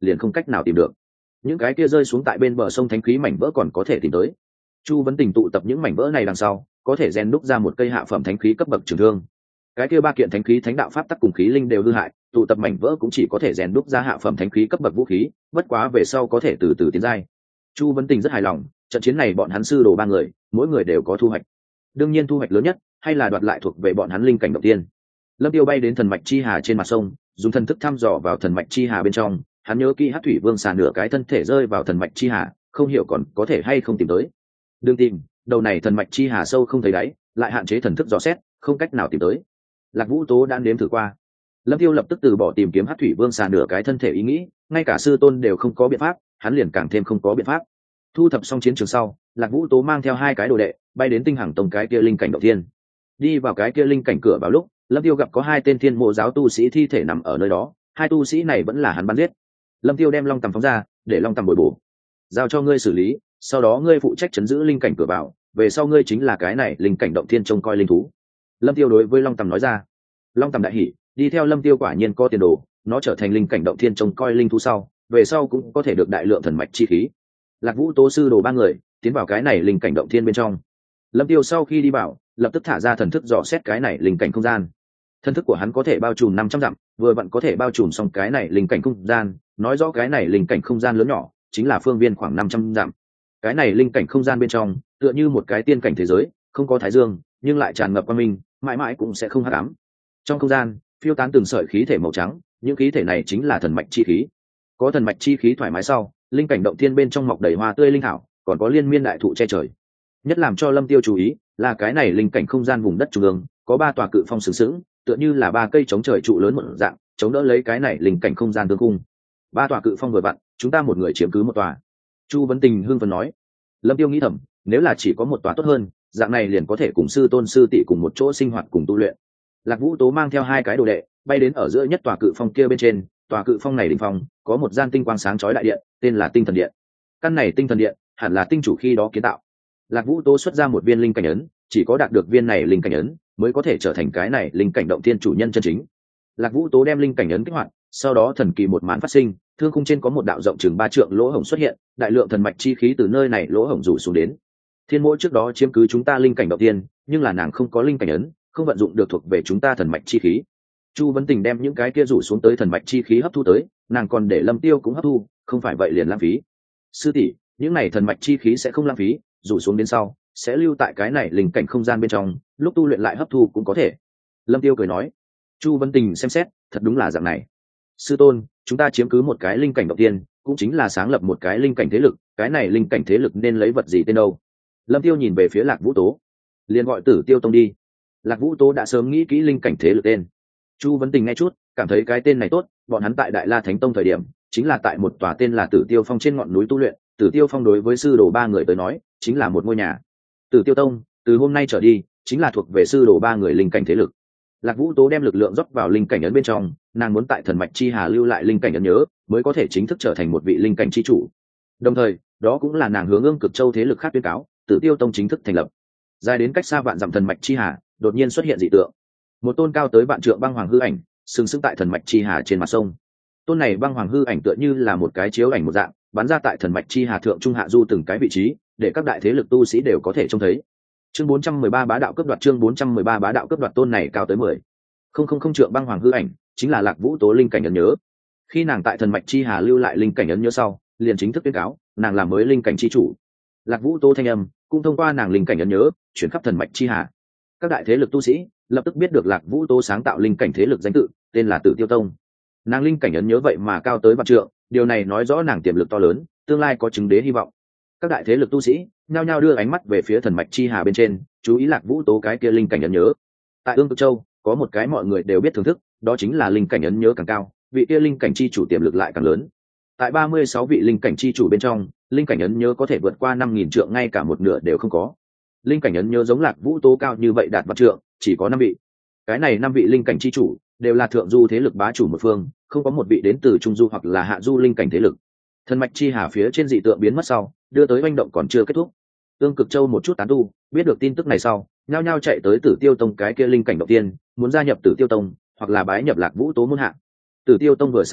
liền không cách nào tìm được. Những cái kia rơi xuống tại bên bờ sông thánh khí mảnh vỡ còn có thể tìm tới. Chu Vấn Tình tụ tập những mảnh vỡ này đằng sau, có thể rèn đúc ra một cây hạ phẩm thánh khí cấp bậc trường thương. Cái kia ba kiện thánh khí thánh đạo pháp tắc cùng khí linh đều hư hại, tụ tập mảnh vỡ cũng chỉ có thể rèn đúc ra hạ phẩm thánh khí cấp bậc vũ khí, bất quá về sau có thể từ từ tiến giai. Chu Vấn Tình rất hài lòng, trận chiến này bọn hắn sư đồ ba người, mỗi người đều có thu hoạch. Đương nhiên thu hoạch lớn nhất hay là đoạt lại thuộc về bọn hắn linh cảnh đầu tiên. Lâm Tiêu bay đến thần mạch chi hà trên mặt sông, dùng thần thức thăm dò vào thần mạch chi hà bên trong, hắn nhớ kỹ Hắc Thủy Vương xà nửa cái thân thể rơi vào thần mạch chi hà, không hiểu còn có thể hay không tìm tới. Đừng tìm, đầu này thần mạch chi hà sâu không thấy đáy, lại hạn chế thần thức dò xét, không cách nào tìm tới. Lạc Vũ Tố đã nếm thử qua. Lâm Tiêu lập tức từ bỏ tìm kiếm Hắc Thủy Vương xà nửa cái thân thể ý nghĩ, ngay cả sư tôn đều không có biện pháp, hắn liền càng thêm không có biện pháp. Thu thập xong chiến trường sau, Lạc Vũ Tố mang theo hai cái đồ đệ, bay đến Tinh Hằng Tông cái kia linh cảnh đầu tiên. Đi vào cái kia linh cảnh cửa vào lúc, Lâm Tiêu gặp có hai tên Thiên Mộ giáo tu sĩ thi thể nằm ở nơi đó, hai tu sĩ này vẫn là hắn bắn giết. Lâm Tiêu đem long tầm phóng ra, để long tầm bồi bổ, giao cho ngươi xử lý, sau đó ngươi phụ trách trấn giữ linh cảnh cửa vào, về sau ngươi chính là cái này linh cảnh động thiên trông coi linh thú. Lâm Tiêu đối với long tầm nói ra. Long tầm đại hỉ, đi theo Lâm Tiêu quả nhiên có tiền đồ, nó trở thành linh cảnh động thiên trông coi linh thú sau, về sau cũng có thể được đại lượng thần mạch chi khí. Lạc Vũ Tố sư đồ ba người tiến vào cái này linh cảnh động thiên bên trong. Lâm Tiêu sau khi đi vào, lập tức thả ra thần thức dò xét cái này linh cảnh không gian. Thần thức của hắn có thể bao trùm năm trăm dặm, vừa vặn có thể bao trùm xong cái này linh cảnh không gian, nói rõ cái này linh cảnh không gian lớn nhỏ chính là phương viên khoảng năm trăm dặm. Cái này linh cảnh không gian bên trong tựa như một cái tiên cảnh thế giới, không có thái dương nhưng lại tràn ngập quang minh, mãi mãi cũng sẽ không hắc ám. Trong không gian phiêu tán từng sợi khí thể màu trắng, những khí thể này chính là thần mạch chi khí. Có thần mạch chi khí thoải mái sau, linh cảnh động thiên bên trong mọc đầy hoa tươi linh thảo, còn có liên miên đại thụ che trời. Nhất làm cho Lâm Tiêu chú ý là cái này linh cảnh không gian vùng đất trung ương có ba tòa cự phong sừng sững, tựa như là ba cây chống trời trụ lớn một dạng, chống đỡ lấy cái này linh cảnh không gian tương cung. Ba tòa cự phong vừa vặn, chúng ta một người chiếm cứ một tòa. Chu Vấn Tình hưng phấn nói. Lâm Tiêu nghĩ thầm, nếu là chỉ có một tòa tốt hơn, dạng này liền có thể cùng sư tôn sư tỷ cùng một chỗ sinh hoạt cùng tu luyện. Lạc Vũ Tố mang theo hai cái đồ đệ, bay đến ở giữa nhất tòa cự phong kia bên trên. Tòa cự phong này đỉnh phong có một gian tinh quang sáng chói đại điện, tên là Tinh Thần Điện. Căn này Tinh Thần Điện hẳn là tinh chủ khi đó kiến tạo. Lạc Vũ Tố xuất ra một viên linh cảnh ấn, chỉ có đạt được viên này linh cảnh ấn mới có thể trở thành cái này linh cảnh động thiên chủ nhân chân chính. Lạc Vũ Tố đem linh cảnh ấn kích hoạt, sau đó thần kỳ một màn phát sinh, thương khung trên có một đạo rộng chừng ba trượng lỗ hổng xuất hiện, đại lượng thần mạch chi khí từ nơi này lỗ hổng rủ xuống đến. Thiên Mỗ trước đó chiếm cứ chúng ta linh cảnh động thiên, nhưng là nàng không có linh cảnh ấn, không vận dụng được thuộc về chúng ta thần mạch chi khí. Chu Vấn Tình đem những cái kia rủ xuống tới thần mạch chi khí hấp thu tới, nàng còn để Lâm Tiêu cũng hấp thu, không phải vậy liền lãng phí. Sư tỷ, những này thần mạch chi khí sẽ không lãng phí, rủ xuống đến sau sẽ lưu tại cái này linh cảnh không gian bên trong, lúc tu luyện lại hấp thu cũng có thể. Lâm Tiêu cười nói. Chu Vấn Tình xem xét, thật đúng là dạng này. Sư tôn, chúng ta chiếm cứ một cái linh cảnh đầu tiên, cũng chính là sáng lập một cái linh cảnh thế lực, cái này linh cảnh thế lực nên lấy vật gì tên đâu? Lâm Tiêu nhìn về phía Lạc Vũ Tố, liền gọi Tử Tiêu Tông đi. Lạc Vũ Tố đã sớm nghĩ kỹ linh cảnh thế lực tên. Chu Vấn Tình nghe chút, cảm thấy cái tên này tốt, bọn hắn tại Đại La Thánh Tông thời điểm, chính là tại một tòa tên là Tử Tiêu Phong trên ngọn núi tu luyện, Tử Tiêu Phong đối với sư đồ ba người tới nói, chính là một ngôi nhà. Tử Tiêu Tông, từ hôm nay trở đi, chính là thuộc về sư đồ ba người linh cảnh thế lực. Lạc Vũ Tố đem lực lượng dốc vào linh cảnh ấn bên trong, nàng muốn tại thần mạch chi hà lưu lại linh cảnh ấn nhớ, mới có thể chính thức trở thành một vị linh cảnh chi chủ. Đồng thời, đó cũng là nàng hướng Ương Cực Châu thế lực khác tuyên cáo, Tử Tiêu Tông chính thức thành lập. Dài đến cách xa vạn dặm thần mạch chi hà, đột nhiên xuất hiện dị tượng. Một tôn cao tới vạn trượng băng hoàng hư ảnh, sừng sững tại thần mạch chi hà trên mặt sông. Tôn này băng hoàng hư ảnh tựa như là một cái chiếu ảnh một dạng, bắn ra tại thần mạch chi hà thượng trung hạ du từng cái vị trí, để các đại thế lực tu sĩ đều có thể trông thấy. Chương bốn trăm mười ba bá đạo cấp đoạt chương bốn trăm mười ba bá đạo cấp đoạt tôn này cao tới mười không không không trượng băng hoàng hư ảnh, chính là Lạc Vũ Tố linh cảnh ấn nhớ. Khi nàng tại thần mạch chi hà lưu lại linh cảnh ấn nhớ sau, liền chính thức tuyên cáo, nàng làm mới linh cảnh chi chủ. Lạc Vũ Tố thanh âm cũng thông qua nàng linh cảnh ấn nhớ, chuyển khắp thần mạch chi hà. Các đại thế lực tu sĩ lập tức biết được Lạc Vũ Tố sáng tạo linh cảnh thế lực danh tự, tên là Tử Tiêu Tông. Nàng linh cảnh ấn nhớ vậy mà cao tới vạn trượng, điều này nói rõ nàng tiềm lực to lớn, tương lai có chứng đế hy vọng. Các đại thế lực tu sĩ nhao nhao đưa ánh mắt về phía thần mạch chi hà bên trên, chú ý Lạc Vũ Tố cái kia linh cảnh ấn nhớ. Tại Ương Cực Châu có một cái mọi người đều biết thưởng thức, đó chính là linh cảnh ấn nhớ càng cao, vị kia linh cảnh chi chủ tiềm lực lại càng lớn. Tại ba mươi sáu vị linh cảnh chi chủ bên trong, linh cảnh ấn nhớ có thể vượt qua năm nghìn trượng, ngay cả một nửa đều không có. Linh cảnh ấn nhớ giống Lạc Vũ Tố cao như vậy đạt vạn trượng, chỉ có năm vị. Cái này năm vị linh cảnh chi chủ đều là thượng du thế lực bá chủ một phương, không có một vị đến từ trung du hoặc là hạ du linh cảnh thế lực. Thần mạch chi hà phía trên dị tượng biến mất sau, đưa tới oanh động còn chưa kết thúc. Ương Cực Châu một chút tán tu biết được tin tức này sau, nhao nhao chạy tới Tử Tiêu Tông cái kia linh cảnh đầu tiên, muốn gia nhập Tử Tiêu Tông hoặc là bái nhập Lạc Vũ Tố môn hạ. Tử Tiêu Tông vừa sáng tạo,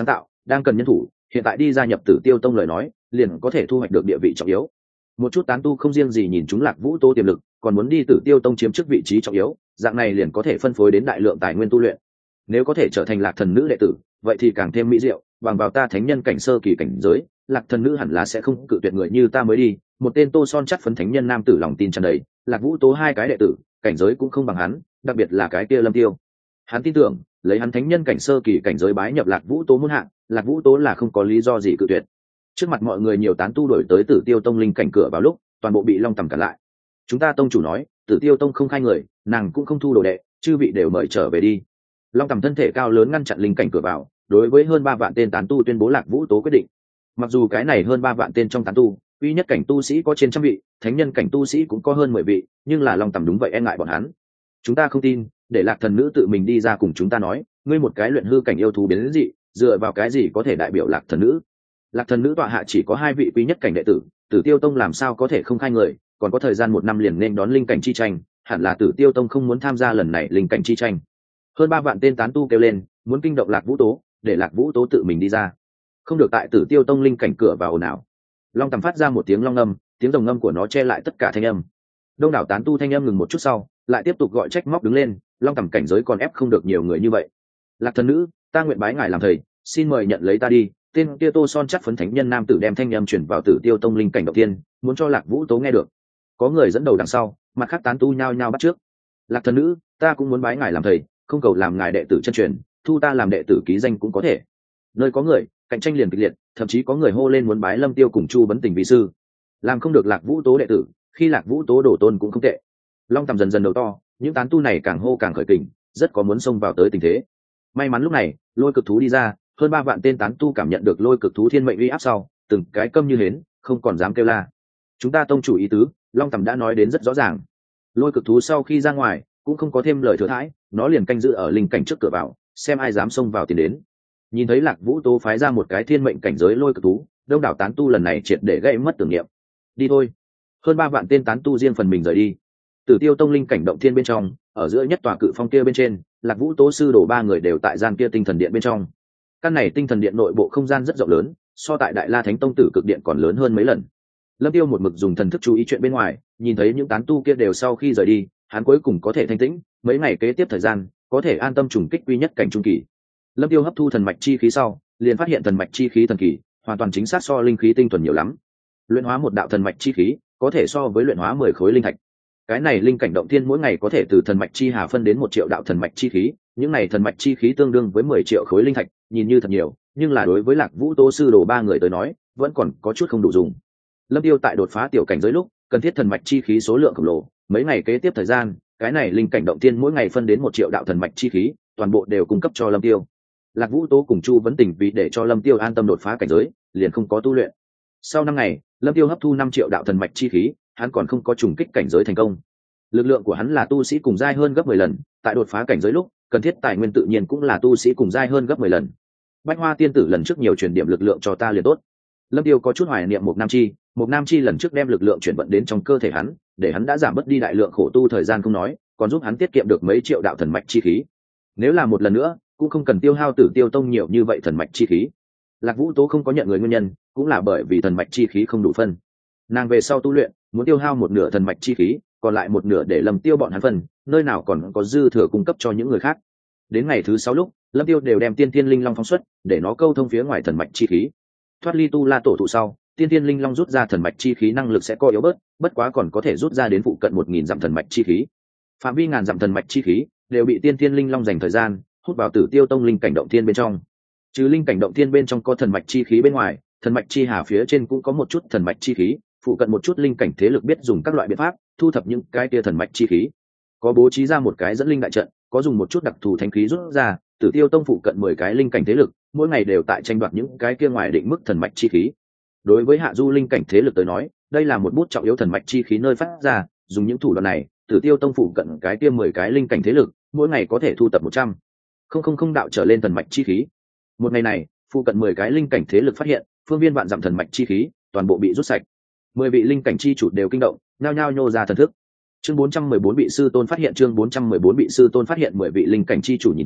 đang cần nhân thủ, hiện tại đi gia nhập Tử Tiêu Tông lời nói liền có thể thu hoạch được địa vị trọng yếu. Một chút tán tu không riêng gì nhìn chúng Lạc Vũ Tố tiềm lực, còn muốn đi Tử Tiêu Tông chiếm chức vị trí trọng yếu, dạng này liền có thể phân phối đến đại lượng tài nguyên tu luyện. Nếu có thể trở thành Lạc Thần Nữ đệ tử, vậy thì càng thêm mỹ diệu, bằng vào ta thánh nhân cảnh sơ kỳ cảnh giới, Lạc Thần Nữ hẳn là sẽ không cự tuyệt người như ta mới đi. Một tên tô son chắc phấn thánh nhân nam tử lòng tin tràn đầy, Lạc Vũ Tố hai cái đệ tử, cảnh giới cũng không bằng hắn, đặc biệt là cái kia Lâm Tiêu. Hắn tin tưởng, lấy hắn thánh nhân cảnh sơ kỳ cảnh giới bái nhập Lạc Vũ Tố môn hạng, Lạc Vũ Tố là không có lý do gì cự tuyệt. Trước mặt mọi người nhiều tán tu đổi tới Tử Tiêu Tông linh cảnh cửa vào lúc, toàn bộ bị Long Tầm cản lại. Chúng ta tông chủ nói, Tử Tiêu Tông không khai người, nàng cũng không thu đồ đệ, chư vị đều mời trở về đi. Long Tầm thân thể cao lớn ngăn chặn linh cảnh cửa vào, đối với hơn ba vạn tên tán tu tuyên bố Lạc Vũ Tố quyết định. Mặc dù cái này hơn ba vạn tên trong tán tu, uy nhất cảnh tu sĩ có trên trăm vị, thánh nhân cảnh tu sĩ cũng có hơn mười vị, nhưng là Long Tầm đúng vậy e ngại bọn hắn. Chúng ta không tin, để Lạc Thần Nữ tự mình đi ra cùng chúng ta nói, ngươi một cái luyện hư cảnh yêu thú biến đến dị, dựa vào cái gì có thể đại biểu Lạc Thần Nữ? Lạc Thần Nữ tọa hạ chỉ có hai vị quý nhất cảnh đệ tử, Tử Tiêu Tông làm sao có thể không khai người, còn có thời gian một năm liền nên đón linh cảnh chi tranh, hẳn là Tử Tiêu Tông không muốn tham gia lần này linh cảnh chi tranh. Hơn ba vạn tên tán tu kêu lên, muốn kinh động Lạc Vũ Tố, để Lạc Vũ Tố tự mình đi ra. Không được tại Tử Tiêu Tông linh cảnh cửa vào ồn ào. Long Tầm phát ra một tiếng long ngâm, tiếng rồng ngâm của nó che lại tất cả thanh âm. Đông đảo tán tu thanh âm ngừng một chút sau, lại tiếp tục gọi trách móc đứng lên, Long Tầm cảnh giới còn ép không được nhiều người như vậy. Lạc Thần Nữ, ta nguyện bái ngài làm thầy, xin mời nhận lấy ta đi. Tên kia tô son chắc phấn thánh nhân nam tử đem thanh âm chuyển vào Tử Tiêu Tông linh cảnh đầu tiên, muốn cho Lạc Vũ Tố nghe được. Có người dẫn đầu đằng sau, mặt khác tán tu nhao nhao bắt trước. Lạc Thần Nữ, ta cũng muốn bái ngài làm thầy, không cầu làm ngài đệ tử chân truyền, thu ta làm đệ tử ký danh cũng có thể. Nơi có người cạnh tranh liền kịch liệt, thậm chí có người hô lên muốn bái Lâm Tiêu cùng Chu Vấn Tình vi sư. Làm không được Lạc Vũ Tố đệ tử, khi Lạc Vũ Tố đổ tôn cũng không tệ. Long Tầm dần dần đầu to, những tán tu này càng hô càng khởi kình, rất có muốn xông vào tới tình thế. May mắn lúc này, lôi cực thú đi ra, hơn ba vạn tên tán tu cảm nhận được lôi cực thú thiên mệnh uy áp sau, từng cái câm như hến, không còn dám kêu la. Chúng ta tông chủ ý tứ, Long Tầm đã nói đến rất rõ ràng. Lôi cực thú sau khi ra ngoài, cũng không có thêm lời thừa thãi, nó liền canh giữ ở linh cảnh trước cửa vào, xem ai dám xông vào tiền đến. Nhìn thấy Lạc Vũ Tố phái ra một cái thiên mệnh cảnh giới lôi cực thú, đông đảo tán tu lần này triệt để gây mất tưởng niệm. Đi thôi. Hơn ba vạn tên tán tu riêng phần mình rời đi. Tử Tiêu Tông linh cảnh động thiên bên trong, ở giữa nhất tòa cự phong kia bên trên, Lạc Vũ Tố sư đổ ba người đều tại gian kia tinh thần điện bên trong. Căn này tinh thần điện nội bộ không gian rất rộng lớn, so tại Đại La Thánh Tông tử cực điện còn lớn hơn mấy lần. Lâm Tiêu một mực dùng thần thức chú ý chuyện bên ngoài, nhìn thấy những tán tu kia đều sau khi rời đi, hắn cuối cùng có thể thanh tĩnh, mấy ngày kế tiếp thời gian, có thể an tâm trùng kích quy nhất cảnh trung kỳ. Lâm Tiêu hấp thu thần mạch chi khí sau, liền phát hiện thần mạch chi khí thần kỳ, hoàn toàn chính xác so linh khí tinh thuần nhiều lắm. Luyện hóa một đạo thần mạch chi khí, có thể so với luyện hóa mười khối linh thạch. Cái này linh cảnh động thiên mỗi ngày có thể từ thần mạch chi hà phân đến một triệu đạo thần mạch chi khí, những này thần mạch chi khí tương đương với mười triệu khối linh thạch, nhìn như thật nhiều, nhưng là đối với Lạc Vũ Tố sư đồ ba người tới nói, vẫn còn có chút không đủ dùng. Lâm Tiêu tại đột phá tiểu cảnh giới lúc, cần thiết thần mạch chi khí số lượng khổng lồ, mấy ngày kế tiếp thời gian, cái này linh cảnh động thiên mỗi ngày phân đến một triệu đạo thần mạch chi khí, toàn bộ đều cung cấp cho Lâm Tiêu. Lạc Vũ Tố cùng Chu Vấn Tình vì để cho Lâm Tiêu an tâm đột phá cảnh giới, liền không có tu luyện. Sau năm ngày, Lâm Tiêu hấp thu năm triệu đạo thần mạch chi khí, hắn còn không có trùng kích cảnh giới thành công. Lực lượng của hắn là tu sĩ cùng giai hơn gấp mười lần, tại đột phá cảnh giới lúc, cần thiết tài nguyên tự nhiên cũng là tu sĩ cùng giai hơn gấp mười lần. Bách Hoa tiên tử lần trước nhiều truyền điểm lực lượng cho ta liền tốt. Lâm Tiêu có chút hoài niệm một nam chi, một nam chi lần trước đem lực lượng chuyển vận đến trong cơ thể hắn, để hắn đã giảm bớt đi đại lượng khổ tu thời gian không nói, còn giúp hắn tiết kiệm được mấy triệu đạo thần mạch chi khí. Nếu là một lần nữa, cũng không cần tiêu hao Tử Tiêu Tông nhiều như vậy thần mạch chi khí. Lạc Vũ Tố không có nhận người nguyên nhân, cũng là bởi vì thần mạch chi khí không đủ phân. Nàng về sau tu luyện, muốn tiêu hao một nửa thần mạch chi khí, còn lại một nửa để Lâm Tiêu bọn hắn phân, nơi nào còn có dư thừa cung cấp cho những người khác. Đến ngày thứ sáu lúc, Lâm Tiêu đều đem Tiên Tiên Linh Long phóng xuất, để nó câu thông phía ngoài thần mạch chi khí. Thoát ly tu la tổ thụ sau, Tiên Tiên Linh Long rút ra thần mạch chi khí năng lực sẽ co yếu bớt, bất quá còn có thể rút ra đến phụ cận một nghìn dặm thần mạch chi khí. Phạm vi ngàn dặm thần mạch chi khí đều bị Tiên Tiên Linh Long dành thời gian hút vào Tử Tiêu Tông linh cảnh động thiên bên trong. Trừ linh cảnh động thiên bên trong có thần mạch chi khí bên ngoài, thần mạch chi hà phía trên cũng có một chút thần mạch chi khí, phụ cận một chút linh cảnh thế lực biết dùng các loại biện pháp thu thập những cái tia thần mạch chi khí. Có bố trí ra một cái dẫn linh đại trận, có dùng một chút đặc thù thánh khí rút ra, Tử Tiêu Tông phụ cận mười cái linh cảnh thế lực, mỗi ngày đều tại tranh đoạt những cái kia ngoài định mức thần mạch chi khí. Đối với hạ du linh cảnh thế lực tới nói, đây là một bút trọng yếu thần mạch chi khí nơi phát ra, dùng những thủ đoạn này, Tử Tiêu Tông phụ cận cái kia mười cái linh cảnh thế lực, mỗi ngày có thể thu tập một trăm không không không đạo trở lên thần mạch chi khí. Một ngày này, phụ cận mười cái linh cảnh thế lực phát hiện, phương viên vạn dặm thần mạch chi khí, toàn bộ bị rút sạch. Mười vị linh cảnh chi chủ đều kinh động, nhao nhao nhô ra thần thức. Chương bốn trăm mười bốn bị sư tôn phát hiện, chương bốn trăm mười bốn bị sư tôn phát hiện, mười vị linh cảnh chi chủ nhìn thấy,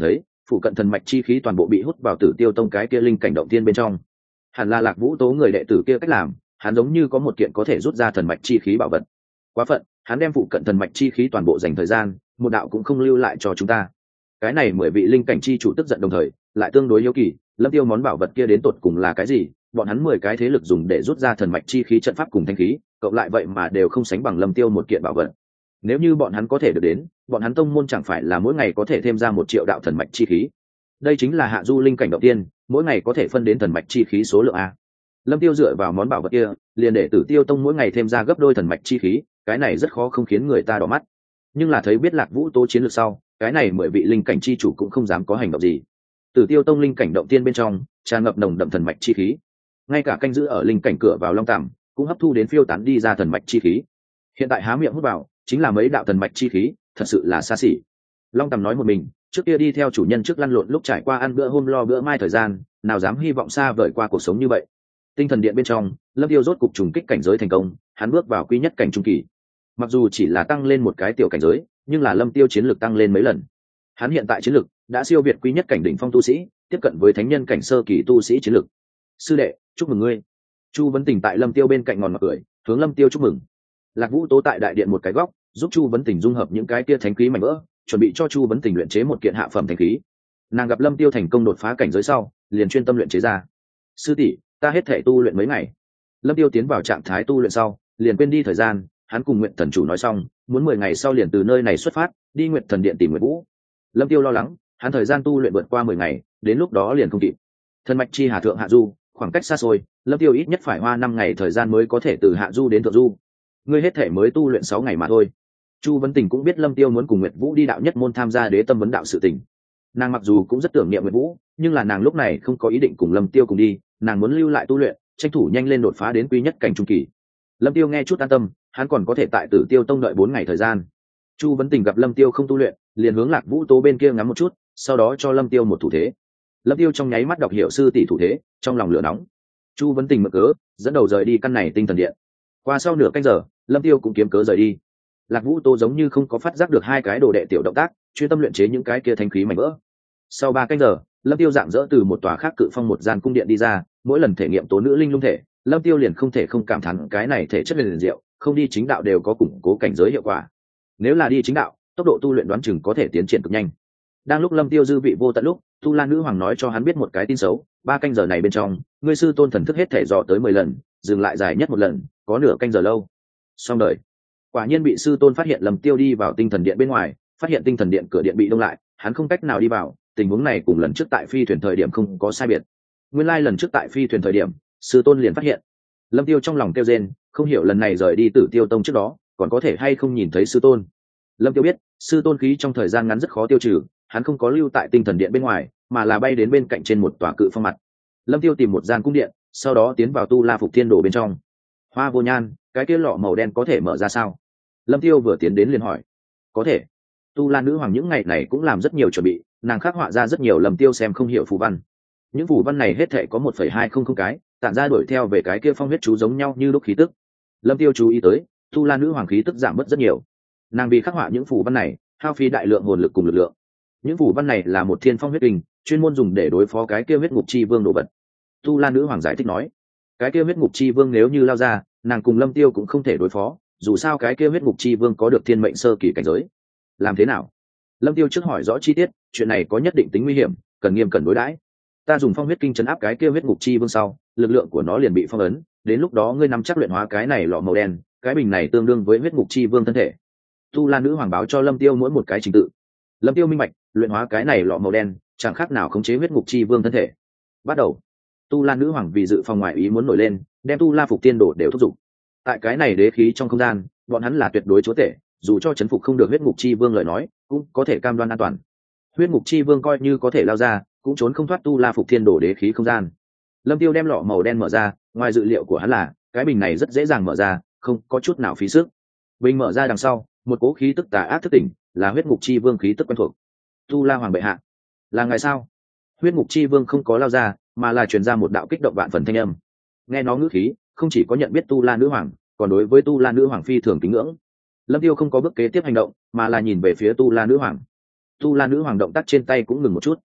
phụ cận thần mạch chi khí toàn bộ bị hút vào Tử Tiêu Tông cái kia linh cảnh động tiên bên trong. Hẳn là Lạc Vũ Tố người đệ tử kia cách làm, hắn giống như có một kiện có thể rút ra thần mạch chi khí bảo vật. Quá phận, hắn đem phụ cận thần mạch chi khí toàn bộ dành thời gian, một đạo cũng không lưu lại cho chúng ta. Cái này mười vị linh cảnh chi chủ tức giận đồng thời, lại tương đối hiếu kỳ, Lâm Tiêu món bảo vật kia đến tột cùng là cái gì? Bọn hắn mười cái thế lực dùng để rút ra thần mạch chi khí trận pháp cùng thanh khí, cộng lại vậy mà đều không sánh bằng Lâm Tiêu một kiện bảo vật. Nếu như bọn hắn có thể được đến, bọn hắn tông môn chẳng phải là mỗi ngày có thể thêm ra một triệu đạo thần mạch chi khí. Đây chính là hạ du linh cảnh đầu tiên, mỗi ngày có thể phân đến thần mạch chi khí số lượng a. Lâm Tiêu dựa vào món bảo vật kia, liền để Tử Tiêu Tông mỗi ngày thêm ra gấp đôi thần mạch chi khí, cái này rất khó không khiến người ta đỏ mắt. Nhưng là thấy biết Lạc Vũ Tố chiến lược sau, cái này mười vị linh cảnh chi chủ cũng không dám có hành động gì. Tử Tiêu Tông linh cảnh động tiên bên trong tràn ngập nồng đậm thần mạch chi khí, ngay cả canh giữ ở linh cảnh cửa vào long tạm cũng hấp thu đến phiêu tán đi ra thần mạch chi khí. Hiện tại há miệng hút vào chính là mấy đạo thần mạch chi khí, thật sự là xa xỉ. Long tạm nói một mình, trước kia đi theo chủ nhân trước lăn lộn lúc trải qua ăn bữa hôm lo bữa mai thời gian, nào dám hy vọng xa vời qua cuộc sống như vậy. Tinh thần điện bên trong, Lâm Tiêu rốt cục trùng kích cảnh giới thành công, hắn bước vào quy nhất cảnh trung kỳ. Mặc dù chỉ là tăng lên một cái tiểu cảnh giới, nhưng là Lâm Tiêu chiến lực tăng lên mấy lần. Hắn hiện tại chiến lực đã siêu việt quy nhất cảnh đỉnh phong tu sĩ, tiếp cận với thánh nhân cảnh sơ kỳ tu sĩ chiến lực. Sư đệ, chúc mừng ngươi. Chu Vấn Tình tại Lâm Tiêu bên cạnh ngòn mặt cười, hướng Lâm Tiêu chúc mừng. Lạc Vũ Tố tại đại điện một cái góc, giúp Chu Vấn Tình dung hợp những cái kia thánh khí mảnh vỡ, chuẩn bị cho Chu Vấn Tình luyện chế một kiện hạ phẩm thánh khí. Nàng gặp Lâm Tiêu thành công đột phá cảnh giới sau, liền chuyên tâm luyện chế ra. Sư tỷ, ta hết thể tu luyện mấy ngày. Lâm Tiêu tiến vào trạng thái tu luyện sau, liền quên đi thời gian, hắn cùng Nguyện Thần chủ nói xong, muốn mười ngày sau liền từ nơi này xuất phát, đi Nguyện Thần điện tìm Nguyệt Vũ. Lâm Tiêu lo lắng, hắn thời gian tu luyện vượt qua mười ngày, đến lúc đó liền không kịp. Thần mạch chi hà thượng hạ du, khoảng cách xa xôi, Lâm Tiêu ít nhất phải hoa năm ngày thời gian mới có thể từ hạ du đến thượng du. Ngươi hết thể mới tu luyện sáu ngày mà thôi. Chu Vấn Tình cũng biết Lâm Tiêu muốn cùng Nguyệt Vũ đi đạo nhất môn tham gia đế tâm vấn đạo sự tình. Nàng mặc dù cũng rất tưởng niệm Nguyệt Vũ, nhưng là nàng lúc này không có ý định cùng Lâm Tiêu cùng đi, nàng muốn lưu lại tu luyện, tranh thủ nhanh lên đột phá đến quy nhất cảnh trung kỳ. Lâm Tiêu nghe chút an tâm, hắn còn có thể tại Tử Tiêu Tông đợi bốn ngày thời gian. Chu Vấn Tình gặp Lâm Tiêu không tu luyện, liền hướng Lạc Vũ Tố bên kia ngắm một chút, sau đó cho Lâm Tiêu một thủ thế. Lâm Tiêu trong nháy mắt đọc hiểu sư tỷ thủ thế, trong lòng lửa nóng. Chu Vấn Tình mượn cớ dẫn đầu rời đi căn này tinh thần điện. Qua sau nửa canh giờ, Lâm Tiêu cũng kiếm cớ rời đi. Lạc Vũ Tố giống như không có phát giác được hai cái đồ đệ tiểu động tác, chuyên tâm luyện chế những cái kia thanh khí mảnh vỡ. Sau ba canh giờ, Lâm Tiêu dạng dỡ từ một tòa khác cự phong một gian cung điện đi ra, mỗi lần thể nghiệm tố nữ linh lung thể, Lâm Tiêu liền không thể không cảm thán cái này thể chất liền diệu, không đi chính đạo đều có củng cố cảnh giới hiệu quả. Nếu là đi chính đạo, tốc độ tu luyện đoán chừng có thể tiến triển cực nhanh. Đang lúc Lâm Tiêu dư vị vô tận lúc, Tu La nữ hoàng nói cho hắn biết một cái tin xấu, ba canh giờ này bên trong, ngươi sư tôn thần thức hết thể dò tới mười lần, dừng lại dài nhất một lần, có nửa canh giờ lâu. Xong đời. Quả nhiên bị sư tôn phát hiện Lâm Tiêu đi vào tinh thần điện bên ngoài, phát hiện tinh thần điện cửa điện bị đông lại, hắn không cách nào đi vào, tình huống này cùng lần trước tại phi thuyền thời điểm không có sai biệt. Nguyên lai like lần trước tại phi thuyền thời điểm, sư tôn liền phát hiện. Lâm Tiêu trong lòng kêu rên, không hiểu lần này rời đi Tử Tiêu Tông trước đó, còn có thể hay không nhìn thấy sư tôn. Lâm Tiêu biết, sư tôn khí trong thời gian ngắn rất khó tiêu trừ, hắn không có lưu tại tinh thần điện bên ngoài, mà là bay đến bên cạnh trên một tòa cự phong mặt. Lâm Tiêu tìm một gian cung điện, sau đó tiến vào Tu La Phục Thiên Đồ bên trong. Hoa Vô Nhan, cái kia lọ màu đen có thể mở ra sao? Lâm Tiêu vừa tiến đến liền hỏi. Có thể. Tu La nữ hoàng những ngày này cũng làm rất nhiều chuẩn bị, nàng khắc họa ra rất nhiều Lâm Tiêu xem không hiểu phù văn. Những phù văn này hết thảy có một phẩy hai không không cái, tản ra đuổi theo về cái kia phong huyết chú giống nhau như lúc khí tức. Lâm Tiêu chú ý tới, Tu La nữ hoàng khí tức giảm bớt rất nhiều. Nàng vì khắc họa những phù văn này, hao phí đại lượng hồn lực cùng lực lượng. Những phù văn này là một thiên phong huyết kình, chuyên môn dùng để đối phó cái kia huyết ngục chi vương đồ vật. Tu La nữ hoàng giải thích nói, cái kia huyết ngục chi vương nếu như lao ra, nàng cùng Lâm Tiêu cũng không thể đối phó, dù sao cái kia huyết ngục chi vương có được thiên mệnh sơ kỳ cảnh giới. Làm thế nào? Lâm Tiêu trước hỏi rõ chi tiết, chuyện này có nhất định tính nguy hiểm, cần nghiêm cẩn đối đãi. Ta dùng phong huyết kinh chấn áp cái kia huyết ngục chi vương sau, lực lượng của nó liền bị phong ấn, đến lúc đó ngươi nắm chắc luyện hóa cái này lọ màu đen, cái bình này tương đương với huyết ngục chi vương thân thể. Tu La nữ hoàng báo cho Lâm Tiêu mỗi một cái trình tự. Lâm Tiêu minh bạch, luyện hóa cái này lọ màu đen, chẳng khác nào khống chế huyết ngục chi vương thân thể. Bắt đầu. Tu La nữ hoàng vì dự phòng ngoại ý muốn nổi lên, đem Tu La Phục Tiên Đồ đều thúc giục. Tại cái này đế khí trong không gian, bọn hắn là tuyệt đối chúa tể, dù cho chấn phục không được huyết ngục chi vương lời nói, cũng có thể cam đoan an toàn. Huyết ngục chi vương coi như có thể lao ra, cũng trốn không thoát Tu La Phục Thiên Đồ đế khí không gian. Lâm Tiêu đem lọ màu đen mở ra, ngoài dự liệu của hắn là, cái bình này rất dễ dàng mở ra, không có chút nào phí sức. Bình mở ra đằng sau, một cỗ khí tức tà ác thức tỉnh, là huyết ngục chi vương khí tức quen thuộc. Tu La hoàng bệ hạ, là ngài sao? Huyết ngục chi vương không có lao ra, mà là truyền ra một đạo kích động vạn phần thanh âm. Nghe nó ngữ khí, không chỉ có nhận biết Tu La nữ hoàng, còn đối với Tu La nữ hoàng phi thường kính ngưỡng. Lâm Tiêu không có bước kế tiếp hành động, mà là nhìn về phía Tu La nữ hoàng. Tu La nữ hoàng động tác trên tay cũng ngừng một chút,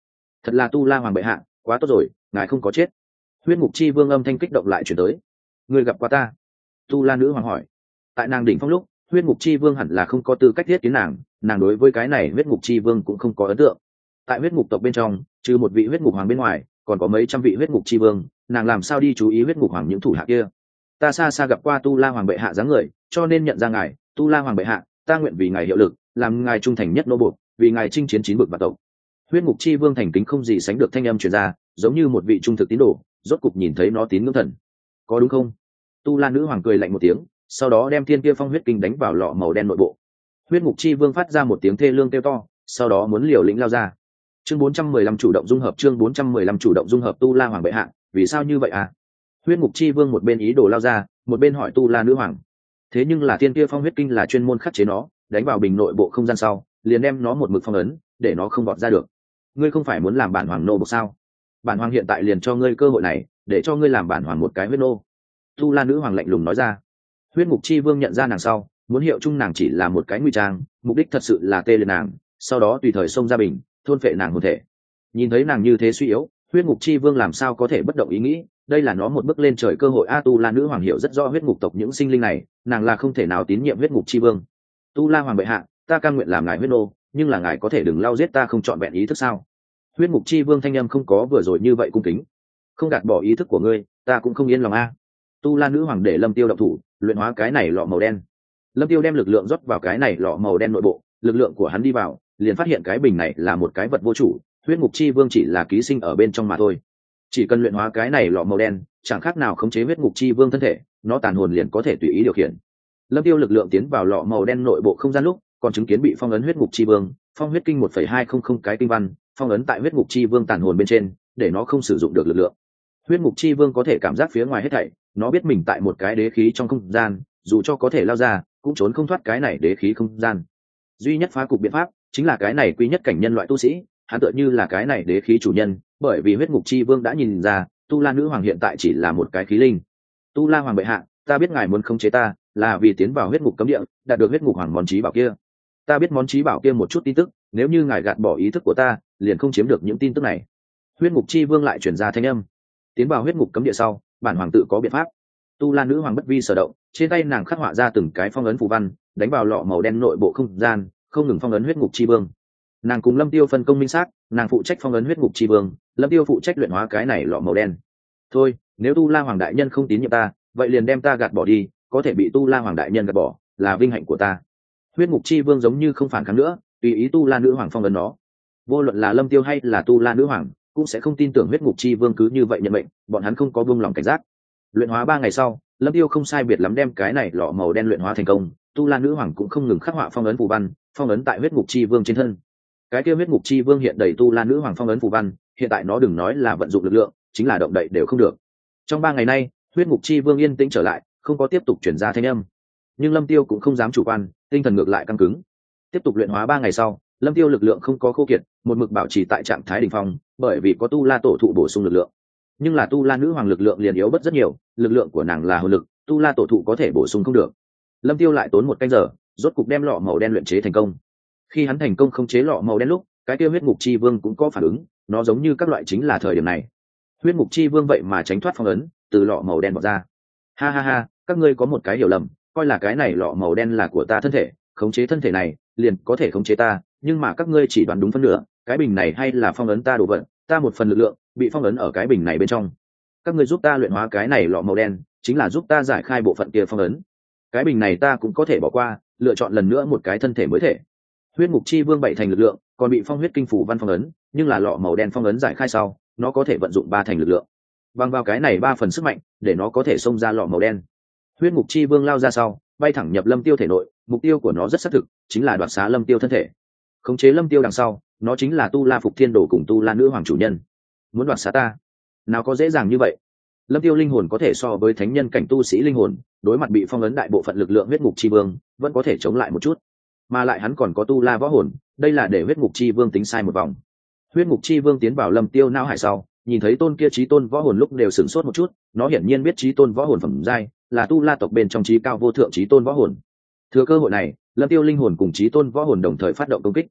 thật là tu la hoàng bệ hạ, quá tốt rồi, ngài không có chết. Huyết ngục chi vương âm thanh kích động lại chuyển tới. Người gặp qua ta? Tu la nữ hoàng hỏi. Tại nàng đỉnh phong lúc, huyết ngục chi vương hẳn là không có tư cách thiết kiến nàng, nàng đối với cái này huyết ngục chi vương cũng không có ấn tượng. Tại huyết ngục tộc bên trong, trừ một vị huyết ngục hoàng bên ngoài, còn có mấy trăm vị huyết ngục chi vương, nàng làm sao đi chú ý huyết ngục hoàng những thủ hạ kia. Ta xa xa gặp qua tu la hoàng bệ hạ dáng người, cho nên nhận ra ngài. Tu la hoàng bệ hạ, ta nguyện vì ngài hiệu lực, làm ngài trung thành nhất nô bộc, vì ngài chinh chiến chín bực và tộc. Huyết ngục chi vương thành kính không gì sánh được thanh âm truyền ra, giống như một vị trung thực tín đồ, rốt cục nhìn thấy nó tín ngưỡng thần. Có đúng không? Tu la nữ hoàng cười lạnh một tiếng, sau đó đem thiên kia phong huyết kinh đánh vào lọ màu đen nội bộ. Huyết ngục chi vương phát ra một tiếng thê lương kêu to, sau đó muốn liều lĩnh lao ra. Chương bốn trăm mười lăm chủ động dung hợp, chương bốn trăm mười lăm chủ động dung hợp. Tu la hoàng bệ hạ, vì sao như vậy à? Huyết ngục chi vương một bên ý đồ lao ra, một bên hỏi tu la nữ hoàng. Thế nhưng là thiên kia phong huyết kinh là chuyên môn khắc chế nó, đánh vào bình nội bộ không gian sau, liền đem nó một mực phong ấn, để nó không bọt ra được. Ngươi không phải muốn làm bản hoàng nô bộc sao? Bản hoàng hiện tại liền cho ngươi cơ hội này, để cho ngươi làm bản hoàng một cái huyết nô. Tu la nữ hoàng lạnh lùng nói ra. Huyết ngục chi vương nhận ra nàng sau, muốn hiệu chung nàng chỉ là một cái nguy trang, mục đích thật sự là tê liệt nàng, sau đó tùy thời xông ra bình, thôn phệ nàng hồn thể. Nhìn thấy nàng như thế suy yếu, huyết ngục chi vương làm sao có thể bất động ý nghĩ, đây là nó một bước lên trời cơ hội. A tu la nữ hoàng hiểu rất rõ huyết ngục tộc những sinh linh này, nàng là không thể nào tín nhiệm huyết ngục chi vương. Tu la hoàng bệ hạ, ta cam nguyện làm ngài huyết nô, nhưng là ngài có thể đừng lao giết ta không trọn vẹn ý thức sao? Huyết ngục chi vương thanh âm không có vừa rồi như vậy cung kính. Không gạt bỏ ý thức của ngươi, ta cũng không yên lòng a. Tu la nữ hoàng để Lâm Tiêu động thủ, luyện hóa cái này lọ màu đen. Lâm Tiêu đem lực lượng rót vào cái này lọ màu đen nội bộ, lực lượng của hắn đi vào, liền phát hiện cái bình này là một cái vật vô chủ, huyết ngục chi vương chỉ là ký sinh ở bên trong mà thôi. Chỉ cần luyện hóa cái này lọ màu đen, chẳng khác nào khống chế huyết ngục chi vương thân thể, nó tàn hồn liền có thể tùy ý điều khiển. Lâm Tiêu lực lượng tiến vào lọ màu đen nội bộ không gian lúc, còn chứng kiến bị phong ấn huyết ngục chi vương, phong huyết kinh một phẩy hai không không cái kinh văn, phong ấn tại huyết ngục chi vương tàn hồn bên trên, để nó không sử dụng được lực lượng. Huyết ngục chi vương có thể cảm giác phía ngoài hết thảy, nó biết mình tại một cái đế khí trong không gian, dù cho có thể lao ra, cũng trốn không thoát cái này đế khí không gian. Duy nhất phá cục biện pháp chính là cái này quý nhất cảnh nhân loại tu sĩ, hắn tựa như là cái này đế khí chủ nhân, bởi vì huyết ngục chi vương đã nhìn ra, tu la nữ hoàng hiện tại chỉ là một cái khí linh. Tu la hoàng bệ hạ, ta biết ngài muốn khống chế ta, là vì tiến vào huyết ngục cấm địa, đạt được huyết ngục hoàng món chí bảo kia. Ta biết món chí bảo kia một chút tin tức, nếu như ngài gạt bỏ ý thức của ta, liền không chiếm được những tin tức này. Huyết ngục chi vương lại chuyển ra thanh âm. Tiến vào huyết ngục cấm địa sau, bản hoàng tự có biện pháp. Tu la nữ hoàng bất vi sở động, trên tay nàng khắc họa ra từng cái phong ấn phù văn, đánh vào lọ màu đen nội bộ không gian, không ngừng phong ấn huyết ngục chi vương. Nàng cùng Lâm Tiêu phân công minh xác, nàng phụ trách phong ấn huyết ngục chi vương, Lâm Tiêu phụ trách luyện hóa cái này lọ màu đen. Thôi, nếu Tu La hoàng đại nhân không tín nhiệm ta, vậy liền đem ta gạt bỏ đi, có thể bị Tu La hoàng đại nhân gạt bỏ, là vinh hạnh của ta. Huyết ngục chi vương giống như không phản kháng nữa, tùy ý Tu La nữ hoàng phong ấn nó. Vô luận là Lâm Tiêu hay là Tu La nữ hoàng, cũng sẽ không tin tưởng huyết ngục chi vương cứ như vậy nhận mệnh, bọn hắn không có buông lòng cảnh giác. Luyện hóa ba ngày sau, Lâm Tiêu không sai biệt lắm đem cái này lọ màu đen luyện hóa thành công, Tu La nữ hoàng cũng không ngừng khắc họa phong ấn phù văn, phong ấn tại huyết ngục chi vương trên thân. Cái kia huyết ngục chi vương hiện đầy Tu La nữ hoàng phong ấn phù văn, hiện tại nó đừng nói là vận dụng lực lượng, chính là động đậy đều không được. Trong ba ngày nay, huyết ngục chi vương yên tĩnh trở lại, không có tiếp tục chuyển ra thanh âm. Nhưng Lâm Tiêu cũng không dám chủ quan, tinh thần ngược lại căng cứng. Tiếp tục luyện hóa ba ngày sau, Lâm Tiêu lực lượng không có khô kiệt, một mực bảo trì tại trạng thái đỉnh phong, bởi vì có Tu La tổ thụ bổ sung lực lượng. Nhưng là Tu La nữ hoàng lực lượng liền yếu bất rất nhiều, lực lượng của nàng là hồn lực, Tu La tổ thụ có thể bổ sung không được. Lâm Tiêu lại tốn một canh giờ, rốt cục đem lọ màu đen luyện chế thành công. Khi hắn thành công khống chế lọ màu đen lúc, cái kia huyết ngục chi vương cũng có phản ứng, nó giống như các loại chính là thời điểm này. Huyết ngục chi vương vậy mà tránh thoát phong ấn, từ lọ màu đen bọt ra. Ha ha ha, các ngươi có một cái hiểu lầm, coi là cái này lọ màu đen là của ta thân thể, khống chế thân thể này, liền có thể khống chế ta, nhưng mà các ngươi chỉ đoán đúng phân nửa, cái bình này hay là phong ấn ta đồ vật, ta một phần lực lượng bị phong ấn ở cái bình này bên trong. Các ngươi giúp ta luyện hóa cái này lọ màu đen, chính là giúp ta giải khai bộ phận kia phong ấn. Cái bình này ta cũng có thể bỏ qua, lựa chọn lần nữa một cái thân thể mới thể. Huyết ngục chi vương bảy thành lực lượng, còn bị phong huyết kinh phủ văn phong ấn, nhưng là lọ màu đen phong ấn giải khai sau, nó có thể vận dụng ba thành lực lượng. Bằng vào cái này ba phần sức mạnh, để nó có thể xông ra lọ màu đen. Huyết ngục chi vương lao ra sau, bay thẳng nhập Lâm Tiêu thể nội, mục tiêu của nó rất xác thực, chính là đoạt xá Lâm Tiêu thân thể. Khống chế Lâm Tiêu đằng sau, nó chính là Tu La Phục Thiên Đồ cùng Tu La Nữ hoàng chủ nhân. Muốn đoạt xá ta, nào có dễ dàng như vậy. Lâm Tiêu linh hồn có thể so với thánh nhân cảnh tu sĩ linh hồn, đối mặt bị phong ấn đại bộ phận lực lượng huyết ngục chi vương, vẫn có thể chống lại một chút. Mà lại hắn còn có Tu La võ hồn, đây là để huyết ngục chi vương tính sai một vòng. Huyết ngục chi vương tiến vào Lâm Tiêu não hải sau, nhìn thấy tôn kia chí tôn võ hồn lúc đều sửng sốt một chút, nó hiển nhiên biết chí tôn võ hồn phẩm giai là Tu La tộc bên trong chí cao vô thượng chí tôn võ hồn. Thừa cơ hội này, Lâm Tiêu linh hồn cùng chí tôn võ hồn đồng thời phát động công kích.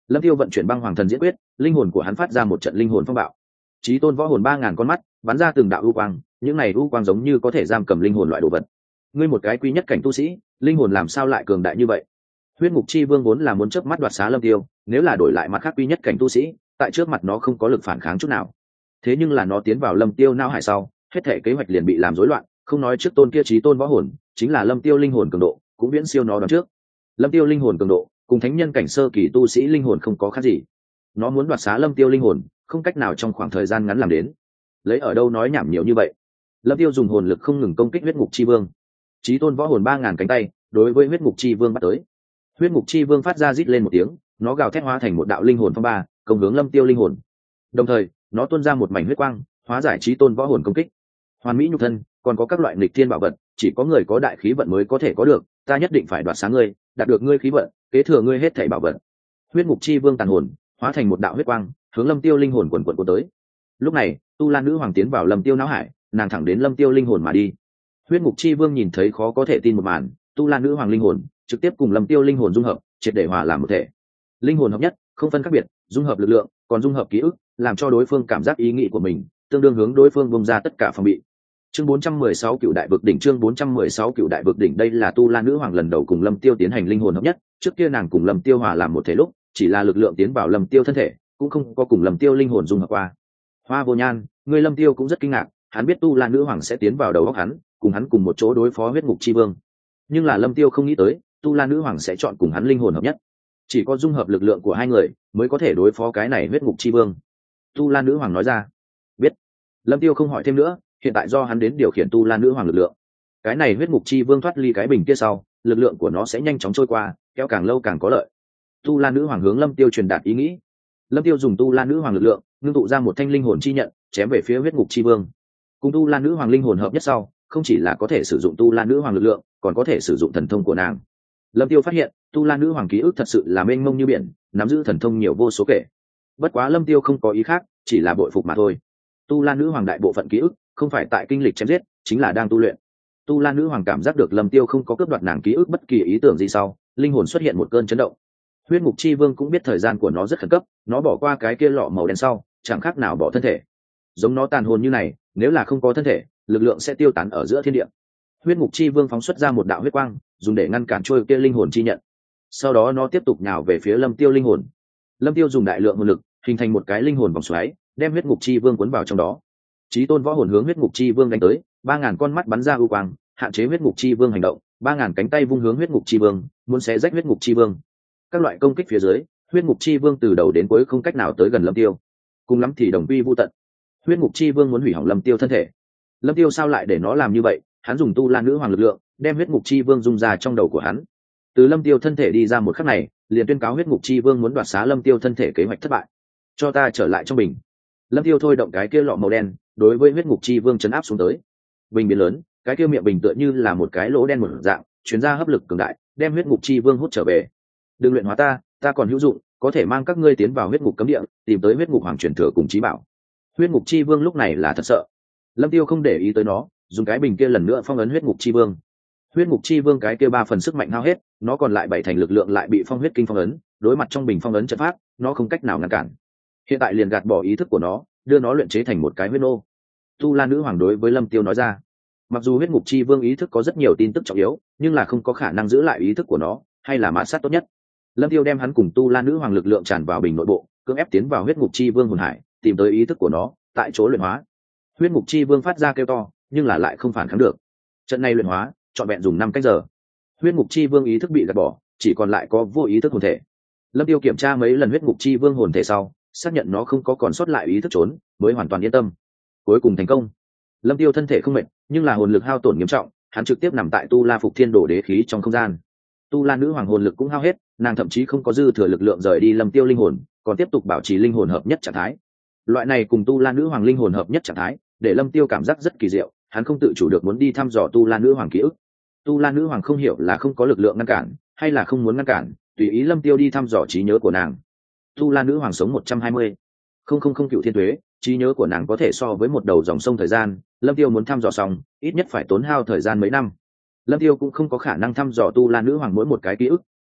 Lâm Tiêu vận chuyển băng hoàng thần diễn quyết, linh hồn của hắn phát ra một trận linh hồn phong bạo. Chí tôn võ hồn ba ngàn con mắt bắn ra từng đạo u quang, những này u quang giống như có thể giam cầm linh hồn loại đồ vật. Ngươi một cái quy nhất cảnh tu sĩ, linh hồn làm sao lại cường đại như vậy? Huyết ngục chi vương vốn là muốn chớp mắt đoạt xá Lâm Tiêu, nếu là đổi lại mặt khác quy nhất cảnh tu sĩ, tại trước mặt nó không có lực phản kháng chút nào. Thế nhưng là nó tiến vào Lâm Tiêu não hải sau, hết thể kế hoạch liền bị làm rối loạn, không nói trước tôn kia chí tôn võ hồn, chính là Lâm Tiêu linh hồn cường độ cũng viễn siêu nó đón trước. Lâm Tiêu linh hồn cường độ cùng thánh nhân cảnh sơ kỳ tu sĩ linh hồn không có khác gì. Nó muốn đoạt xá Lâm Tiêu linh hồn, không cách nào trong khoảng thời gian ngắn làm đến. Lấy ở đâu nói nhảm nhiều như vậy? Lâm Tiêu dùng hồn lực không ngừng công kích huyết ngục chi vương. Chí tôn võ hồn ba ngàn cánh tay, đối với huyết ngục chi vương bắt tới. Huyết ngục chi vương phát ra rít lên một tiếng, nó gào thét hóa thành một đạo linh hồn phong ba, công hướng Lâm Tiêu linh hồn. Đồng thời, nó tuôn ra một mảnh huyết quang, hóa giải chí tôn võ hồn công kích. Hoàn mỹ nhục thân, còn có các loại nghịch thiên bảo vật, chỉ có người có đại khí vận mới có thể có được, ta nhất định phải đoạt sáng ngươi, đạt được ngươi khí vận, kế thừa ngươi hết thảy bảo vật. Huyết ngục chi vương tàn hồn, hóa thành một đạo huyết quang, hướng Lâm Tiêu linh hồn quần quần cuốn tới. Lúc này, Tu La nữ hoàng tiến vào Lâm Tiêu não hải, nàng thẳng đến Lâm Tiêu linh hồn mà đi. Huyết ngục chi vương nhìn thấy khó có thể tin một màn, Tu La nữ hoàng linh hồn trực tiếp cùng Lâm Tiêu linh hồn dung hợp, triệt để hòa làm một thể. Linh hồn hợp nhất, không phân khác biệt, dung hợp lực lượng, còn dung hợp ký ức, làm cho đối phương cảm giác ý nghĩ của mình, tương đương hướng đối phương bung ra tất cả phòng bị. Chương bốn trăm mười sáu Cựu đại vực đỉnh, chương bốn trăm mười sáu Cựu đại vực đỉnh, đây là Tu La nữ hoàng lần đầu cùng Lâm Tiêu tiến hành linh hồn hợp nhất, trước kia nàng cùng Lâm Tiêu hòa làm một thể lúc, chỉ là lực lượng tiến vào Lâm Tiêu thân thể, cũng không có cùng Lâm Tiêu linh hồn dung hợp qua. Hoa Vô Nhan, người Lâm Tiêu cũng rất kinh ngạc, hắn biết Tu La nữ hoàng sẽ tiến vào đầu óc hắn, cùng hắn cùng một chỗ đối phó huyết ngục chi vương. Nhưng là Lâm Tiêu không nghĩ tới, Tu La nữ hoàng sẽ chọn cùng hắn linh hồn hợp nhất. Chỉ có dung hợp lực lượng của hai người mới có thể đối phó cái này huyết ngục chi vương. Tu La nữ hoàng nói ra. Biết. Lâm Tiêu không hỏi thêm nữa, hiện tại do hắn đến điều khiển Tu La nữ hoàng lực lượng. Cái này huyết ngục chi vương thoát ly cái bình kia sau, lực lượng của nó sẽ nhanh chóng trôi qua, kéo càng lâu càng có lợi. Tu La nữ hoàng hướng Lâm Tiêu truyền đạt ý nghĩ. Lâm Tiêu dùng Tu La nữ hoàng lực lượng, ngưng tụ ra một thanh linh hồn chi nhận, chém về phía huyết ngục chi vương. Cùng Tu La nữ hoàng linh hồn hợp nhất sau, không chỉ là có thể sử dụng Tu La nữ hoàng lực lượng, còn có thể sử dụng thần thông của nàng. Lâm Tiêu phát hiện, Tu La nữ hoàng ký ức thật sự là mênh mông như biển, nắm giữ thần thông nhiều vô số kể. Bất quá Lâm Tiêu không có ý khác, chỉ là bội phục mà thôi. Tu La nữ hoàng đại bộ phận ký ức không phải tại kinh lịch chém giết, chính là đang tu luyện. Tu La nữ hoàng cảm giác được Lâm Tiêu không có cướp đoạt nàng ký ức bất kỳ ý tưởng gì sau, linh hồn xuất hiện một cơn chấn động. Huyết ngục chi vương cũng biết thời gian của nó rất khẩn cấp, nó bỏ qua cái kia lọ màu đen sau, chẳng khác nào bỏ thân thể. Giống nó tàn hồn như này, nếu là không có thân thể, lực lượng sẽ tiêu tán ở giữa thiên địa. Huyết ngục chi vương phóng xuất ra một đạo huyết quang, dùng để ngăn cản trôi kia linh hồn chi nhận. Sau đó nó tiếp tục nhào về phía Lâm Tiêu linh hồn. Lâm Tiêu dùng đại lượng hồn lực, hình thành một cái linh hồn vòng xoáy, đem huyết ngục chi vương cuốn vào trong đó. Chí tôn võ hồn hướng huyết ngục chi vương đánh tới, ba ngàn con mắt bắn ra ưu quang, hạn chế huyết ngục chi vương hành động, ba ngàn cánh tay vung hướng huyết ngục chi vương, muốn xé rách huyết ngục chi vương. Các loại công kích phía dưới, huyết ngục chi vương từ đầu đến cuối không cách nào tới gần Lâm Tiêu. Cùng lắm thì đồng quy vu tận. Huyết ngục chi vương muốn hủy hỏng Lâm Tiêu thân thể. Lâm Tiêu sao lại để nó làm như vậy? Hắn dùng Tu La nữ hoàng lực lượng, đem huyết ngục chi vương dung ra trong đầu của hắn. Từ Lâm Tiêu thân thể đi ra một khắc này, liền tuyên cáo huyết ngục chi vương muốn đoạt xá Lâm Tiêu thân thể kế hoạch thất bại. Cho ta trở lại trong bình. Lâm Tiêu thôi động cái kia lọ màu đen, đối với huyết ngục chi vương chấn áp xuống tới. Bình biến lớn, cái kia miệng bình tựa như là một cái lỗ đen một dạng, truyền ra hấp lực cường đại, đem huyết ngục chi vương hút trở về. Đừng luyện hóa ta, ta còn hữu dụng, có thể mang các ngươi tiến vào huyết ngục cấm địa, tìm tới huyết ngục hoàng truyền thừa cùng chí bảo. Huyết ngục chi vương lúc này là thật sợ. Lâm Tiêu không để ý tới nó, dùng cái bình kia lần nữa phong ấn huyết ngục chi vương. Huyết ngục chi vương cái kia ba phần sức mạnh hao hết, nó còn lại bảy thành lực lượng lại bị phong huyết kinh phong ấn, đối mặt trong bình phong ấn trận pháp, nó không cách nào ngăn cản. Hiện tại liền gạt bỏ ý thức của nó, đưa nó luyện chế thành một cái huyết nô. Tu La nữ hoàng đối với Lâm Tiêu nói ra. Mặc dù huyết ngục chi vương ý thức có rất nhiều tin tức trọng yếu, nhưng là không có khả năng giữ lại ý thức của nó, hay là mã sát tốt nhất. Lâm Tiêu đem hắn cùng Tu La nữ hoàng lực lượng tràn vào bình nội bộ, cưỡng ép tiến vào huyết ngục chi vương hồn hải, tìm tới ý thức của nó, tại chỗ luyện hóa. Huyết ngục chi vương phát ra kêu to, nhưng là lại không phản kháng được. Trận này luyện hóa, trọn vẹn dùng năm cách giờ. Huyết ngục chi vương ý thức bị gạt bỏ, chỉ còn lại có vô ý thức hồn thể. Lâm Tiêu kiểm tra mấy lần huyết ngục chi vương hồn thể sau, xác nhận nó không có còn sót lại ý thức trốn, mới hoàn toàn yên tâm. Cuối cùng thành công. Lâm Tiêu thân thể không mệt, nhưng là hồn lực hao tổn nghiêm trọng, hắn trực tiếp nằm tại Tu La Phục Thiên Đồ đế khí trong không gian. Tu La nữ hoàng hồn lực cũng hao hết, nàng thậm chí không có dư thừa lực lượng rời đi Lâm Tiêu linh hồn, còn tiếp tục bảo trì linh hồn hợp nhất trạng thái. Loại này cùng Tu La nữ hoàng linh hồn hợp nhất trạng thái, để Lâm Tiêu cảm giác rất kỳ diệu, hắn không tự chủ được muốn đi thăm dò Tu La nữ hoàng ký ức. Tu La nữ hoàng không hiểu là không có lực lượng ngăn cản, hay là không muốn ngăn cản, tùy ý Lâm Tiêu đi thăm dò trí nhớ của nàng. Tu La nữ hoàng sống một trăm hai mươi, không không không cựu thiên tuế, trí nhớ của nàng có thể so với một đầu dòng sông thời gian. Lâm Tiêu muốn thăm dò xong, ít nhất phải tốn hao thời gian mấy năm. Lâm Tiêu cũng không có khả năng thăm dò Tu La nữ hoàng mỗi một cái ký ức,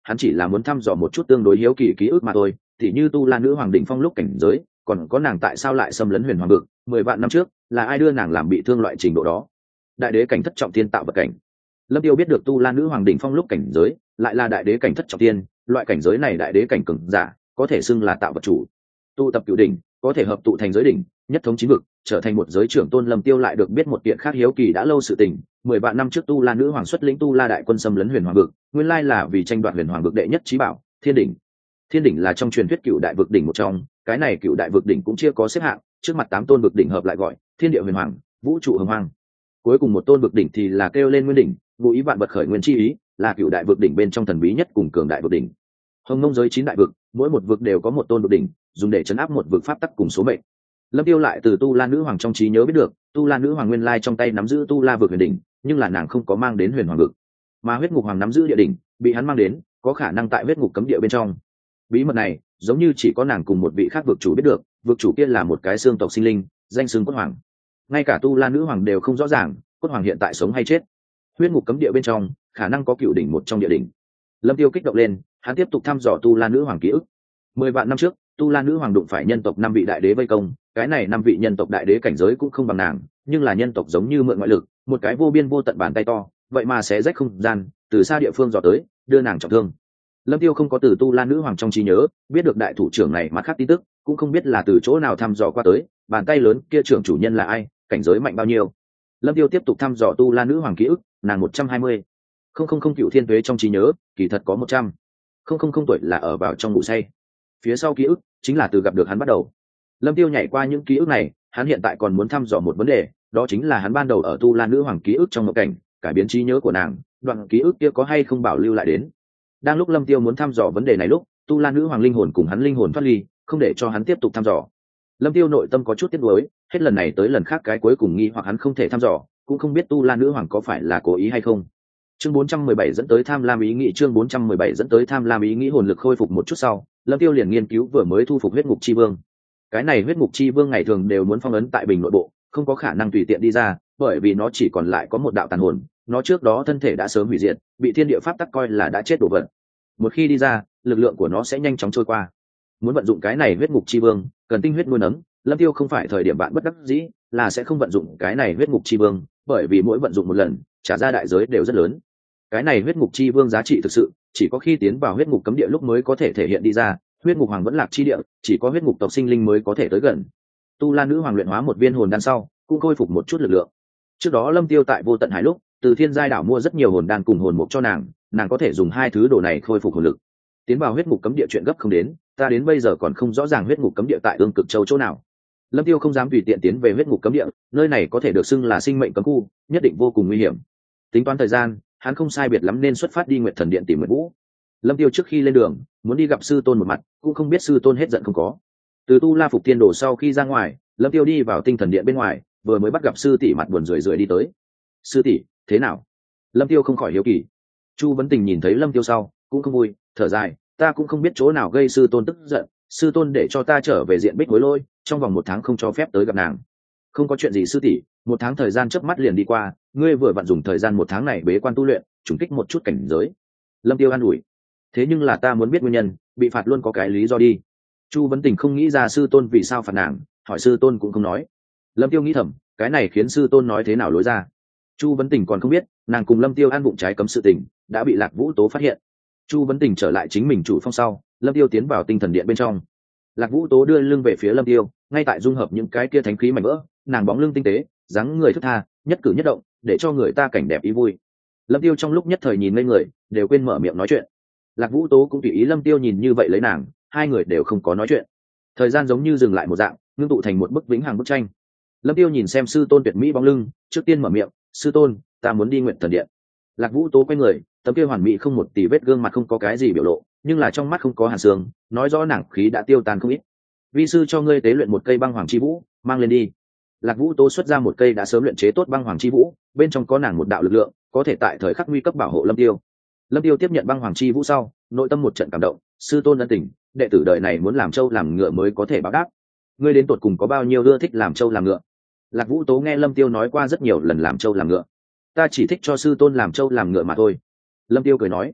hắn chỉ là muốn thăm dò một chút tương đối hiếu kỳ ký ức mà thôi, thì như tu la nữ hoàng đỉnh phong lúc cảnh giới, còn có nàng tại sao lại xâm lấn huyền hoàng vực mười vạn năm trước, là ai đưa nàng làm bị thương loại trình độ đó. Đại đế cảnh thất trọng thiên tạo vật cảnh. Lâm Tiêu biết được tu la nữ hoàng đỉnh phong lúc cảnh giới lại là đại đế cảnh thất trọng thiên, loại cảnh giới này đại đế cảnh cường giả có thể xưng là tạo vật chủ. Tu tập cửu đỉnh có thể hợp tụ thành giới đỉnh, nhất thống chín vực, trở thành một giới trưởng tôn. Lâm Tiêu lại được biết một kiện khác hiếu kỳ đã lâu sự tình, mười vạn năm trước tu la nữ hoàng xuất lĩnh tu la đại quân xâm lấn huyền hoàng vực, nguyên lai là vì tranh đoạt huyền hoàng vực đệ nhất chí bảo thiên đỉnh. Thiên đỉnh là trong truyền thuyết cựu đại vực đỉnh một trong, cái này cựu đại vực đỉnh cũng chia có xếp hạng, trước mặt tám tôn vực đỉnh hợp lại gọi thiên địa huyền hoàng, vũ trụ hồng hoàng. Cuối cùng một tôn vực đỉnh thì là kêu lên nguyên đỉnh, ngụ ý vạn vật khởi nguyên chi ý, là cựu đại vực đỉnh bên trong thần bí nhất cùng cường đại vực đỉnh. Hồng Mông giới chín đại vực, mỗi một vực đều có một tôn vực đỉnh, dùng để chấn áp một vực pháp tắc cùng số mệnh. Lâm Tiêu lại từ tu la nữ hoàng trong trí nhớ biết được, tu la nữ hoàng nguyên lai trong tay nắm giữ tu la vực huyền đỉnh, nhưng là nàng không có mang đến huyền hoàng vực, mà huyết ngục hoàng nắm giữ địa đỉnh, bị hắn mang đến, có khả năng tại huyết ngục cấm địa bên trong. Bí mật này giống như chỉ có nàng cùng một vị khác vực chủ biết được, vực chủ kia là một cái xương tộc sinh linh, danh xưng Cốt Hoàng. Ngay cả tu la nữ hoàng đều không rõ ràng Cốt Hoàng hiện tại sống hay chết. Huyết ngục cấm địa bên trong khả năng có cựu đỉnh một trong địa đỉnh. Lâm Tiêu kích động lên, hắn tiếp tục thăm dò tu la nữ hoàng ký ức. Mười vạn năm trước, tu la nữ hoàng đụng phải nhân tộc năm vị đại đế vây công, cái này năm vị nhân tộc đại đế cảnh giới cũng không bằng nàng, nhưng là nhân tộc giống như mượn ngoại lực, một cái vô biên vô tận bàn tay to, vậy mà xé rách không gian, từ xa địa phương dò tới, đưa nàng trọng thương. Lâm Tiêu không có từ tu la nữ hoàng trong trí nhớ biết được đại thủ trưởng này mặt khác tin tức, cũng không biết là từ chỗ nào thăm dò qua tới, bàn tay lớn kia trưởng chủ nhân là ai, cảnh giới mạnh bao nhiêu. Lâm Tiêu tiếp tục thăm dò tu la nữ hoàng ký ức, nàng một trăm hai mươi, không không không cựu thiên tuế trong trí nhớ, kỳ thật có một trăm, không không không tuổi là ở vào trong ngủ say. Phía sau ký ức chính là từ gặp được hắn bắt đầu. Lâm Tiêu nhảy qua những ký ức này, hắn hiện tại còn muốn thăm dò một vấn đề, đó chính là hắn ban đầu ở tu la nữ hoàng ký ức trong mộng cảnh, cải biến trí nhớ của nàng, đoạn ký ức kia có hay không bảo lưu lại đến. Đang lúc Lâm Tiêu muốn thăm dò vấn đề này lúc, tu la nữ hoàng linh hồn cùng hắn linh hồn thoát ly, không để cho hắn tiếp tục thăm dò. Lâm Tiêu nội tâm có chút tiếc nuối, hết lần này tới lần khác cái cuối cùng nghi hoặc hắn không thể thăm dò, cũng không biết tu la nữ hoàng có phải là cố ý hay không. Chương bốn trăm mười bảy dẫn tới tham lam ý nghĩ, chương bốn trăm mười bảy dẫn tới tham lam ý nghĩ. Hồn lực khôi phục một chút sau, Lâm Tiêu liền nghiên cứu vừa mới thu phục huyết ngục chi vương. Cái này huyết ngục chi vương ngày thường đều muốn phong ấn tại bình nội bộ, không có khả năng tùy tiện đi ra, bởi vì nó chỉ còn lại có một đạo tàn hồn, nó trước đó thân thể đã sớm hủy diệt, bị thiên địa pháp tắc coi là đã chết đổ vật. Một khi đi ra, lực lượng của nó sẽ nhanh chóng trôi qua. Muốn vận dụng cái này huyết ngục chi vương, cần tinh huyết nuôi nấng, Lâm Tiêu không phải thời điểm bạn bất đắc dĩ, là sẽ không vận dụng cái này huyết ngục chi vương, bởi vì mỗi vận dụng một lần, trả ra đại giới đều rất lớn. Cái này huyết ngục chi vương giá trị thực sự, chỉ có khi tiến vào huyết ngục cấm địa lúc mới có thể thể hiện đi ra, huyết ngục hoàng vẫn lạc chi địa, chỉ có huyết ngục tộc sinh linh mới có thể tới gần. Tu la nữ hoàng luyện hóa một viên hồn đan sau, cũng khôi phục một chút lực lượng. Trước đó Lâm Tiêu tại Vô Tận Hải lúc, từ Thiên Giai đảo mua rất nhiều hồn đan cùng hồn mục cho nàng, nàng có thể dùng hai thứ đồ này khôi phục hồn lực. Tiến vào huyết ngục cấm địa chuyện gấp không đến, ta đến bây giờ còn không rõ ràng huyết ngục cấm địa tại Ương Cực Châu chỗ nào. Lâm Tiêu không dám tùy tiện tiến về huyết ngục cấm địa, nơi này có thể được xưng là sinh mệnh cấm khu, nhất định vô cùng nguy hiểm. Tính toán thời gian, hắn không sai biệt lắm nên xuất phát đi Nguyệt Thần Điện tìm Nguyệt Vũ. Lâm Tiêu trước khi lên đường, muốn đi gặp sư tôn một mặt, cũng không biết sư tôn hết giận không có. Từ Tu La Phục Tiên Đồ sau khi ra ngoài, Lâm Tiêu đi vào Tinh Thần Điện bên ngoài, vừa mới bắt gặp sư tỷ mặt buồn rười rượi đi tới. Sư tỷ, thế nào? Lâm Tiêu không khỏi hiếu kỳ. Chu Vấn Tình nhìn thấy Lâm Tiêu sau, cũng không vui, thở dài, ta cũng không biết chỗ nào gây sư tôn tức giận, sư tôn để cho ta trở về Diện Bích Hối Lôi, trong vòng một tháng không cho phép tới gặp nàng. Không có chuyện gì sư tỷ, một tháng thời gian chớp mắt liền đi qua, ngươi vừa vặn dùng thời gian một tháng này bế quan tu luyện, trùng kích một chút cảnh giới. Lâm Tiêu an ủi. Thế nhưng là ta muốn biết nguyên nhân, bị phạt luôn có cái lý do đi. Chu Vấn Tình không nghĩ ra sư tôn vì sao phạt nàng, hỏi sư tôn cũng không nói. Lâm Tiêu nghĩ thầm, cái này khiến sư tôn nói thế nào lối ra. Chu Vấn Tình còn không biết, nàng cùng Lâm Tiêu ăn bụng trái cấm sự tình đã bị Lạc Vũ Tố phát hiện. Chu Vấn Tình trở lại chính mình chủ phong sau, Lâm Tiêu tiến vào Tinh Thần Điện bên trong. Lạc Vũ Tố đưa lưng về phía Lâm Tiêu, ngay tại dung hợp những cái kia thánh khí mảnh vỡ, nàng bóng lưng tinh tế, dáng người thướt tha, nhất cử nhất động để cho người ta cảnh đẹp ý vui. Lâm Tiêu trong lúc nhất thời nhìn ngây người, đều quên mở miệng nói chuyện. Lạc Vũ Tố cũng tùy ý Lâm Tiêu nhìn như vậy lấy nàng, hai người đều không có nói chuyện. Thời gian giống như dừng lại một dạng, ngưng tụ thành một bức vĩnh hằng bức tranh. Lâm Tiêu nhìn xem sư tôn tuyệt mỹ bóng lưng, trước tiên mở miệng, sư tôn, ta muốn đi Nguyệt Thần Điện. Lạc Vũ Tố quay người, tấm kia hoàn mỹ không một tì vết gương mặt không có cái gì biểu lộ, nhưng là trong mắt không có hàn sương, nói rõ nàng khí đã tiêu tan không ít. Vi sư cho ngươi tế luyện một cây băng hoàng chi vũ, mang lên đi. Lạc Vũ Tố xuất ra một cây đã sớm luyện chế tốt băng hoàng chi vũ, bên trong có nàng một đạo lực lượng, có thể tại thời khắc nguy cấp bảo hộ Lâm Tiêu. Lâm Tiêu tiếp nhận băng hoàng chi vũ sau, nội tâm một trận cảm động, sư tôn ân tình, đệ tử đời này muốn làm trâu làm ngựa mới có thể báo đáp. Ngươi đến tột cùng có bao nhiêu ưa thích làm trâu làm ngựa? Lạc Vũ Tố nghe Lâm Tiêu nói qua rất nhiều lần làm trâu làm ngựa. Ta chỉ thích cho sư tôn làm trâu làm ngựa mà thôi. Lâm Tiêu cười nói.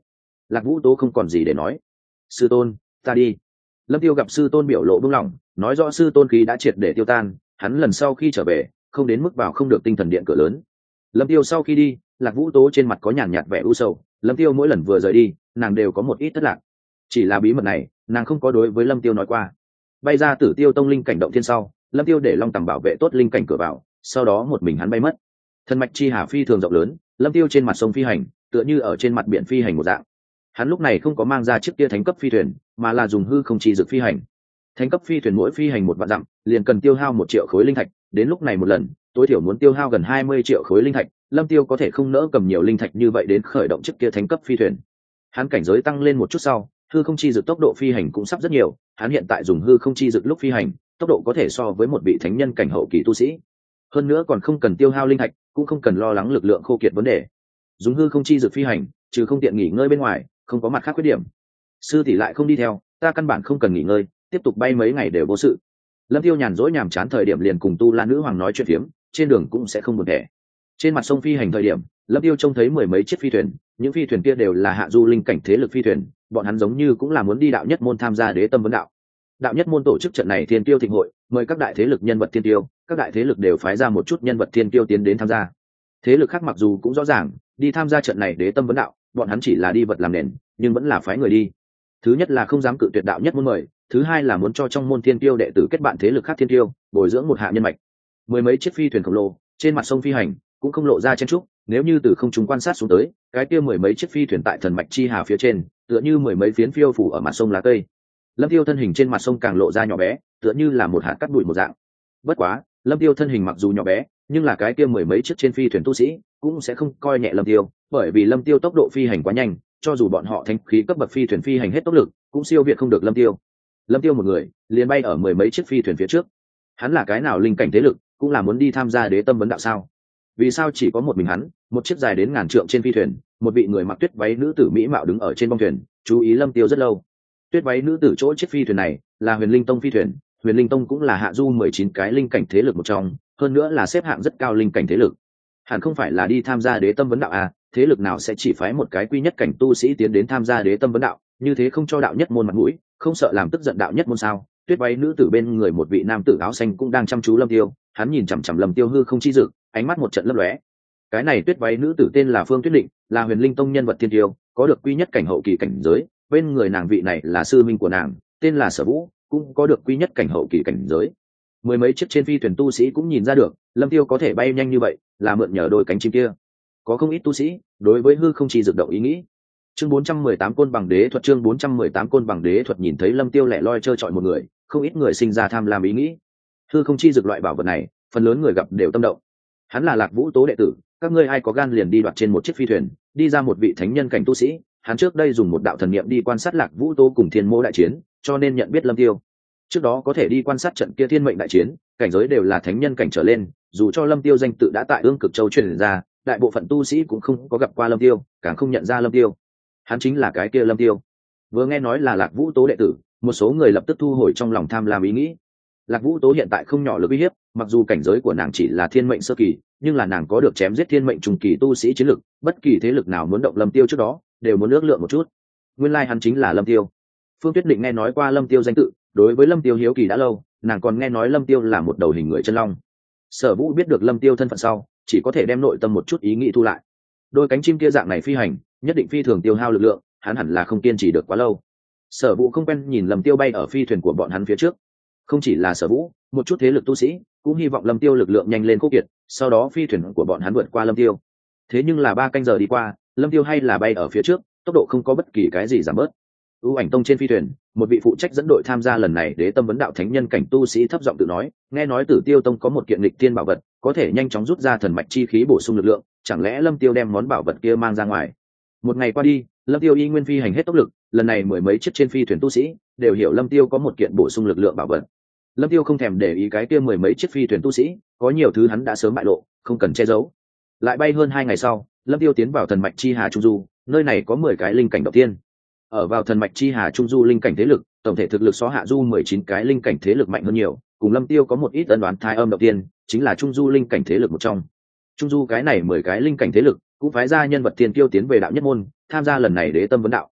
Lạc Vũ Tố không còn gì để nói. Sư tôn, ta đi. Lâm Tiêu gặp sư tôn biểu lộ buông lỏng, nói rõ sư tôn khí đã triệt để tiêu tan, hắn lần sau khi trở về không đến mức vào không được tinh thần điện cửa lớn. Lâm Tiêu sau khi đi, Lạc Vũ Tố trên mặt có nhàn nhạt vẻ u sầu. Lâm Tiêu mỗi lần vừa rời đi, nàng đều có một ít thất lạc. Chỉ là bí mật này, nàng không có đối với Lâm Tiêu nói qua. Bay ra Tử Tiêu Tông linh cảnh động thiên sau, Lâm Tiêu để Long Tầm bảo vệ tốt linh cảnh cửa vào, sau đó một mình hắn bay mất. Thần mạch chi hà phi thường rộng lớn, Lâm Tiêu trên mặt sông phi hành, tựa như ở trên mặt biển phi hành một dạng. Hắn lúc này không có mang ra chiếc kia thánh cấp phi thuyền, mà là dùng hư không chi dược phi hành. Thánh cấp phi thuyền mỗi phi hành một vạn dặm, liền cần tiêu hao một triệu khối linh thạch, đến lúc này một lần, tối thiểu muốn tiêu hao gần hai mươi triệu khối linh thạch, Lâm Tiêu có thể không nỡ cầm nhiều linh thạch như vậy đến khởi động chiếc kia thánh cấp phi thuyền. Hắn cảnh giới tăng lên một chút sau, hư không chi dược tốc độ phi hành cũng sắp rất nhiều, hắn hiện tại dùng hư không chi dược lúc phi hành, tốc độ có thể so với một vị thánh nhân cảnh hậu kỳ tu sĩ. Hơn nữa còn không cần tiêu hao linh thạch, cũng không cần lo lắng lực lượng khô kiệt vấn đề. Dùng hư không chi dược phi hành, trừ không tiện nghỉ ngơi bên ngoài, không có mặt khác khuyết điểm. Sư tỷ lại không đi theo, ta căn bản không cần nghỉ ngơi, tiếp tục bay mấy ngày đều vô sự. Lâm Tiêu nhàn rỗi nhàm chán thời điểm liền cùng Tu La nữ hoàng nói chuyện phiếm, trên đường cũng sẽ không buồn tẻ. Trên mặt sông phi hành thời điểm, Lâm Tiêu trông thấy mười mấy chiếc phi thuyền, những phi thuyền kia đều là hạ du linh cảnh thế lực phi thuyền, bọn hắn giống như cũng là muốn đi đạo nhất môn tham gia đế tâm vấn đạo. Đạo nhất môn tổ chức trận này thiên tiêu thịnh hội, mời các đại thế lực nhân vật thiên tiêu, các đại thế lực đều phái ra một chút nhân vật thiên tiêu tiến đến tham gia. Thế lực khác mặc dù cũng rõ ràng, đi tham gia trận này đế tâm vấn đạo, bọn hắn chỉ là đi vật làm nền, nhưng vẫn là phái người đi. Thứ nhất là không dám cự tuyệt đạo nhất môn mời, thứ hai là muốn cho trong môn thiên tiêu đệ tử kết bạn thế lực khác thiên tiêu, bồi dưỡng một hạ nhân mạch. Mười mấy chiếc phi thuyền khổng lồ trên mặt sông phi hành, cũng không lộ ra chen trúc, nếu như từ không trung quan sát xuống tới, cái kia mười mấy chiếc phi thuyền tại thần mạch chi hà phía trên, tựa như mười mấy phiến phiêu phủ ở mặt sông lá cây. Lâm Tiêu thân hình trên mặt sông càng lộ ra nhỏ bé, tựa như là một hạt cát bụi một dạng. Bất quá, Lâm Tiêu thân hình mặc dù nhỏ bé, nhưng là cái kia mười mấy chiếc trên phi thuyền tu sĩ cũng sẽ không coi nhẹ Lâm Tiêu, bởi vì Lâm Tiêu tốc độ phi hành quá nhanh, cho dù bọn họ thánh khí cấp bậc phi thuyền phi hành hết tốc lực, cũng siêu việt không được Lâm Tiêu. Lâm Tiêu một người, liền bay ở mười mấy chiếc phi thuyền phía trước. Hắn là cái nào linh cảnh thế lực, cũng là muốn đi tham gia đế tâm vấn đạo sao? Vì sao chỉ có một mình hắn, một chiếc dài đến ngàn trượng trên phi thuyền, một vị người mặc tuyết váy nữ tử mỹ mạo đứng ở trên bong thuyền, chú ý Lâm Tiêu rất lâu. Tuyết váy nữ tử chỗ chiếc phi thuyền này là Huyền Linh Tông phi thuyền, Huyền Linh Tông cũng là hạ du mười chín cái linh cảnh thế lực một trong, hơn nữa là xếp hạng rất cao linh cảnh thế lực. Hẳn không phải là đi tham gia đế tâm vấn đạo à, thế lực nào sẽ chỉ phái một cái quy nhất cảnh tu sĩ tiến đến tham gia đế tâm vấn đạo, như thế không cho đạo nhất môn mặt mũi, không sợ làm tức giận đạo nhất môn sao? Tuyết váy nữ tử bên người một vị nam tử áo xanh cũng đang chăm chú Lâm Tiêu, hắn nhìn chằm chằm Lâm Tiêu hư không chi dực, ánh mắt một trận lấp lóe. Cái này tuyết váy nữ tử tên là Phương Tuyết Định, là Huyền Linh Tông nhân vật thiên tiêu, có được quy nhất cảnh hậu kỳ cảnh giới, bên người nàng vị này là sư minh của nàng, tên là Sở Vũ, cũng có được quy nhất cảnh hậu kỳ cảnh giới. Mười mấy chiếc trên phi thuyền tu sĩ cũng nhìn ra được, Lâm Tiêu có thể bay nhanh như vậy, là mượn nhờ đôi cánh chim kia. Có không ít tu sĩ đối với hư không chi dược động ý nghĩ. Chương bốn trăm mười tám côn bằng đế thuật, chương bốn trăm mười tám côn bằng đế thuật, nhìn thấy Lâm Tiêu lẻ loi chơi chọi một người, không ít người sinh ra tham lam ý nghĩ. Hư không chi dược loại bảo vật này, phần lớn người gặp đều tâm động. Hắn là Lạc Vũ Tố đệ tử, các ngươi ai có gan liền đi đoạt trên một chiếc phi thuyền, đi ra một vị thánh nhân cảnh tu sĩ. Hắn trước đây dùng một đạo thần niệm đi quan sát Lạc Vũ Tố cùng Thiên Mô đại chiến, cho nên nhận biết Lâm Tiêu. Trước đó có thể đi quan sát trận kia thiên mệnh đại chiến, cảnh giới đều là thánh nhân cảnh trở lên, dù cho Lâm Tiêu danh tự đã tại Ương Cực Châu truyền ra, đại bộ phận tu sĩ cũng không có gặp qua Lâm Tiêu, càng không nhận ra Lâm Tiêu. Hắn chính là cái kia Lâm Tiêu. Vừa nghe nói là Lạc Vũ Tố đệ tử, một số người lập tức thu hồi trong lòng tham lam ý nghĩ. Lạc Vũ Tố hiện tại không nhỏ lực uy hiếp, mặc dù cảnh giới của nàng chỉ là thiên mệnh sơ kỳ, nhưng là nàng có được chém giết thiên mệnh trung kỳ tu sĩ chiến lực, bất kỳ thế lực nào muốn động Lâm Tiêu trước đó, đều muốn ước lượng một chút. Nguyên lai like hắn chính là Lâm Tiêu. Phương Tuyết Định nghe nói qua Lâm Tiêu danh tự, đối với Lâm Tiêu hiếu kỳ đã lâu, nàng còn nghe nói Lâm Tiêu là một đầu hình người chân long. Sở Vũ biết được Lâm Tiêu thân phận sau, chỉ có thể đem nội tâm một chút ý nghĩ thu lại. Đôi cánh chim kia dạng này phi hành, nhất định phi thường tiêu hao lực lượng, hắn hẳn là không kiên trì được quá lâu. Sở Vũ không quen nhìn Lâm Tiêu bay ở phi thuyền của bọn hắn phía trước. Không chỉ là Sở Vũ, một chút thế lực tu sĩ cũng hy vọng Lâm Tiêu lực lượng nhanh lên khô kiệt, sau đó phi thuyền của bọn hắn vượt qua Lâm Tiêu. Thế nhưng là ba canh giờ đi qua, Lâm Tiêu hay là bay ở phía trước, tốc độ không có bất kỳ cái gì giảm bớt. ưu ảnh tông trên phi thuyền, một vị phụ trách dẫn đội tham gia lần này đế tâm vấn đạo thánh nhân cảnh tu sĩ thấp giọng tự nói, nghe nói Tử Tiêu tông có một kiện nghịch thiên bảo vật, có thể nhanh chóng rút ra thần mạch chi khí bổ sung lực lượng, chẳng lẽ Lâm Tiêu đem món bảo vật kia mang ra ngoài? Một ngày qua đi, Lâm Tiêu y nguyên phi hành hết tốc lực, lần này mười mấy chiếc trên phi thuyền tu sĩ đều hiểu Lâm Tiêu có một kiện bổ sung lực lượng bảo vật. Lâm Tiêu không thèm để ý cái kia mười mấy chiếc phi thuyền tu sĩ, có nhiều thứ hắn đã sớm bại lộ, không cần che giấu. Lại bay hơn hai ngày sau, Lâm Tiêu tiến vào thần mạch chi hà trung du, nơi này có mười cái linh cảnh đầu tiên. Ở vào thần mạch chi hà trung du linh cảnh thế lực, tổng thể thực lực so hạ du mười chín cái linh cảnh thế lực mạnh hơn nhiều, cùng Lâm Tiêu có một ít ân đoán thai âm đầu tiên, chính là trung du linh cảnh thế lực một trong. Trung du cái này mười cái linh cảnh thế lực, cũng phái ra nhân vật tiền tiêu tiến về đạo nhất môn, tham gia lần này đế tâm vấn đạo,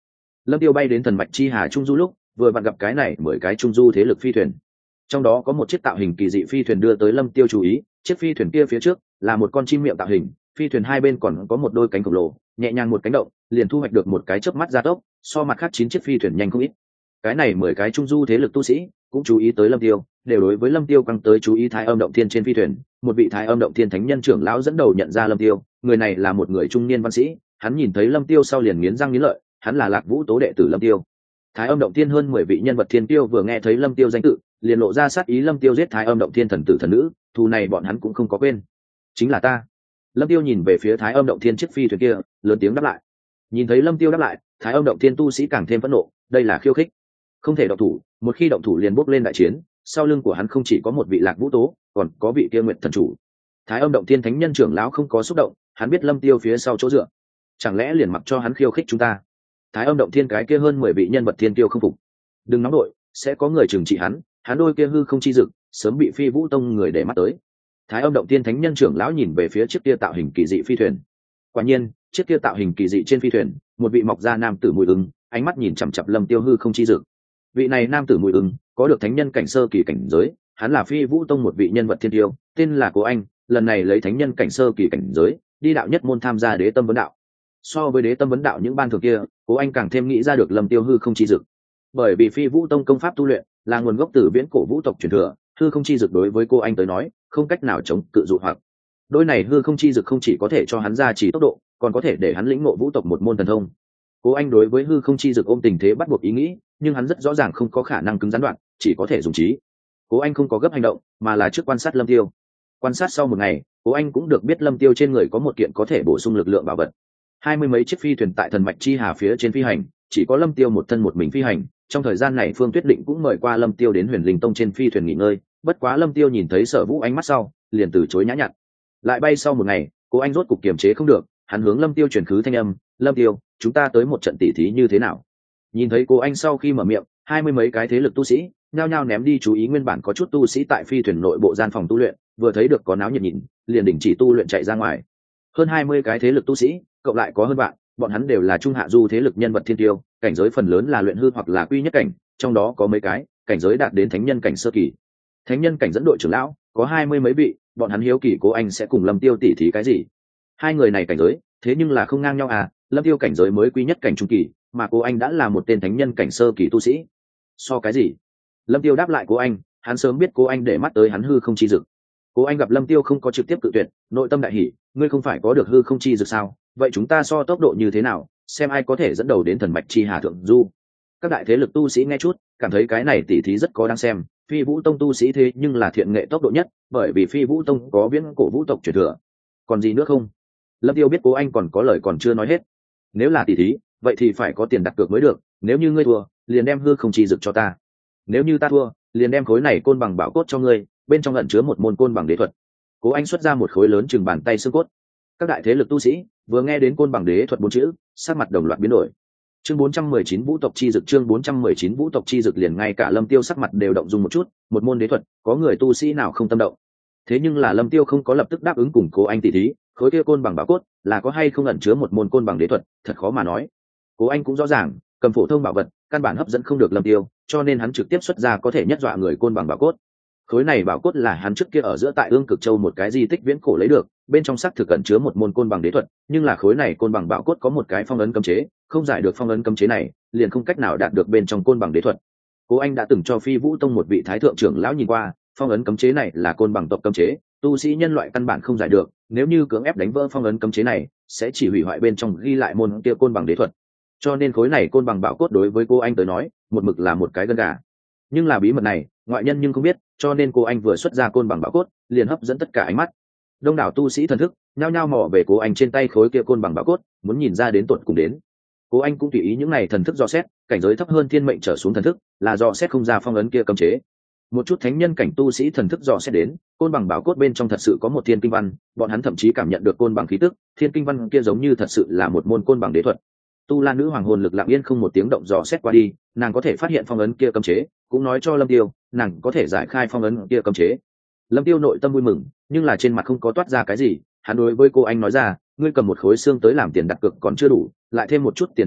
Lâm Tiêu bay đến thần mạch chi hà trung du lúc vừa vặn gặp cái này mười cái trung du thế lực phi thuyền, trong đó có một chiếc tạo hình kỳ dị phi thuyền đưa tới Lâm Tiêu chú ý. Chiếc phi thuyền kia phía trước là một con chim miệng tạo hình, phi thuyền hai bên còn có một đôi cánh khổng lồ, nhẹ nhàng một cánh động liền thu hoạch được một cái chớp mắt gia tốc, so mặt khác chín chiếc phi thuyền nhanh không ít. Cái này mười cái trung du thế lực tu sĩ cũng chú ý tới Lâm Tiêu, đều đối với Lâm Tiêu căng tới chú ý Thái Âm động thiên trên phi thuyền. Một vị Thái Âm động thiên thánh nhân trưởng lão dẫn đầu nhận ra Lâm Tiêu, người này là một người trung niên văn sĩ, hắn nhìn thấy Lâm Tiêu sau liền nghiến răng nghiến lợi, hắn là Lạc Vũ Tố đệ tử Lâm Tiêu. Thái Âm động thiên hơn mười vị nhân vật thiên tiêu vừa nghe thấy Lâm Tiêu danh tự, liền lộ ra sát ý. Lâm Tiêu giết Thái Âm động thiên thần tử thần nữ, thù này bọn hắn cũng không có quên. Chính là ta. Lâm Tiêu nhìn về phía Thái Âm động thiên chiếc phi thuyền kia, lớn tiếng đáp lại. Nhìn thấy Lâm Tiêu đáp lại, Thái Âm động thiên tu sĩ càng thêm phẫn nộ, đây là khiêu khích, không thể động thủ, một khi động thủ liền bốc lên đại chiến. Sau lưng của hắn không chỉ có một vị Lạc Vũ Tố, còn có vị Kia Nguyệt thần chủ. Thái Âm động thiên thánh nhân trưởng lão không có xúc động, hắn biết Lâm Tiêu phía sau chỗ dựa, chẳng lẽ liền mặc cho hắn khiêu khích chúng ta? Thái Âm động thiên cái kia hơn mười vị nhân vật thiên tiêu không phục, đừng nóng đội, sẽ có người trừng trị hắn, hắn đôi kia hư không chi dực sớm bị Phi Vũ tông người để mắt tới. Thái Âm động thiên thánh nhân trưởng lão nhìn về phía chiếc kia tạo hình kỳ dị phi thuyền. Quả nhiên, chiếc kia tạo hình kỳ dị trên phi thuyền, một vị mọc da nam tử mùi ưng, ánh mắt nhìn chằm chằm Lâm Tiêu hư không chi dực. Vị này nam tử mùi ưng có được thánh nhân cảnh sơ kỳ cảnh giới, hắn là Phi Vũ tông một vị nhân vật thiên tiêu, tên là Cố Anh, lần này lấy thánh nhân cảnh sơ kỳ cảnh giới, đi đạo nhất môn tham gia Đế Tâm vấn đạo. So với Đế Tâm vấn đạo những ban thường kia, Cố Anh càng thêm nghĩ ra được Lâm Tiêu hư không chi dực. Bởi vì Phi Vũ tông công pháp tu luyện là nguồn gốc từ viễn cổ vũ tộc truyền thừa, hư không chi dực đối với cô anh tới nói không cách nào chống cự dụ hoặc. Đôi này hư không chi dực không chỉ có thể cho hắn gia trì tốc độ, còn có thể để hắn lĩnh ngộ vũ tộc một môn thần thông. Cố anh đối với hư không chi dực ôm tình thế bắt buộc ý nghĩ, nhưng hắn rất rõ ràng không có khả năng cứng rắn đoạn, chỉ có thể dùng trí. Cố anh không có gấp hành động, mà là trước quan sát Lâm Tiêu. Quan sát sau một ngày, Cố anh cũng được biết Lâm Tiêu trên người có một kiện có thể bổ sung lực lượng bảo vật. Hai mươi mấy chiếc phi thuyền tại thần mạch chi hà phía trên phi hành, chỉ có Lâm Tiêu một thân một mình phi hành. Trong thời gian này Phương Tuyết Định cũng mời qua Lâm Tiêu đến Huyền Linh Tông trên phi thuyền nghỉ ngơi, bất quá Lâm Tiêu nhìn thấy Sở Vũ ánh mắt sau, liền từ chối nhã nhặn. Lại bay sau một ngày, Cố anh rốt cục kiềm chế không được, hắn hướng Lâm Tiêu truyền khứ thanh âm, "Lâm Tiêu, chúng ta tới một trận tỉ thí như thế nào?" Nhìn thấy Cố anh sau khi mở miệng, hai mươi mấy cái thế lực tu sĩ nhao nhao ném đi chú ý. Nguyên bản có chút tu sĩ tại phi thuyền nội bộ gian phòng tu luyện, vừa thấy được có náo nhiệt nhìn, liền đình chỉ tu luyện chạy ra ngoài. Hơn hai mươi cái thế lực tu sĩ, cộng lại có hơn bạn, bọn hắn đều là trung hạ du thế lực nhân vật thiên tiêu, cảnh giới phần lớn là luyện hư hoặc là quy nhất cảnh, trong đó có mấy cái cảnh giới đạt đến thánh nhân cảnh sơ kỳ. Thánh nhân cảnh dẫn đội trưởng lão có hai mươi mấy vị, bọn hắn hiếu kỳ Cố anh sẽ cùng Lâm Tiêu tỉ thí cái gì. Hai người này cảnh giới thế nhưng là không ngang nhau à, Lâm Tiêu cảnh giới mới quy nhất cảnh trung kỳ, mà Cố anh đã là một tên thánh nhân cảnh sơ kỳ tu sĩ. So cái gì? Lâm Tiêu đáp lại Cố anh, hắn sớm biết Cố anh để mắt tới hắn hư không chi dực. Cố anh gặp Lâm Tiêu không có trực tiếp cự tuyệt, nội tâm đại hỉ, ngươi không phải có được hư không chi dực sao? Vậy chúng ta so tốc độ như thế nào, xem ai có thể dẫn đầu đến thần mạch chi hà thượng du. Các đại thế lực tu sĩ nghe chút, cảm thấy cái này tỉ thí rất có đáng xem. Phi Vũ tông tu sĩ thế nhưng là thiện nghệ tốc độ nhất, bởi vì Phi Vũ tông có viễn cổ vũ tộc truyền thừa. Còn gì nữa không? Lâm Tiêu biết Cố anh còn có lời còn chưa nói hết. Nếu là tỉ thí, vậy thì phải có tiền đặt cược mới được, nếu như ngươi thua, liền đem hư không chi dực cho ta. Nếu như ta thua, liền đem khối này côn bằng bảo cốt cho ngươi, bên trong ẩn chứa một môn côn bằng đế thuật. Cố anh xuất ra một khối lớn chừng bàn tay xương cốt. Các đại thế lực tu sĩ vừa nghe đến côn bằng đế thuật bốn chữ, sắc mặt đồng loạt biến đổi. Chương bốn trăm mười chín vũ tộc chi dực, chương bốn trăm mười chín vũ tộc chi dực, liền ngay cả Lâm Tiêu sắc mặt đều động dung một chút, một môn đế thuật, có người tu sĩ nào không tâm động. Thế nhưng là Lâm Tiêu không có lập tức đáp ứng cùng Cố anh tỷ thí, khối kia côn bằng bảo cốt là có hay không ẩn chứa một môn côn bằng đế thuật, thật khó mà nói. Cố anh cũng rõ ràng, cầm phổ thông bảo vật, căn bản hấp dẫn không được Lâm Tiêu, cho nên hắn trực tiếp xuất ra có thể nhất dọa người côn bằng bảo cốt. Khối này bảo cốt là hắn trước kia ở giữa tại Ương Cực Châu một cái di tích viễn cổ lấy được, bên trong xác thực ẩn chứa một môn côn bằng đế thuật, nhưng là khối này côn bằng bảo cốt có một cái phong ấn cấm chế, không giải được phong ấn cấm chế này, liền không cách nào đạt được bên trong côn bằng đế thuật. Cố anh đã từng cho Phi Vũ tông một vị thái thượng trưởng lão nhìn qua, phong ấn cấm chế này là côn bằng tộc cấm chế, tu sĩ nhân loại căn bản không giải được, nếu như cưỡng ép đánh vỡ phong ấn cấm chế này, sẽ chỉ hủy hoại bên trong ghi lại môn kia côn bằng đế thuật. Cho nên khối này côn bằng bảo cốt đối với cô anh tới nói, một mực là một cái gân gà. Nhưng là bí mật này, ngoại nhân nhưng không biết, cho nên cô anh vừa xuất ra côn bằng bảo cốt, liền hấp dẫn tất cả ánh mắt. Đông đảo tu sĩ thần thức nhao nhao mò về cô anh trên tay khối kia côn bằng bảo cốt, muốn nhìn ra đến tuột cùng đến. Cô anh cũng tùy ý những này thần thức dò xét, cảnh giới thấp hơn thiên mệnh trở xuống thần thức, là dò xét không ra phong ấn kia cấm chế. Một chút thánh nhân cảnh tu sĩ thần thức dò xét đến, côn bằng bảo cốt bên trong thật sự có một thiên kinh văn, bọn hắn thậm chí cảm nhận được côn bằng khí tức, thiên kinh văn kia giống như thật sự là một môn côn bằng đế thuật. Tu La nữ hoàng hồn lực lặng yên không một tiếng động dò xét qua đi, nàng có thể phát hiện phong ấn kia cấm chế, cũng nói cho Lâm Tiêu, nàng có thể giải khai phong ấn kia cấm chế. Lâm Tiêu nội tâm vui mừng, nhưng là trên mặt không có toát ra cái gì, hắn đối với cô anh nói ra, ngươi cầm một khối xương tới làm tiền đặt cược còn chưa đủ, lại thêm một chút tiền đặt cược,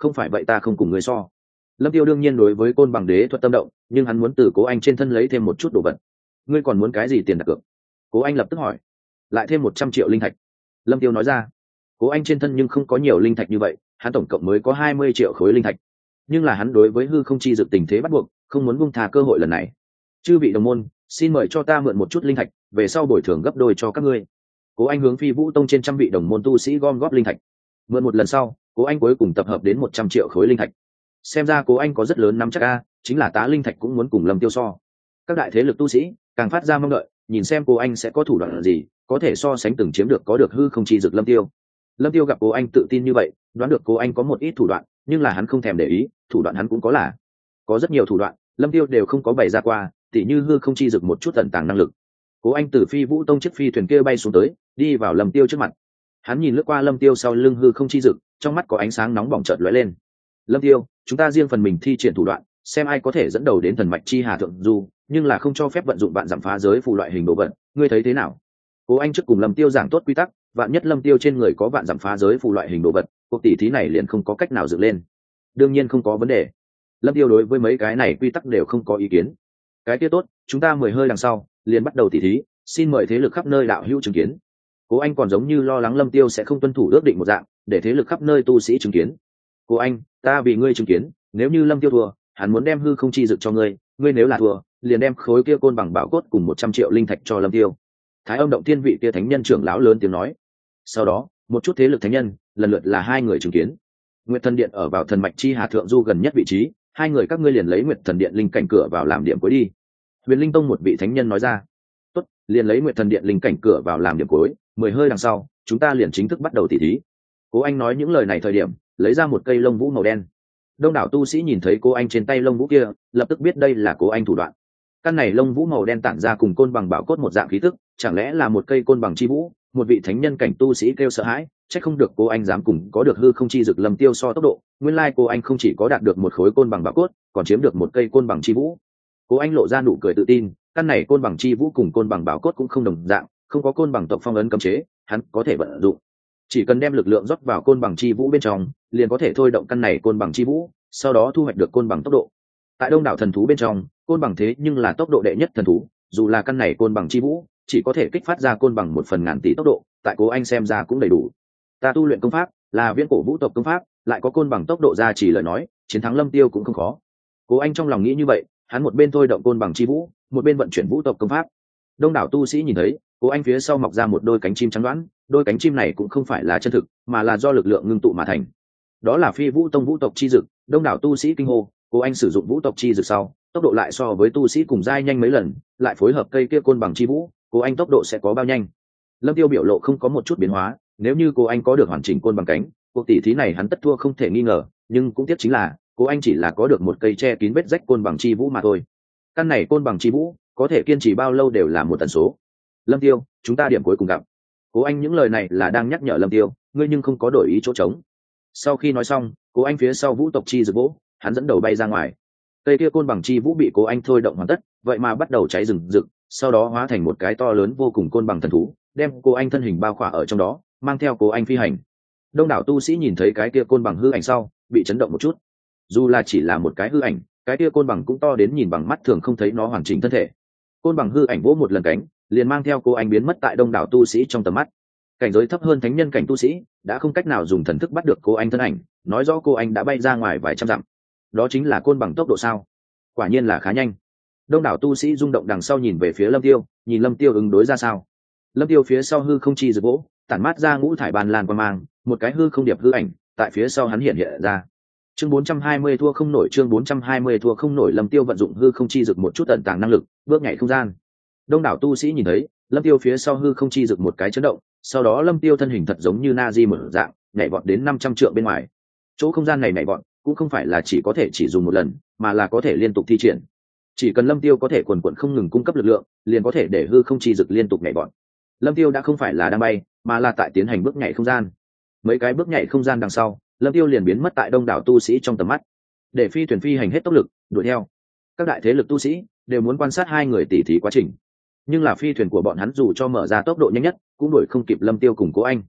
không phải vậy ta không cùng ngươi so. Lâm Tiêu đương nhiên đối với côn bằng đế thuật tâm động, nhưng hắn muốn từ Cố Anh trên thân lấy thêm một chút đồ vật. Ngươi còn muốn cái gì tiền đặt cược? Cố Anh lập tức hỏi. Lại thêm một trăm triệu linh thạch. Lâm Tiêu nói ra. Cố Anh trên thân nhưng không có nhiều linh thạch như vậy, hắn tổng cộng mới có hai mươi triệu khối linh thạch. Nhưng là hắn đối với hư không chi dược tình thế bắt buộc, không muốn buông tha cơ hội lần này. Chư vị đồng môn, xin mời cho ta mượn một chút linh thạch, về sau bồi thường gấp đôi cho các ngươi. Cố Anh hướng Phi Vũ Tông trên trăm vị đồng môn tu sĩ gom góp linh thạch. Mượn một lần sau, Cố Anh cuối cùng tập hợp đến một trăm triệu khối linh thạch. Xem ra Cố Anh có rất lớn nắm chắc a, chính là tá linh thạch cũng muốn cùng Lâm Tiêu so. Các đại thế lực tu sĩ càng phát ra mong đợi, nhìn xem Cố Anh sẽ có thủ đoạn gì, có thể so sánh từng chiếm được có được hư không chi dược Lâm Tiêu. Lâm Tiêu gặp Cố Anh tự tin như vậy, đoán được Cố Anh có một ít thủ đoạn, nhưng là hắn không thèm để ý, thủ đoạn hắn cũng có là có rất nhiều thủ đoạn, Lâm Tiêu đều không có bày ra qua, tỉ như hư không chi dược một chút tận tàng năng lực. Cố Anh từ Phi Vũ Tông chiếc phi thuyền kia bay xuống tới, đi vào Lâm Tiêu trước mặt. Hắn nhìn lướt qua Lâm Tiêu sau lưng hư không chi dực, trong mắt có ánh sáng nóng bỏng chợt lóe lên. Lâm Tiêu, chúng ta riêng phần mình thi triển thủ đoạn, xem ai có thể dẫn đầu đến thần mạch chi hà thượng du, nhưng là không cho phép vận dụng vạn giảm phá giới phù loại hình đồ vật, ngươi thấy thế nào? Cố Anh trước cùng Lâm Tiêu giảng tốt quy tắc, vạn nhất Lâm Tiêu trên người có vạn giảm phá giới phù loại hình đồ vật, cuộc tỷ thí này liền không có cách nào dựng lên. Đương nhiên không có vấn đề. Lâm Tiêu đối với mấy cái này quy tắc đều không có ý kiến. Cái kia tốt, chúng ta mười hơi đằng sau, liền bắt đầu tỷ thí, xin mời thế lực khắp nơi đạo hữu chứng kiến. Cố Anh còn giống như lo lắng Lâm Tiêu sẽ không tuân thủ ước định một dạng, để thế lực khắp nơi tu sĩ chứng kiến. Cố Anh, ta vì ngươi chứng kiến, nếu như Lâm Tiêu thua, hắn muốn đem hư không chi dực cho ngươi, ngươi nếu là thua, liền đem khối kia côn bằng bảo cốt cùng một trăm triệu linh thạch cho Lâm Tiêu. Thái Âm động thiên vị kia thánh nhân trưởng lão lớn tiếng nói. Sau đó, một chút thế lực thánh nhân, lần lượt là hai người chứng kiến. Nguyệt Thần Điện ở vào thần mạch chi hà thượng du gần nhất vị trí, hai người các ngươi liền lấy Nguyệt Thần Điện linh cảnh cửa vào làm điểm cuối đi. Huyền Linh Tông một vị thánh nhân nói ra. Tốt, liền lấy Nguyệt Thần Điện linh cảnh cửa vào làm điểm cuối, mười hơi đằng sau, chúng ta liền chính thức bắt đầu tỉ thí. Cố Anh nói những lời này thời điểm, lấy ra một cây lông vũ màu đen. Đông đảo tu sĩ nhìn thấy Cố Anh trên tay lông vũ kia, lập tức biết đây là Cố Anh thủ đoạn. Căn này lông vũ màu đen tản ra cùng côn bằng bảo cốt một dạng khí tức, chẳng lẽ là một cây côn bằng chi vũ? Một vị thánh nhân cảnh tu sĩ kêu sợ hãi, chắc không được Cố Anh dám cùng có được hư không chi dực Lâm Tiêu so tốc độ, nguyên lai Cố Anh không chỉ có đạt được một khối côn bằng bảo cốt, còn chiếm được một cây côn bằng chi vũ. Cố Anh lộ ra nụ cười tự tin, căn này côn bằng chi vũ cùng côn bằng bảo cốt cũng không đồng dạng, không có côn bằng tộc phong ấn cấm chế, hắn có thể vận dụng. Chỉ cần đem lực lượng rót vào côn bằng chi vũ bên trong, liền có thể thôi động căn này côn bằng chi vũ, sau đó thu hoạch được côn bằng tốc độ. Tại Đông đảo thần thú bên trong, côn bằng thế nhưng là tốc độ đệ nhất thần thú, dù là căn này côn bằng chi vũ, chỉ có thể kích phát ra côn bằng một phần ngàn tỷ tốc độ, tại Cố Anh xem ra cũng đầy đủ. Ta tu luyện công pháp là viễn cổ vũ tộc công pháp, lại có côn bằng tốc độ ra chỉ lời nói, chiến thắng Lâm Tiêu cũng không khó. Cố Anh trong lòng nghĩ như vậy, hắn một bên thôi động côn bằng chi vũ, một bên vận chuyển vũ tộc công pháp. Đông đảo tu sĩ nhìn thấy, Cố Anh phía sau mọc ra một đôi cánh chim trắng đoán, đôi cánh chim này cũng không phải là chân thực, mà là do lực lượng ngưng tụ mà thành. Đó là Phi Vũ Tông vũ tộc chi dực. Đông đảo tu sĩ kinh hô, Cố Anh sử dụng vũ tộc chi dực sau, tốc độ lại so với tu sĩ cùng giai nhanh mấy lần, lại phối hợp cây kia côn bằng chi vũ, Cố Anh tốc độ sẽ có bao nhanh? Lâm Tiêu biểu lộ không có một chút biến hóa, nếu như Cố Anh có được hoàn chỉnh côn bằng cánh, cuộc tỷ thí này hắn tất thua không thể nghi ngờ, nhưng cũng tiếc chính là, Cố Anh chỉ là có được một cây che kín vết rách côn bằng chi vũ mà thôi. Căn này côn bằng chi vũ, có thể kiên trì bao lâu đều là một tần số. Lâm Tiêu, chúng ta điểm cuối cùng gặp. Cố Anh những lời này là đang nhắc nhở Lâm Tiêu, ngươi nhưng không có đổi ý chỗ trống. Sau khi nói xong, Cố Anh phía sau vũ tộc chi dực vỗ, hắn dẫn đầu bay ra ngoài. Cây kia côn bằng chi vũ bị Cố Anh thôi động hoàn tất, vậy mà bắt đầu cháy rừng rực, sau đó hóa thành một cái to lớn vô cùng côn bằng thần thú, đem Cố Anh thân hình bao khỏa ở trong đó, mang theo Cố Anh phi hành. Đông đảo tu sĩ nhìn thấy cái kia côn bằng hư ảnh sau, bị chấn động một chút. Dù là chỉ là một cái hư ảnh, cái kia côn bằng cũng to đến nhìn bằng mắt thường không thấy nó hoàn chỉnh thân thể. Côn bằng hư ảnh vỗ một lần cánh, liền mang theo Cố Anh biến mất tại đông đảo tu sĩ trong tầm mắt. Cảnh giới thấp hơn thánh nhân cảnh tu sĩ đã không cách nào dùng thần thức bắt được Cố Anh thân ảnh, nói rõ Cố Anh đã bay ra ngoài vài trăm dặm. Đó chính là côn bằng tốc độ sao? Quả nhiên là khá nhanh. Đông đảo tu sĩ rung động đằng sau nhìn về phía Lâm Tiêu, nhìn Lâm Tiêu ứng đối ra sao. Lâm Tiêu phía sau hư không chi rực vỗ, tản mát ra ngũ thải bàn lan qua mang, một cái hư không điệp hư ảnh tại phía sau hắn hiện hiện ra. Chương bốn trăm hai mươi thua không nổi, chương bốn trăm hai mươi thua không nổi. Lâm Tiêu vận dụng hư không chi rực một chút tận tàng năng lực, bước nhảy không gian. Đông đảo tu sĩ nhìn thấy, Lâm Tiêu phía sau hư không chi rực một cái chấn động, sau đó Lâm Tiêu thân hình thật giống như Na Di mở dạng, nhảy vọt đến năm trăm trượng bên ngoài. Chỗ không gian này nhảy vọt cũng không phải là chỉ có thể chỉ dùng một lần, mà là có thể liên tục thi triển. Chỉ cần Lâm Tiêu có thể quần quần không ngừng cung cấp lực lượng, liền có thể để hư không chi rực liên tục nhảy vọt. Lâm Tiêu đã không phải là đang bay, mà là tại tiến hành bước nhảy không gian. Mấy cái bước nhảy không gian đằng sau, Lâm Tiêu liền biến mất tại đông đảo tu sĩ trong tầm mắt. Để phi thuyền phi hành hết tốc lực đuổi theo. Các đại thế lực tu sĩ đều muốn quan sát hai người tỉ thí quá trình, nhưng là phi thuyền của bọn hắn dù cho mở ra tốc độ nhanh nhất, cũng đuổi không kịp Lâm Tiêu cùng Cố Anh.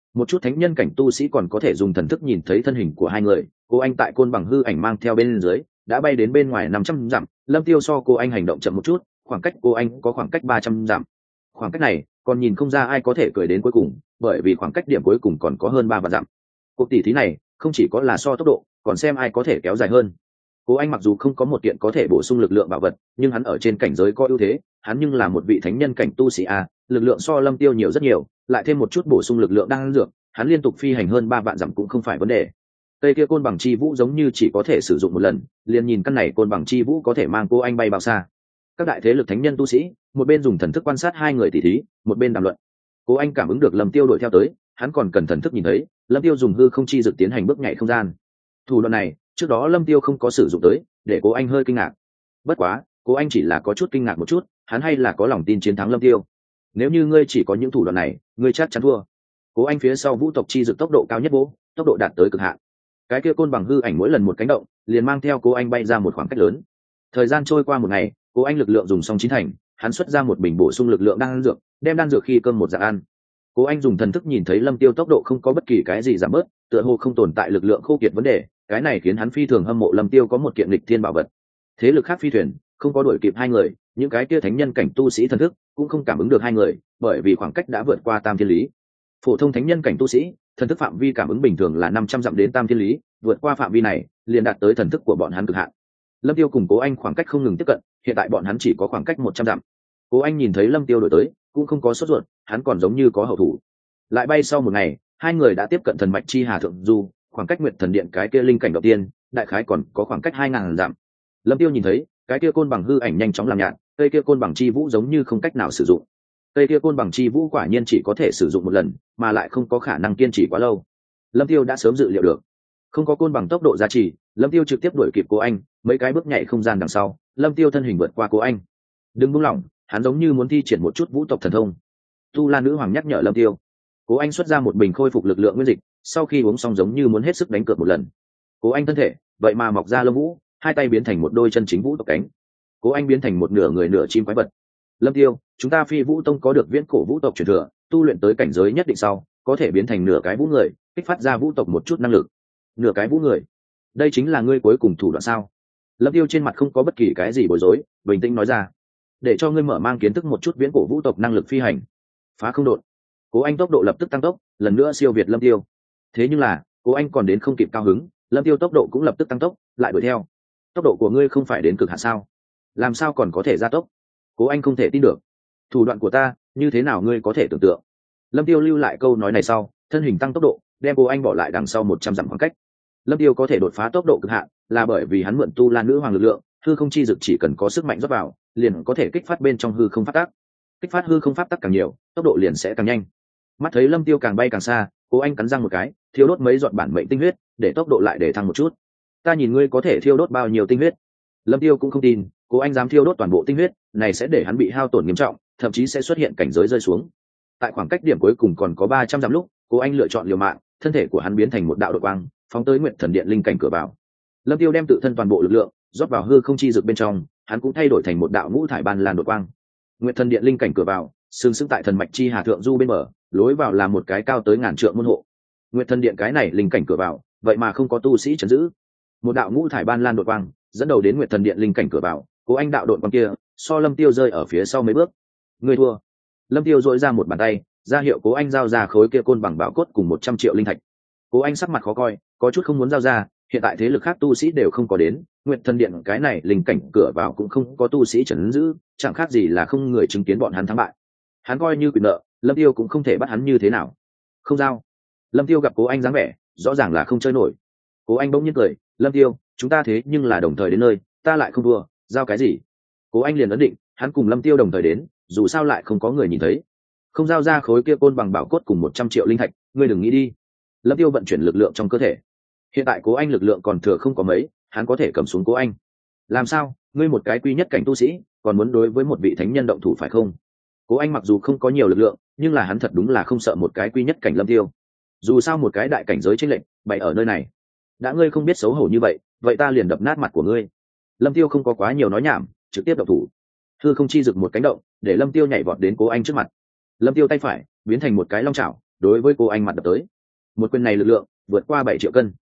Một chút thánh nhân cảnh tu sĩ còn có thể dùng thần thức nhìn thấy thân hình của hai người. Cô anh tại côn bằng hư ảnh mang theo bên dưới đã bay đến bên ngoài năm trăm dặm. Lâm Tiêu so cô anh hành động chậm một chút, khoảng cách cô anh có khoảng cách ba trăm dặm. Khoảng cách này còn nhìn không ra ai có thể cười đến cuối cùng, bởi vì khoảng cách điểm cuối cùng còn có hơn ba vạn dặm. Cuộc tỷ thí này không chỉ có là so tốc độ, còn xem ai có thể kéo dài hơn. Cố anh mặc dù không có một kiện có thể bổ sung lực lượng bảo vật, nhưng hắn ở trên cảnh giới có ưu thế, hắn nhưng là một vị thánh nhân cảnh tu sĩ a, lực lượng so Lâm Tiêu nhiều rất nhiều, lại thêm một chút bổ sung lực lượng đang dược, hắn liên tục phi hành hơn ba vạn dặm cũng không phải vấn đề. Cây kia côn bằng chi vũ giống như chỉ có thể sử dụng một lần, liền nhìn căn này côn bằng chi vũ có thể mang cô anh bay bao xa. Các đại thế lực thánh nhân tu sĩ, một bên dùng thần thức quan sát hai người tỷ thí, một bên đàm luận. Cố anh cảm ứng được Lâm Tiêu đuổi theo tới, hắn còn cần thần thức nhìn thấy, Lâm Tiêu dùng hư không chi dược tiến hành bước nhảy không gian. Thủ đoạn này, trước đó Lâm Tiêu không có sử dụng tới, để Cố anh hơi kinh ngạc. Bất quá, Cố anh chỉ là có chút kinh ngạc một chút, hắn hay là có lòng tin chiến thắng Lâm Tiêu. Nếu như ngươi chỉ có những thủ đoạn này, ngươi chắc chắn thua. Cố anh phía sau vũ tộc chi dược tốc độ cao nhất bố, tốc độ đạt tới cực hạn. Cái kia côn bằng hư ảnh mỗi lần một cánh động, liền mang theo Cố anh bay ra một khoảng cách lớn. Thời gian trôi qua một ngày, Cố anh lực lượng dùng xong chín thành, hắn xuất ra một bình bổ sung lực lượng đan dược, đem đan dược khi cơm một dạng ăn. Cố anh dùng thần thức nhìn thấy Lâm Tiêu tốc độ không có bất kỳ cái gì giảm bớt, tựa hồ không tồn tại lực lượng khô kiệt vấn đề, cái này khiến hắn phi thường hâm mộ Lâm Tiêu có một kiện lịch thiên bảo vật. Thế lực khác phi thuyền không có đuổi kịp hai người, những cái kia thánh nhân cảnh tu sĩ thần thức cũng không cảm ứng được hai người, bởi vì khoảng cách đã vượt qua tam thiên lý. Phổ thông thánh nhân cảnh tu sĩ, thần thức phạm vi cảm ứng bình thường là năm trăm dặm đến tam thiên lý, vượt qua phạm vi này, liền đạt tới thần thức của bọn hắn cực hạn. Lâm Tiêu cùng Cố Anh khoảng cách không ngừng tiếp cận, hiện tại bọn hắn chỉ có khoảng cách một trăm dặm. Cố Anh nhìn thấy Lâm Tiêu đổi tới, cũng không có sốt ruột, hắn còn giống như có hậu thủ. Lại bay sau một ngày, hai người đã tiếp cận thần mạch chi hà thượng du, khoảng cách Nguyệt Thần Điện cái kia linh cảnh đầu tiên, đại khái còn có khoảng cách hai ngàn dặm. Lâm Tiêu nhìn thấy, cái kia côn bằng hư ảnh nhanh chóng làm nhạt, cây kia côn bằng chi vũ giống như không cách nào sử dụng. Cây kia côn bằng chi vũ quả nhiên chỉ có thể sử dụng một lần, mà lại không có khả năng kiên trì quá lâu. Lâm Tiêu đã sớm dự liệu được, không có côn bằng tốc độ giá trị, Lâm Tiêu trực tiếp đuổi kịp Cố Anh, mấy cái bước nhảy không gian đằng sau, Lâm Tiêu thân hình vượt qua Cố Anh. Đừng buông lỏng, hắn giống như muốn thi triển một chút vũ tộc thần thông. Tu La nữ hoàng nhắc nhở Lâm Tiêu. Cố Anh xuất ra một bình khôi phục lực lượng nguyên dịch, sau khi uống xong giống như muốn hết sức đánh cược một lần. Cố Anh thân thể, vậy mà mọc ra lông vũ, hai tay biến thành một đôi chân chính vũ tộc cánh. Cố Anh biến thành một nửa người nửa chim quái vật. Lâm Tiêu, chúng ta Phi Vũ Tông có được viễn cổ vũ tộc truyền thừa, tu luyện tới cảnh giới nhất định sau, có thể biến thành nửa cái vũ người, kích phát ra vũ tộc một chút năng lực. Nửa cái vũ người, đây chính là ngươi cuối cùng thủ đoạn sao? Lâm Tiêu trên mặt không có bất kỳ cái gì bối rối, bình tĩnh nói ra, để cho ngươi mở mang kiến thức một chút viễn cổ vũ tộc năng lực phi hành. Phá không đột. Cố Anh tốc độ lập tức tăng tốc, lần nữa siêu việt Lâm Tiêu. Thế nhưng là, Cố Anh còn đến không kịp cao hứng, Lâm Tiêu tốc độ cũng lập tức tăng tốc, lại đuổi theo. Tốc độ của ngươi không phải đến cực hạn sao? Làm sao còn có thể gia tốc? Cố Anh không thể tin được. Thủ đoạn của ta, như thế nào ngươi có thể tưởng tượng? Lâm Tiêu lưu lại câu nói này sau, thân hình tăng tốc độ, đem Cố Anh bỏ lại đằng sau một trăm dặm khoảng cách. Lâm Tiêu có thể đột phá tốc độ cực hạn, là bởi vì hắn mượn Tu La nữ hoàng lực lượng, hư không chi dực chỉ cần có sức mạnh rót vào, liền có thể kích phát bên trong hư không pháp tắc. Kích phát hư không pháp tắc càng nhiều, tốc độ liền sẽ càng nhanh. Mắt thấy Lâm Tiêu càng bay càng xa, Cố Anh cắn răng một cái, thiêu đốt mấy giọt bản mệnh tinh huyết, để tốc độ lại để thăng một chút. Ta nhìn ngươi có thể thiêu đốt bao nhiêu tinh huyết? Lâm Tiêu cũng không tin, Cố Anh dám thiêu đốt toàn bộ tinh huyết, này sẽ để hắn bị hao tổn nghiêm trọng, thậm chí sẽ xuất hiện cảnh giới rơi xuống. Tại khoảng cách điểm cuối cùng còn có ba trăm dặm lúc, Cố Anh lựa chọn liều mạng, thân thể của hắn biến thành một đạo đột quang, phóng tới Nguyệt Thần Điện linh cảnh cửa vào. Lâm Tiêu đem tự thân toàn bộ lực lượng rót vào hư không chi dược bên trong, hắn cũng thay đổi thành một đạo ngũ thải ban lan đột quang. Nguyệt Thần Điện linh cảnh cửa vào, sừng sững tại thần mạch chi hà thượng du bên bờ, lối vào là một cái cao tới ngàn trượng môn hộ. Nguyệt Thần Điện cái này linh cảnh cửa vào, vậy mà không có tu sĩ trấn giữ. Một đạo ngũ thải ban lan đột quang dẫn đầu đến Nguyệt Thần Điện linh cảnh cửa vào, Cố Anh đạo đột quang kia, so Lâm Tiêu rơi ở phía sau mấy bước. Người thua. Lâm Tiêu dội ra một bàn tay, ra hiệu Cố Anh giao ra khối kia côn bằng bảo cốt cùng một trăm triệu linh thạch. Cố Anh sắc mặt khó coi, có chút không muốn giao ra, hiện tại thế lực khác tu sĩ đều không có đến, Nguyệt Thần Điện cái này linh cảnh cửa vào cũng không có tu sĩ trấn giữ, chẳng khác gì là không người chứng kiến bọn hắn thắng bại. Hắn coi như quyền nợ, Lâm Tiêu cũng không thể bắt hắn như thế nào. Không giao. Lâm Tiêu gặp Cố Anh dáng vẻ, rõ ràng là không chơi nổi. Cố Anh bỗng nhiên cười, Lâm Tiêu, chúng ta thế nhưng là đồng thời đến nơi, ta lại không thua, giao cái gì? Cố Anh liền ấn định, hắn cùng Lâm Tiêu đồng thời đến, dù sao lại không có người nhìn thấy. Không giao ra khối kia côn bằng bảo cốt cùng một trăm triệu linh thạch, ngươi đừng nghĩ đi. Lâm Tiêu vận chuyển lực lượng trong cơ thể. Hiện tại Cố Anh lực lượng còn thừa không có mấy, hắn có thể cầm xuống Cố Anh. Làm sao, ngươi một cái quy nhất cảnh tu sĩ, còn muốn đối với một vị thánh nhân động thủ phải không? Cố Anh mặc dù không có nhiều lực lượng, nhưng là hắn thật đúng là không sợ một cái quy nhất cảnh Lâm Tiêu. Dù sao một cái đại cảnh giới chênh lệch, bày ở nơi này. Đã ngươi không biết xấu hổ như vậy, vậy ta liền đập nát mặt của ngươi. Lâm Tiêu không có quá nhiều nói nhảm, trực tiếp động thủ. Hư không chi rực một cánh động, để Lâm Tiêu nhảy vọt đến Cố Anh trước mặt. Lâm Tiêu tay phải biến thành một cái long chảo, đối với cô anh mặt đập tới. Một quyền này lực lượng vượt qua bảy triệu cân.